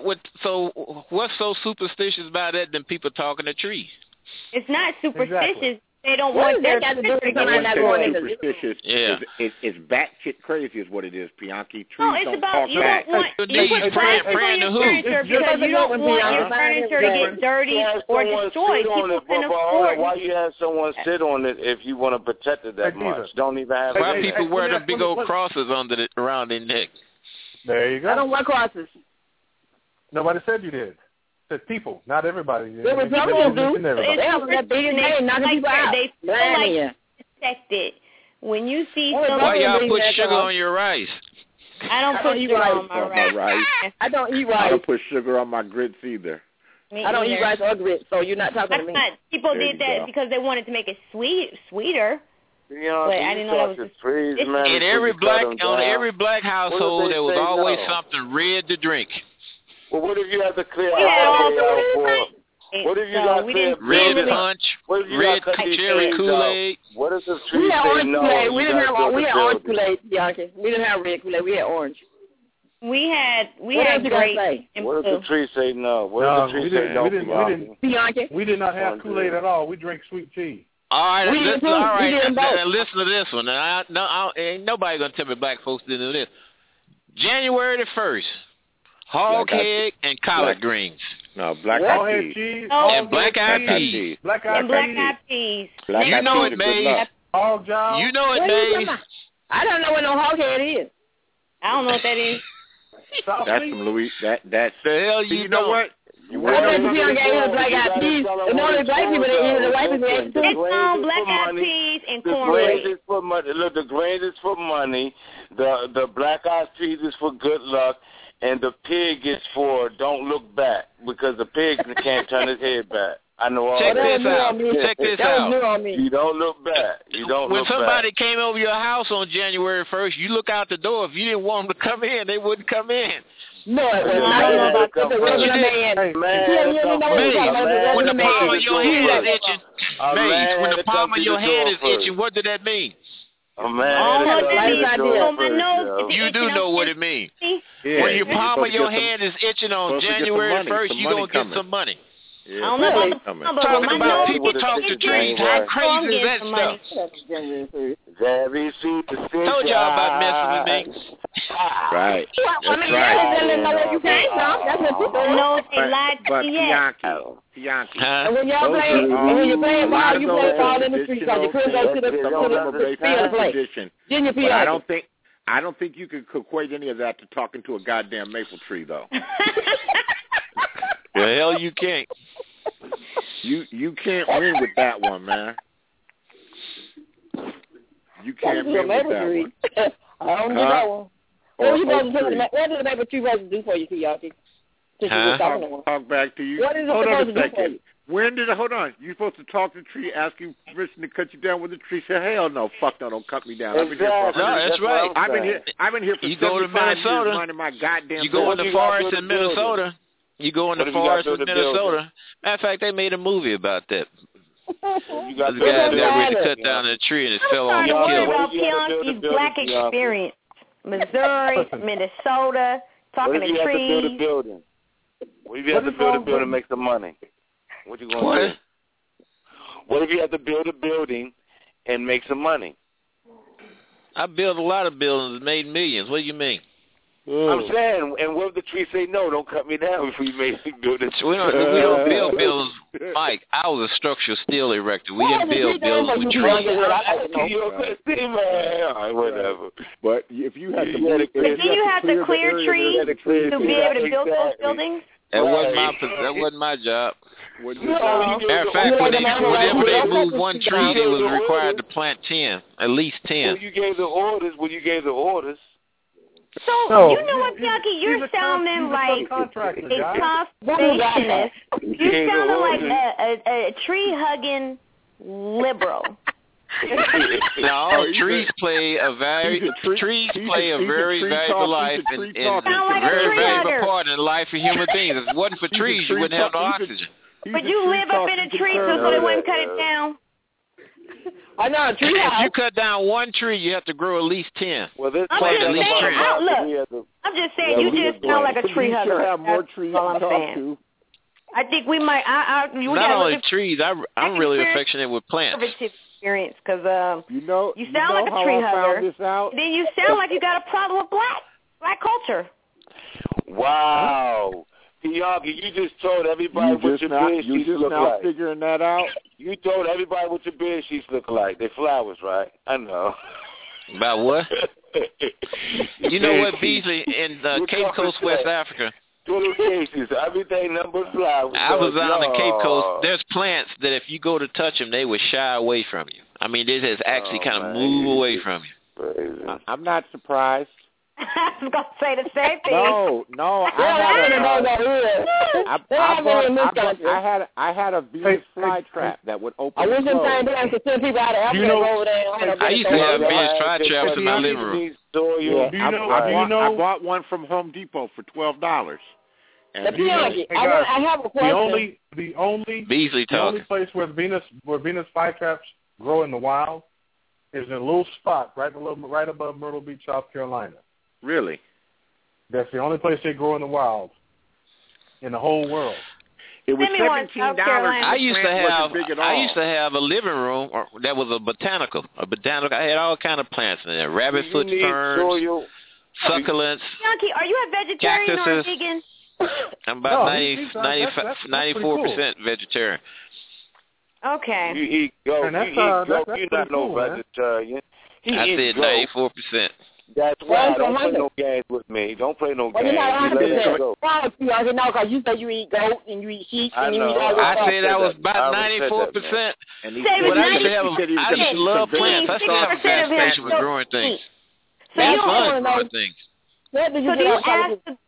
Speaker 11: what's so superstitious about that than people talking to trees?
Speaker 20: It's not superstitious. Exactly. They don't want
Speaker 16: that to do with
Speaker 3: superstitious.
Speaker 11: Yeah.
Speaker 3: It's batshit crazy is what it is, Bianchi. Trees
Speaker 20: no, it's
Speaker 3: don't
Speaker 20: about
Speaker 3: talk
Speaker 20: you
Speaker 3: back.
Speaker 20: don't want you put plastic on your furniture because you don't want your furniture to get dirty or destroyed. People can afford.
Speaker 4: Why you have someone sit on it if you want to protect it that much? Don't even have.
Speaker 11: Why people wear the big old crosses around their neck?
Speaker 14: There you go.
Speaker 16: I don't wear crosses.
Speaker 14: Nobody said you did. Said people, not everybody.
Speaker 16: The Republicans do. They have that big name, knocking people out.
Speaker 20: They feel like protected. When you see something,
Speaker 11: why y'all put sugar on your rice?
Speaker 20: I don't put sugar on my rice.
Speaker 16: I don't eat rice.
Speaker 3: I don't put sugar on my grits either.
Speaker 16: I don't eat rice or grits, so you're not talking to me.
Speaker 20: People did that because they wanted to make it sweeter. But I didn't know that was
Speaker 11: in every black household there was always something red to drink.
Speaker 4: Well, what if you have to clear out for? What if you got clear
Speaker 11: red punch, red cherry Kool-Aid?
Speaker 4: What if the tree say no?
Speaker 16: We didn't have orange Kool-Aid, Bianchi. We didn't have red Kool-Aid. We had orange.
Speaker 20: We had grape.
Speaker 4: What if the tree say no? What if the tree say no?
Speaker 14: We did not have Kool-Aid at all. We drank sweet tea.
Speaker 11: All right, listen to this one. Ain't nobody gonna tell me black folks didn't do this. January the 1st. Hog head and collard greens.
Speaker 3: No, black-eyed peas.
Speaker 11: And black-eyed peas.
Speaker 20: Black-eyed peas.
Speaker 11: You know it, Maze.
Speaker 14: Hog job.
Speaker 11: You know it, Maze.
Speaker 16: I don't know what no hog head is.
Speaker 20: I don't know what that is.
Speaker 3: That's from Louis. That's
Speaker 11: the hell you
Speaker 3: know what?
Speaker 16: I bet you don't get black-eyed peas. And only black people that eat the white people eat too.
Speaker 20: It's on black-eyed peas and cornbread.
Speaker 4: Look, the grain is for money. The black-eyed peas is for good luck. And the pig is for don't look back because the pig can't turn his head back. I know all
Speaker 11: Check
Speaker 4: that.
Speaker 11: this out. Check this out.
Speaker 4: You don't look bad. You don't
Speaker 11: when
Speaker 4: look
Speaker 11: somebody
Speaker 4: bad.
Speaker 11: came over your house on January 1st, you look out the door. If you didn't want them to come in, they wouldn't come in.
Speaker 16: No, it was not the regular man.
Speaker 11: When the palm of your hand is itching, when the palm of your hand is itching, what did that mean?
Speaker 4: A man,
Speaker 11: you do know what it means. Yeah, when your palm of your hand is itching on January 1st, you're going to get some money.
Speaker 20: Yeah, I don't know about the number,
Speaker 11: talking
Speaker 20: but
Speaker 11: about people talk to trees. How crazy is that stuff? Told y'all about messing with me.
Speaker 3: Right.
Speaker 16: I mean, they know where you came from. That's what you do.
Speaker 20: No, they lied to you.
Speaker 3: Bianchi.
Speaker 16: And when y'all play, when you play ball, you play ball in the street because you couldn't go to the field to play.
Speaker 3: But I don't think you could equate any of that to talking to a goddamn maple tree, though.
Speaker 11: The hell you can't.
Speaker 3: You can't win with that one, man. You can't win with that one.
Speaker 16: I don't do that one. What did the maple tree supposed to do for you, Tiaki?
Speaker 3: Talk back to you.
Speaker 16: What is it supposed to do for you?
Speaker 3: Hold on. You're supposed to talk to the tree, ask you permission to cut you down with the tree. Say, hell no, fuck no, don't cut me down.
Speaker 11: That's right.
Speaker 3: I've been here for 75 years minding my goddamn.
Speaker 11: You go in the forest in Minnesota. You go in the forest in Minnesota. Matter of fact, they made a movie about that. The guy that ready to cut down a tree and it fell on him and killed
Speaker 20: about Bianchi's black experience. Missouri, Minnesota, talking to trees.
Speaker 4: What if you have to build a building and make some money? What you going to do? What if you have to build a building and make some money?
Speaker 11: I built a lot of buildings and made millions. What do you mean?
Speaker 4: I'm saying, and what if the tree say, no, don't cut me down before you make me build this?
Speaker 11: We don't build buildings, Mike. I was a structural steel erector. We didn't build buildings with trees.
Speaker 4: Whatever.
Speaker 3: But if you have to,
Speaker 20: clear trees to be able to build those buildings?
Speaker 11: That wasn't my job. Matter of fact, whenever they moved one tree, they was required to plant 10, at least 10.
Speaker 4: When you gave the orders.
Speaker 20: So, you know what, Bianchi? You're sounding like a conservationist. You're sounding like a tree-hugging liberal.
Speaker 11: No, trees play a very valuable life and very valuable part in the life of human beings. If it wasn't for trees, you wouldn't have no oxygen.
Speaker 20: But you live up in a tree, so they wouldn't cut it down.
Speaker 16: I know a tree house.
Speaker 11: If you cut down one tree, you have to grow at least 10.
Speaker 4: Well, this
Speaker 20: I'm just saying, you just sound like a tree hugger.
Speaker 3: Have more trees to talk to.
Speaker 20: I think we might.
Speaker 11: Not only trees. I'm really affectionate with plants.
Speaker 20: Experience, because you sound like a
Speaker 3: how
Speaker 20: tree
Speaker 3: I
Speaker 20: hugger.
Speaker 3: found this out?
Speaker 20: Then you sound like you got a problem with black culture.
Speaker 4: Wow. Bianchi, you just told everybody what your beard sheets look like.
Speaker 3: You figuring that out?
Speaker 4: You told everybody what your beard sheets look like. They're flowers, right? I know.
Speaker 11: About what? You know what, Beasley, in Cape Coast, West Africa.
Speaker 4: Cases, everything number flowers.
Speaker 11: I was on the Cape Coast. There's plants that if you go to touch them, they would shy away from you. I mean, they just actually kind of move away from you.
Speaker 3: I'm not surprised.
Speaker 20: I was going to say the same thing.
Speaker 3: I had a Venus flytrap that would open.
Speaker 16: I wasn't saying that to send people out of Africa over there.
Speaker 11: I used to have Venus flytraps in my living room.
Speaker 3: I bought one from Home Depot for $12.
Speaker 16: I have a question.
Speaker 14: The only place where Venus flytraps grow in the wild is in a little spot right above Myrtle Beach, South Carolina.
Speaker 3: Really?
Speaker 14: That's the only place they grow in the wild in the whole world.
Speaker 3: It was $17.
Speaker 11: I used to have a living room that was a botanical. I had all kind of plants in there: rabbit foot ferns, succulents.
Speaker 20: Bianchi, are you a vegetarian or a vegan?
Speaker 11: I'm about 94% vegetarian.
Speaker 20: Okay.
Speaker 4: You eat goat. You're not no vegetarian.
Speaker 11: I said 94%.
Speaker 4: That's why. Don't play no games with me. Don't play no games.
Speaker 16: Because you say you eat goat and you eat sheep and you eat all this stuff.
Speaker 11: I said I was about 94%. I used to love plants. I started a gas station with growing things.
Speaker 20: So you growing things.
Speaker 16: Where did you get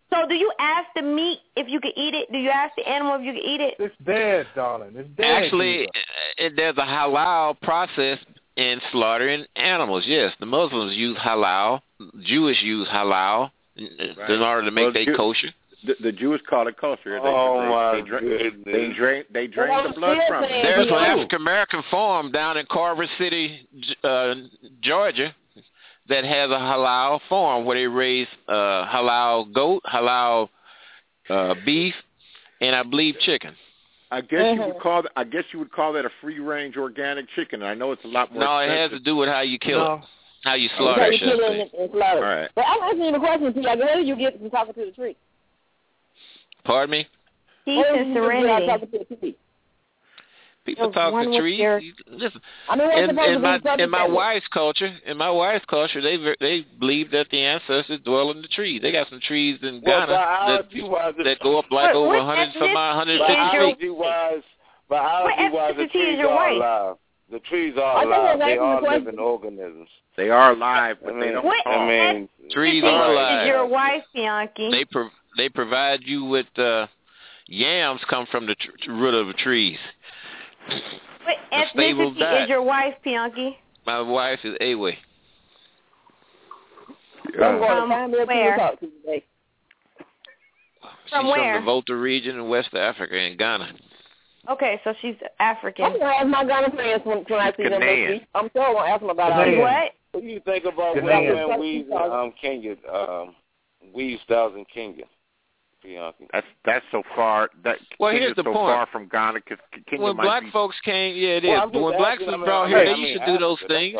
Speaker 20: So do you ask the meat if you can eat it? Do you ask the animal if you can eat it?
Speaker 14: It's dead, darling. It's dead.
Speaker 11: Actually, there's a halal process in slaughtering animals. Yes, the Muslims use halal. Jewish use halal in order to make their kosher.
Speaker 3: The Jews call it kosher. They drain the blood from it.
Speaker 11: There's an African American farm down in Carver City, Georgia, that has a halal farm where they raise halal goat, halal beef, and I believe chicken.
Speaker 3: I guess you would call that a free range organic chicken. I know it's a lot more.
Speaker 11: No,
Speaker 3: expensive.
Speaker 11: it has to do with how you kill it, how you slaughter it.
Speaker 16: All
Speaker 3: right.
Speaker 16: But I'm asking you the question, P. Like, where did you get from talking to the tree?
Speaker 11: Pardon me?
Speaker 20: Peace and serenity.
Speaker 11: People talk to trees. Listen, in my wife's culture, they believe that the ancestors dwell in the trees. They got some trees in Ghana that go up like over 150 feet.
Speaker 4: But how the trees are alive? The trees are alive. They are living organisms.
Speaker 3: They are alive, but they don't talk.
Speaker 11: Trees are alive.
Speaker 20: Is your wife, Bianchi?
Speaker 11: They provide you with yams come from the root of the trees.
Speaker 20: What ethnicity is your wife, Bianchi?
Speaker 11: My wife is Awe.
Speaker 20: From where?
Speaker 11: She's
Speaker 20: where?
Speaker 11: From the Volta region in West Africa in Ghana.
Speaker 20: Okay, so she's African.
Speaker 16: I'm going to ask my Ghana friends when I see them this week. I'm sure I'm going to ask them about all
Speaker 20: that. What?
Speaker 4: What do you think about women weave weave styles in Kenya?
Speaker 3: That's so far.
Speaker 11: Here's the
Speaker 3: so
Speaker 11: point.
Speaker 3: Far from Ghana. Kenya
Speaker 11: when black folks came, it is. But when blacks was brought here, they used to do those things.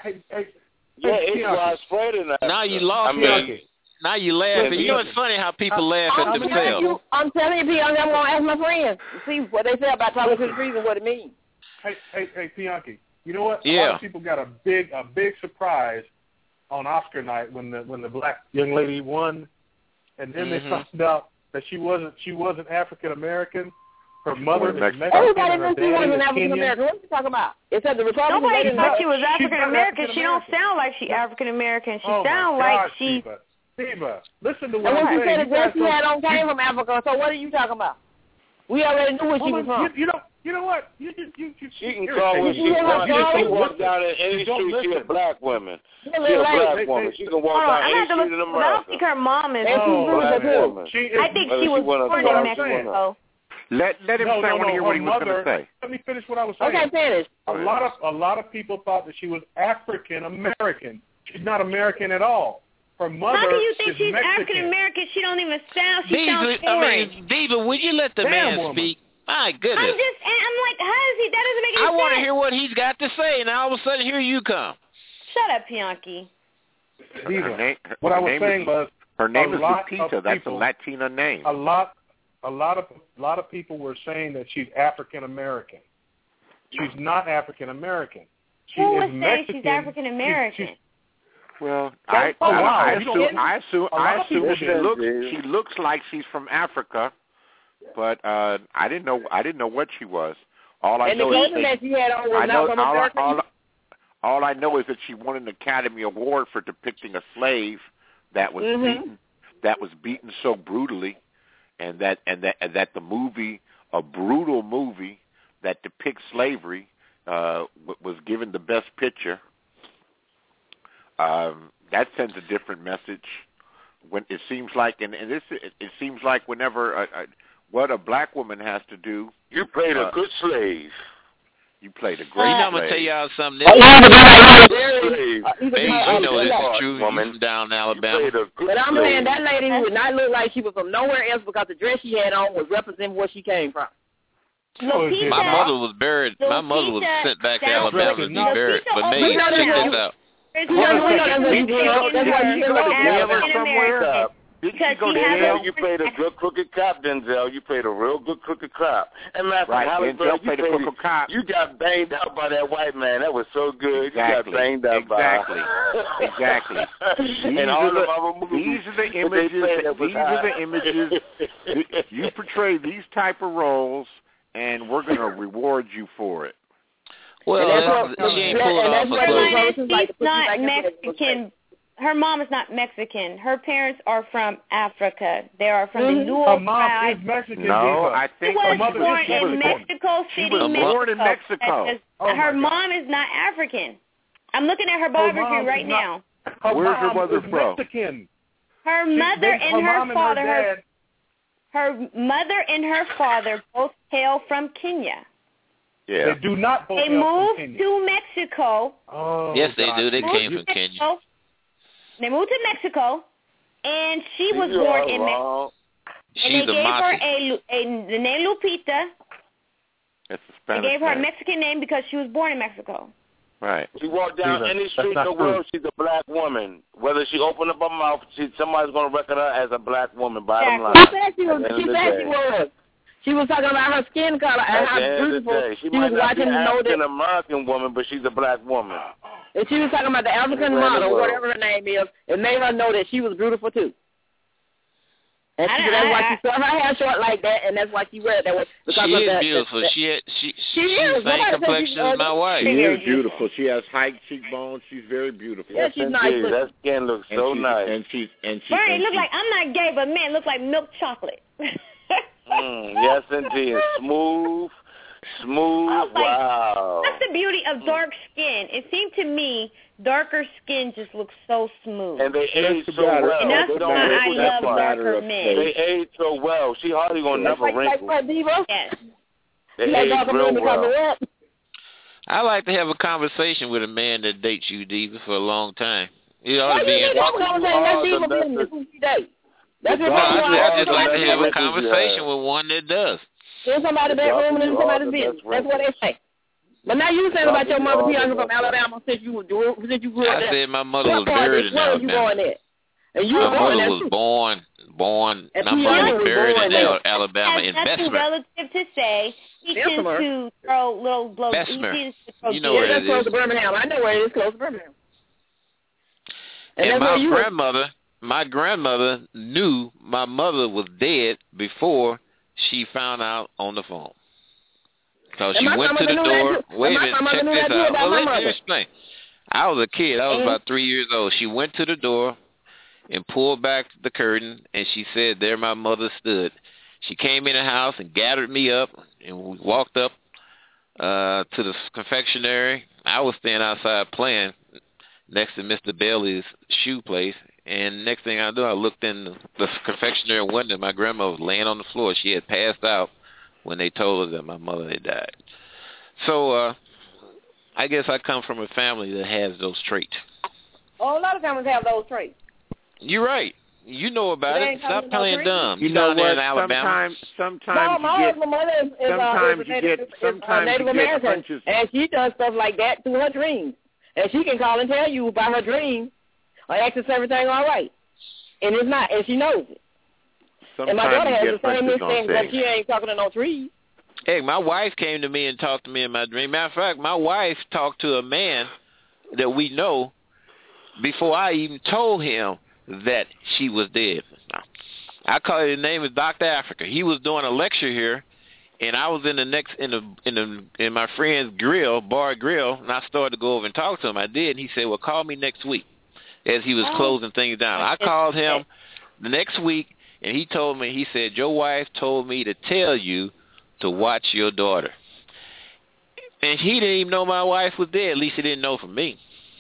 Speaker 4: It's widespread in that.
Speaker 11: Now you lost me. Now you laughing. You know, it's funny how people laugh at themselves.
Speaker 16: I'm telling you, Bianchi, I'm going to ask my friends to see what they say about talking to the trees and what it means.
Speaker 14: Hey, Bianchi. You know what?
Speaker 11: Yeah.
Speaker 14: A lot of people got a big surprise on Oscar night when the black young lady won, and then they found out that she wasn't African American. Her mother is Mexican.
Speaker 16: Everybody knows she wasn't African American. What are you talking about? It said the Republicans.
Speaker 20: Nobody thought she was African American. She don't sound like she African American. She sound like she.
Speaker 14: Diva, listen to what
Speaker 16: I'm
Speaker 14: saying.
Speaker 16: You said the dress she had on came from Africa. So what are you talking about? We already knew where she was from.
Speaker 14: You know what?
Speaker 4: She can call when she wants. She walks down in any street. She's a black woman. She's a black woman. She can walk down any street in America.
Speaker 20: I don't think her mom is.
Speaker 4: Black woman.
Speaker 20: I think she was born in Mexico.
Speaker 3: Let him say. I want to hear what he was going to say.
Speaker 14: Let me finish what I was saying.
Speaker 16: Okay, finish.
Speaker 14: A lot of people thought that she was African American. She's not American at all. Her mother
Speaker 20: How do you think
Speaker 14: is
Speaker 20: she's
Speaker 14: Mexican.
Speaker 20: African American? She don't even sound. She sounds foreign.
Speaker 11: Diva, would you let the man speak? My goodness.
Speaker 20: I'm like, how does he? That doesn't make any sense.
Speaker 11: I want to hear what he's got to say, and all of a sudden, here you come.
Speaker 20: Shut up, Bianchi.
Speaker 14: Diva, what I was saying was
Speaker 3: her name is Lupita. That's a Latina name.
Speaker 14: A lot of people were saying that she's African American. She's not African American.
Speaker 20: Who would say she's African American?
Speaker 3: Well, I assume she looks like she's from Africa, but I didn't know what she was. All I know is that she won an Academy Award for depicting a slave that was beaten so brutally, and that the movie, a brutal movie that depicts slavery, was given the best picture. That sends a different message. When it seems like, it seems like whenever what a black woman has to do.
Speaker 4: You played a good slave.
Speaker 3: You played a great
Speaker 11: slave.
Speaker 3: I'm
Speaker 11: going to tell y'all something.
Speaker 16: You
Speaker 11: know this is true. Woman down in Alabama.
Speaker 16: But I'm saying that lady would not look like she was from nowhere else because the dress she had on was representing where she came from.
Speaker 11: My mother was buried. My mother was sent back to Alabama to be buried. But May, check this out.
Speaker 4: Did you go to jail? You played a good crooked cop, Denzel. You played a real good crooked cop. And
Speaker 3: Denzel played a crooked cop.
Speaker 4: You got banged out by that white man. That was so good.
Speaker 3: Exactly.
Speaker 4: You got banged out by
Speaker 3: Exactly.
Speaker 4: And all of our movies.
Speaker 3: These are the images. You portray these type of roles, and we're going to reward you for it.
Speaker 11: Well, she ain't pulling off a
Speaker 20: she's not Mexican. her mom is not Mexican. Her parents are from Africa. They are from the Newell
Speaker 14: Her mom
Speaker 20: tribe.
Speaker 14: is Mexican.
Speaker 3: No, I think
Speaker 20: she
Speaker 3: her
Speaker 20: was
Speaker 3: mother
Speaker 20: born
Speaker 3: she
Speaker 20: in
Speaker 3: was
Speaker 20: Mexico City,
Speaker 3: She was born in Mexico.
Speaker 20: Her mom is not African. I'm looking at her biography right now.
Speaker 3: Where's her mother from?
Speaker 14: Mexican.
Speaker 20: Her mother and her father.
Speaker 14: Dad.
Speaker 20: Her mother and her father both hail from Kenya.
Speaker 3: Yeah.
Speaker 14: They do not both
Speaker 20: They
Speaker 14: hail from
Speaker 20: moved
Speaker 14: Kenya.
Speaker 20: to Mexico.
Speaker 14: Oh,
Speaker 11: yes, they do. They
Speaker 20: Moved
Speaker 11: came
Speaker 20: to
Speaker 11: from Kenya.
Speaker 20: Mexico. They moved to Mexico, and she was born in Mexico.
Speaker 11: She's
Speaker 20: And they
Speaker 11: a
Speaker 20: gave
Speaker 11: Masi.
Speaker 20: her the name Lupita.
Speaker 3: That's a
Speaker 20: They
Speaker 3: Spanish
Speaker 20: gave her a
Speaker 3: name.
Speaker 20: Mexican name because she was born in Mexico.
Speaker 3: Right.
Speaker 4: She walked down any street in
Speaker 14: not
Speaker 4: the world, she's a black woman. Whether she opened up her mouth, somebody's going to reckon her as a black woman, bottom line.
Speaker 16: She said she was. She was talking about her skin color and how beautiful
Speaker 4: she
Speaker 16: she
Speaker 4: might
Speaker 16: was
Speaker 4: not be
Speaker 16: watching
Speaker 4: an
Speaker 16: to know that.
Speaker 4: African-American woman, but she's a black woman.
Speaker 16: And she was talking about the African model, whatever her name is. It made her know that she was beautiful, too. And that's why she cut her hair short like that, and that's why she wear it that way.
Speaker 11: She is beautiful. She's the same complexion as my wife.
Speaker 3: She is beautiful. She has high cheekbones. She's very beautiful.
Speaker 16: Yeah, she's nice.
Speaker 4: That skin looks so nice.
Speaker 20: Bernie, look like, I'm not gay, but man, look like milk chocolate.
Speaker 4: Yes, indeed. Smooth. Wow.
Speaker 20: That's the beauty of dark skin. It seemed to me darker skin just looks so smooth.
Speaker 4: And they age so well.
Speaker 20: And that's why I love darker men.
Speaker 4: They age so well. She hardly going to never wrinkle.
Speaker 20: Yes.
Speaker 4: They age real well.
Speaker 11: I like to have a conversation with a man that dates you, Diva, for a long time. You ought to be in. I just like to have a conversation with one that does.
Speaker 16: In somebody's bedroom and in somebody's business. That's what they say. But now you saying about your mother being from Alabama since you grew up there.
Speaker 11: I said my mother was buried in Alabama.
Speaker 16: And you
Speaker 11: my mother
Speaker 16: was
Speaker 11: born.
Speaker 16: And
Speaker 11: my mother was buried in Alabama in
Speaker 20: Bessemer. That's relative to say. He tends to throw little blows.
Speaker 11: Bessemer. You know where it is.
Speaker 16: Close to Birmingham. I know where it is, close to Birmingham.
Speaker 11: And my grandmother knew my mother was dead before she found out on the phone. Because she went to the door. Wait a minute, check this out. Well, let me explain. I was a kid. I was about 3 years old. She went to the door and pulled back the curtain, and she said, there my mother stood. She came in the house and gathered me up, and we walked up to the confectionery. I was standing outside playing next to Mr. Bailey's shoe place, and next thing I knew, I looked in the confectionery window. My grandma was laying on the floor. She had passed out when they told her that my mother had died. So I guess I come from a family that has those traits.
Speaker 16: Oh, a lot of families have those traits.
Speaker 11: You're right. You know about it. Stop playing dumb.
Speaker 3: You know what?
Speaker 11: In Alabama.
Speaker 3: Sometimes you get
Speaker 16: Native American,
Speaker 3: punches.
Speaker 16: and she does stuff like that through her dreams. And she can call and tell you about her dreams or ask if everything all right. And it's not, and she knows it.
Speaker 3: Sometimes
Speaker 16: and my daughter has
Speaker 3: you
Speaker 16: the
Speaker 3: get
Speaker 16: same
Speaker 3: punches
Speaker 16: thing, but she ain't talking to no trees.
Speaker 11: Hey, my wife came to me and talked to me in my dream. Matter of fact, my wife talked to a man that we know before I even told him that she was dead. I call it, his name is Dr. Africa. He was doing a lecture here, and I was in my friend's bar grill, and I started to go over and talk to him. I did, and he said, well, call me next week, as he was closing things down. I called him the next week, and he told me, he said, your wife told me to tell you to watch your daughter. And he didn't even know my wife was dead. At least he didn't know from me.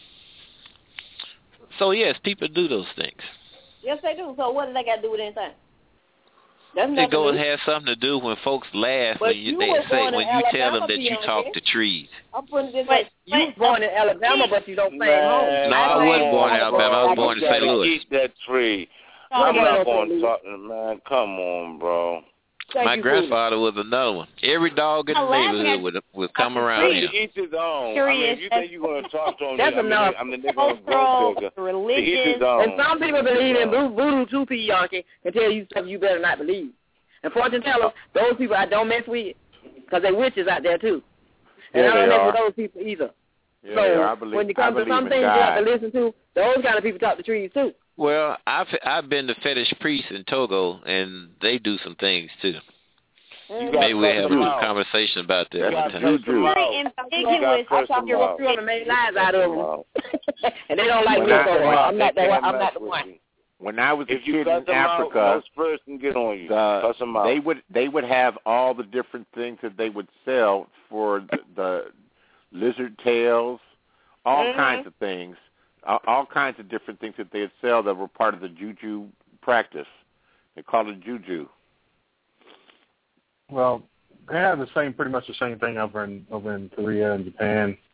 Speaker 11: So, yes, people do those things.
Speaker 16: Yes, they do. So what do they got to do with anything?
Speaker 11: It has something to do when folks laugh when you tell them that you talk to trees.
Speaker 16: I'm putting it this way. You was born in Alabama, but you don't stay at home.
Speaker 11: No, I wasn't born in Alabama. I was born in St. Louis.
Speaker 4: Eat that tree. I'm not going to talk, man. Come on, bro.
Speaker 11: My grandfather was another one. Every dog in the neighborhood would come around him.
Speaker 4: Each his own. I mean, if you think you're going to talk to him,
Speaker 16: that's enough.
Speaker 4: I'm the nigga on the
Speaker 16: religion. And some people believe in voodoo too, P. Yankee, can tell you stuff you better not believe. And fortune tellers, those people I don't mess with, because they witches out there too. And I don't mess with those people either.
Speaker 3: Yeah,
Speaker 16: so when you come to some things you have to listen to, those kind of people talk to trees too.
Speaker 11: Well, I've been to fetish priests in Togo, and they do some things too. Maybe we have a conversation about that one time.
Speaker 20: Very ambiguous.
Speaker 16: I talk to them through and made lies out of them. And they don't like me so well. I'm not the one.
Speaker 3: When I was a kid
Speaker 4: in
Speaker 3: Africa,
Speaker 4: person get on you.
Speaker 3: They would have all the different things that they would sell for the lizard tails, all kinds of things, all kinds of different things that they would sell that were part of the juju practice. They called it juju.
Speaker 14: Well, they have pretty much the same thing over in Korea and Japan.